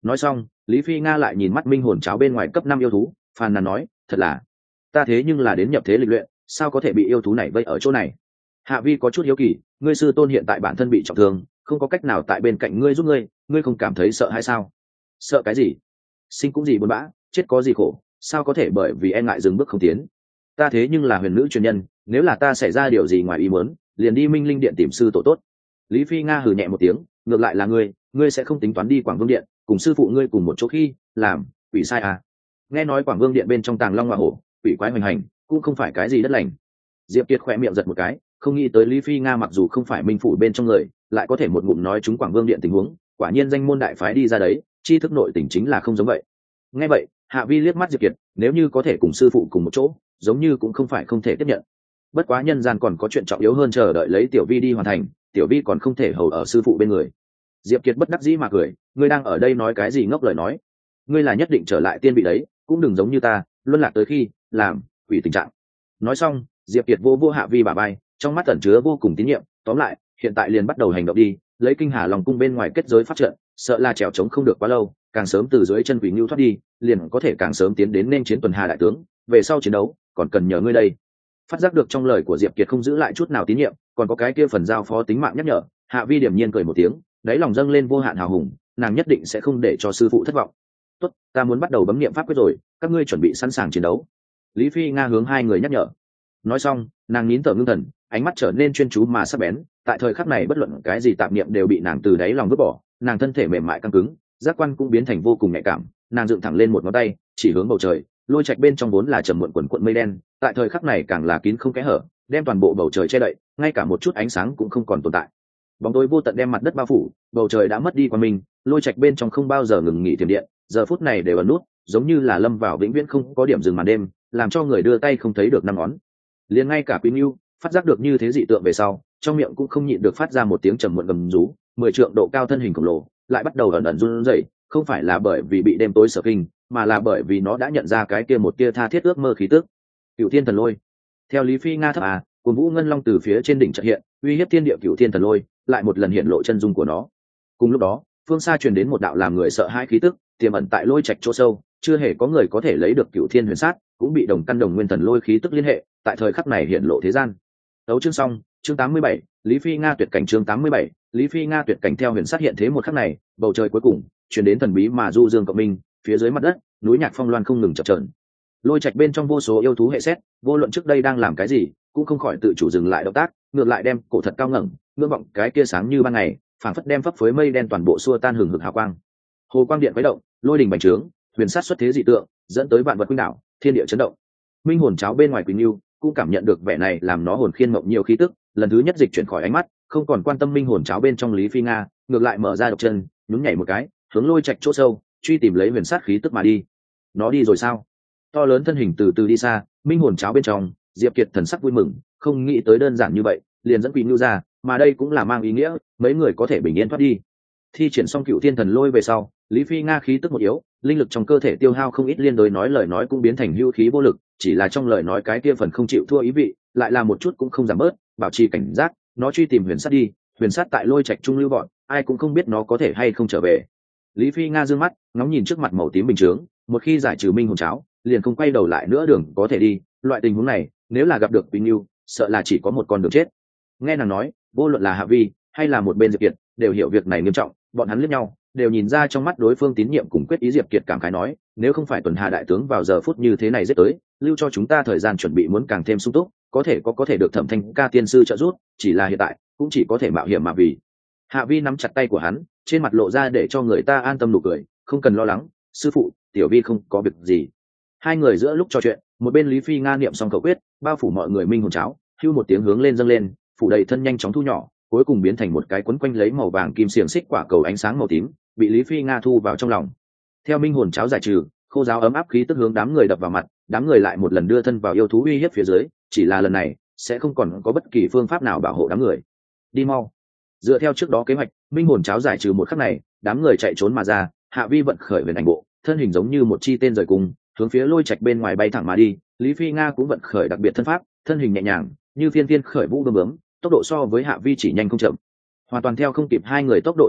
nói xong lý phi nga lại nhìn mắt minh hồn cháo bên ngoài cấp năm yêu thú, phàn nàn nói, thật là ta thế nhưng là đến nhập thế lịch luyện, sao có thể bị yêu thú này vây ở chỗ này. Hạ Vi có chút hiếu kỳ, ngươi sư tôn hiện tại bản thân bị trọng thương, không có cách nào tại bên cạnh ngươi giúp ngươi, ngươi không cảm thấy sợ hay sao? Sợ cái gì? Sinh cũng gì buồn bã, chết có gì khổ, sao có thể bởi vì e ngại dừng bước không tiến. Ta thế nhưng là huyền nữ truyền nhân, nếu là ta xảy ra điều gì ngoài ý muốn, liền đi Minh Linh điện tìm sư tổ tốt. Lý Phi Nga hừ nhẹ một tiếng, ngược lại là ngươi, ngươi sẽ không tính toán đi Quảng Vương điện, cùng sư phụ ngươi cùng một chỗ khi làm quỷ sai à? Nghe nói Quảng Vương điện bên trong tàng long hoa hổ, quỷ quái hoành hành, cũng không phải cái gì đất lành. Diệp Kiệt khẽ miệng giật một cái, không nghĩ tới Lý Phi Nga mặc dù không phải minh phủ bên trong người, lại có thể một ngụm nói chúng Quảng Vương điện tình huống, quả nhiên danh môn đại phái đi ra đấy, tri thức nội tình chính là không giống vậy. Nghe vậy, Hạ Vi liếc mắt Diệp Kiệt, nếu như có thể cùng sư phụ cùng một chỗ, giống như cũng không phải không thể tiếp nhận. Bất quá nhân gian còn có chuyện trọng yếu hơn chờ đợi lấy Tiểu Vi đi hoàn thành, Tiểu Vi còn không thể hầu ở sư phụ bên người. Diệp Kiệt bất đắc dĩ mà cười, ngươi đang ở đây nói cái gì ngốc lời nói? Ngươi là nhất định trở lại tiên vị đấy, cũng đừng giống như ta, luân lạc tới khi làm quỷ tình trạng. Nói xong, Diệp Kiệt vô vô Hạ Vi bả vai, trong mắt ẩn chứa vô cùng tín nhiệm, tóm lại, hiện tại liền bắt đầu hành động đi, lấy kinh hà lòng cung bên ngoài kết giới phát trận, sợ là trèo trống không được quá lâu, càng sớm từ dưới chân quỷ ngưu thoát đi, liền có thể càng sớm tiến đến nên chiến tuần hà đại tướng, về sau chiến đấu, còn cần nhờ ngươi đây. Phát giác được trong lời của Diệp Kiệt không giữ lại chút nào tín nhiệm, còn có cái kia phần giao phó tính mạng nhắc nhở, Hạ Vi điểm nhiên cười một tiếng, đáy lòng dâng lên vô hạn hào hùng, nàng nhất định sẽ không để cho sư phụ thất vọng. Tốt, ta muốn bắt đầu bấm niệm pháp quyết rồi, các ngươi chuẩn bị sẵn sàng chiến đấu. Lý Phi Nga hướng hai người nhắc nhở. Nói xong, nàng nín thở ngưng thần, ánh mắt trở nên chuyên chú mà sắc bén, tại thời khắc này bất luận cái gì tạp niệm đều bị nàng từ đáy lòng vứt bỏ, nàng thân thể mềm mại căng cứng, giác quan cũng biến thành vô cùng nhạy cảm, nàng dựng thẳng lên một ngón tay, chỉ hướng bầu trời, lôi trạch bên trong vốn là trầm muộn quần cuộn mây đen, tại thời khắc này càng là kín không kẽ hở, đem toàn bộ bầu trời che đậy, ngay cả một chút ánh sáng cũng không còn tồn tại. Bóng tối vô tận đem mặt đất bao phủ, bầu trời đã mất đi qua mình, lôi trạch bên trong không bao giờ ngừng nghỉ tiềm điện, giờ phút này đều ẩn nút, giống như là lâm vào vĩnh viễn không có điểm dừng màn đêm, làm cho người đưa tay không thấy được năm ngón. Liền ngay cả Quý Nưu phát giác được như thế dị tượng về sau, trong miệng cũng không nhịn được phát ra một tiếng trầm muộn gầm rú, mười trượng độ cao thân hình khổng lồ, lại bắt đầu ẩn ẩn run rẩy, không phải là bởi vì bị đêm tối sợ kinh, mà là bởi vì nó đã nhận ra cái kia một tia tha thiết ước mơ khí tức. Cửu Thiên Thần Lôi. Theo Lý Phi Nga thấp à, Cuồng Vũ Ngân Long từ phía trên đỉnh chợt hiện, uy hiếp thiên địa Cửu Thiên Thần Lôi, lại một lần hiện lộ chân dung của nó. Cùng lúc đó, phương xa truyền đến một đạo làm người sợ hãi khí tức, tiềm ẩn tại lôi trạch chỗ sâu, chưa hề có người có thể lấy được Cửu Thiên Huyền Sát, cũng bị đồng căn đồng nguyên thần lôi khí tức liên hệ, tại thời khắc này hiện lộ thế gian. Đấu chương xong, chương tám mươi bảy, Lý Phi Nga tuyệt cảnh chương tám mươi bảy, Lý Phi Nga tuyệt cảnh theo huyền sát hiện thế một khắc này, bầu trời cuối cùng truyền đến thần bí mà du dương cộng minh, phía dưới mặt đất, núi nhạc phong loan không ngừng chập chờn. Lôi trạch bên trong vô số yêu thú hệ xét, vô luận trước đây đang làm cái gì, cũng không khỏi tự chủ dừng lại động tác, ngược lại đem cổ thật cao ngẩng, ngưỡng vọng cái kia sáng như ban ngày, phảng phất đem phấp phới mây đen toàn bộ xua tan hừng hực hào quang. Hồ quang điện khuấy động, lôi đình bành trướng, huyền sát xuất thế dị tượng, dẫn tới vạn vật khuynh đảo, thiên địa chấn động. Minh hồn cháo bên ngoài Quỳnh Nưu cũng cảm nhận được vẻ này, làm nó hồn khiên mộng nhiều khí tức, lần thứ nhất dịch chuyển khỏi ánh mắt, không còn quan tâm minh hồn cháo bên trong Lý Phi Nga, ngược lại mở ra độc chân, nhún nhảy một cái, hướng lôi trạch chỗ sâu, truy tìm lấy huyền sát khí tức mà đi. Nó đi rồi sao? To lớn thân hình từ từ đi xa, minh hồn cháo bên trong, Diệp Kiệt thần sắc vui mừng, không nghĩ tới đơn giản như vậy, liền dẫn Quỳnh Nưu ra, mà đây cũng là mang ý nghĩa, mấy người có thể bình yên thoát đi. Thi triển xong Cựu Thiên Thần Lôi về sau, Lý Phi Nga khí tức một yếu, linh lực trong cơ thể tiêu hao không ít, liên đối nói lời nói cũng biến thành hưu khí vô lực, chỉ là trong lời nói cái kia phần không chịu thua ý vị, lại là một chút cũng không giảm bớt, bảo trì cảnh giác, nó truy tìm huyền sát đi, huyền sát tại lôi trạch trung lưu bọn, ai cũng không biết nó có thể hay không trở về. Lý Phi Nga dương mắt, ngóng nhìn trước mặt màu tím bình chướng, một khi giải trừ minh hồn cháo, liền không quay đầu lại nữa đường có thể đi, loại tình huống này, nếu là gặp được Quỳnh Nưu, sợ là chỉ có một con đường chết. Nghe nàng nói, vô luận là Hạ Vi hay là một bên Diệp Kiệt, đều hiểu việc này nghiêm trọng, bọn hắn liếc nhau, đều nhìn ra trong mắt đối phương tín nhiệm cùng quyết ý. Diệp Kiệt cảm khái nói, nếu không phải tuần hà đại tướng vào giờ phút như thế này giết tới, lưu cho chúng ta thời gian chuẩn bị muốn càng thêm sung túc, có thể có có thể được Thẩm Thanh Ca tiên sư trợ giúp, chỉ là hiện tại cũng chỉ có thể mạo hiểm mà vì. Hạ Vi nắm chặt tay của hắn, trên mặt lộ ra để cho người ta an tâm nụ cười, không cần lo lắng, sư phụ, tiểu Vi không có việc gì. Hai người giữa lúc trò chuyện, một bên Lý Phi Nga niệm xong khẩu quyết, bao phủ mọi người minh hồn cháo, hưu một tiếng hướng lên dâng lên, phủ đầy thân nhanh chóng thu nhỏ, cuối cùng biến thành một cái quấn quanh lấy màu vàng kim xiềng xích quả cầu ánh sáng màu tím, bị Lý Phi Nga thu vào trong lòng. Theo minh hồn cháo giải trừ, khô giáo ấm áp khí tức hướng đám người đập vào mặt, đám người lại một lần đưa thân vào yêu thú uy hiếp phía dưới, chỉ là lần này sẽ không còn có bất kỳ phương pháp nào bảo hộ đám người. Đi mau. Dựa theo trước đó kế hoạch, minh hồn cháo giải trừ một khắc này, đám người chạy trốn mà ra, Hạ Vi vận khởi huyền ảnh bộ, thân hình giống như một chi tên rời cùng, hướng phía lôi trạch bên ngoài bay thẳng mà đi. Lý Phi Nga cũng vận khởi đặc biệt thân pháp, thân hình nhẹ nhàng, như phiên phiên khởi vũ bướm bướm, tốc độ so với Hạ Vi chỉ nhanh không chậm. Hoàn toàn theo không kịp hai người tốc độ. Diệp Kiệt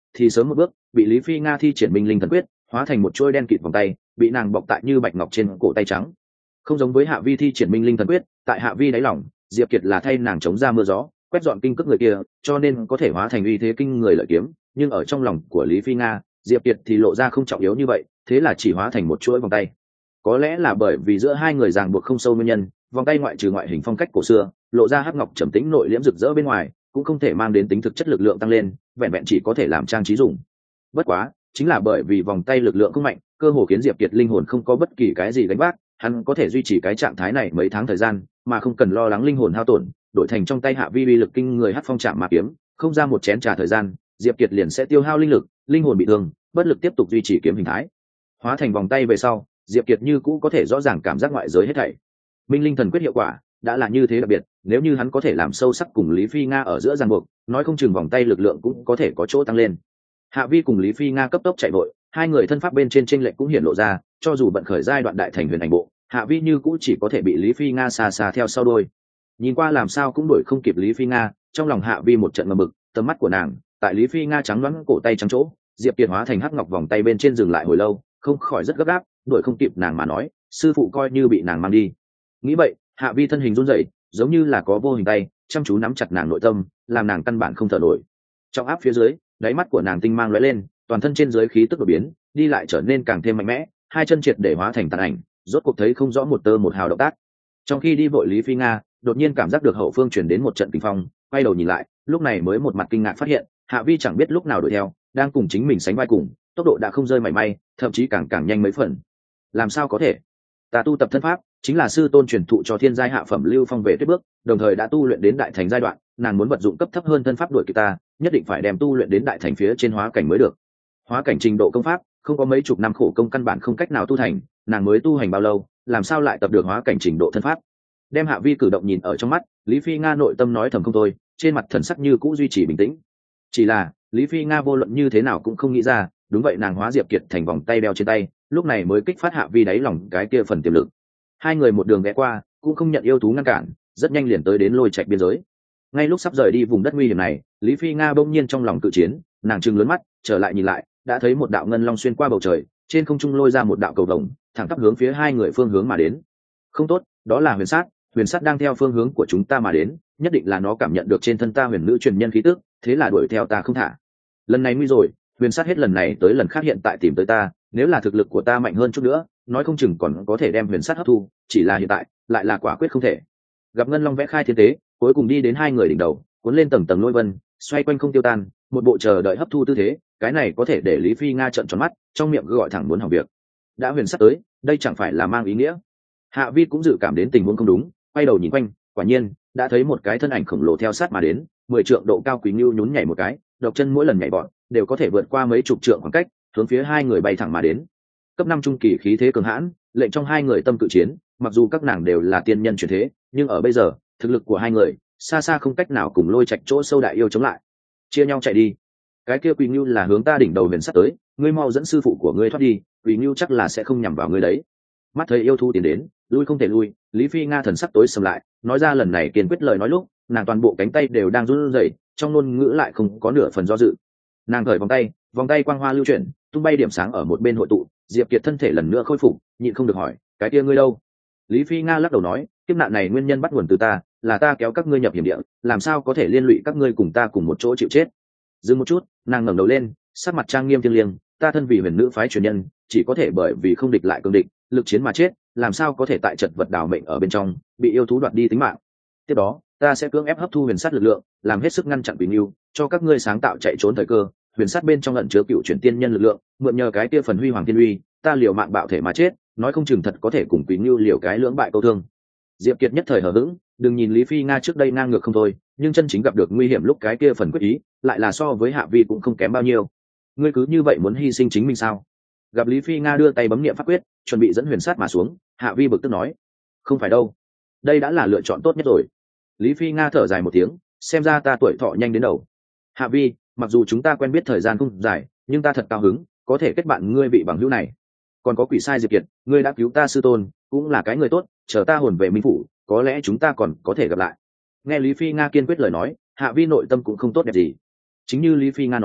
thì sớm một bước bị Lý Phi Nga thi triển minh linh thần quyết hóa thành một chuôi đen kịt vòng tay, bị nàng bọc tại như bạch ngọc trên cổ tay trắng. Không giống với Hạ Vi thi triển minh linh thần quyết, tại Hạ Vi đáy lòng, Diệp Kiệt là thay nàng chống ra mưa gió, quét dọn kinh cước người kia, cho nên có thể hóa thành uy thế kinh người lợi kiếm, nhưng ở trong lòng của Lý Phi Nga, Diệp Kiệt thì lộ ra không trọng yếu như vậy, thế là chỉ hóa thành một chuỗi vòng tay. Có lẽ là bởi vì giữa hai người ràng buộc không sâu nguyên nhân, vòng tay ngoại trừ ngoại hình phong cách cổ xưa, lộ ra hắc ngọc trầm tĩnh nội liễm rực rỡ bên ngoài, cũng không thể mang đến tính thực chất lực lượng tăng lên, vẹn vẹn chỉ có thể làm trang trí dùng. Bất quá, chính là bởi vì vòng tay lực lượng không mạnh, cơ hồ khiến Diệp Kiệt linh hồn không có bất kỳ cái gì gánh vác, hắn có thể duy trì cái trạng thái này mấy tháng thời gian, mà không cần lo lắng linh hồn hao tổn, đổi thành trong tay Hạ Vi uy lực kinh người hắc phong chạm ma kiếm, không ra một chén trà thời gian, Diệp Kiệt liền sẽ tiêu hao linh lực, linh hồn bị thương, bất lực tiếp tục duy trì kiếm hình thái. Hóa thành vòng tay về sau, Diệp Kiệt như cũ có thể rõ ràng cảm giác ngoại giới hết thảy. Minh linh thần quyết hiệu quả đã là như thế đặc biệt, nếu như hắn có thể làm sâu sắc cùng Lý Phi Nga ở giữa ràng buộc, nói không chừng vòng tay lực lượng cũng có thể có chỗ tăng lên. Hạ Vi cùng Lý Phi Nga cấp tốc chạy vội, hai người thân pháp bên trên chênh lệch cũng hiện lộ ra, cho dù bận khởi giai đoạn đại thành huyền ảnh bộ, Hạ Vi như cũ chỉ có thể bị Lý Phi Nga xa xa theo sau đuôi. Nhìn qua làm sao cũng đuổi không kịp Lý Phi Nga, trong lòng Hạ Vi một trận ngầm bực, tầm mắt của nàng tại Lý Phi Nga trắng đoán cổ tay trắng chỗ, Diệp Kiệt hóa thành hắc ngọc vòng tay bên trên dừng lại hồi lâu, không khỏi rất gấp gáp, đuổi không kịp nàng mà nói, sư phụ coi như bị nàng mang đi. Nghĩ vậy, Hạ Vi thân hình run rẩy, giống như là có vô hình tay chăm chú nắm chặt nàng nội tâm, làm nàng căn bản không thở nổi. Trong áp phía dưới, đáy mắt của nàng tinh mang lóe lên, toàn thân trên dưới khí tức đột biến, đi lại trở nên càng thêm mạnh mẽ, hai chân triệt để hóa thành tàn ảnh, rốt cuộc thấy không rõ một tơ một hào động tác. Trong khi đi vội Lý Phi Nga đột nhiên cảm giác được hậu phương chuyển đến một trận kinh phong, quay đầu nhìn lại, lúc này mới một mặt kinh ngạc phát hiện Hạ Vi chẳng biết lúc nào đuổi theo, đang cùng chính mình sánh vai cùng, tốc độ đã không rơi mảy may, thậm chí càng càng nhanh mấy phần. Làm sao có thể? Ta tu tập thân pháp chính là sư tôn truyền thụ cho thiên giai hạ phẩm Lưu Phong về tuyết bước, đồng thời đã tu luyện đến đại thành giai đoạn, nàng muốn vận dụng cấp thấp hơn thân pháp đuổi kịp ta, nhất định phải đem tu luyện đến đại thành phía trên hóa cảnh mới được. Hóa cảnh trình độ công pháp không có mấy chục năm khổ công căn bản không cách nào tu thành, nàng mới tu hành bao lâu, làm sao lại tập được hóa cảnh trình độ thân pháp? Đem Hạ Vi cử động nhìn ở trong mắt, Lý Phi Nga nội tâm nói thầm không thôi, trên mặt thần sắc như cũ duy trì bình tĩnh. Chỉ là Lý Phi Nga vô luận như thế nào cũng không nghĩ ra, đúng vậy nàng hóa Diệp Kiệt thành vòng tay đeo trên tay, lúc này mới kích phát Hạ Vi đáy lòng cái kia phần tiềm lực. Hai người một đường ghé qua, cũng không nhận yêu thú ngăn cản, rất nhanh liền tới đến lôi trạch biên giới. Ngay lúc sắp rời đi vùng đất nguy hiểm này, Lý Phi Nga bỗng nhiên trong lòng cự chiến, nàng trừng lớn mắt, trở lại nhìn lại, đã thấy một đạo ngân long xuyên qua bầu trời, trên không trung lôi ra một đạo cầu vồng, thẳng tắp hướng phía hai người phương hướng mà đến. Không tốt, đó là Huyền Sát, Huyền Sát đang theo phương hướng của chúng ta mà đến, nhất định là nó cảm nhận được trên thân ta huyền nữ truyền nhân khí tức, thế là đuổi theo ta không thả. Lần này nguy rồi, Huyền Sát hết lần này tới lần khác hiện tại tìm tới ta, nếu là thực lực của ta mạnh hơn chút nữa, nói không chừng còn có thể đem Huyền Sát hấp thu, chỉ là hiện tại lại là quả quyết không thể. Gặp ngân long vẽ khai thiên tế, cuối cùng đi đến hai người đỉnh đầu, cuốn lên tầng tầng lôi vân, xoay quanh không tiêu tan, một bộ chờ đợi hấp thu tư thế, cái này có thể để Lý Phi Nga trợn tròn mắt, trong miệng gọi thẳng muốn hỏng việc. Đã Huyền Sát tới, đây chẳng phải là mang ý nghĩa? Hạ Vi cũng dự cảm đến tình huống không đúng, quay đầu nhìn quanh, quả nhiên đã thấy một cái thân ảnh khổng lồ theo sát mà đến, mười trượng độ cao Quý Ngưu nhún nhảy một cái, độc chân mỗi lần nhảy vọt đều có thể vượt qua mấy chục trượng khoảng cách, hướng phía hai người bay thẳng mà đến. Cấp năm trung kỳ khí thế cường hãn, lệnh trong hai người tâm cự chiến, mặc dù các nàng đều là tiên nhân chuyển thế, nhưng ở bây giờ, thực lực của hai người xa xa không cách nào cùng lôi trạch chỗ sâu đại yêu chống lại. Chia nhau chạy đi. Cái kia Quý Ngưu là hướng ta đỉnh đầu Huyền Sát tới, ngươi mau dẫn sư phụ của ngươi thoát đi, Quý Ngưu chắc là sẽ không nhằm vào ngươi đấy. Mắt thấy yêu thú tiến đến, lui không thể lui, Lý Phi Nga thần sắc tối sầm lại, nói ra lần này kiên quyết lời nói lúc, nàng toàn bộ cánh tay đều đang run rẩy, trong ngôn ngữ lại không có nửa phần do dự. Nàng cởi vòng tay, vòng tay quang hoa lưu chuyển, tung bay điểm sáng ở một bên hội tụ, Diệp Kiệt thân thể lần nữa khôi phục, nhịn không được hỏi, cái kia ngươi đâu? Lý Phi Nga lắc đầu nói, kiếp nạn này nguyên nhân bắt nguồn từ ta, là ta kéo các ngươi nhập hiểm địa, làm sao có thể liên lụy các ngươi cùng ta cùng một chỗ chịu chết? Dừng một chút, nàng ngẩng đầu lên, sắc mặt trang nghiêm thiêng liêng, ta thân vì huyền nữ phái truyền nhân, chỉ có thể bởi vì không địch lại cường địch, lực chiến mà chết, làm sao có thể tại trận vật đảo mệnh ở bên trong bị yêu thú đoạt đi tính mạng. Tiếp đó ta sẽ cưỡng ép hấp thu Huyền Sát lực lượng, làm hết sức ngăn chặn Quỷ Ngưu, cho các ngươi sáng tạo chạy trốn thời cơ. Huyền Sát bên trong ẩn chứa cựu chuyển tiên nhân lực lượng, mượn nhờ cái kia phần huy hoàng thiên uy, ta liều mạng bạo thể mà chết, nói không chừng thật có thể cùng Quỷ Ngưu liều cái lưỡng bại câu thương. Diệp Kiệt nhất thời hờ hững, đừng nhìn Lý Phi Nga trước đây ngang ngược không thôi, nhưng chân chính gặp được nguy hiểm lúc cái kia phần quyết ý, lại là so với Hạ Vi cũng không kém bao nhiêu. Ngươi cứ như vậy muốn hy sinh chính mình sao? Gặp Lý Phi Nga đưa tay bấm niệm pháp quyết, chuẩn bị dẫn Huyền Sát mà xuống, Hạ Vi bực tức nói, không phải đâu, đây đã là lựa chọn tốt nhất rồi. Lý Phi Nga thở dài một tiếng, xem ra ta tuổi thọ nhanh đến đầu. Hạ Vi, mặc dù chúng ta quen biết thời gian không dài, nhưng ta thật cao hứng có thể kết bạn ngươi vị bằng hữu này. Còn có Quỷ Sai Diệp Kiệt, ngươi đã cứu ta sư tôn, cũng là cái người tốt, chờ ta hồn về minh phủ, có lẽ chúng ta còn có thể gặp lại. Nghe Lý Phi Nga kiên quyết lời nói, Hạ Vi nội tâm cũng không tốt đẹp gì. Chính như Lý Phi Nga nói,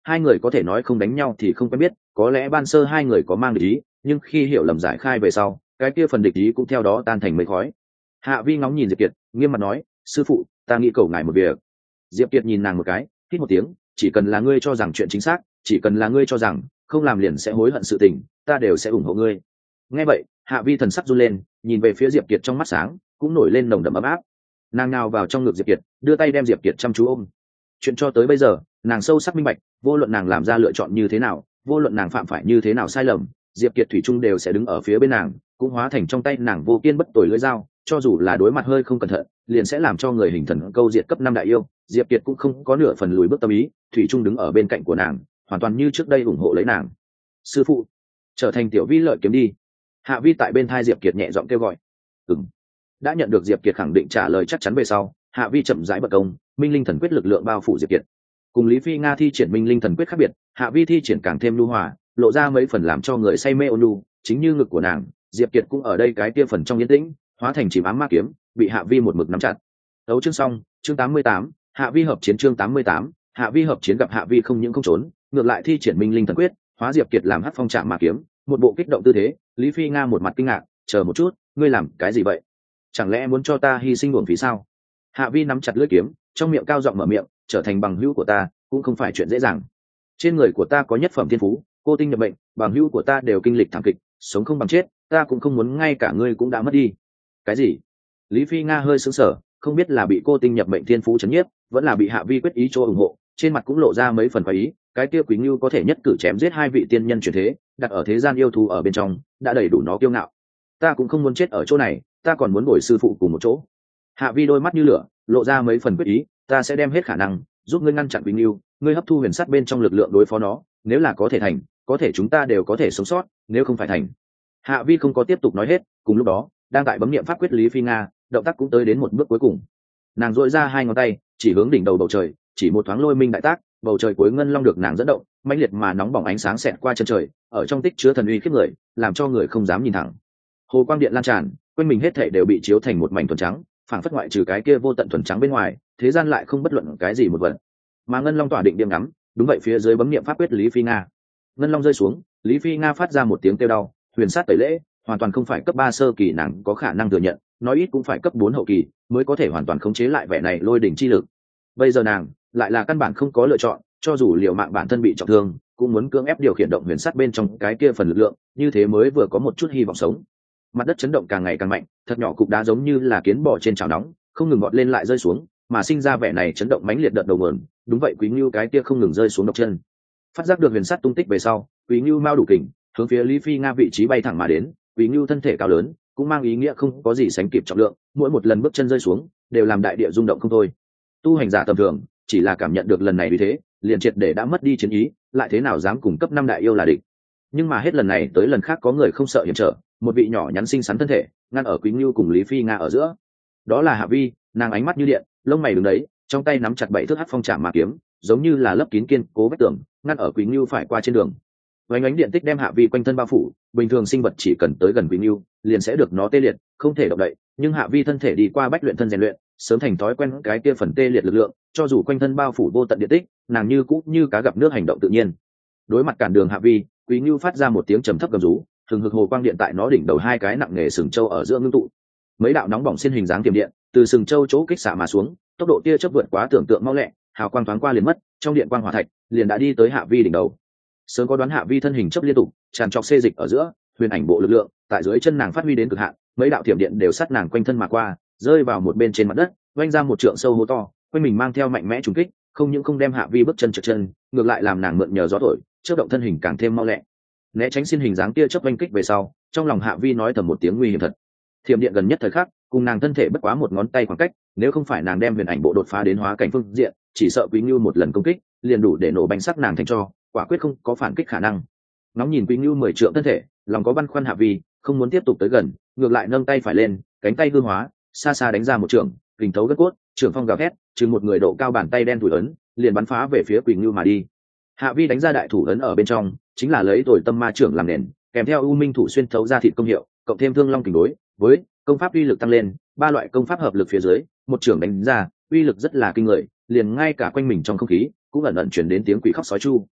hai người có thể nói không đánh nhau thì không quen biết, có lẽ ban sơ hai người có mang địch ý, nhưng khi hiểu lầm giải khai về sau, cái kia phần địch ý cũng theo đó tan thành mây khói. Hạ Vi ngóng nhìn Diệp Kiệt, nghiêm mặt nói, sư phụ, ta nghĩ cầu ngài một việc. Diệp Kiệt nhìn nàng một cái, hít một tiếng, chỉ cần là ngươi cho rằng chuyện chính xác, chỉ cần là ngươi cho rằng không làm liền sẽ hối hận sự tình, ta đều sẽ ủng hộ ngươi. Nghe vậy, Hạ Vi thần sắc run lên, nhìn về phía Diệp Kiệt trong mắt sáng cũng nổi lên nồng đậm ấm áp. Nàng nào vào trong ngực Diệp Kiệt, đưa tay đem Diệp Kiệt chăm chú ôm. Chuyện cho tới bây giờ, nàng sâu sắc minh bạch, vô luận nàng làm ra lựa chọn như thế nào, vô luận nàng phạm phải như thế nào sai lầm, Diệp Kiệt thủy chung đều sẽ đứng ở phía bên nàng, cũng hóa thành trong tay nàng vô kiên bất tồi lưỡi dao, cho dù là đối mặt hơi không cẩn thận, liền sẽ làm cho người hình thần câu diệt cấp năm đại yêu, Diệp Kiệt cũng không có nửa phần lùi bước tâm ý, thủy chung đứng ở bên cạnh của nàng, hoàn toàn như trước đây ủng hộ lấy nàng. Sư phụ, trở thành tiểu vi lợi kiếm đi. Hạ Vi tại bên thai Diệp Kiệt nhẹ giọng kêu gọi. Ừm. Đã nhận được Diệp Kiệt khẳng định trả lời chắc chắn về sau, Hạ Vi chậm rãi bật công, Minh Linh Thần Quyết lực lượng bao phủ Diệp Kiệt. Cùng Lý Phi Nga thi triển Minh Linh Thần Quyết khác biệt, Hạ Vi thi triển càng thêm nhu hòa, lộ ra mấy phần làm cho người say mê ôn nhu, chính như ngực của nàng, Diệp Kiệt cũng ở đây cái kia phần trong yên tĩnh, hóa thành chìm ám ma kiếm, bị Hạ Vi một mực nắm chặt. Đấu chương xong, chương tám mươi tám, Hạ Vi hợp chiến chương tám mươi tám, Hạ Vi hợp chiến gặp Hạ Vi không những không trốn, ngược lại thi triển Minh Linh Thần Quyết, hóa Diệp Kiệt làm hắc phong trạm ma kiếm, một bộ kích động tư thế. Lý Phi Nga một mặt kinh ngạc, chờ một chút, ngươi làm cái gì vậy? Chẳng lẽ muốn cho ta hy sinh uổng phí sao? Hạ Vi nắm chặt lưỡi kiếm, trong miệng cao giọng mở miệng, trở thành bằng hữu của ta cũng không phải chuyện dễ dàng. Trên người của ta có nhất phẩm thiên phú, cô tinh nhập bệnh, bằng hữu của ta đều kinh lịch thảm kịch, sống không bằng chết, ta cũng không muốn ngay cả ngươi cũng đã mất đi. Cái gì? Lý Phi Nga hơi sững sờ, không biết là bị cô tinh nhập bệnh thiên phú chấn nhiếp, vẫn là bị Hạ Vi quyết ý cho ủng hộ, trên mặt cũng lộ ra mấy phần khoái ý. Cái kia Quý Ngưu có thể nhất cử chém giết hai vị tiên nhân chuyển thế, đặt ở thế gian yêu thú ở bên trong, đã đầy đủ nó kiêu ngạo. Ta cũng không muốn chết ở chỗ này, ta còn muốn bồi sư phụ cùng một chỗ. Hạ Vi đôi mắt như lửa, lộ ra mấy phần quyết ý, ta sẽ đem hết khả năng giúp ngươi ngăn chặn Quý Ngưu, ngươi hấp thu huyền sắt bên trong lực lượng đối phó nó, nếu là có thể thành, có thể chúng ta đều có thể sống sót, nếu không phải thành. Hạ Vi không có tiếp tục nói hết, cùng lúc đó, đang tại bấm niệm pháp quyết Lý Phi Nga, động tác cũng tới đến một bước cuối cùng. Nàng duỗi ra hai ngón tay, chỉ hướng đỉnh đầu bầu trời, chỉ một thoáng lôi minh đại tác, bầu trời cuối ngân long được nàng dẫn động, mãnh liệt mà nóng bỏng ánh sáng xẹt qua chân trời, ở trong tích chứa thần uy khiếp người, làm cho người không dám nhìn thẳng. Hồ quang điện lan tràn, quanh mình hết thảy đều bị chiếu thành một mảnh thuần trắng, phảng phất ngoại trừ cái kia vô tận thuần trắng bên ngoài, thế gian lại không bất luận cái gì một vật. Mà ngân long tỏa định điểm ngắm, đúng vậy phía dưới bấm niệm pháp quyết Lý Phi Nga. Ngân long rơi xuống, Lý Phi Nga phát ra một tiếng kêu đau, huyền sát tẩy lễ, hoàn toàn không phải cấp ba sơ kỳ nàng có khả năng thừa nhận, nói ít cũng phải cấp bốn hậu kỳ mới có thể hoàn toàn khống chế lại vẻ này lôi đỉnh chi lực. Bây giờ nàng lại là căn bản không có lựa chọn, cho dù liều mạng bản thân bị trọng thương, cũng muốn cưỡng ép điều khiển động huyền sắt bên trong cái kia phần lực lượng, như thế mới vừa có một chút hy vọng sống. Mặt đất chấn động càng ngày càng mạnh, thật nhỏ cục đá giống như là kiến bò trên chảo nóng, không ngừng gọt lên lại rơi xuống, mà sinh ra vẻ này chấn động mãnh liệt đợt đầu nguồn, đúng vậy Quý Ngưu cái kia không ngừng rơi xuống độc chân. Phát giác được huyền sắt tung tích về sau, Quý Ngưu mau đủ kình, hướng phía Lý Phi Nga vị trí bay thẳng mà đến. Quý Ngưu thân thể cao lớn, cũng mang ý nghĩa không có gì sánh kịp trọng lượng, mỗi một lần bước chân rơi xuống, đều làm đại địa rung động không thôi. Tu hành giả tầm thường, chỉ là cảm nhận được lần này vì thế, liền triệt để đã mất đi chiến ý, lại thế nào dám cùng cấp năm đại yêu là địch. Nhưng mà hết lần này tới lần khác có người không sợ hiểm trở, một vị nhỏ nhắn xinh xắn thân thể, ngăn ở Quý Ngưu cùng Lý Phi Nga ở giữa. Đó là Hạ Vi, nàng ánh mắt như điện, lông mày đứng đấy, trong tay nắm chặt bảy thước hắc phong trảm ma kiếm, giống như là lấp kín kiên cố vách tường, ngăn ở Quý Ngưu phải qua trên đường. Vành ánh điện tích đem Hạ Vi quanh thân bao phủ, bình thường sinh vật chỉ cần tới gần Quý Ngưu, liền sẽ được nó tê liệt, không thể động đậy, nhưng Hạ Vi thân thể đi qua bách luyện thân rèn luyện, sớm thành thói quen cái kia phần tê liệt lực lượng, cho dù quanh thân bao phủ vô tận điện tích, nàng như cũ như cá gặp nước hành động tự nhiên. Đối mặt cản đường Hạ Vi, Quý Ngưu phát ra một tiếng trầm thấp gầm rú, thường hực hồ quang điện tại nó đỉnh đầu hai cái nặng nghề sừng châu ở giữa ngưng tụ. Mấy đạo nóng bỏng xiên hình dáng tiềm điện, từ sừng châu chỗ kích xạ mà xuống, tốc độ tia chớp vượt quá tưởng tượng mau lẹ, hào quang thoáng qua liền mất, trong điện quang hỏa thạch, liền đã đi tới Hạ Vi đỉnh đầu. Sớm có đoán Hạ Vi thân hình chớp liên tục, tràn trọc xê dịch ở giữa, huyền ảnh bộ lực lượng tại dưới chân nàng phát huy đến cực hạn, mấy đạo thiểm điện đều sát nàng quanh thân mà qua, rơi vào một bên trên mặt đất, vanh ra một trượng sâu hố to, quanh mình mang theo mạnh mẽ trùng kích, không những không đem Hạ Vi bước chân trượt chân, ngược lại làm nàng mượn nhờ gió thổi, chớp động thân hình càng thêm mau lẹ. Né tránh xiên hình dáng tia chớp vanh kích về sau, trong lòng Hạ Vi nói thầm một tiếng nguy hiểm thật. Thiểm điện gần nhất thời khắc, cùng nàng thân thể bất quá một ngón tay khoảng cách, nếu không phải nàng đem huyền ảnh bộ đột phá đến hóa cảnh phương diện, chỉ sợ Quý Ngưu một lần công kích, liền đủ để nổ bánh sắc nàng thành tro, quả quyết không có phản kích khả năng. Ngóng nhìn Quý Ngưu mười trượng thân thể, lòng có băn khoăn Hạ Vi, không muốn tiếp tục tới gần, ngược lại nâng tay phải lên, cánh tay hư hóa, xa xa đánh ra một trường, kình thấu gân cốt, trường phong gào thét, chừng một người độ cao bàn tay đen thủ ấn, liền bắn phá về phía Quý Ngưu mà đi. Hạ Vi đánh ra đại thủ ấn ở bên trong, chính là lấy Tồi Tâm Ma trưởng làm nền, kèm theo U Minh thủ xuyên thấu ra thịt công hiệu, cộng thêm Thương Long kình đối với công pháp uy lực tăng lên, ba loại công pháp hợp lực phía dưới, một trưởng đánh ra, uy lực rất là kinh người, liền ngay cả quanh mình trong không khí cũng ẩn ẩn truyền đến tiếng quỷ khóc sói chu,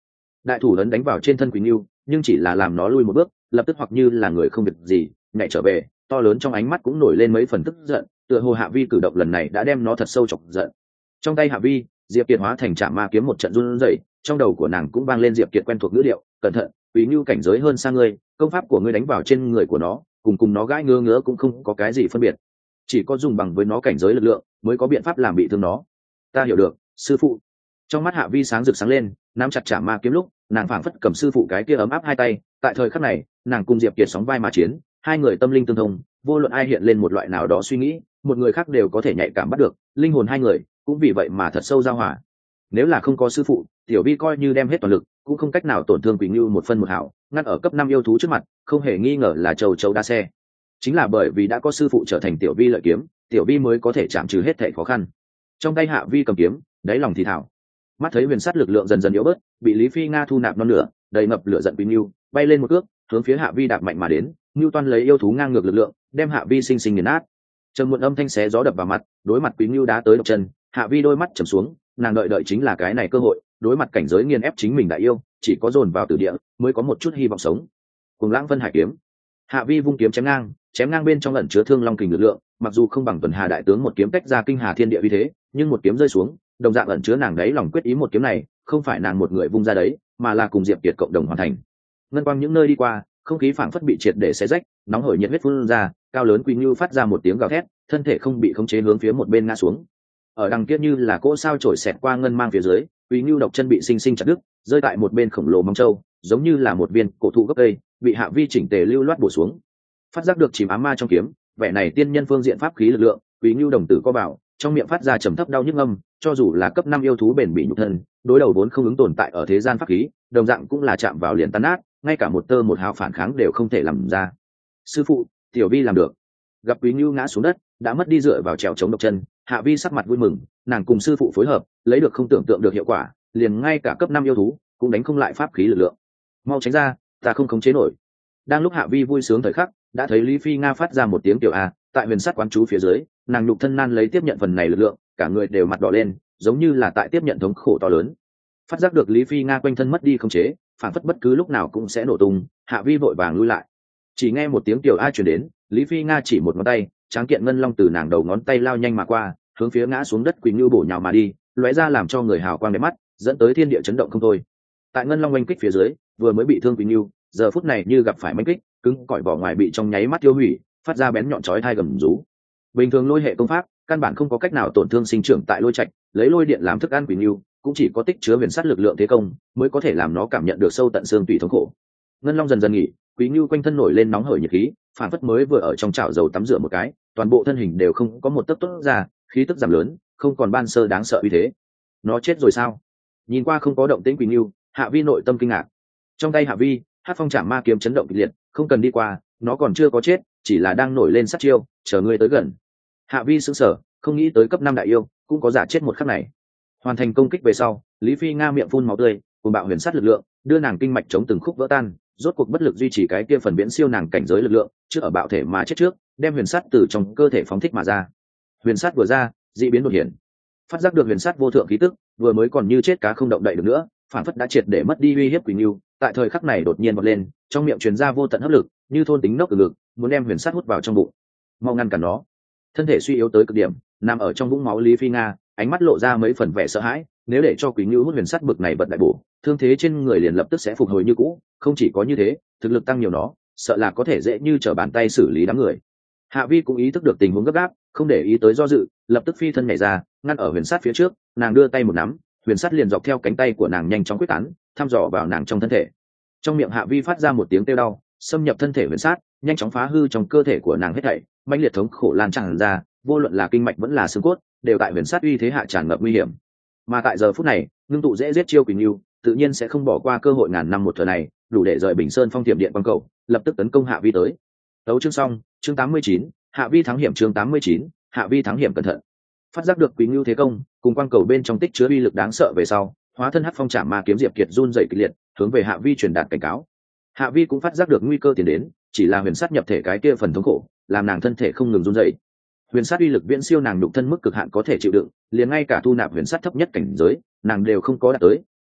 đại thủ ấn đánh vào trên thân Quý Ngưu, nhưng chỉ là làm nó lui một bước, lập tức hoặc như là người không việc gì nhảy trở về, to lớn trong ánh mắt cũng nổi lên mấy phần tức giận, tựa hồ Hạ Vi cử động lần này đã đem nó thật sâu chọc giận. Trong tay Hạ Vi, Diệp Kiệt hóa thành Trảm Ma kiếm một trận run rẩy, trong đầu của nàng cũng vang lên Diệp Kiệt quen thuộc ngữ điệu, cẩn thận, Quý Ngưu cảnh giới hơn xa ngươi, công pháp của ngươi đánh vào trên người của nó, cùng cùng nó gãi ngứa ngứa cũng không có cái gì phân biệt, chỉ có dùng bằng với nó cảnh giới lực lượng mới có biện pháp làm bị thương nó. Ta hiểu được, sư phụ. Trong mắt Hạ Vi sáng rực sáng lên, nắm chặt Trảm Ma kiếm lúc, nàng phảng phất cầm sư phụ cái kia ấm áp hai tay, tại thời khắc này, nàng cùng Diệp Kiệt sóng vai mà chiến, hai người tâm linh tương thông, vô luận ai hiện lên một loại nào đó suy nghĩ, một người khác đều có thể nhạy cảm bắt được, linh hồn hai người cũng vì vậy mà thật sâu giao hòa. Nếu là không có sư phụ, Tiểu Vi coi như đem hết toàn lực, cũng không cách nào tổn thương Quỳnh Ngưu một phân một hào, ngăn ở cấp năm yêu thú trước mặt, không hề nghi ngờ là châu châu đa xe. Chính là bởi vì đã có sư phụ trở thành Tiểu Vi lợi kiếm, Tiểu Vi mới có thể chạm trừ hết thảy khó khăn. Trong tay Hạ Vi cầm kiếm, đáy lòng thì thảo. Mắt thấy huyền sát lực lượng dần dần yếu bớt, bị Lý Phi Nga thu nạp non lửa, đầy ngập lửa giận Quỳnh Ngưu, bay lên một cước, hướng phía Hạ Vi đạp mạnh mà đến, Ngưu Toan lấy yêu thú ngang ngược lực lượng, đem Hạ Vi sinh sinh nghiền nát. Trầm muộn âm thanh xé gió đập vào mặt, đối mặt Quý Ngưu đá tới độc chân, Hạ Vi đôi mắt trầm xuống, nàng đợi đợi chính là cái này cơ hội, đối mặt cảnh giới nghiền ép chính mình đại yêu, chỉ có dồn vào tử địa mới có một chút hy vọng sống. Cùng Lãng Vân Hải kiếm, Hạ Vi vung kiếm chém ngang, chém ngang bên trong ẩn chứa Thương Long kình lực lượng, mặc dù không bằng Tuần Hà đại tướng một kiếm tách ra kinh hà thiên địa uy thế, nhưng một kiếm rơi xuống, đồng dạng ẩn chứa nàng đấy lòng quyết ý, một kiếm này không phải nàng một người vung ra đấy, mà là cùng Diệp Kiệt cộng đồng hoàn thành. Ngân quang những nơi đi qua, không khí phảng phất bị triệt để xé rách, nóng hổi nhiệt huyết phun ra, cao lớn Quý Ngưu phát ra một tiếng gào thét, thân thể không bị khống chế hướng phía một bên ngã xuống. Ở đằng kia như là cỗ sao trổi xẹt qua ngân mang phía dưới, Quý Ngưu độc chân bị sinh sinh chặt đứt, rơi tại một bên khổng lồ mong châu, giống như là một viên cổ thụ gốc cây, bị Hạ Vi chỉnh tề lưu loát bổ xuống. Phát giác được chìm ám ma trong kiếm, vẻ này tiên nhân phương diện pháp khí lực lượng, Quý Ngưu đồng tử co bảo, trong miệng phát ra trầm thấp đau nhức âm, cho dù là cấp năm yêu thú bền bỉ nhục thân, đối đầu vốn không ứng tồn tại ở thế gian pháp khí, đồng dạng cũng là chạm vào liền tan nát, ngay cả một tơ một hào phản kháng đều không thể làm ra. Sư phụ, Tiểu Vi làm được. Gặp Quý Ngưu ngã xuống đất, đã mất đi dựa vào trèo chống độc chân, Hạ Vi sắc mặt vui mừng, nàng cùng sư phụ phối hợp, lấy được không tưởng tượng được hiệu quả, liền ngay cả cấp năm yêu thú cũng đánh không lại pháp khí lực lượng. Mau tránh ra, ta không khống chế nổi. Đang lúc Hạ Vi vui sướng thời khắc, đã thấy Lý Phi Nga phát ra một tiếng tiểu a, tại huyền sát quán chú phía dưới, nàng nhục thân nan lấy tiếp nhận phần này lực lượng, cả người đều mặt đỏ lên, giống như là tại tiếp nhận thống khổ to lớn. Phát giác được Lý Phi Nga quanh thân mất đi khống chế, phản phất bất cứ lúc nào cũng sẽ nổ tung, Hạ Vi vội vàng lui lại. Chỉ nghe một tiếng tiểu a truyền đến, Lý Phi Nga chỉ một ngón tay, tráng kiện ngân long từ nàng đầu ngón tay lao nhanh mà qua, hướng phía ngã xuống đất Quỳnh Ngưu bổ nhào mà đi, lóe ra làm cho người hào quang đẹp mắt, dẫn tới thiên địa chấn động không thôi. Tại ngân long oanh kích phía dưới, vừa mới bị thương Quỳnh Ngưu, giờ phút này như gặp phải mãnh kích, cứng cỏi vỏ ngoài bị trong nháy mắt tiêu hủy, phát ra bén nhọn chói tai gầm rú. Bình thường lôi hệ công pháp, căn bản không có cách nào tổn thương sinh trưởng tại lôi trạch, lấy lôi điện làm thức ăn Quỳnh Ngưu, cũng chỉ có tích chứa huyền sát lực lượng thế công, mới có thể làm nó cảm nhận được sâu tận xương tủy thống khổ. Ngân long dần dần nghỉ, Quý Ngưu quanh thân nổi lên nóng hởi nhiệt khí, phản phất mới vừa ở trong chảo dầu tắm rửa một cái, toàn bộ thân hình đều không có một tấc tốt ra, khí tức giảm lớn, không còn ban sơ đáng sợ uy thế. Nó chết rồi sao? Nhìn qua không có động tĩnh Quỳnh Ngưu, Hạ Vi nội tâm kinh ngạc. Trong tay Hạ Vi, Hát Phong Trảm Ma kiếm chấn động kịch liệt, không cần đi qua, nó còn chưa có chết, chỉ là đang nổi lên sát chiêu, chờ ngươi tới gần. Hạ Vi sững sờ, không nghĩ tới cấp năm đại yêu cũng có giả chết một khắc này. Hoàn thành công kích về sau, Lý Phi Nga miệng phun máu tươi, cùng bạo huyền sát lực lượng, đưa nàng kinh mạch chống từng khúc vỡ tan, rốt cuộc bất lực duy trì cái kia phần viễn siêu nàng cảnh giới lực lượng, trước ở bạo thể mà chết trước, đem huyền sát từ trong cơ thể phóng thích mà ra. Huyền sát vừa ra, dị biến đột hiện. Phát giác được huyền sát vô thượng khí tức, vừa mới còn như chết cá không động đậy được nữa, phản phất đã triệt để mất đi uy hiếp Quỳnh Ngưu, tại thời khắc này đột nhiên bật lên, trong miệng truyền ra vô tận hấp lực, như thôn tính nốc từ ngực, muốn đem huyền sát hút vào trong bụng. Mau ngăn cản nó. Thân thể suy yếu tới cực điểm, nằm ở trong vũng máu Lý Phi Nga, ánh mắt lộ ra mấy phần vẻ sợ hãi, nếu để cho Quỳnh Ngưu hút huyền sát bực này bật đại bổ, thương thế trên người liền lập tức sẽ phục hồi như cũ, không chỉ có như thế, thực lực tăng nhiều nó, sợ là có thể dễ như trở bàn tay xử lý đám người. Hạ Vi cũng ý thức được tình huống gấp gáp, không để ý tới do dự, lập tức phi thân nhảy ra, ngăn ở huyền sát phía trước, nàng đưa tay một nắm, huyền sát liền dọc theo cánh tay của nàng nhanh chóng quyết tán, thăm dò vào nàng trong thân thể. Trong miệng Hạ Vi phát ra một tiếng kêu đau, xâm nhập thân thể huyền sát, nhanh chóng phá hư trong cơ thể của nàng hết thảy, mãnh liệt thống khổ lan tràn ra, vô luận là kinh mạch vẫn là xương cốt, đều tại huyền sát uy thế hạ tràn ngập nguy hiểm. Mà tại giờ phút này, ngưng tụ dễ giết chiêu Quỳnh Ngưu, tự nhiên sẽ không bỏ qua cơ hội ngàn năm một thừa này, đủ để rời Bình Sơn Phong Tiệm Điện quang cầu, lập tức tấn công Hạ Vi tới. Đấu chương xong, chương tám mươi chín, Hạ Vi thắng hiểm chương tám mươi chín, Hạ Vi thắng hiểm cẩn thận. Phát giác được Quỳnh Ngưu thế công, cùng quang cầu bên trong tích chứa uy lực đáng sợ về sau, hóa thân Hát Phong Trảm Ma kiếm Diệp Kiệt run rẩy kịch liệt, hướng về Hạ Vi truyền đạt cảnh cáo. Hạ Vi cũng phát giác được nguy cơ tiến đến, chỉ là huyền sát nhập thể cái kia phần thống khổ, làm nàng thân thể không ngừng run rẩy. Huyền sát uy lực viễn siêu nàng nhục thân mức cực hạn có thể chịu đựng, liền ngay cả thu nạp huyền sát thấp nhất cảnh giới, nàng đều không có đạt tới,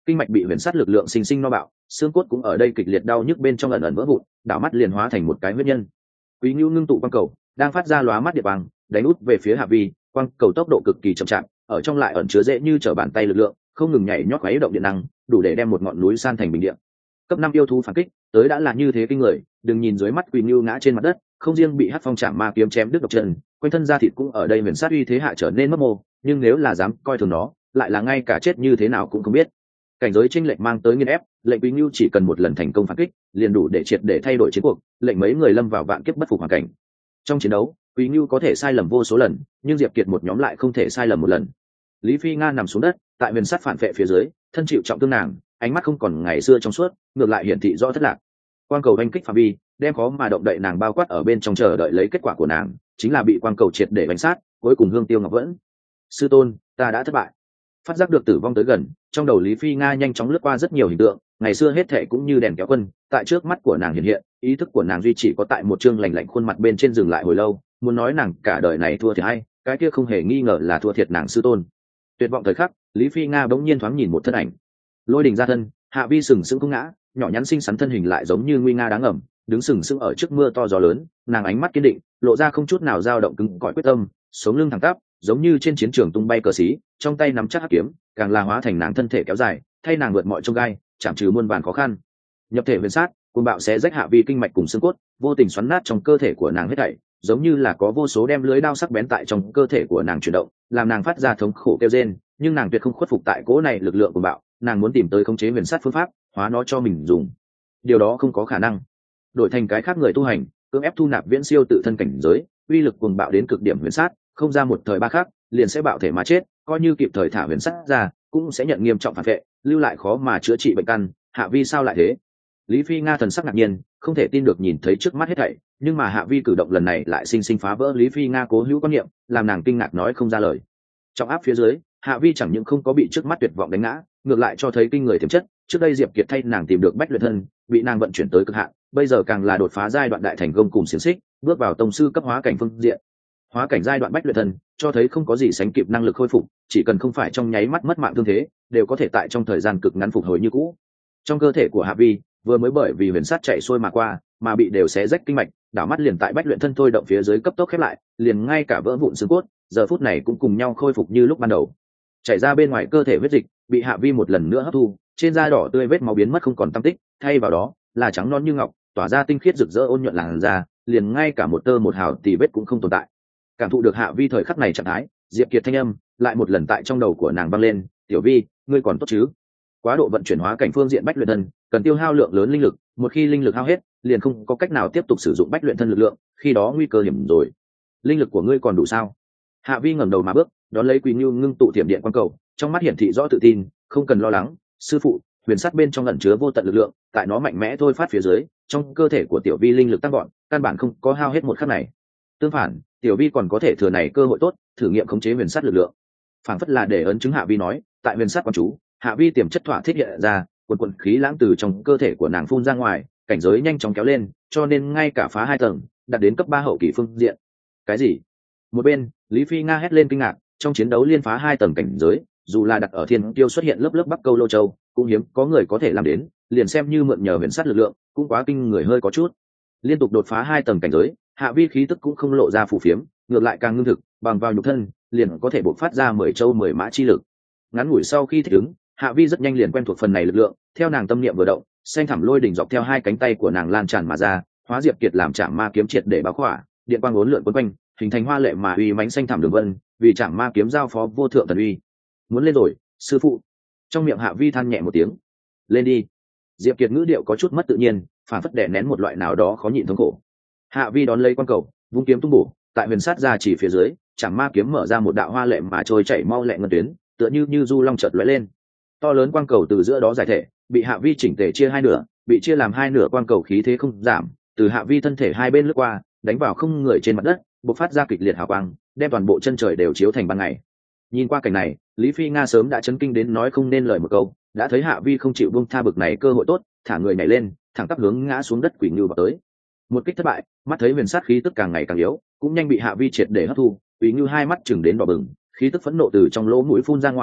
kinh mạch bị huyền sát lực lượng sinh sinh no bạo, xương cốt cũng ở đây kịch liệt đau nhức bên trong ẩn ẩn vỡ vụn, đảo mắt liền hóa thành một cái huyết nhân. Quý Nưu ngưng tụ quang cầu, đang phát ra lóa mắt điện quang, đánh út về phía Hạ Vi, quang cầu tốc độ cực kỳ chậm chạp, ở trong lại ẩn chứa dễ như trở bàn tay lực lượng, không ngừng nhảy nhót khuấy động điện năng, đủ để đem một ngọn núi san thành bình địa. Cấp năm yêu thú phản kích, tới đã là như thế kinh người, đừng nhìn dưới mắt Quý Nưu ngã trên mặt đất, không riêng bị Hắc Phong Trảm Ma kiếm chém đứt độc chân, quanh thân da thịt cũng ở đây huyền sát uy thế hạ trở nên mất mô, nhưng nếu là dám coi thường nó, lại là ngay cả chết như thế nào cũng không biết. Cảnh giới chênh lệch mang tới nghiền ép, lệnh Quý Nưu chỉ cần một lần thành công phản kích, liền đủ để triệt để thay đổi chiến cuộc, lệnh mấy người lâm vào vạn kiếp bất phục hoàn cảnh. Trong chiến đấu, Quý Nưu có thể sai lầm vô số lần, nhưng Diệp Kiệt một nhóm lại không thể sai lầm một lần. Lý Phi Nga nằm xuống đất, tại huyền sát phản vệ phía dưới, thân chịu trọng thương nàng, ánh mắt không còn ngày xưa trong suốt, ngược lại hiển thị rõ thất lạc. Quang cầu đánh kích phạm vi, đem khó mà động đậy nàng bao quát ở bên trong chờ đợi lấy kết quả của nàng, chính là bị quang cầu triệt để đánh sát, cuối cùng hương tiêu ngọc vẫn. Sư tôn, ta đã thất bại. Phát giác được tử vong tới gần, trong đầu Lý Phi Nga nhanh chóng lướt qua rất nhiều hình tượng, ngày xưa hết thệ cũng như đèn kéo quân, tại trước mắt của nàng hiện hiện, ý thức của nàng duy chỉ có tại một chương lạnh lạnh khuôn mặt bên trên dừng lại hồi lâu, muốn nói nàng cả đời này thua thiệt hay, cái kia không hề nghi ngờ là thua thiệt nàng sư tôn. Tuyệt vọng thời khắc, Lý Phi Nga bỗng nhiên thoáng nhìn một thân ảnh. Lôi Đình ra thân, Hạ Vi sừng sững không ngã, nhỏ nhắn xinh xắn thân hình lại giống như nguy nga đáng ngầm, đứng sừng sững ở trước mưa to gió lớn, nàng ánh mắt kiên định, lộ ra không chút nào dao động cứng cỏi quyết tâm, sống lưng thẳng tắp, giống như trên chiến trường tung bay cờ xí, trong tay nắm chắc hắc kiếm, càng là hóa thành nàng thân thể kéo dài, thay nàng vượt mọi chông gai, chạm trừ muôn vàn khó khăn. Nhập thể huyền sát, cuồng bạo sẽ rách Hạ Vi kinh mạch cùng xương cốt, vô tình xoắn nát trong cơ thể của nàng hết thảy, giống như là có vô số đem lưới đao sắc bén tại trong cơ thể của nàng chuyển động, làm nàng phát ra thống khổ kêu rên, nhưng nàng tuyệt không khuất phục tại cỗ này lực lượng cuồng bạo, nàng muốn tìm tới khống chế huyền sát phương pháp, hóa nó cho mình dùng. Điều đó không có khả năng. Đổi thành cái khác người tu hành, cưỡng ép thu nạp viễn siêu tự thân cảnh giới, uy lực cuồng bạo đến cực điểm huyền sát, không ra một thời ba khác, liền sẽ bạo thể mà chết, coi như kịp thời thả huyền sát ra, cũng sẽ nhận nghiêm trọng phản vệ, lưu lại khó mà chữa trị bệnh căn. Hạ Vi sao lại thế? Lý Phi Nga thần sắc ngạc nhiên, không thể tin được nhìn thấy trước mắt hết thảy, nhưng mà Hạ Vi cử động lần này lại sinh sinh phá vỡ Lý Phi Nga cố hữu quan niệm, làm nàng kinh ngạc nói không ra lời. Trong áp phía dưới, Hạ Vi chẳng những không có bị trước mắt tuyệt vọng đánh ngã, ngược lại cho thấy kinh người tiềm chất. Trước đây Diệp Kiệt thay nàng tìm được bách luyện thân, bị nàng vận chuyển tới cực hạn, bây giờ càng là đột phá giai đoạn đại thành công cùng xiển xích, bước vào tông sư cấp hóa cảnh phương diện. Hóa cảnh giai đoạn bách luyện thân, cho thấy không có gì sánh kịp năng lực khôi phục, chỉ cần không phải trong nháy mắt mất mạng thương thế, đều có thể tại trong thời gian cực ngắn phục hồi như cũ. Trong cơ thể của Hạ Vi, vừa mới bởi vì huyền sát chạy xuôi mà qua, mà bị đều xé rách kinh mạch, đảo mắt liền tại bách luyện thân thôi động phía dưới cấp tốc khép lại, liền ngay cả vỡ vụn xương cốt, giờ phút này cũng cùng nhau khôi phục như lúc ban đầu. Chảy ra bên ngoài cơ thể huyết dịch, bị Hạ Vi một lần nữa hấp thu, trên da đỏ tươi vết máu biến mất không còn tăm tích, thay vào đó là trắng non như ngọc, tỏa ra tinh khiết rực rỡ ôn nhuận làn da, liền ngay cả một tơ một hào tì vết cũng không tồn tại. Cảm thụ được Hạ Vi thời khắc này trạng thái, Diệp Kiệt thanh âm lại một lần tại trong đầu của nàng vang lên, "Tiểu Vi, ngươi còn tốt chứ?" Quá độ vận chuyển hóa cảnh phương diện bách luyện thân, cần tiêu hao lượng lớn linh lực, một khi linh lực hao hết, liền không có cách nào tiếp tục sử dụng bách luyện thân lực lượng, khi đó nguy cơ hiểm rồi. Linh lực của ngươi còn đủ sao? Hạ Vi ngẩng đầu mà bước, đón lấy Quý Nưu ngưng tụ thiểm điện quang cầu, trong mắt hiển thị rõ tự tin, "Không cần lo lắng, sư phụ, huyền sát bên trong ẩn chứa vô tận lực lượng, tại nó mạnh mẽ thôi phát phía dưới, trong cơ thể của Tiểu Vi linh lực tăng gọn, căn bản không có hao hết một khắc này. Tương phản, Tiểu Vi còn có thể thừa này cơ hội tốt, thử nghiệm khống chế huyền sát lực lượng." Phảng phất là để ấn chứng Hạ Vi nói, tại huyền sát quan chú, Hạ Vi tiềm chất thỏa thiết hiện ra, quần quần khí lãng từ trong cơ thể của nàng phun ra ngoài, cảnh giới nhanh chóng kéo lên, cho nên ngay cả phá hai tầng, đạt đến cấp ba hậu kỳ phương diện. Cái gì? Một bên, Lý Phi Nga hét lên kinh ngạc, trong chiến đấu liên phá hai tầng cảnh giới, dù là đặt ở thiên tiêu xuất hiện lớp lớp bắc câu lô châu, cũng hiếm có người có thể làm đến, liền xem như mượn nhờ huyền sát lực lượng, cũng quá kinh người hơi có chút. Liên tục đột phá hai tầng cảnh giới, Hạ Vi khí tức cũng không lộ ra phù phiếm, ngược lại càng ngưng thực, bằng vào nhục thân, liền có thể bộc phát ra mười châu mười mã chi lực. Ngắn ngủi sau khi thích ứng, Hạ Vi rất nhanh liền quen thuộc phần này lực lượng, theo nàng tâm niệm vừa động, xanh thẳm lôi đỉnh dọc theo hai cánh tay của nàng lan tràn mà ra, hóa Diệp Kiệt làm Trảm Ma kiếm triệt để bao khỏa, điện quang uốn lượn quấn quanh, hình thành hoa lệ mà uy mãnh xanh thẳm đường vân, vì Trảm Ma kiếm giao phó vô thượng thần uy. Muốn lên rồi, sư phụ. Trong miệng Hạ Vi than nhẹ một tiếng. Lên đi. Diệp Kiệt ngữ điệu có chút mất tự nhiên, phản phất đè nén một loại nào đó khó nhịn thống khổ. Hạ Vi đón lấy quan cầu, vung kiếm tung bổ, tại huyền sát ra chỉ phía dưới, Trảm Ma kiếm mở ra một đạo hoa lệ mà trôi chảy mau lẹ ngân tuyến, tựa như như du long chợt lóe lên. To lớn quang cầu từ giữa đó giải thể, bị Hạ Vi chỉnh tề chia hai nửa, bị chia làm hai nửa quang cầu khí thế không giảm, từ Hạ Vi thân thể hai bên lướt qua, đánh vào không người trên mặt đất, bộc phát ra kịch liệt hào quang, đem toàn bộ chân trời đều chiếu thành ban ngày. Nhìn qua cảnh này, Lý Phi Nga sớm đã chấn kinh đến nói không nên lời một câu, đã thấy Hạ Vi không chịu buông tha bực này cơ hội tốt, thả người nhảy lên, thẳng tắp hướng ngã xuống đất quỷ ngưu vào tới. Một kích thất bại, mắt thấy huyền sát khí tức càng ngày càng yếu, cũng nhanh bị Hạ Vi triệt để hấp thu, quỷ ngưu hai mắt chừng đến đỏ bừng, khí tức phẫn nộ từ trong lỗ mũi phun ra ngoài,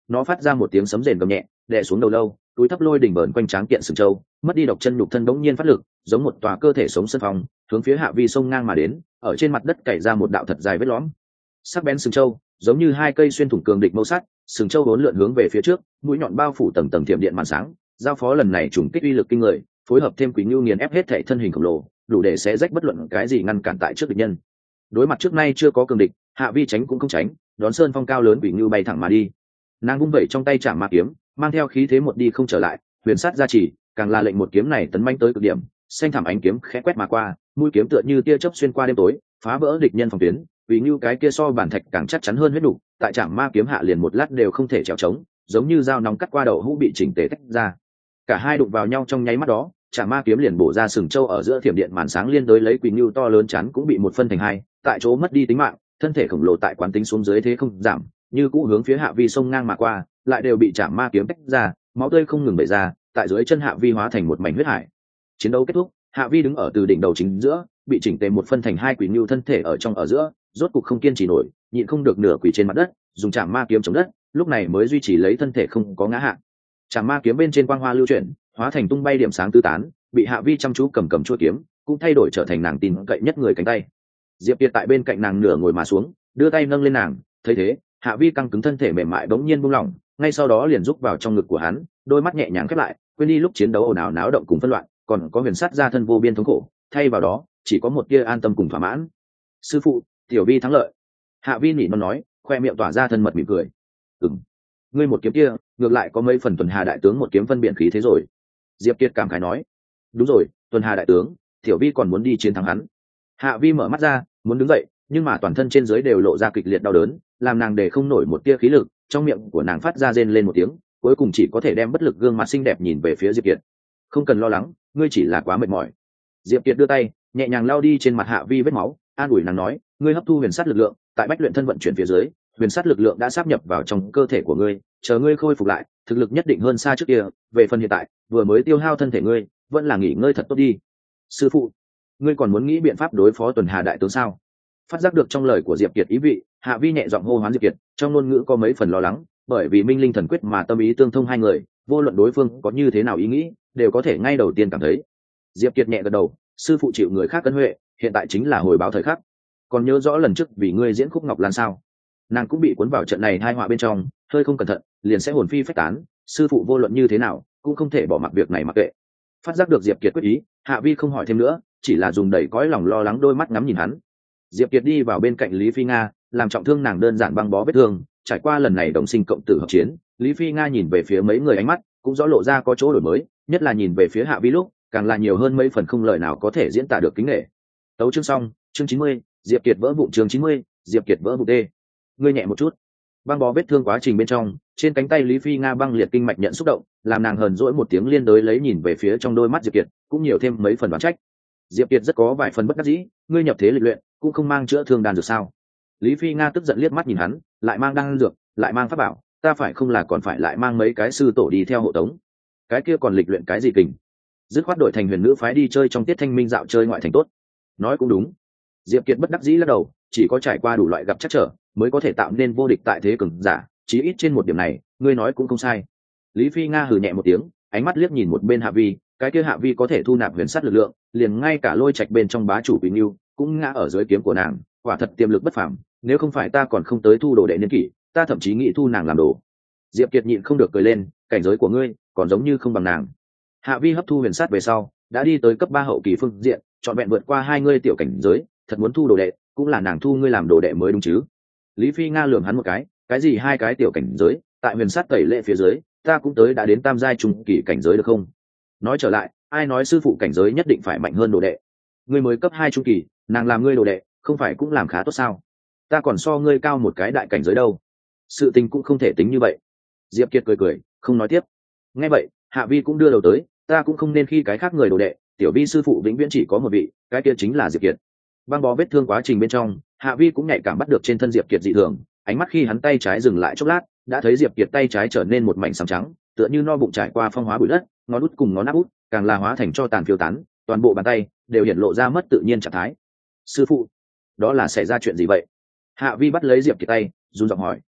nó phát ra một tiếng sấm rền gầm nhẹ, đè xuống đầu lâu, túi thấp lôi đỉnh bờn quanh tráng kiện sừng trâu, mất đi độc chân nhục thân bỗng nhiên phát lực, giống một tòa cơ thể sống sân phong, hướng phía Hạ Vi sông ngang mà đến, ở trên mặt đất cày ra một đạo thật dài vết lõm. Sắc bén sừng trâu, giống như hai cây xuyên thủng cường địch mâu sắt, sừng trâu uốn lượn hướng về phía trước, mũi nhọn bao phủ tầng tầng thiểm điện màn sáng, giao phó lần này trùng kích uy lực kinh người, phối hợp thêm Quỷ Ngưu nghiền ép hết thể thân hình khổng lồ, đủ để xé rách bất luận cái gì ngăn cản tại trước địch nhân. Đối mặt trước nay chưa có cường địch, Hạ Vi tránh cũng không tránh, đón sơn phong cao lớn Quỷ Ngưu bay thẳng mà đi. Nàng vung vẩy trong tay chạm ma kiếm, mang theo khí thế một đi không trở lại, huyền sát gia trì, càng là lệnh một kiếm này tấn manh tới cực điểm, xanh thảm ánh kiếm khẽ quét mà qua, mũi kiếm tựa như tia chớp xuyên qua đêm tối, phá vỡ địch nhân phòng tuyến. Vì như cái kia so bản thạch càng chắc chắn hơn huyết đủ, tại trạm ma kiếm hạ liền một lát đều không thể trèo trống, giống như dao nóng cắt qua đầu hũ bị chỉnh tề tách ra. Cả hai đụng vào nhau trong nháy mắt đó, trạm ma kiếm liền bổ ra sừng trâu ở giữa thiểm điện màn sáng liên đối lấy Quỳ Ngưu to lớn chắn cũng bị một phân thành hai, tại chỗ mất đi tính mạng, thân thể khổng lồ tại quán tính xuống dưới thế không giảm, như cũ hướng phía Hạ Vi sông ngang mà qua, lại đều bị trạm ma kiếm tách ra, máu tươi không ngừng bể ra, tại dưới chân Hạ Vi hóa thành một mảnh huyết hải. Chiến đấu kết thúc, Hạ Vi đứng ở từ đỉnh đầu chính giữa, bị chỉnh tề một phân thành hai Quỳ Ngưu thân thể ở trong ở giữa, rốt cục không kiên trì nổi, nhịn không được nửa quỳ trên mặt đất, dùng trảm ma kiếm chống đất, lúc này mới duy trì lấy thân thể không có ngã hạ. Trảm ma kiếm bên trên quang hoa lưu chuyển, hóa thành tung bay điểm sáng tứ tán, bị Hạ Vi chăm chú cầm cầm chuôi kiếm, cũng thay đổi trở thành nàng tin cậy nhất người cánh tay. Diệp Kiệt tại bên cạnh nàng nửa ngồi mà xuống, đưa tay nâng lên nàng, thấy thế, Hạ Vi căng cứng thân thể mềm mại bỗng nhiên buông lỏng, ngay sau đó liền rúc vào trong ngực của hắn, đôi mắt nhẹ nhàng khép lại, quên đi lúc chiến đấu ồn ào náo động cùng phân loạn, còn có huyền sát ra thân vô biên thống khổ, thay vào đó, chỉ có một tia an tâm cùng thỏa mãn. Sư phụ, tiểu Vi thắng lợi. Hạ Vi nỉ non nói, khoe miệng tỏa ra thân mật mỉm cười. Ừm, ngươi một kiếm kia, ngược lại có mấy phần tuần hà đại tướng một kiếm phân biện khí thế rồi. Diệp Kiệt cảm khái nói. Đúng rồi, tuần hà đại tướng, tiểu Vi còn muốn đi chiến thắng hắn. Hạ Vi mở mắt ra, muốn đứng dậy, nhưng mà toàn thân trên dưới đều lộ ra kịch liệt đau đớn, làm nàng để không nổi một tia khí lực, trong miệng của nàng phát ra rên lên một tiếng, cuối cùng chỉ có thể đem bất lực gương mặt xinh đẹp nhìn về phía Diệp Kiệt. Không cần lo lắng, ngươi chỉ là quá mệt mỏi. Diệp Kiệt đưa tay, nhẹ nhàng lau đi trên mặt Hạ Vi vết máu, an ủi nàng nói, ngươi hấp thu huyền sát lực lượng, tại bách luyện thân vận chuyển phía dưới, huyền sát lực lượng đã sáp nhập vào trong cơ thể của ngươi, chờ ngươi khôi phục lại, thực lực nhất định hơn xa trước kia. Về phần hiện tại, vừa mới tiêu hao thân thể ngươi, vẫn là nghỉ ngơi thật tốt đi. Sư phụ, ngươi còn muốn nghĩ biện pháp đối phó tuần hà đại tướng sao? Phát giác được trong lời của Diệp Kiệt ý vị, Hạ Vi nhẹ giọng hô hoán Diệp Kiệt, trong ngôn ngữ có mấy phần lo lắng, bởi vì minh linh thần quyết mà tâm ý tương thông hai người, vô luận đối phương có như thế nào ý nghĩ, đều có thể ngay đầu tiên cảm thấy. Diệp Kiệt nhẹ gật đầu, sư phụ chịu người khác cân huệ, hiện tại chính là hồi báo thời khắc. Còn nhớ rõ lần trước vì ngươi diễn khúc ngọc lan sao? Nàng cũng bị cuốn vào trận này hai họa bên trong, hơi không cẩn thận liền sẽ hồn phi phách tán, sư phụ vô luận như thế nào cũng không thể bỏ mặc việc này mặc kệ. Phát giác được Diệp Kiệt quyết ý, Hạ Vi không hỏi thêm nữa, chỉ là dùng đầy cõi lòng lo lắng đôi mắt ngắm nhìn hắn. Diệp Kiệt đi vào bên cạnh Lý Phi Nga, làm trọng thương nàng đơn giản băng bó vết thương. Trải qua lần này đồng sinh cộng tử hợp chiến, Lý Phi Nga nhìn về phía mấy người ánh mắt cũng rõ lộ ra có chỗ đổi mới, nhất là nhìn về phía Hạ Vi lúc, càng là nhiều hơn mấy phần không lời nào có thể diễn tả được kính nể. Tấu chương xong, chương chín mươi, Diệp Kiệt vỡ vụn chương chín mươi, Diệp Kiệt vỡ vụn tê. Ngươi nhẹ một chút. Băng bó vết thương quá trình bên trong, trên cánh tay Lý Phi Nga băng liệt kinh mạch nhận xúc động, làm nàng hờn dỗi một tiếng liên đối lấy nhìn về phía trong đôi mắt Diệp Kiệt, cũng nhiều thêm mấy phần đoán trách. Diệp Kiệt rất có vài phần bất đắc dĩ, ngươi nhập thế lịch luyện, cũng không mang chữa thương đan dược sao? Lý Phi Nga tức giận liếc mắt nhìn hắn, lại mang đan dược, lại mang pháp bảo, ta phải không là còn phải lại mang mấy cái sư tổ đi theo hộ tống? Cái kia còn lịch luyện cái gì kình? Dứt khoát đổi thành huyền nữ phái đi chơi trong tiết thanh minh dạo chơi ngoại thành tốt. Nói cũng đúng. Diệp Kiệt bất đắc dĩ lắc đầu, chỉ có trải qua đủ loại gặp chắc trở, mới có thể tạo nên vô địch tại thế cường giả, chí ít trên một điểm này, ngươi nói cũng không sai. Lý Phi Nga hừ nhẹ một tiếng, ánh mắt liếc nhìn một bên Hạ Vi, cái kia Hạ Vi có thể thu nạp huyền sát lực lượng, liền ngay cả lôi trạch bên trong bá chủ Quỳnh Nưu cũng ngã ở dưới kiếm của nàng, quả thật tiềm lực bất phàm, nếu không phải ta còn không tới thu đồ đệ niên kỷ, ta thậm chí nghĩ thu nàng làm đồ. Diệp Kiệt nhịn không được cười lên, cảnh giới của ngươi còn giống như không bằng nàng. Hạ Vi hấp thu huyền sát về sau, đã đi tới cấp ba hậu kỳ phương diện, chọn vẹn vượt qua hai ngươi tiểu cảnh giới, thật muốn thu đồ đệ, cũng là nàng thu ngươi làm đồ đệ mới đúng chứ. Lý Phi Nga lườm hắn một cái, cái gì hai cái tiểu cảnh giới, tại huyền sát tẩy lệ phía dưới, ta cũng tới đã đến tam giai trung kỳ cảnh giới được không? Nói trở lại, ai nói sư phụ cảnh giới nhất định phải mạnh hơn đồ đệ? Ngươi mới cấp hai trung kỳ, nàng làm ngươi đồ đệ, không phải cũng làm khá tốt sao? Ta còn so ngươi cao một cái đại cảnh giới đâu. Sự tình cũng không thể tính như vậy. Diệp Kiệt cười cười, không nói tiếp. Nghe vậy, Hạ Vi cũng đưa đầu tới, ta cũng không nên khi cái khác người đồ đệ, tiểu Vi sư phụ vĩnh viễn chỉ có một vị, cái kia chính là Diệp Kiệt. Băng bó vết thương quá trình bên trong, Hạ Vi cũng nhạy cảm bắt được trên thân Diệp Kiệt dị thường, ánh mắt khi hắn tay trái dừng lại chốc lát, đã thấy Diệp Kiệt tay trái trở nên một mảnh xám trắng, tựa như no bụng trải qua phong hóa bụi đất, ngón út cùng ngón áp út càng là hóa thành cho tàn phiêu tán, toàn bộ bàn tay đều hiện lộ ra mất tự nhiên trạng thái. Sư phụ, đó là xảy ra chuyện gì vậy? Hạ Vi bắt lấy Diệp Kiệt tay, run giọng hỏi.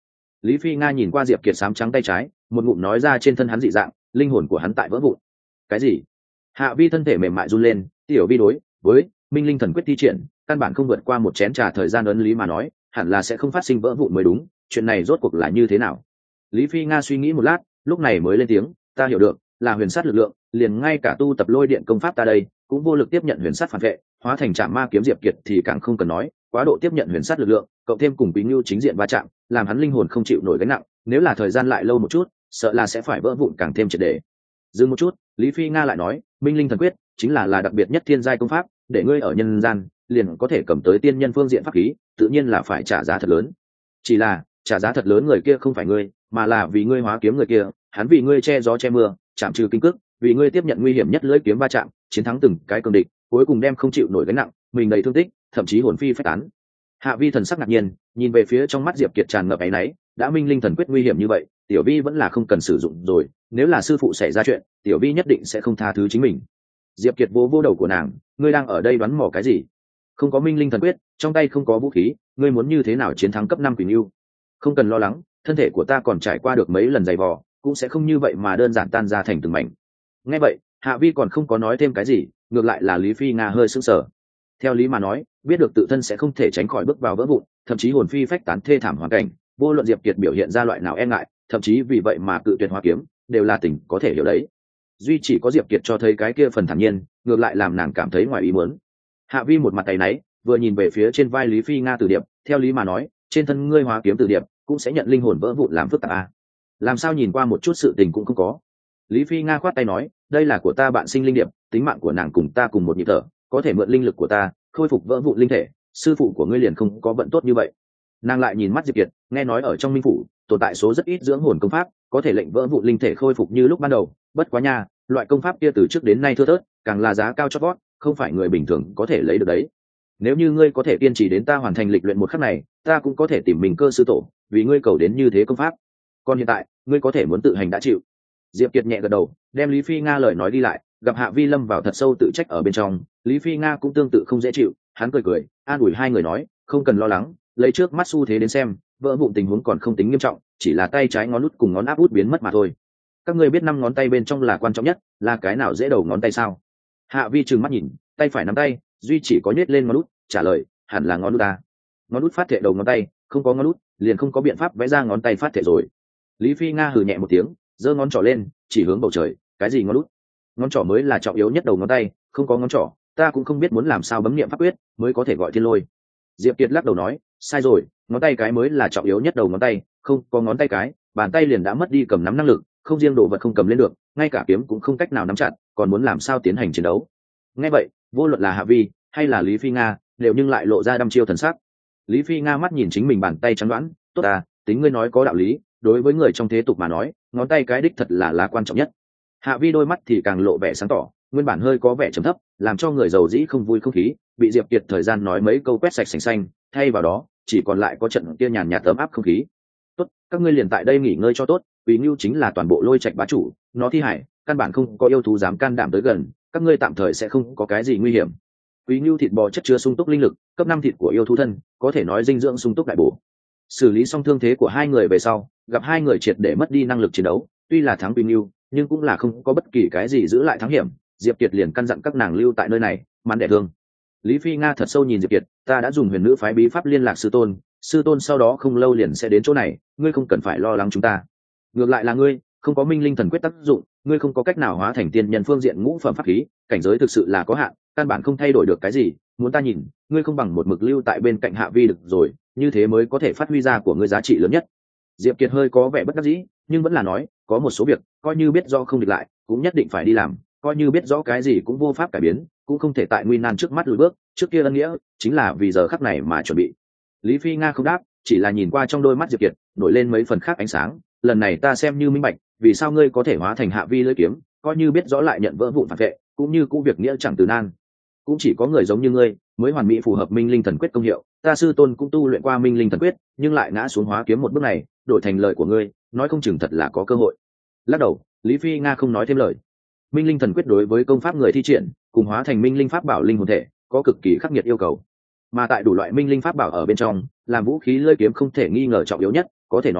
Lý Phi Nga nhìn qua Diệp Kiệt sám trắng tay trái, một ngụm nói ra trên thân hắn dị dạng, linh hồn của hắn tại vỡ vụn. Cái gì? Hạ Vi thân thể mềm mại run lên, tiểu Vi đối với minh linh thần quyết thi triển, căn bản không vượt qua một chén trà thời gian ấn lý mà nói, hẳn là sẽ không phát sinh vỡ vụn mới đúng, chuyện này rốt cuộc là như thế nào? Lý Phi Nga suy nghĩ một lát, lúc này mới lên tiếng, ta hiểu được, là huyền sát lực lượng, liền ngay cả tu tập lôi điện công pháp ta đây, cũng vô lực tiếp nhận huyền sát phản vệ, hóa thành trạm ma kiếm Diệp Kiệt thì càng không cần nói, quá độ tiếp nhận huyền sát lực lượng, cộng thêm cùng Quý Nưu chính diện va chạm, làm hắn linh hồn không chịu nổi gánh nặng, nếu là thời gian lại lâu một chút, sợ là sẽ phải vỡ vụn càng thêm triệt để. Dừng một chút, Lý Phi Nga lại nói, minh linh thần quyết chính là là đặc biệt nhất thiên giai công pháp, để ngươi ở nhân gian liền có thể cầm tới tiên nhân phương diện pháp khí, tự nhiên là phải trả giá thật lớn. Chỉ là trả giá thật lớn người kia không phải ngươi, mà là vì ngươi hóa kiếm người kia, hắn vì ngươi che gió che mưa, chạm trừ kinh cước, vì ngươi tiếp nhận nguy hiểm nhất lưỡi kiếm va chạm, chiến thắng từng cái cường địch, cuối cùng đem không chịu nổi gánh nặng, mình đầy thương tích, thậm chí hồn phi phách tán. Hạ Vi thần sắc ngạc nhiên, nhìn về phía trong mắt Diệp Kiệt tràn ngập áy náy, đã minh linh thần quyết nguy hiểm như vậy, tiểu Vi vẫn là không cần sử dụng rồi, nếu là sư phụ xảy ra chuyện, tiểu Vi nhất định sẽ không tha thứ chính mình. Diệp Kiệt vô vô đầu của nàng, ngươi đang ở đây đoán mò cái gì? Không có minh linh thần quyết, trong tay không có vũ khí, ngươi muốn như thế nào chiến thắng cấp năm Quỷ Nưu? Không cần lo lắng, thân thể của ta còn trải qua được mấy lần dày vò, cũng sẽ không như vậy mà đơn giản tan ra thành từng mảnh. Nghe vậy, Hạ Vi còn không có nói thêm cái gì, ngược lại là Lý Phi Nga hơi sững sờ. Theo lý mà nói, biết được tự thân sẽ không thể tránh khỏi bước vào vỡ vụn, thậm chí hồn phi phách tán thê thảm hoàn cảnh, vô luận Diệp Kiệt biểu hiện ra loại nào e ngại, thậm chí vì vậy mà cự tuyệt hóa kiếm, đều là tình có thể hiểu đấy. Duy chỉ có Diệp Kiệt cho thấy cái kia phần thản nhiên, ngược lại làm nàng cảm thấy ngoài ý muốn. Hạ Vi một mặt tay náy, vừa nhìn về phía trên vai Lý Phi Nga từ điệp, theo lý mà nói, trên thân ngươi hóa kiếm từ điệp cũng sẽ nhận linh hồn vỡ vụn làm phức tạp à? Làm sao nhìn qua một chút sự tình cũng không có. Lý Phi Nga khoát tay nói, đây là của ta bạn sinh linh điệp, tính mạng của nàng cùng ta cùng một nhịp thở, có thể mượn linh lực của ta khôi phục vỡ vụn linh thể, sư phụ của ngươi liền không có vận tốt như vậy. Nàng lại nhìn mắt Diệp Kiệt, nghe nói ở trong minh phủ tồn tại số rất ít dưỡng hồn công pháp, có thể lệnh vỡ vụn linh thể khôi phục như lúc ban đầu, bất quá nha, loại công pháp kia từ trước đến nay thưa thớt, càng là giá cao chót vót, không phải người bình thường có thể lấy được đấy. Nếu như ngươi có thể kiên trì đến ta hoàn thành lịch luyện một khắc này, ta cũng có thể tìm mình cơ sư tổ, vì ngươi cầu đến như thế công pháp. Còn hiện tại, ngươi có thể muốn tự hành đã chịu. Diệp Kiệt nhẹ gật đầu, đem Lý Phi Nga lời nói đi lại, gặp Hạ Vi lâm vào thật sâu tự trách ở bên trong, Lý Phi Nga cũng tương tự không dễ chịu, hắn cười cười, an ủi hai người nói, không cần lo lắng, lấy trước mắt xu thế đến xem, vỡ vụn tình huống còn không tính nghiêm trọng, chỉ là tay trái ngón út cùng ngón áp út biến mất mà thôi. Các ngươi biết năm ngón tay bên trong là quan trọng nhất, là cái nào dễ đầu ngón tay sao? Hạ Vi trừng mắt nhìn, tay phải nắm tay, duy chỉ có nhếch lên ngón út, trả lời, hẳn là ngón út ta. Ngón út phát thể đầu ngón tay, không có ngón út, liền không có biện pháp vẽ ra ngón tay phát thể rồi. Lý Phi Nga hừ nhẹ một tiếng, giơ ngón trỏ lên, chỉ hướng bầu trời, cái gì ngón út? Ngón trỏ mới là trọng yếu nhất đầu ngón tay, không có ngón trỏ, ta cũng không biết muốn làm sao bấm niệm pháp quyết mới có thể gọi thiên lôi. Diệp Kiệt lắc đầu nói, sai rồi, ngón tay cái mới là trọng yếu nhất đầu ngón tay, không có ngón tay cái, bàn tay liền đã mất đi cầm nắm năng lực, không riêng đồ vật không cầm lên được, ngay cả kiếm cũng không cách nào nắm chặt, còn muốn làm sao tiến hành chiến đấu? Nghe vậy, vô luận là Hạ Vi hay là Lý Phi Nga, đều nhưng lại lộ ra đăm chiêu thần sắc. Lý Phi Nga mắt nhìn chính mình bàn tay trắng đoán, tốt à, tính ngươi nói có đạo lý, đối với người trong thế tục mà nói, ngón tay cái đích thật là là quan trọng nhất. Hạ Vi đôi mắt thì càng lộ vẻ sáng tỏ, nguyên bản hơi có vẻ trầm thấp, làm cho người giàu dĩ không vui không khí, bị Diệp Kiệt thời gian nói mấy câu quét sạch sành xanh, thay vào đó, chỉ còn lại có trận kia nhàn nhạt ấm áp không khí. Tốt, các ngươi liền tại đây nghỉ ngơi cho tốt, Quý Nưu chính là toàn bộ lôi trạch bá chủ, nó thi hải, căn bản không có yêu thú dám can đảm tới gần, các ngươi tạm thời sẽ không có cái gì nguy hiểm. Quý Nưu thịt bò chất chứa sung túc linh lực, cấp năm thịt của yêu thú thân, có thể nói dinh dưỡng sung túc đại bổ. Xử lý xong thương thế của hai người về sau, gặp hai người triệt để mất đi năng lực chiến đấu, tuy là thắng Quý Nưu, nhưng cũng là không có bất kỳ cái gì giữ lại thắng hiểm. Diệp Kiệt liền căn dặn các nàng lưu tại nơi này, mắn đẻ thương. Lý Phi Nga thật sâu nhìn Diệp Kiệt, ta đã dùng huyền nữ phái bí pháp liên lạc sư tôn, sư tôn sau đó không lâu liền sẽ đến chỗ này, ngươi không cần phải lo lắng chúng ta. Ngược lại là ngươi, không có minh linh thần quyết tác dụng, ngươi không có cách nào hóa thành tiên nhân phương diện ngũ phẩm pháp khí, cảnh giới thực sự là có hạn, căn bản không thay đổi được cái gì, muốn ta nhìn, ngươi không bằng một mực lưu tại bên cạnh Hạ Vi được rồi, như thế mới có thể phát huy ra của ngươi giá trị lớn nhất. Diệp Kiệt hơi có vẻ bất đắc dĩ, nhưng vẫn là nói, có một số việc, coi như biết do không địch lại, cũng nhất định phải đi làm, coi như biết rõ cái gì cũng vô pháp cải biến, cũng không thể tại nguy nan trước mắt lùi bước, trước kia ân nghĩa chính là vì giờ khắc này mà chuẩn bị. Lý Phi Nga không đáp, chỉ là nhìn qua trong đôi mắt Diệp Kiệt, nổi lên mấy phần khác ánh sáng, lần này ta xem như minh bạch, vì sao ngươi có thể hóa thành Hạ Vi lưỡi kiếm, coi như biết rõ lại nhận vỡ vụn phản vệ, cũng như cũ việc nghĩa chẳng từ nan. Cũng chỉ có người giống như ngươi, mới hoàn mỹ phù hợp minh linh thần quyết công hiệu, ta sư tôn cũng tu luyện qua minh linh thần quyết, nhưng lại ngã xuống hóa kiếm một bước này, đổi thành lời của ngươi, nói không chừng thật là có cơ hội. Lắc đầu, Lý Phi Nga không nói thêm lời. Minh linh thần quyết đối với công pháp người thi triển, cùng hóa thành minh linh pháp bảo linh hồn thể, có cực kỳ khắc nghiệt yêu cầu. Mà tại đủ loại minh linh pháp bảo ở bên trong, làm vũ khí lưỡi kiếm không thể nghi ngờ trọng yếu nhất, có thể nói,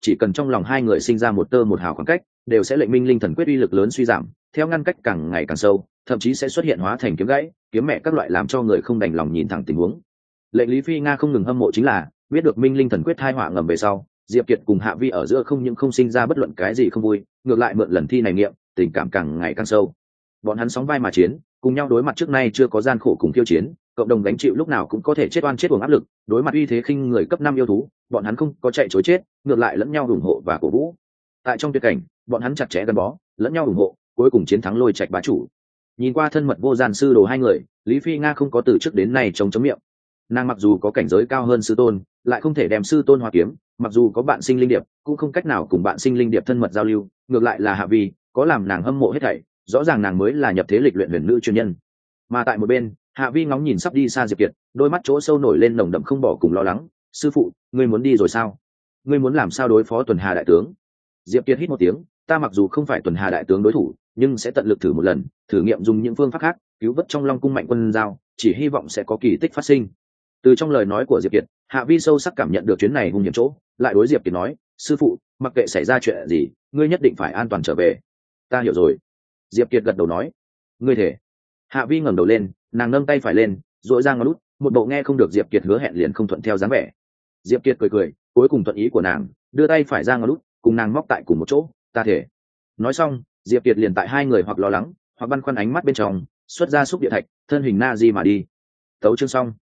chỉ cần trong lòng hai người sinh ra một tơ một hào khoảng cách, đều sẽ lệnh minh linh thần quyết uy lực lớn suy giảm, theo ngăn cách càng ngày càng sâu, thậm chí sẽ xuất hiện hóa thành kiếm gãy, kiếm mẹ các loại làm cho người không đành lòng nhìn thẳng tình huống. Lệnh Lý Phi Nga không ngừng hâm mộ chính là biết được minh linh thần quyết thai họa ngầm về sau, Diệp Kiệt cùng Hạ Vi ở giữa không những không sinh ra bất luận cái gì không vui, ngược lại mượn lần thi này nghiệm, tình cảm càng ngày càng sâu. Bọn hắn sóng vai mà chiến, cùng nhau đối mặt trước nay chưa có gian khổ cùng khiêu chiến, cộng đồng gánh chịu lúc nào cũng có thể chết oan chết uổng áp lực, đối mặt uy thế khinh người cấp năm yêu thú, bọn hắn không có chạy trối chết, ngược lại lẫn nhau ủng hộ và cổ vũ. Tại trong tuyệt cảnh, bọn hắn chặt chẽ gắn bó, lẫn nhau ủng hộ, cuối cùng chiến thắng Lôi Trạch bá chủ. Nhìn qua thân mật vô gian sư đồ hai người, Lý Phi Nga không có từ trước đến nay chống chống miệng. Nàng mặc dù có cảnh giới cao hơn sư tôn, lại không thể đem sư tôn hóa kiếm, mặc dù có bạn sinh linh điệp, cũng không cách nào cùng bạn sinh linh điệp thân mật giao lưu, ngược lại là Hạ Vi có làm nàng hâm mộ hết thảy, rõ ràng nàng mới là nhập thế lịch luyện huyền nữ chuyên nhân. Mà tại một bên, Hạ Vi ngóng nhìn sắp đi xa Diệp Kiệt, đôi mắt chỗ sâu nổi lên nồng đậm không bỏ cùng lo lắng. Sư phụ, ngươi muốn đi rồi sao? Ngươi muốn làm sao đối phó Tuần Hà đại tướng? Diệp Kiệt hít một tiếng, ta mặc dù không phải Tuần Hà đại tướng đối thủ, nhưng sẽ tận lực thử một lần, thử nghiệm dùng những phương pháp khác cứu vớt trong Long cung Mạnh Quân giao, chỉ hy vọng sẽ có kỳ tích phát sinh. Từ trong lời nói của Diệp Kiệt, Hạ Vi sâu sắc cảm nhận được chuyến này hung hiểm chỗ, lại đối Diệp Kiệt nói, sư phụ, mặc kệ xảy ra chuyện gì, ngươi nhất định phải an toàn trở về. Ta hiểu rồi. Diệp Kiệt gật đầu nói, ngươi thể. Hạ Vi ngẩng đầu lên, nàng nâng tay phải lên, duỗi ra ngón út, một bộ nghe không được Diệp Kiệt hứa hẹn liền không thuận theo dáng vẻ. Diệp Kiệt cười cười, cuối cùng thuận ý của nàng, đưa tay phải ra ngón út, cùng nàng móc tại cùng một chỗ, ta thể. Nói xong, Diệp Kiệt liền tại hai người hoặc lo lắng, hoặc băn khoăn ánh mắt bên trong, xuất ra xúc địa thạch, thân hình na di mà đi. Tấu chương xong.